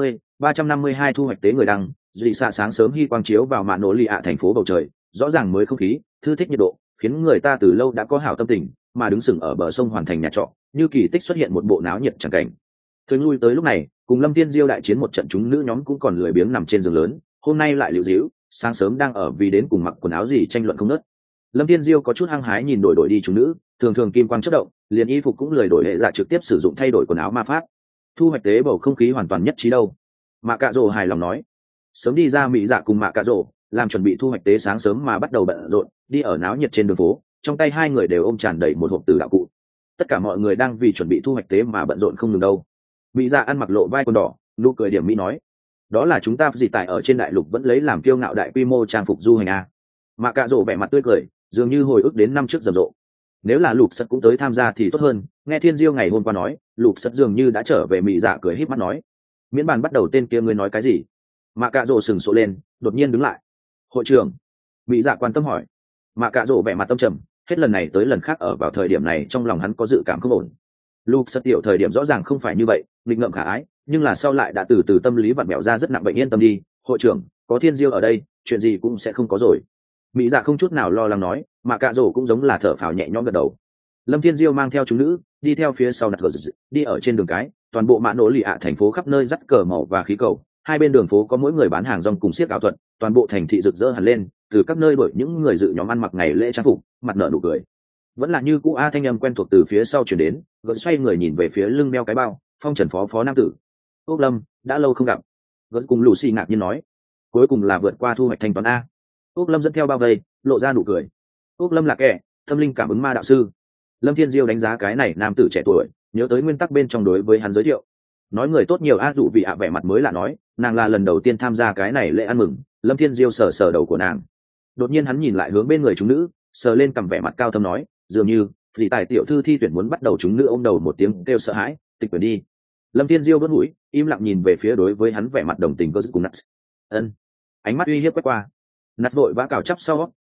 352 thu hoạch tế người đăng. Dị xạ sáng sớm hy quang chiếu vào mạ nỗ lì ạ thành phố bầu trời, rõ ràng mới không khí, thư thích nhiệt độ, khiến người ta từ lâu đã có hảo tâm tình, mà đứng sừng ở bờ sông hoàn thành nhà trọ, như kỳ tích xuất hiện một bộ náo nhiệt chẳng cảnh. Thường lui tới lúc này, cùng Lâm Thiên Diêu đại chiến một trận, chúng nữ nhóm cũng còn lười biếng nằm trên giường lớn, hôm nay lại liễu díu, sáng sớm đang ở vì đến cùng mặc quần áo gì tranh luận không nớt. Lâm Thiên Diêu có chút hăng hái nhìn đổi đi chúng nữ, thường kim quang chớp động, liền y phục cũng lười đổi, hệ dạ trực tiếp sử dụng thay đổi quần áo ma pháp. Thu hoạch tế bầu không khí hoàn toàn nhất trí đâu. Mạ Cạ Rồ hài lòng nói, sớm đi ra mỹ dạ cùng Mạ Cạ Rồ làm chuẩn bị thu hoạch tế, sáng sớm mà bắt đầu bận rộn, đi ở náo nhiệt trên đường phố, trong tay hai người đều ôm tràn đầy một hộp từ đạo cụ. Tất cả mọi người đang vì chuẩn bị thu hoạch tế mà bận rộn không ngừng đâu. Mỹ dạ ăn mặc lộ vai quần đỏ, nụ cười điểm mỹ nói, đó là chúng ta dị tại ở trên đại lục vẫn lấy làm kiêu ngạo đại quy mô trang phục du hành a. Mạ Cạ Rồ vẻ mặt tươi cười, dường như hồi ức đến năm trước rầm rộ. Nếu là lục sật cũng tới tham gia thì tốt hơn. Nghe Thiên Diêu ngày hôm qua nói, lục sật dường như đã trở về. Mỹ dạ cười híp mắt nói, miễn bàn bắt đầu, tên kia ngươi nói cái gì? Mạ Cạ Rồ sừng sộ lên, đột nhiên đứng lại. Hội trưởng. Mỹ dạ quan tâm hỏi. Mạ Cạ Rồ vẻ mặt tâm trầm, hết lần này tới lần khác ở vào thời điểm này trong lòng hắn có dự cảm không ổn. Lục sật tiểu thời điểm rõ ràng không phải như vậy, nghịch ngợm khả ái, nhưng là sau lại đã từ từ tâm lý vặn vẹo ra rất nặng bệnh. Yên tâm đi, hội trưởng, có Thiên Diêu ở đây, chuyện gì cũng sẽ không có rồi. Mỹ dạ không chút nào lo lắng nói, mà Cạ Rồ cũng giống là thở phào nhẹ nhõm gật đầu. Lâm Thiên Diêu mang theo chúng nữ đi theo phía sau, đi ở trên đường cái, toàn bộ mạ nỗ lì ạ thành phố khắp nơi dắt cờ màu và khí cầu, hai bên đường phố có mỗi người bán hàng rong cùng xiếc ảo thuật, toàn bộ thành thị rực rỡ hẳn lên, từ các nơi đổi những người dự nhóm ăn mặc ngày lễ trang phục, mặt nở nụ cười. Vẫn là như cũ a, thanh âm quen thuộc từ phía sau chuyển đến, gật xoay người nhìn về phía lưng đeo cái bao, phong trần phó nam tử. Úc Lâm, đã lâu không gặp. Gật cùng Lucy ngạc nhiên nói, cuối cùng là vượt qua thu hoạch thanh toán a. Úc Lâm dẫn theo bao vây, lộ ra nụ cười. Úc Lâm là kẻ tâm linh cảm ứng ma đạo sư. Lâm Thiên Diêu đánh giá cái này nam tử trẻ tuổi, nhớ tới nguyên tắc bên trong đối với hắn giới thiệu, nói người tốt nhiều a. Dụ vị ạ vẻ mặt mới lạ nói, nàng là lần đầu tiên tham gia cái này lễ ăn mừng. Lâm Thiên Diêu sờ sờ đầu của nàng, đột nhiên hắn nhìn lại hướng bên người chúng nữ, sờ lên cằm vẻ mặt cao thâm nói, dường như vì tài tiểu thư thi tuyển muốn bắt đầu. Chúng nữ ôm đầu một tiếng kêu sợ hãi, tịch quyển đi. Lâm Thiên Diêu bớt mũi, im lặng nhìn về phía đối với hắn vẻ mặt đồng tình cơ cùng Nats. Ân, ánh mắt uy hiếp quét qua. Nats vội vã cào chắp sau,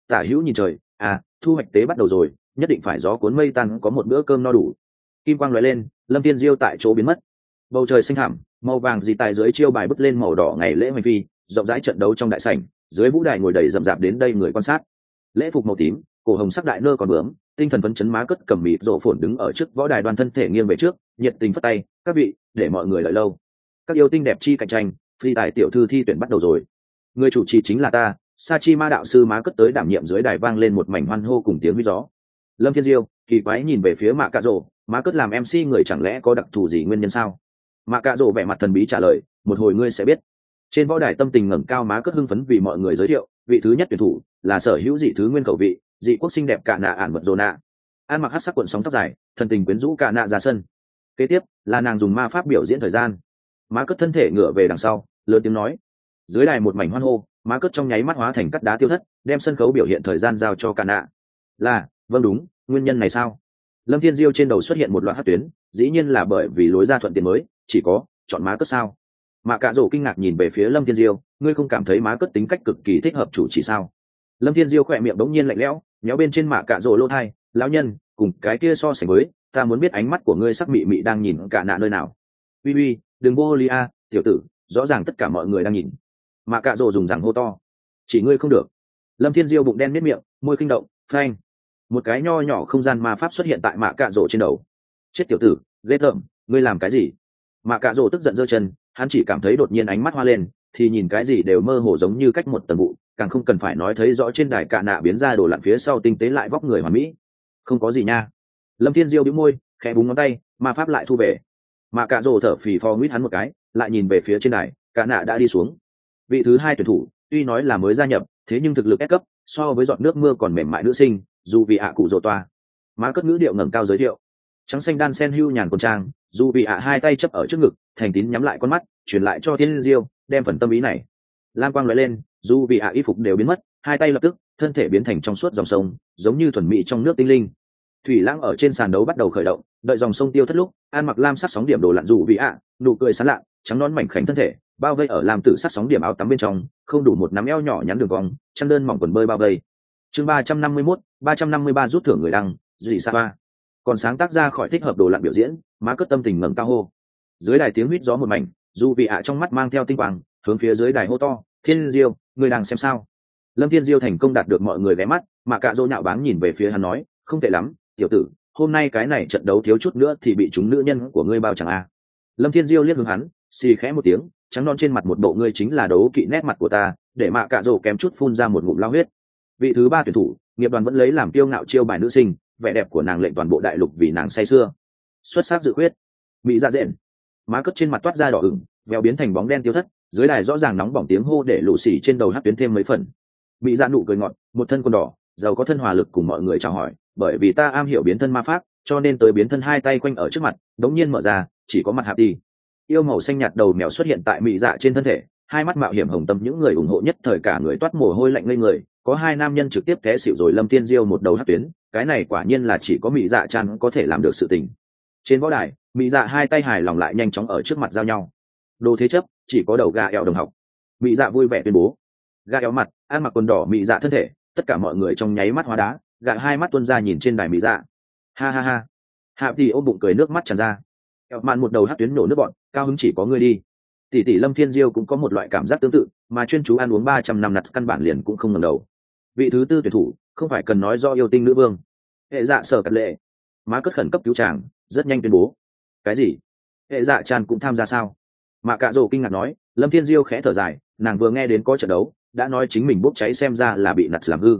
tả hữu nhìn trời, thu hoạch tế bắt đầu rồi, nhất định phải gió cuốn mây tan, có một bữa cơm no đủ. Kim quang lóe lên, Lâm Thiên Diêu tại chỗ biến mất. Bầu trời xanh thẳm, màu vàng dị tài dưới chiêu bài bứt lên màu đỏ ngày lễ hoành phi, rộng rãi trận đấu trong đại sảnh, dưới vũ đài ngồi đầy rậm rạp đến đây người quan sát. Lễ phục màu tím, cổ hồng sắc đại nơ còn bướm, tinh thần phấn chấn má cất cầm mịt rộ phồn đứng ở trước võ đài, đoàn thân thể nghiêng về trước, nhiệt tình phất tay, các vị, để mọi người đợi lâu. Các yêu tinh đẹp chi cạnh tranh, phi tài tiểu thư thi tuyển bắt đầu rồi. Người chủ trì chính là ta, Sachi Ma đạo sư, má cất tới đảm nhiệm. Dưới đài vang lên một mảnh hoan hô cùng tiếng huýt gió. Lâm Thiên Diêu kỳ quái nhìn về phía Mạ Cạ Rồ, má cất làm MC người chẳng lẽ có đặc thù gì nguyên nhân sao? Mạ Cạ Rồ vẻ mặt thần bí trả lời, một hồi ngươi sẽ biết. Trên võ đài tâm tình ngẩng cao, má cất hưng phấn vì mọi người giới thiệu, vị thứ nhất tuyển thủ là sở hữu dị thứ nguyên khẩu vị, dị quốc xinh đẹp Cạ Nạ ản vật Rồ Nạ. An mặc hắc sắc cuộn sóng tóc dài, thần tình quyến rũ Cạ Nạ ra sân. Kế tiếp là nàng dùng ma pháp biểu diễn thời gian. Má cất thân thể ngửa về đằng sau, lớn tiếng nói. Dưới đài một mảnh hoan hô, má cất trong nháy mắt hóa thành cắt đá tiêu thất, đem sân khấu biểu hiện thời gian giao cho Cạ Nạ. Vâng đúng, nguyên nhân này sao? Lâm Thiên Diêu trên đầu xuất hiện một loạt hắc tuyến, dĩ nhiên là bởi vì lối ra thuận tiện mới, chỉ có chọn má cất sao? Mạ Cạ Rồ kinh ngạc nhìn về phía Lâm Thiên Diêu, ngươi không cảm thấy má cất tính cách cực kỳ thích hợp chủ chỉ sao? Lâm Thiên Diêu khỏe miệng bỗng nhiên lạnh lẽo, nhéo bên trên Mạ Cạ Rồ lỗ thai, lão nhân, cùng cái kia so sánh với, ta muốn biết ánh mắt của ngươi sắc mị mị đang nhìn Cạ Nạ nơi nào. Uy, đừng vô lý a, tiểu tử, rõ ràng tất cả mọi người đang nhìn. Mạ Cạ Rồ dùng rằng hô to, chỉ ngươi không được. Lâm Thiên Diêu bụng đen miết miệng, môi kinh động, phanh, một cái nho nhỏ không gian ma pháp xuất hiện tại Mạ Cạ Rồ trên đầu. Chết tiểu tử, ghê tởm, ngươi làm cái gì? Mạ Cạ Rồ tức giận giơ chân, hắn chỉ cảm thấy đột nhiên ánh mắt hoa lên, thì nhìn cái gì đều mơ hồ giống như cách một tầng vụ, càng không cần phải nói thấy rõ trên đài Cạ Nạ biến ra đồ lặn phía sau tinh tế lại vóc người hoàn mỹ. Không có gì nha. Lâm Thiên Diêu bĩu môi, khẽ búng ngón tay, ma pháp lại thu về. Mạ Cạ Rồ thở phì phò nguyết hắn một cái, lại nhìn về phía trên đài, Cạ Nạ đã đi xuống. Vị thứ hai tuyển thủ, tuy nói là mới gia nhập, thế nhưng thực lực ép cấp, so với giọt nước mưa còn mềm mại nữ sinh, dù vì ạ cụ rồ toa. Má cất ngữ điệu ngẩng cao giới thiệu. Trắng xanh đan sen hưu nhàn con trang, dù vì ạ hai tay chấp ở trước ngực, thành tín nhắm lại con mắt, truyền lại cho Thiên Diêu, đem phần tâm ý này. Lam quang lóe lên, dù vì ạ y phục đều biến mất, hai tay lập tức, thân thể biến thành trong suốt dòng sông, giống như thuần mỹ trong nước tinh linh. Thủy lãng ở trên sàn đấu bắt đầu khởi động, đợi dòng sông tiêu thất lúc, An mặc lam sắc sóng điểm đồ lặn dù vì ạ, nụ cười sán lạ, trắng nón mảnh khảnh thân thể, bao vây ở làm tử sắc sóng điểm áo tắm bên trong, không đủ một nắm eo nhỏ nhắn đường cong, chân đơn mỏng quần bơi bao vây. Chương 351, 353 rút thưởng người đăng, Dị Sa Ba. Còn sáng tác ra khỏi thích hợp đồ lặn biểu diễn, má cất tâm tình ngẩng cao hô. Dưới đài tiếng huýt gió một mảnh, dù vị ạ trong mắt mang theo tinh quang, hướng phía dưới đài hô to, Thiên Diêu, người đang xem sao? Lâm Thiên Diêu thành công đạt được mọi người ghé mắt, mà Cạ Dỗ nhạo báng nhìn về phía hắn nói, không tệ lắm, tiểu tử, hôm nay cái này trận đấu thiếu chút nữa thì bị chúng nữ nhân của ngươi bao chẳng a. Lâm Thiên Diêu liếc hướng hắn, xì khẽ một tiếng, trắng non trên mặt một bộ ngươi chính là đấu kỵ nét mặt của ta, để Mạ Cạ Dỗ kém chút phun ra một ngụm lao huyết. Vị thứ ba tuyển thủ, nghiệp đoàn vẫn lấy làm kiêu ngạo chiêu bài nữ sinh, vẻ đẹp của nàng lệnh toàn bộ đại lục vì nàng say sưa. Xuất sắc dự khuyết, mỹ dạ dện, má cất trên mặt toát ra đỏ ửng, vèo biến thành bóng đen tiêu thất, dưới đài rõ ràng nóng bỏng tiếng hô để lũ xỉ trên đầu hát tuyến thêm mấy phần. Mỹ dạ nụ cười ngọt, một thân quần đỏ, giàu có thân hòa lực cùng mọi người chào hỏi, bởi vì ta am hiểu biến thân ma pháp, cho nên tới biến thân hai tay quanh ở trước mặt, đống nhiên mở ra, chỉ có mặt hạp đi. Yêu màu xanh nhạt đầu mèo xuất hiện tại mỹ dạ trên thân thể, hai mắt mạo hiểm hồng tâm, những người ủng hộ nhất thời cả người toát mồ hôi lạnh ngây người, có hai nam nhân trực tiếp té xỉu rồi. Lâm Tiên Diêu một đầu hát tuyến, cái này quả nhiên là chỉ có mỹ dạ chan có thể làm được sự tình. Trên võ đài, mỹ dạ hai tay hài lòng lại nhanh chóng ở trước mặt giao nhau. Đồ thế chấp, chỉ có đầu gà eo đồng học. Mỹ dạ vui vẻ tuyên bố. Gà eo mặt, ăn mặc quần đỏ mỹ dạ thân thể, tất cả mọi người trong nháy mắt hóa đá, gà hai mắt tuôn ra nhìn trên đài mỹ dạ. Ha ha ha. Hạ thì ôm bụng cười nước mắt tràn ra. Eo mạn một đầu hát tuyến nổ nước bọn, cao hứng chỉ có ngươi đi. Tỷ tỷ Lâm Thiên Diêu cũng có một loại cảm giác tương tự, mà chuyên chú ăn uống 300 năm nặt căn bản liền cũng không ngẩng đầu. Vị thứ tư tuyển thủ, không phải cần nói do yêu tinh nữ vương. Hệ dạ sở cật lệ. Má cất khẩn cấp cứu chàng, rất nhanh tuyên bố. Cái gì? Hệ dạ chan cũng tham gia sao? Mạ Cạ Dỗ kinh ngạc nói. Lâm Thiên Diêu khẽ thở dài, nàng vừa nghe đến có trận đấu, đã nói chính mình bốc cháy xem ra là bị nặt làm hư.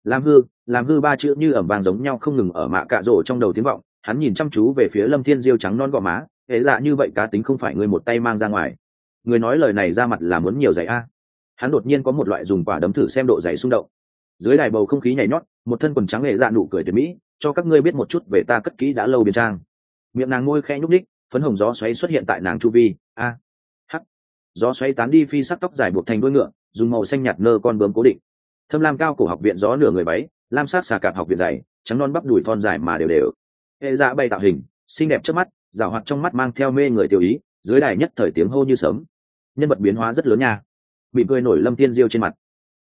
Làm hư ba chữ như ẩm vàng giống nhau không ngừng ở Mạ Cạ Dỗ trong đầu tiếng vọng. Hắn nhìn chăm chú về phía Lâm Thiên Diêu trắng non gò má, hệ dạ như vậy cá tính không phải ngươi một tay mang ra ngoài. Người nói lời này ra mặt là muốn nhiều giày a. Hắn đột nhiên có một loại dùng quả đấm thử xem độ giày xung động. Dưới đài bầu không khí nhảy nhót, một thân quần trắng hệ dạ nụ cười tuyệt mỹ, cho các ngươi biết một chút về ta cất kỹ đã lâu biến trang. Miệng nàng môi khẽ nhúc nhích, phấn hồng gió xoáy xuất hiện tại nàng chu vi. Hắc, gió xoáy tán đi phi sắc tóc dài buộc thành đuôi ngựa, dùng màu xanh nhạt nơ con bướm cố định. Thâm lam cao cổ học viện gió nửa người váy, lam sắc xà cạp học viện dày, trắng non bắp đùi thon dài mà đều đều. Hệ dạ bay tạo hình, xinh đẹp trước mắt, rào hoạt trong mắt mang theo mê người tiêu ý, dưới đài nhất thời tiếng hô như sớm. Nhân vật biến hóa rất lớn nha. Mỉm cười nổi Lâm Thiên Diêu trên mặt.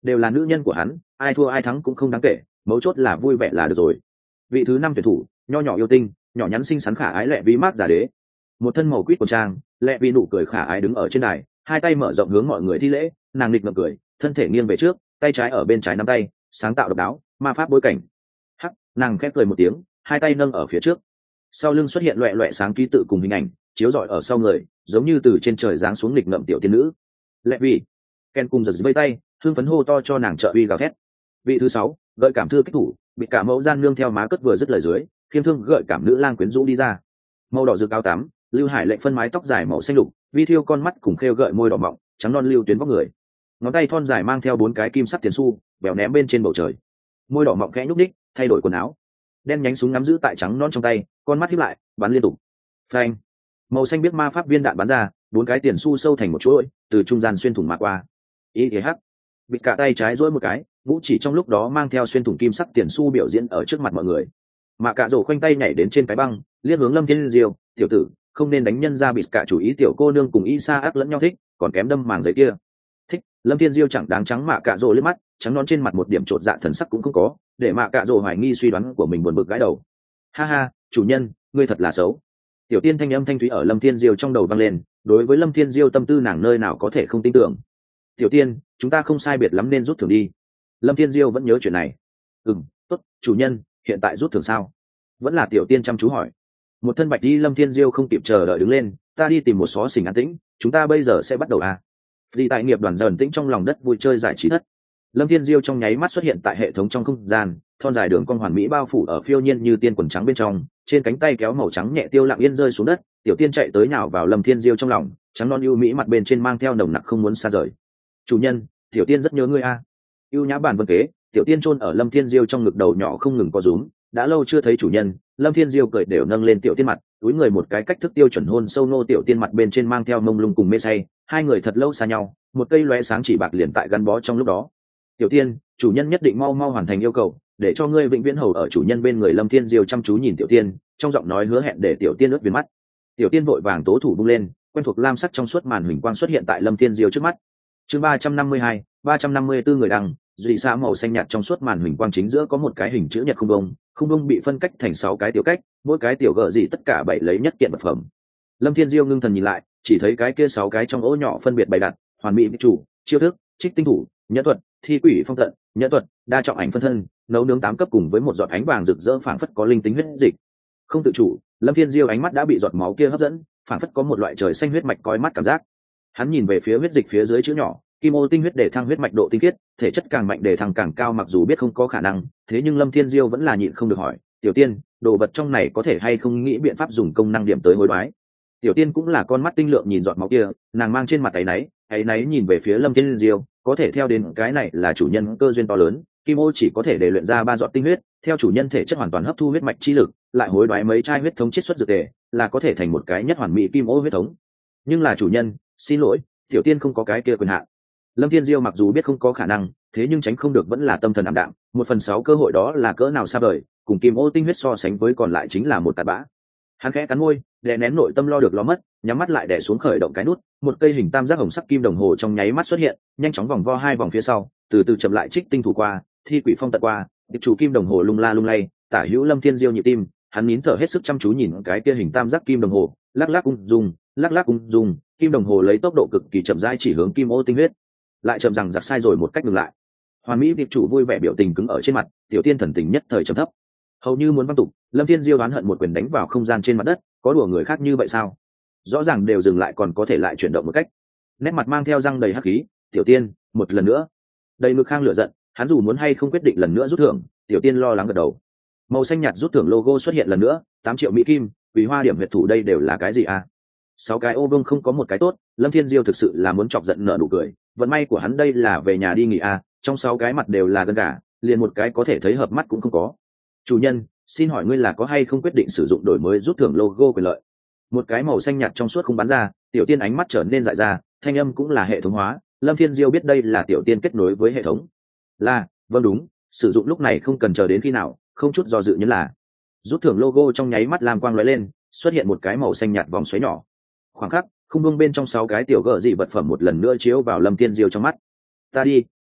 đều là nữ nhân của hắn, ai thua ai thắng cũng không đáng kể, mấu chốt là vui vẻ là được rồi. Vị thứ 5 tuyển thủ, nho nhỏ yêu tinh, nhỏ nhắn xinh xắn khả ái lẹ vi mát giả đế, một thân màu quýt của trang, lẹ vi nụ cười khả ái đứng ở trên đài, hai tay mở rộng hướng mọi người thi lễ, nàng nghịch ngợm cười, thân thể nghiêng về trước, tay trái ở bên trái nắm tay, sáng tạo độc đáo, ma pháp bối cảnh. Hắc, nàng khép cười một tiếng, hai tay nâng ở phía trước, sau lưng xuất hiện loẹt loẹt sáng ký tự cùng hình ảnh chiếu rọi ở sau người, giống như từ trên trời giáng xuống nghịch ngợm tiểu tiên nữ. Lẹ vi, Ken cùng giật vây tay, hưng phấn hô to cho nàng trợ uy gào thét. Vị thứ 6, gợi cảm thư kích thủ, bị cả mẫu gian nương theo má cất vừa dứt lời dưới, khiêm thương gợi cảm nữ lang quyến rũ đi ra. Màu đỏ rực áo tắm, Lưu Hải lệnh phân mái tóc dài màu xanh lục, vi thiêu con mắt cùng khêu gợi môi đỏ mọng, trắng non lưu tuyến vóc người. Ngón tay thon dài mang theo 4 cái kim sắt tiền xu, bèo ném bên trên bầu trời. Môi đỏ mọng khẽ nhúc đích, thay đổi quần áo. Đen nhánh súng ngắm giữ tại trắng non trong tay, con mắt híp lại, bắn liên tục. Phanh! Màu xanh biết ma pháp viên đạn bắn ra, 4 cái tiền xu sâu thành một chuỗi, từ trung gian xuyên thủng mà qua. Y thế hắc. Bịt cả tay trái duỗi một cái, vũ chỉ trong lúc đó mang theo xuyên thủng kim sắc tiền xu biểu diễn ở trước mặt mọi người. Mà cả rổ khoanh tay nhảy đến trên cái băng, liếc hướng Lâm Thiên Diêu, "Tiểu tử, không nên đánh nhân ra, bịt cả chủ ý tiểu cô nương cùng Isa ác lẫn nhau thích, còn kém đâm màng giấy kia." Thích. Lâm Thiên Diêu chẳng đáng trắng mạ cả rổ liếc mắt, trắng non trên mặt một điểm trột dạ thần sắc cũng không có, để mạ cả rổ hoài nghi suy đoán của mình buồn bực gãi đầu. "Ha ha, chủ nhân, ngươi thật là xấu." Tiểu tiên thanh âm thanh thúy ở Lâm Thiên Diêu trong đầu vang lên, đối với Lâm Thiên Diêu tâm tư nàng nơi nào có thể không tin tưởng. "Tiểu tiên, chúng ta không sai biệt lắm nên rút thưởng đi." Lâm Thiên Diêu vẫn nhớ chuyện này. Tốt, chủ nhân, hiện tại rút thưởng sao?" Vẫn là tiểu tiên chăm chú hỏi. Một thân bạch đi Lâm Thiên Diêu không kịp chờ đợi đứng lên, "Ta đi tìm một xó xỉnh an tĩnh, chúng ta bây giờ sẽ bắt đầu à?" Vì tại nghiệp đoàn dần tĩnh trong lòng đất vui chơi giải trí thất. Lâm Thiên Diêu trong nháy mắt xuất hiện tại hệ thống trong không gian, thon dài đường cong hoàn mỹ bao phủ ở phiêu nhiên như tiên quần trắng bên trong, trên cánh tay kéo màu trắng nhẹ tiêu lặng yên rơi xuống đất, tiểu tiên chạy tới nhào vào Lâm Thiên Diêu trong lòng, trắng non ưu mỹ mặt bên trên mang theo nồng nặc không muốn xa rời. "Chủ nhân, tiểu tiên rất nhớ ngươi a." Ưu nhã bản vân kế, tiểu tiên chôn ở Lâm Thiên Diêu trong ngực đầu nhỏ không ngừng co rúm, đã lâu chưa thấy chủ nhân. Lâm Thiên Diêu cười đều nâng lên tiểu tiên mặt, túi người một cái cách thức tiêu chuẩn hôn sâu nô tiểu tiên mặt bên trên mang theo mông lung cùng mê say, hai người thật lâu xa nhau, một cây lóe sáng chỉ bạc liền tại gắn bó trong lúc đó. "Tiểu tiên, chủ nhân nhất định mau mau hoàn thành yêu cầu, để cho ngươi vĩnh viễn hầu ở chủ nhân bên người." Lâm Thiên Diêu chăm chú nhìn tiểu tiên, trong giọng nói hứa hẹn để tiểu tiên ướt viền mắt. Tiểu tiên vội vàng tố thủ bung lên, quen thuộc lam sắc trong suốt màn huỳnh quang xuất hiện tại Lâm Thiên Diêu trước mắt. Chương 352, 354 người đăng, dị xa màu xanh nhạt trong suốt màn huỳnh quang chính giữa có một cái hình chữ nhật không bông bị phân cách thành 6 cái tiểu cách, mỗi cái tiểu gở dị tất cả 7 lấy nhất kiện vật phẩm. Lâm Thiên Diêu ngưng thần nhìn lại, chỉ thấy cái kia 6 cái trong ố nhỏ phân biệt bày đặt, hoàn mỹ chủ, chiêu thức, trích tinh thủ, nhẫn thuật, thi quỷ phong tận, nhẫn thuật, đa trọng ảnh phân thân, nấu nướng 8 cấp cùng với một giọt ánh vàng rực rỡ phảng phất có linh tính huyết dịch. Không tự chủ, Lâm Thiên Diêu ánh mắt đã bị giọt máu kia hấp dẫn, phảng phất có một loại trời xanh huyết mạch coi mắt cảm giác. Hắn nhìn về phía huyết dịch phía dưới chữ nhỏ, kim ô tinh huyết để thăng huyết mạch độ tinh khiết, thể chất càng mạnh để thăng càng cao, mặc dù biết không có khả năng, thế nhưng Lâm Thiên Diêu vẫn là nhịn không được hỏi, "Tiểu tiên, đồ vật trong này có thể hay không nghĩ biện pháp dùng công năng điểm tới hối đoái?" Tiểu tiên cũng là con mắt tinh lượng nhìn giọt máu kia, nàng mang trên mặt áy náy nhìn về phía Lâm Thiên Diêu, có thể theo đến cái này là chủ nhân cơ duyên to lớn, kim ô chỉ có thể để luyện ra 3 giọt tinh huyết, theo chủ nhân thể chất hoàn toàn hấp thu huyết mạch chi lực, lại hối đoái mấy chai huyết thống chiết xuất dược tề, là có thể thành một cái nhất hoàn mỹ kim ô huyết thống. Nhưng là chủ nhân, xin lỗi, tiểu tiên không có cái kia quyền hạn. Lâm Thiên Diêu mặc dù biết không có khả năng, thế nhưng tránh không được vẫn là tâm thần ảm đạm, 1/6 cơ hội đó là cỡ nào xa vời, cùng kim ô tinh huyết so sánh với còn lại chính là một tạt bã. Hắn khẽ cắn môi, đè nén nội tâm lo được lo mất, nhắm mắt lại đè xuống khởi động cái nút, một cây hình tam giác hồng sắc kim đồng hồ trong nháy mắt xuất hiện, nhanh chóng vòng vo 2 vòng phía sau, từ từ chậm lại trích tinh thủ qua, thi quỷ phong tận qua, tiệp chủ kim đồng hồ lung la lung lay, tả hữu Lâm Thiên Diêu nhịp tim, hắn nín thở hết sức chăm chú nhìn cái kia hình tam giác kim đồng hồ, lắc lắc ung dung, kim đồng hồ lấy tốc độ cực kỳ chậm rãi chỉ hướng kim ô tinh huyết, lại chậm rằng giặc sai rồi một cách ngừng lại. Hoàn mỹ tiệp chủ vui vẻ biểu tình cứng ở trên mặt, tiểu tiên thần tình nhất thời trầm thấp, hầu như muốn văng tục. Lâm Thiên Diêu oán hận một quyền đánh vào không gian trên mặt đất, có đùa người khác như vậy sao? Rõ ràng đều dừng lại còn có thể lại chuyển động một cách. Nét mặt mang theo răng đầy hắc khí, "Tiểu tiên, một lần nữa." Đầy ngực khang lửa giận, hắn dù muốn hay không quyết định lần nữa rút thưởng, tiểu tiên lo lắng gật đầu. Màu xanh nhạt rút thưởng logo xuất hiện lần nữa, 8 triệu mỹ kim, vì hoa điểm huyệt thủ, đây đều là cái gì à? 6 cái ô vương không có một cái tốt, Lâm Thiên Diêu thực sự là muốn chọc giận nở nụ cười, vận may của hắn đây là về nhà đi nghỉ à, trong 6 cái mặt đều là gân gà, liền một cái có thể thấy hợp mắt cũng không có. "Chủ nhân, xin hỏi ngươi là có hay không quyết định sử dụng đổi mới rút thưởng logo quyền lợi?" Một cái màu xanh nhạt trong suốt không bắn ra, tiểu tiên ánh mắt trở nên dại ra, thanh âm cũng là hệ thống hóa. Lâm Thiên Diêu biết đây là tiểu tiên kết nối với hệ thống. "Là, vâng đúng, sử dụng lúc này không cần chờ đến khi nào." Không chút do dự nhấn là. Rút thưởng logo trong nháy mắt lam quang lóe lên, xuất hiện một cái màu xanh nhạt vòng xoáy nhỏ. Khoảng khắc, không buông bên trong 6 cái tiểu gở dị vật phẩm một lần nữa chiếu vào Lâm Thiên Diêu trong mắt. "Ta đi,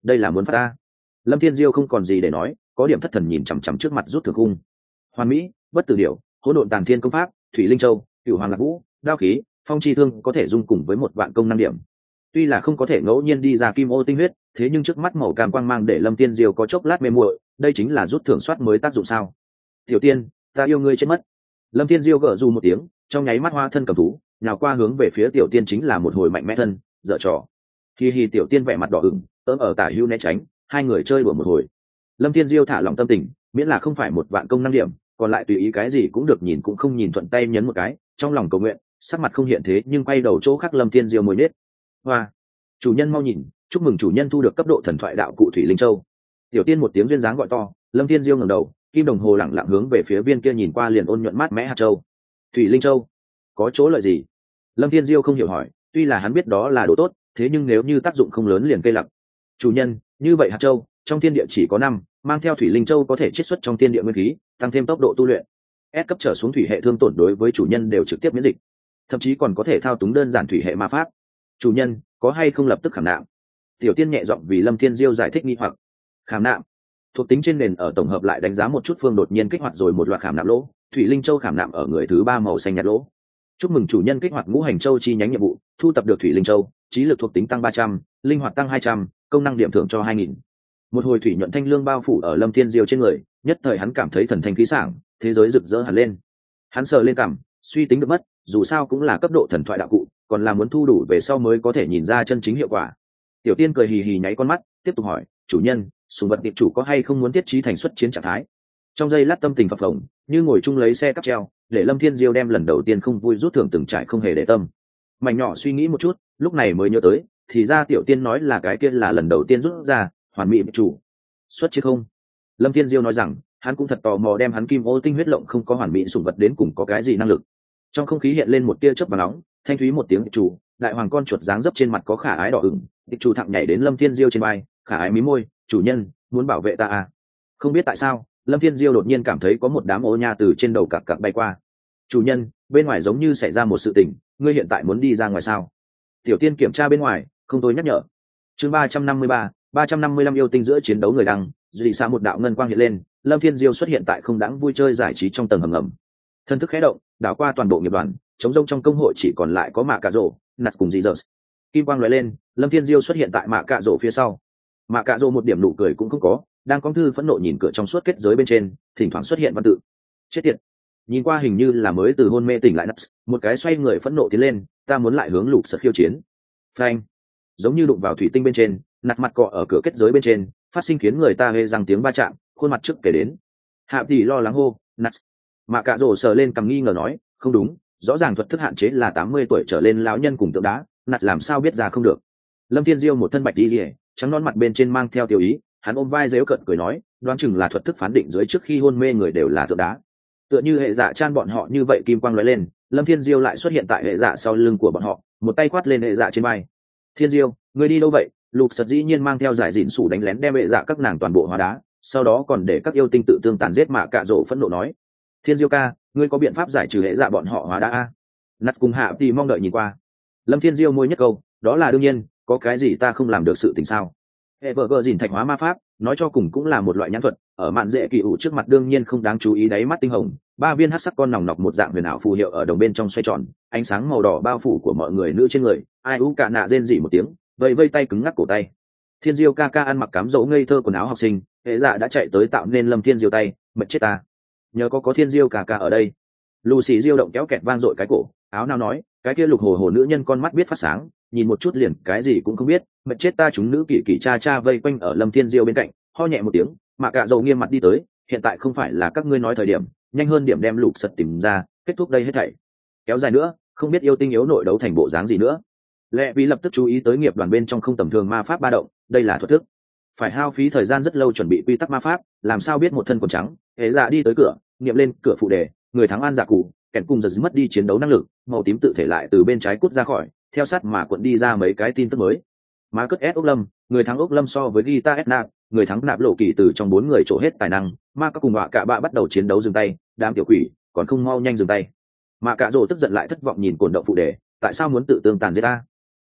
đây là muốn phát ta. Lâm Thiên Diêu không còn gì để nói, có điểm thất thần nhìn chằm chằm trước mặt rút thưởng cung. Hoàn mỹ, bất tử điểu, hỗn độn tàng thiên công pháp, thủy linh châu, cửu hoàng lạc vũ, đao khí, phong chi thương có thể dung cùng với một vạn công năng điểm. Tuy là không có thể ngẫu nhiên đi ra kim ô tinh huyết, thế nhưng trước mắt màu cam quang mang để Lâm Thiên Diêu có chốc lát mê muội, đây chính là rút thưởng soát mới tác dụng sao? Tiểu tiên, ta yêu ngươi chết mất. Lâm Thiên Diêu gở dù một tiếng, trong nháy mắt hoa thân cầm thú, nhào qua hướng về phía tiểu tiên chính là một hồi mạnh mẽ thân, dở trò. Hi tiểu tiên vẻ mặt đỏ ửng, ỡm ở tả hữu né tránh, hai người chơi đùa một hồi. Lâm Thiên Diêu thả lòng tâm tình, miễn là không phải một vạn công năng điểm, còn lại tùy ý cái gì cũng được, nhìn cũng không nhìn, thuận tay nhấn một cái, trong lòng cầu nguyện, sắc mặt không hiện thế nhưng quay đầu chỗ khác. Lâm Thiên Diêu môi nết. Hoa, chủ nhân mau nhìn, chúc mừng chủ nhân thu được cấp độ thần thoại đạo cụ thủy linh châu. Tiểu tiên một tiếng duyên dáng gọi to. Lâm Thiên Diêu ngẩng đầu, kim đồng hồ lẳng lặng hướng về phía viên kia nhìn qua liền ôn nhuận mát mẽ hạt châu. Thủy linh châu có chỗ lợi gì? Lâm Thiên Diêu không hiểu hỏi, tuy là hắn biết đó là đồ tốt, thế nhưng nếu như tác dụng không lớn liền cây lặc. Chủ nhân, như vậy hạt châu trong thiên địa chỉ có 5, mang theo thủy linh châu có thể chiết xuất trong thiên địa nguyên khí, tăng thêm tốc độ tu luyện. S cấp trở xuống thủy hệ thương tổn đối với chủ nhân đều trực tiếp miễn dịch, thậm chí còn có thể thao túng đơn giản thủy hệ ma pháp. Chủ nhân, có hay không lập tức khảm nạm? Tiểu tiên nhẹ giọng vì Lâm Thiên Diêu giải thích nghi hoặc. Khảm nạm thuộc tính trên nền ở tổng hợp lại đánh giá một chút phương đột nhiên kích hoạt rồi một loạt khảm nạm lỗ, thủy linh châu khảm nạm ở người thứ 3 màu xanh nhạt lỗ. Chúc mừng chủ nhân kích hoạt ngũ hành châu chi nhánh nhiệm vụ, thu tập được thủy linh châu, trí lực thuộc tính tăng 300, linh hoạt tăng 200, công năng điểm thưởng cho 2000. Một hồi thủy nhuận thanh lương bao phủ ở Lâm Thiên Diêu trên người, nhất thời hắn cảm thấy thần thanh khí sảng, thế giới rực rỡ hẳn lên. Hắn sờ lên cằm, suy tính được mất, dù sao cũng là cấp độ thần thoại đạo cụ, còn là muốn thu đủ về sau mới có thể nhìn ra chân chính hiệu quả. Tiểu tiên cười hì hì nháy con mắt, tiếp tục hỏi, chủ nhân, sùng vật tiệp chủ có hay không muốn tiết trí thành xuất chiến trạng thái? Trong giây lát tâm tình phập phồng, như ngồi chung lấy xe cắp treo, để Lâm Thiên Diêu đem lần đầu tiên không vui rút thưởng từng trải không hề để tâm. Mảnh nhỏ suy nghĩ một chút, lúc này mới nhớ tới, thì ra tiểu tiên nói là cái kia là lần đầu tiên rút ra, hoàn mỹ chủ. Xuất chiến không? Lâm Thiên Diêu nói rằng, hắn cũng thật tò mò đem hắn kim ô tinh huyết lộng không có hoàn mỹ sủng vật đến cùng có cái gì năng lực. Trong không khí hiện lên một tia chớp và nóng, thanh thúy một tiếng chủ, đại hoàng con chuột dáng dấp trên mặt có khả ái đỏ ửng, địch chủ thẳng nhảy đến Lâm Thiên Diêu trên vai, khả ái mí môi, chủ nhân, muốn bảo vệ ta à? Không biết tại sao, Lâm Thiên Diêu đột nhiên cảm thấy có một đám ô nha từ trên đầu cặc cặc bay qua. Chủ nhân, bên ngoài giống như xảy ra một sự tình, ngươi hiện tại muốn đi ra ngoài sao? Tiểu tiên kiểm tra bên ngoài, không tôi nhắc nhở. Chương 353, 355 yêu tinh giữa chiến đấu người đăng, dị xa một đạo ngân quang hiện lên, Lâm Thiên Diêu xuất hiện tại không đáng vui chơi giải trí trong tầng hầm ngầm. Thân thức khẽ động, đảo qua toàn bộ nghiệp đoàn, chống rông trong công hội chỉ còn lại có Mạ Cạ Rồ, Nặt cùng dị dợt. Kim quang lóe lên, Lâm Thiên Diêu xuất hiện tại Mạ Cạ Rồ phía sau. Mạ Cạ Rồ một điểm nụ cười cũng không có, đang cong thư phẫn nộ nhìn cửa trong suốt kết giới bên trên, thỉnh thoảng xuất hiện văn tự. Chết tiệt. Nhìn qua hình như là mới từ hôn mê tỉnh lại Nặt, một cái xoay người phẫn nộ tiến lên, ta muốn lại hướng Lục Sật khiêu chiến. Phanh. Giống như đụng vào thủy tinh bên trên, Nặt mặt cọ ở cửa kết giới bên trên, phát sinh khiến người ta hê răng tiếng va chạm, khuôn mặt trước kể đến. Hạ tỷ lo lắng hô, Nặt. Mạ Cạ Rồ sờ lên cằm nghi ngờ nói, không đúng, rõ ràng thuật thức hạn chế là 80 tuổi trở lên lão nhân cùng tượng đá, Nặt làm sao biết ra không được. Lâm Thiên Diêu một thân bạch đi rìa, trắng nón mặt bên trên mang theo tiêu ý, hắn ôm vai dếu cận cười nói, đoán chừng là thuật thức phán định dưới trước khi hôn mê người đều là tượng đá. Tựa như hệ dạ chan bọn họ như vậy, kim quang lóe lên, Lâm Thiên Diêu lại xuất hiện tại hệ dạ sau lưng của bọn họ, một tay quát lên hệ dạ trên vai. Thiên Diêu, ngươi đi đâu vậy? Lục Sật dĩ nhiên mang theo giải dịn sủ đánh lén đem hệ dạ các nàng toàn bộ hóa đá, sau đó còn để các yêu tinh tự tương tàn giết Mạ Cạ Rồ phẫn nộ nói. Thiên Diêu ca, ngươi có biện pháp giải trừ hệ dạ bọn họ hóa đá a? Nặt cùng Hạ thì mong đợi nhìn qua. Lâm Thiên Diêu môi nhất câu, đó là đương nhiên, có cái gì ta không làm được sự tình sao? Hệ vợ gờ dìn thạch hóa ma pháp, nói cho cùng cũng là một loại nhãn thuật, ở mạn dễ kỳ ủ trước mặt đương nhiên không đáng chú ý. Đáy mắt tinh hồng, 3 viên hắc sắc con nòng nọc một dạng huyền ảo phù hiệu ở đồng bên trong xoay tròn, ánh sáng màu đỏ bao phủ của mọi người nữ trên người. Ai ú cả nạ rên rỉ một tiếng, vây vây tay cứng ngắc cổ tay. Thiên Diêu ca ca ăn mặc cám dỗ ngây thơ quần áo học sinh, hệ dạ đã chạy tới tạo nên Lâm Thiên Diêu tay, mệt chết ta. Nhờ có Thiên Diêu ca ca ở đây. Lucy Diêu động kéo kẹt vang dội cái cổ, áo nào nói, cái kia lục hồ hồ nữ nhân con mắt biết phát sáng, nhìn một chút liền cái gì cũng không biết, mệt chết ta. Chúng nữ kỳ kỳ cha cha vây quanh ở Lâm Thiên Diêu bên cạnh, ho nhẹ một tiếng. Mạ Cạ Rồ nghiêm mặt đi tới, hiện tại không phải là các ngươi nói thời điểm, nhanh hơn điểm đem Lục Sật tìm ra, kết thúc đây hết thảy. Kéo dài nữa, không biết yêu tinh yếu nội đấu thành bộ dáng gì nữa. Lệ vì lập tức chú ý tới nghiệp đoàn bên trong không tầm thường ma pháp ba động, đây là thuật thức, phải hao phí thời gian rất lâu chuẩn bị quy tắc ma pháp, làm sao biết một thân quần trắng. Hệ dạ đi tới cửa, niệm lên cửa phụ đề, người thắng an dạ cụ, kèn cùng giật mất đi chiến đấu năng lực, màu tím tự thể lại từ bên trái cút ra khỏi, theo sát mà cuộn đi ra mấy cái tin tức mới. Má cất S ốc lâm, người thắng ốc lâm so với guitar S nạp, người thắng nạp lộ kỳ từ trong 4 người trổ hết tài năng. Ma các cùng họa cả bạ bắt đầu chiến đấu dừng tay, đám tiểu quỷ còn không mau nhanh dừng tay. Mạ Cạ Rồ tức giận lại thất vọng nhìn cổn động phụ đề, tại sao muốn tự tương tàn giết ta?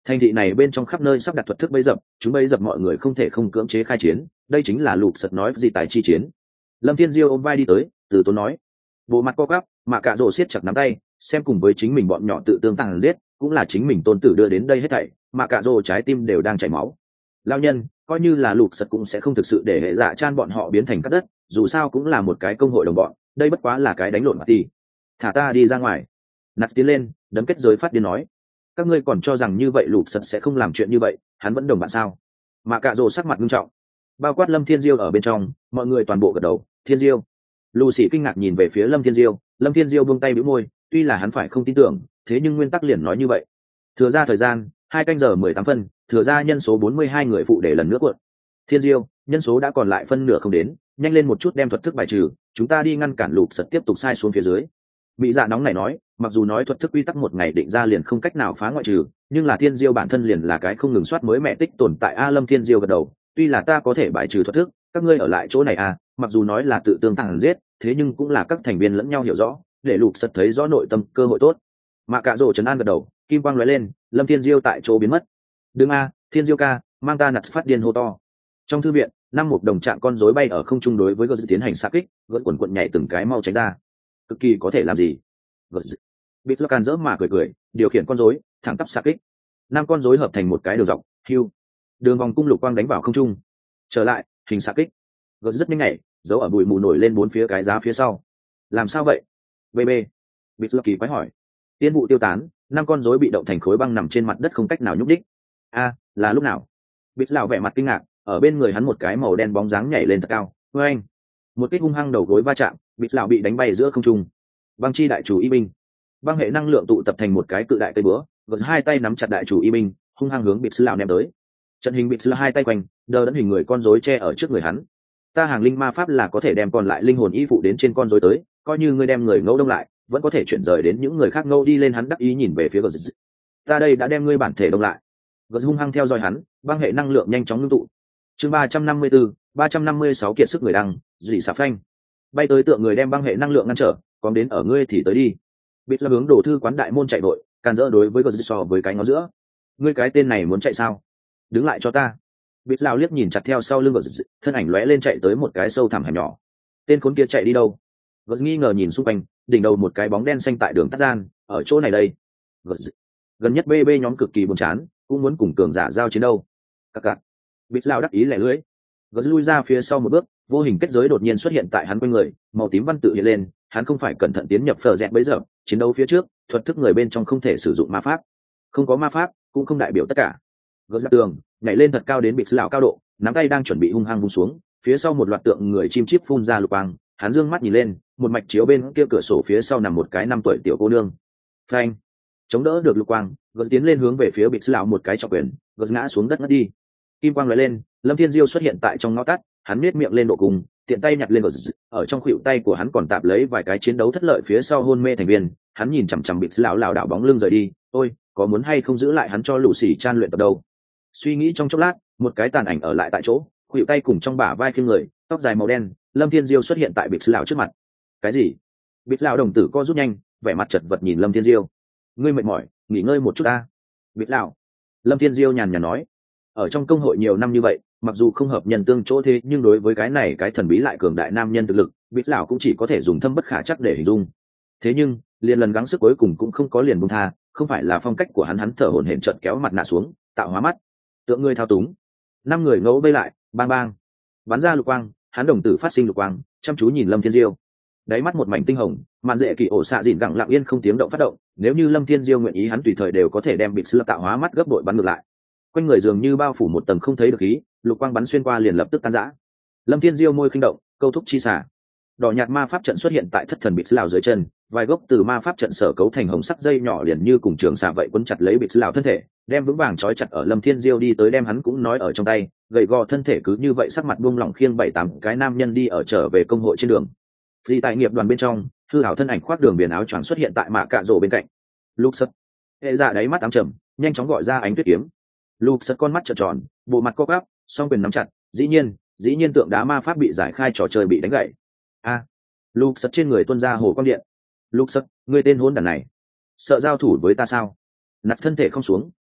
Thành thị này bên trong khắp nơi sắp đặt thuật thức bấy dập, chúng bấy dập mọi người không thể không cưỡng chế khai chiến, đây chính là lục sật nói gì tài chi chiến. Lâm Thiên Diêu ôm vai đi tới, từ tốn nói, bộ mặt co quắp, mà cả rồ siết chặt nắm tay, xem cùng với chính mình bọn nhỏ tự tương tàn giết, cũng là chính mình tôn tử đưa đến đây hết thảy, mà cả rồ trái tim đều đang chảy máu. Lao nhân, coi như là lục sật cũng sẽ không thực sự để hệ dạ chan bọn họ biến thành cát đất, dù sao cũng là một cái công hội đồng bọn, đây bất quá là cái đánh lộn mà tỷ. Thả ta đi ra ngoài. Nạt tiến lên, đấm kết giới phát điên nói, các ngươi còn cho rằng như vậy lục sật sẽ không làm chuyện như vậy, hắn vẫn đồng bạn sao? Mà cả rồ sắc mặt nghiêm trọng, bao quát Lâm Thiên Diêu ở bên trong, mọi người toàn bộ gật đầu. Thiên Diêu. Lucy kinh ngạc nhìn về phía Lâm Thiên Diêu, Lâm Thiên Diêu buông tay bĩu môi, tuy là hắn phải không tin tưởng, thế nhưng nguyên tắc liền nói như vậy. Thừa ra thời gian, 2 canh giờ 18 phân, thừa ra nhân số 42 người phụ để lần nữa cuộn. Thiên Diêu, nhân số đã còn lại phân nửa không đến, nhanh lên một chút đem thuật thức bài trừ, chúng ta đi ngăn cản lục sật tiếp tục sai xuống phía dưới. Mỹ Dạ nóng này nói, mặc dù nói thuật thức quy tắc một ngày định ra liền không cách nào phá ngoại trừ, nhưng là Thiên Diêu bản thân liền là cái không ngừng soát mới mẹ tích tồn tại. Lâm Thiên Diêu gật đầu, tuy là ta có thể bài trừ thuật thức, các ngươi ở lại chỗ này mặc dù nói là tự tương tàn giết, thế nhưng cũng là các thành viên lẫn nhau hiểu rõ, để lục sật thấy rõ nội tâm cơ hội tốt. Mà cả rồ trấn an gật đầu, kim quang lóe lên, Lâm Thiên Diêu tại chỗ biến mất. Đừng Thiên Diêu ca, mang ta nặt phát điên hô to. Trong thư viện, năm một đồng trạng con rối bay ở không trung đối với gợt tiến hành xạ kích, gợt quần quận nhảy từng cái mau tránh ra. Cực kỳ có thể làm gì? Bịt lo can dỡ mà cười, điều khiển con rối thẳng tắp xạ kích. 5 con rối hợp thành một cái đường dọc, hưu. Đường vòng cung lục quang đánh vào không trung. Trở lại, hình xạ kích. Gợt rất nhanh nhảy, giấu ở bụi mù nổi lên 4 phía cái giá phía sau. Làm sao vậy? BB. Bịt lo kỳ quái hỏi. Tiên vụ tiêu tán, 5 con rối bị động thành khối băng nằm trên mặt đất không cách nào nhúc đích. Là lúc nào? Bịt lão vẻ mặt kinh ngạc, ở bên người hắn một cái màu đen bóng dáng nhảy lên thật cao. Oeng! Một kích hung hăng đầu gối va chạm, bịt lão bị đánh bay giữa không trung. Băng chi đại chủ y binh. Băng hệ năng lượng tụ tập thành một cái cự đại cây búa, gật 2 tay nắm chặt đại chủ y binh, hung hăng hướng bịt lão ném tới. Trận hình bịt lão 2 tay quanh, đờ đẫn hình người con rối che ở trước người hắn. Ta hàng linh ma pháp là có thể đem còn lại linh hồn y phụ đến trên con rối tới, coi như ngươi đem người ngẫu đông lại, vẫn có thể chuyển rời đến những người khác ngẫu đi lên. Hắn đắc ý nhìn về phía gật. Ta đây đã đem ngươi bản thể đông lại. Gật hung hăng theo dõi hắn, băng hệ năng lượng nhanh chóng ngưng tụ. Chương 354, 356 kiệt sức người đăng, dị xà phanh. Bay tới tượng người đem băng hệ năng lượng ngăn trở, còn đến ở ngươi thì tới đi. Bịt là hướng đổ thư quán đại môn chạy vội, càn rỡ đối với gật so với cái ngón giữa. Ngươi cái tên này muốn chạy sao? Đứng lại cho ta. Bịt lao liếc nhìn chặt theo sau lưng gật, thân ảnh lóe lên chạy tới một cái sâu thẳm hẻm nhỏ. Tên khốn kia chạy đi đâu? Gật nghi ngờ nhìn xung quanh, đỉnh đầu một cái bóng đen xanh tại đường tắt gian, ở chỗ này đây. Gật gần nhất BB nhóm cực kỳ buồn chán, cũng muốn cùng cường giả giao chiến đâu. Cặc. Bịt lao đắc ý lẻ lưỡi, gật lui ra phía sau một bước, vô hình kết giới đột nhiên xuất hiện tại hắn quanh người, màu tím văn tự hiện lên. Hắn không phải cẩn thận tiến nhập phở dẹt bấy giờ, chiến đấu phía trước thuật thức người bên trong không thể sử dụng ma pháp, không có ma pháp cũng không đại biểu tất cả. Gật ra tường, nhảy lên thật cao đến bịt lão cao độ, nắm tay đang chuẩn bị hung hăng vung xuống, phía sau một loạt tượng người chim chíp phun ra lục quang. Hắn dương mắt nhìn lên, một mạch chiếu bên kia cửa sổ phía sau nằm một cái 5 tuổi tiểu cô nương. Phanh, chống đỡ được lục quang, gật tiến lên hướng về phía bịt lão một cái trọng quyền, gật ngã xuống đất ngất đi. Kim quang lóe lên, Lâm Thiên Diêu xuất hiện tại trong ngõ tắt, hắn nhếch miệng lên độ cùng, tiện tay nhặt lên gật, ở trong khuỷu tay của hắn còn tạp lấy vài cái chiến đấu thất lợi phía sau hôn mê thành viên. Hắn nhìn chằm chằm bịt lão lảo đảo bóng lưng rời đi. Ôi, có muốn hay không giữ lại hắn cho lũ xỉ chan luyện tập đâu? Suy nghĩ trong chốc lát, một cái tàn ảnh ở lại tại chỗ, khuỷu tay cùng trong bả vai khiêng người, tóc dài màu đen. Lâm Thiên Diêu xuất hiện tại bịt lão trước mặt. Cái gì? Bịt lão đồng tử co rút nhanh, vẻ mặt chật vật nhìn Lâm Thiên Diêu. Ngươi mệt mỏi, nghỉ ngơi một chút ta. Bịt lão. Lâm Thiên Diêu nhàn nhạt nói. Ở trong công hội nhiều năm như vậy, mặc dù không hợp nhân tương chỗ thế, nhưng đối với cái này cái thần bí lại cường đại nam nhân thực lực, bịt lão cũng chỉ có thể dùng thâm bất khả chắc để hình dung. Thế nhưng liền lần gắng sức cuối cùng cũng không có liền buông tha, không phải là phong cách của hắn. Hắn thở hổn hển trợn kéo mặt nạ xuống, tạo hóa mắt, tượng người thao túng. 5 người ngẫu vây lại, bang bang bắn ra lục quang. Hắn đồng tử phát sinh lục quang, chăm chú nhìn Lâm Thiên Diêu, đáy mắt một mảnh tinh hồng. Màn dễ kỳ ổ xạ dịn gặng lặng yên không tiếng động phát động. Nếu như Lâm Thiên Diêu nguyện ý, hắn tùy thời đều có thể đem bịt tạo hóa mắt gấp bội bắn ngược lại. Quanh người dường như bao phủ một tầng không thấy được khí, lục quang bắn xuyên qua liền lập tức tan rã. Lâm Thiên Diêu môi khinh động, câu thúc chi xả. Đỏ nhạt ma pháp trận xuất hiện tại thất thần bịt lão dưới chân, vài gốc từ ma pháp trận sở cấu thành hồng sắc dây nhỏ liền như cùng trường xả vậy quấn chặt lấy bịt lão thân thể, đem vững vàng trói chặt ở. Lâm Thiên Diêu đi tới đem hắn cũng nói ở trong tay, gầy gò thân thể cứ như vậy sắc mặt buông lỏng khiêng 7-8 cái nam nhân đi ở trở về công hội trên đường. Phi tại nghiệp đoàn bên trong, hư hảo thân ảnh khoác đường biển áo choàng xuất hiện tại mạ cạ rổ bên cạnh. Lục Sật, hệ dạ đáy mắt ám trầm, nhanh chóng gọi ra ánh tuyết kiếm. Lục Sật con mắt trợn tròn, bộ mặt co quắp, song quyền nắm chặt. Dĩ nhiên tượng đá ma pháp bị giải khai, trò chơi bị đánh gãy. Lục Sật trên người tuôn ra hồ quang điện. Lục Sật, ngươi tên hỗn đản này, sợ giao thủ với ta sao? Nặt thân thể không xuống,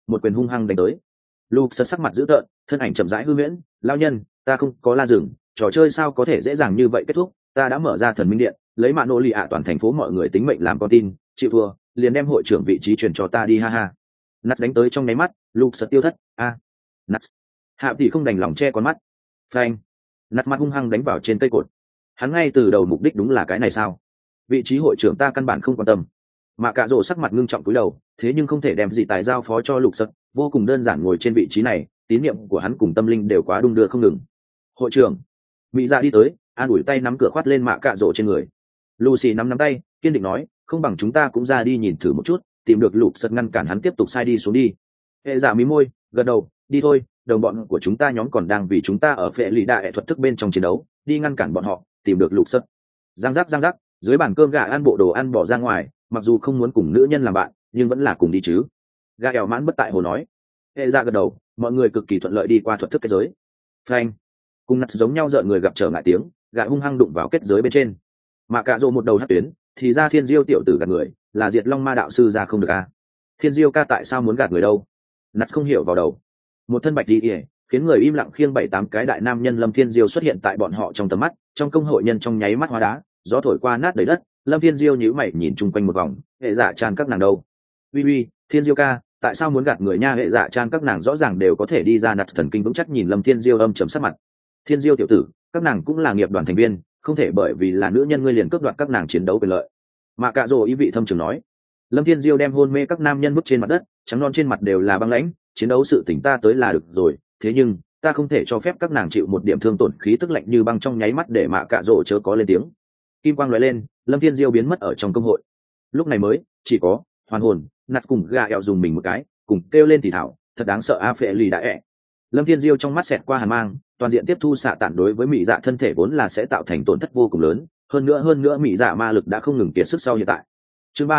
một quyền hung hăng đánh tới. Luxus sắc mặt dữ tợn, thân ảnh chậm rãi hư huyễn, lao nhân, ta không có la rừng, trò chơi sao có thể dễ dàng như vậy kết thúc, ta đã mở ra thần minh điện, lấy mạ nô lì ạ toàn thành phố mọi người tính mệnh làm con tin, chịu thua, liền đem hội trưởng vị trí truyền cho ta đi ha ha. Nát đánh tới trong nháy mắt, Luxus tiêu thất, Nát. Hạ tỷ không đành lòng che con mắt. Phanh. Nát mặt hung hăng đánh vào trên cây cột. Hắn ngay từ đầu mục đích đúng là cái này sao? Vị trí hội trưởng ta căn bản không quan tâm. Mạ Cạ Rỗ sắc mặt ngưng trọng cúi đầu, thế nhưng không thể đem gì tài giao phó cho Luxus, vô cùng đơn giản ngồi trên vị trí này, tín nhiệm của hắn cùng tâm linh đều quá đung đưa không ngừng. Hội trưởng, Mỹ Dạ đi tới, an ủi tay nắm cửa khoát lên Mạ Cạ Rỗ trên người. Lucy nắm tay, kiên định nói, không bằng chúng ta cũng ra đi nhìn thử một chút, tìm được Luxus ngăn cản hắn tiếp tục sai đi xuống đi. Hệ Dạ mí môi, gật đầu, đi thôi, đồng bọn của chúng ta nhóm còn đang vì chúng ta ở phệ lý đại thuật thức bên trong chiến đấu, đi ngăn cản bọn họ, tìm được Luxus. Giang giác, dưới bàn cơm gà ăn bộ đồ ăn bỏ ra ngoài, mặc dù không muốn cùng nữ nhân làm bạn nhưng vẫn là cùng đi chứ. Gà ẻo mãn bất tại hồ nói. Hệ ra gật đầu, mọi người cực kỳ thuận lợi đi qua thuật thức kết giới. Frank cùng nặt giống nhau, rợn người gặp trở ngại tiếng, gà hung hăng đụng vào kết giới bên trên. Mà Cạ Rỗ một đầu hất tuyến, thì ra Thiên Diêu tiểu tử gạt người, là Diệt Long Ma đạo sư ra không được a. Thiên Diêu ca tại sao muốn gạt người đâu? Nặt không hiểu vào đầu. Một thân bạch đi ỉa, khiến người im lặng khiêng 7-8 cái đại nam nhân Lâm Thiên Diêu xuất hiện tại bọn họ trong tầm mắt, trong công hội nhân trong nháy mắt hóa đá, gió thổi qua nát đầy đất. Lâm Thiên Diêu nhíu mày nhìn chung quanh một vòng, hệ dạ tràn các nàng đâu? Uy, Thiên Diêu ca, tại sao muốn gạt người nha? Hệ dạ tràn các nàng rõ ràng đều có thể đi ra. Nặt thần kinh vững chắc nhìn Lâm Thiên Diêu âm trầm sắc mặt. Thiên Diêu tiểu tử, các nàng cũng là nghiệp đoàn thành viên, không thể bởi vì là nữ nhân ngươi liền cướp đoạt các nàng chiến đấu quyền lợi. Mà Cạ Rỗ ý vị thâm trường nói. Lâm Thiên Diêu đem hôn mê các nam nhân vứt trên mặt đất, trắng non trên mặt đều là băng lãnh, chiến đấu sự tỉnh ta tới là được rồi, thế nhưng ta không thể cho phép các nàng chịu một điểm thương tổn, khí tức lạnh như băng trong nháy mắt để Mạ Cạ Rỗ chớ có lên tiếng. Kim quang lóe lên, Lâm Thiên Diêu biến mất ở trong công hội. Lúc này mới chỉ có hoàn hồn nạt cùng gà eo dùng mình một cái, cùng kêu lên thì thảo, thật đáng sợ a phệ lì đã ẹ. Lâm Thiên Diêu trong mắt xẹt qua hàn mang, toàn diện tiếp thu xạ tản đối với mỹ dạ thân thể vốn là sẽ tạo thành tổn thất vô cùng lớn, hơn nữa mỹ dạ ma lực đã không ngừng kiệt sức sau hiện tại. Chương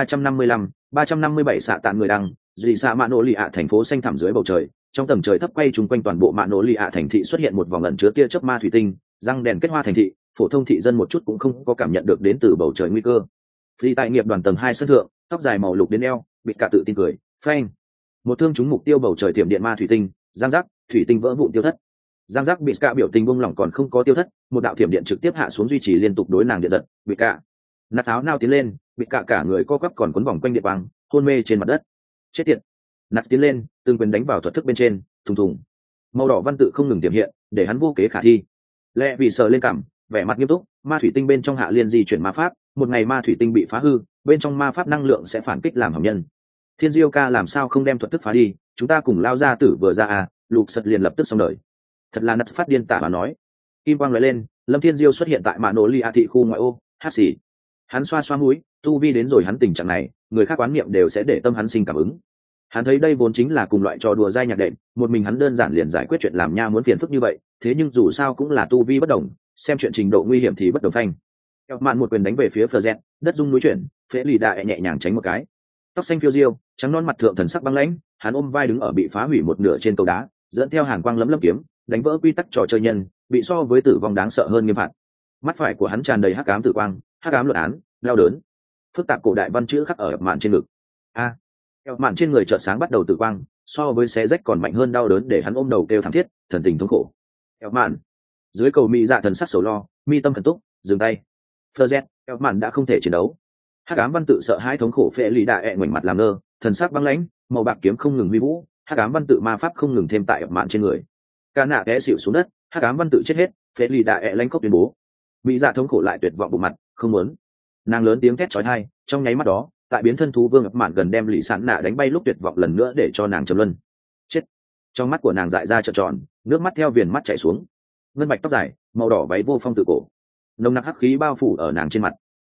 357 xạ tản người đăng, dị xạ mạ nổ lì ạ thành phố xanh thẳm dưới bầu trời, trong tầng trời thấp quay chung quanh toàn bộ mạ nổ lì ạ thành thị xuất hiện một vòng ẩn chứa tia chớp ma thủy tinh, răng đèn kết hoa thành thị, phổ thông thị dân một chút cũng không có cảm nhận được đến từ bầu trời nguy cơ. Phi tại nghiệp đoàn tầng 2 sân thượng, tóc dài màu lục đến eo, bị cả tự tin cười, phanh. Một thương trúng mục tiêu bầu trời tiệm điện ma thủy tinh, giang giác, thủy tinh vỡ vụn tiêu thất. Giang giác bị cả biểu tình buông lỏng còn không có tiêu thất, một đạo thiểm điện trực tiếp hạ xuống duy trì liên tục đối nàng điện giật, bị cả. Nát tháo nao tiến lên, bị cả người co quắp còn quấn vòng quanh điện băng, hôn mê trên mặt đất. Chết tiệt. Nát tiến lên, từng quyền đánh vào thuật thức bên trên, thùng thùng. Màu đỏ văn tự không ngừng tiềm hiện, để hắn vô kế khả thi. Lẽ vì sờ lên cảm, vẻ mặt nghiêm túc, ma thủy tinh bên trong hạ liên di chuyển ma pháp, một ngày ma thủy tinh bị phá hư, bên trong ma pháp năng lượng sẽ phản kích làm hỏng nhân. Thiên Diêu ca làm sao không đem thuật thức phá đi, chúng ta cùng lao ra tử vừa ra à, lục sật liền lập tức xong đời. Thật là nát phát điên tả mà nói. Kim quang lóe lên, Lâm Thiên Diêu xuất hiện tại mạ nổ ly a thị khu ngoại ô, hát xì. Hắn xoa xoa mũi, tu vi đến rồi hắn tình trạng này, người khác quán niệm đều sẽ để tâm hắn sinh cảm ứng. Hắn thấy đây vốn chính là cùng loại trò đùa dai nhạc đệm, một mình hắn đơn giản liền giải quyết chuyện làm nha muốn phiền phức như vậy, thế nhưng dù sao cũng là tu vi bất đồng, xem chuyện trình độ nguy hiểm thì bất đồng phanh. Kẹo mạn một quyền đánh về phía Fleur, đất rung núi chuyển, phế lì đại nhẹ nhàng tránh một cái. Tóc xanh phiêu diêu, trắng non mặt thượng thần sắc băng lãnh, hắn ôm vai đứng ở bị phá hủy một nửa trên cầu đá, dẫn theo hàn quang lấm lấm kiếm, đánh vỡ quy tắc trò chơi nhân, bị so với tử vong đáng sợ hơn nghiêm phạt. Mắt phải của hắn tràn đầy hắc ám tử quang, hắc ám luận án, đau đớn. Phức tạp cổ đại văn chữ khắc ở mạn trên ngực. Kẹo mạn trên người chợt sáng bắt đầu tử quang, so với xé rách còn mạnh hơn đau đớn để hắn ôm đầu kêu thảm thiết, thần tình thống khổ. Kẹo mạn. Dưới cầu mỹ dạ thần sắc sầu lo, mi tâm thần túc, dừng tay. Fleur, kẹo mạn đã không thể chiến đấu. Hắc ám văn tự sợ hãi thống khổ phệ lì đại ngoảnh mặt làm ngơ, thần sắc băng lãnh, màu bạc kiếm không ngừng huy vũ, hắc ám văn tự ma pháp không ngừng thêm tại mạn trên người. Cả nạ té xỉu xuống đất, hắc ám văn tự chết hết, phệ lì đại lãnh cốc tuyên bố. Mỹ dạ thống khổ lại tuyệt vọng bụng mặt, không muốn. Nàng lớn tiếng thét chói tai, trong nháy mắt đó, tại biến thân thú vương ập mạn gần đem lì sạn nạ đánh bay lúc tuyệt vọng lần nữa để cho nàng trầm luân. Chết. Trong mắt của nàng dại ra trợn tròn, nước mắt theo viền mắt chảy xuống. Ngân bạch tóc dài, màu đỏ váy vô phong tự cổ, nồng nặc hắc khí bao phủ ở nàng trên mặt.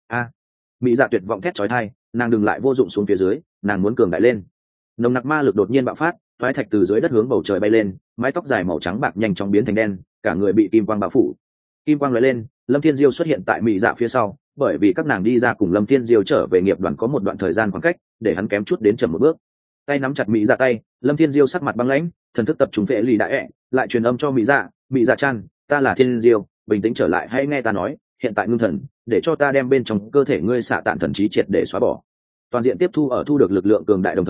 Mỹ dạ tuyệt vọng thét chói tai, nàng đừng lại vô dụng xuống phía dưới, nàng muốn cường đại lên. Nồng nặc ma lực đột nhiên bạo phát, toái thạch từ dưới đất hướng bầu trời bay lên, mái tóc dài màu trắng bạc nhanh chóng biến thành đen, cả người bị kim quang bao phủ. Kim quang lóe lên, Lâm Thiên Diêu xuất hiện tại Mỹ dạ phía sau, bởi vì các nàng đi ra cùng Lâm Thiên Diêu trở về nghiệp đoàn có một đoạn thời gian khoảng cách, để hắn kém chút đến chậm một bước. Tay nắm chặt Mỹ dạ tay, Lâm Thiên Diêu sắc mặt băng lãnh, thần thức tập trung phệ lì đại lại truyền âm cho Mỹ dạ chan, ta là Thiên Diêu, bình tĩnh trở lại, hãy nghe ta nói, hiện tại ngưng thần, để cho ta đem bên trong cơ thể ngươi xạ tạn thần trí triệt để xóa bỏ. Toàn diện tiếp thu ở thu được lực lượng cường đại đồng thời,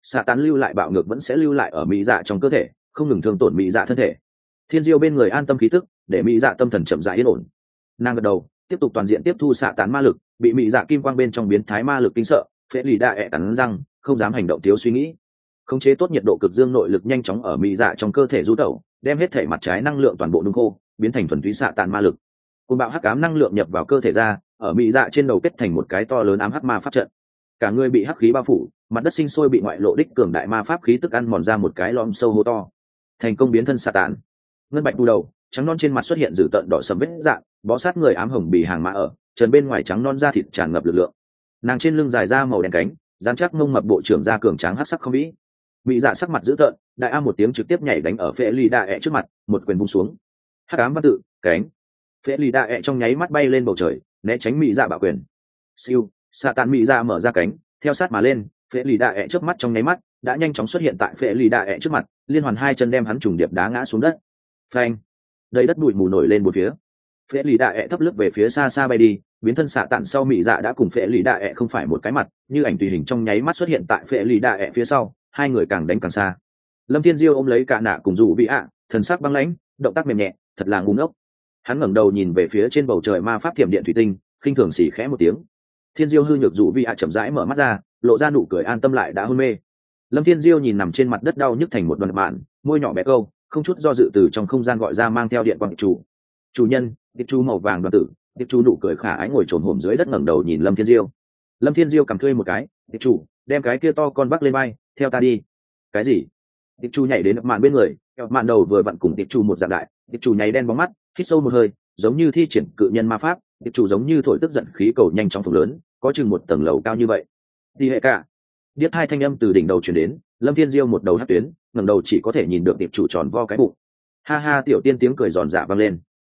xạ tán lưu lại bạo ngược vẫn sẽ lưu lại ở mỹ dạ trong cơ thể, không ngừng thương tổn mỹ dạ thân thể. Thiên diêu bên người an tâm khí tức, để mỹ dạ tâm thần chậm rãi yên ổn. Nàng gật đầu, tiếp tục toàn diện tiếp thu xạ tán ma lực, bị mỹ dạ kim quang bên trong biến thái ma lực kinh sợ, phễ lì đa ẹ cắn răng, không dám hành động thiếu suy nghĩ. Khống chế tốt nhiệt độ cực dương nội lực nhanh chóng ở mỹ dạ trong cơ thể du tẩu, đem hết thể mặt trái năng lượng toàn bộ nung khô, biến thành thuần túy xạ tán ma lực. Cùng bạo hắc ám năng lượng nhập vào cơ thể ra, ở mỹ dạ trên đầu kết thành một cái to lớn ám hắc ma pháp trận. Cả người bị hắc khí bao phủ, mặt đất sinh sôi bị ngoại lộ đích cường đại ma pháp khí tức ăn mòn ra một cái lõm sâu hố to. Thành công biến thân xạ tán. Ngân bạch đu đầu, trắng non trên mặt xuất hiện dữ tợn đỏ sầm vết dạng, bó sát người ám hồng bì hàng mã ở, trần bên ngoài trắng non da thịt tràn ngập lực lượng. Nàng trên lưng dài ra màu đen cánh, dán chắc mông mập bộ trưởng da cường tráng hắc sắc không vĩ. Mỹ dạ sắc mặt dữ tợn, đại a một tiếng trực tiếp nhảy đánh ở phệ lì đa ẹ trước mặt, một quyền vung xuống. Hắc ám văn tự, cánh. Phệ lì đa ẹ trong nháy mắt bay lên bầu trời, né tránh Mỹ dạ bạo quyền. Siêu, xạ tán Mỹ dạ mở ra cánh, theo sát mà lên, phệ lì đa ẹ trước mắt trong nháy mắt đã nhanh chóng xuất hiện tại phệ lì đa ẹ trước mặt, liên hoàn hai chân đem hắn trùng điệp đá ngã xuống đất. Phanh, đầy đất bụi mù nổi lên một phía. Phệ lì đa ẹ thấp lướt về phía xa xa bay đi, biến thân xạ tản sau Mỹ dạ đã cùng phệ lì đa ẹ không phải một cái mặt, như ảnh tùy hình trong nháy mắt xuất hiện tại phệ lì đa ẹ phía sau, hai người càng đánh càng xa. Lâm Thiên Diêu ôm lấy cả nạ cùng dù bị ạ, thần sắc băng lãnh, động tác mềm nhẹ, thật là ngu ngốc. Hắn ngẩng đầu nhìn về phía trên bầu trời ma pháp thiểm điện thủy tinh, khinh thường xì khẽ một tiếng. Thiên Diêu hư nhược dù bị ạ chậm rãi mở mắt ra, lộ ra nụ cười an tâm lại đã hôn mê. Lâm Thiên Diêu nhìn nằm trên mặt đất đau nhức thành một đoàn mạn, môi nhỏ bé câu, không chút do dự từ trong không gian gọi ra mang theo điện quang chủ nhân, tiệp chu màu vàng đoàn tử. Tiệp chu nụ cười khả ái ngồi trồn hổm dưới đất ngẩng đầu nhìn Lâm Thiên Diêu. Lâm Thiên Diêu cầm tươi một cái, tiệp chủ, đem cái kia to con bắc lên bay, theo ta đi. Cái gì? Tiệp chu nhảy đến mạn bên người, mạn đầu vừa vặn cùng tiệp chu một dạng đại, tiệp chu nháy đen bóng mắt, hít sâu một hơi, giống như thi triển cự nhân ma pháp, tiệp chủ giống như thổi tức giận khí cầu nhanh chóng phồng lớn, có chừng một tầng lầu cao như vậy. Đi hệ cả. Điếc hai thanh âm từ đỉnh đầu truyền đến, Lâm Thiên Diêu một đầu hất tuyến, ngẩng đầu chỉ có thể nhìn được tiệp chủ tròn vo cái bụng. Ha ha, tiểu tiên tiếng cười giòn dạ vang lên.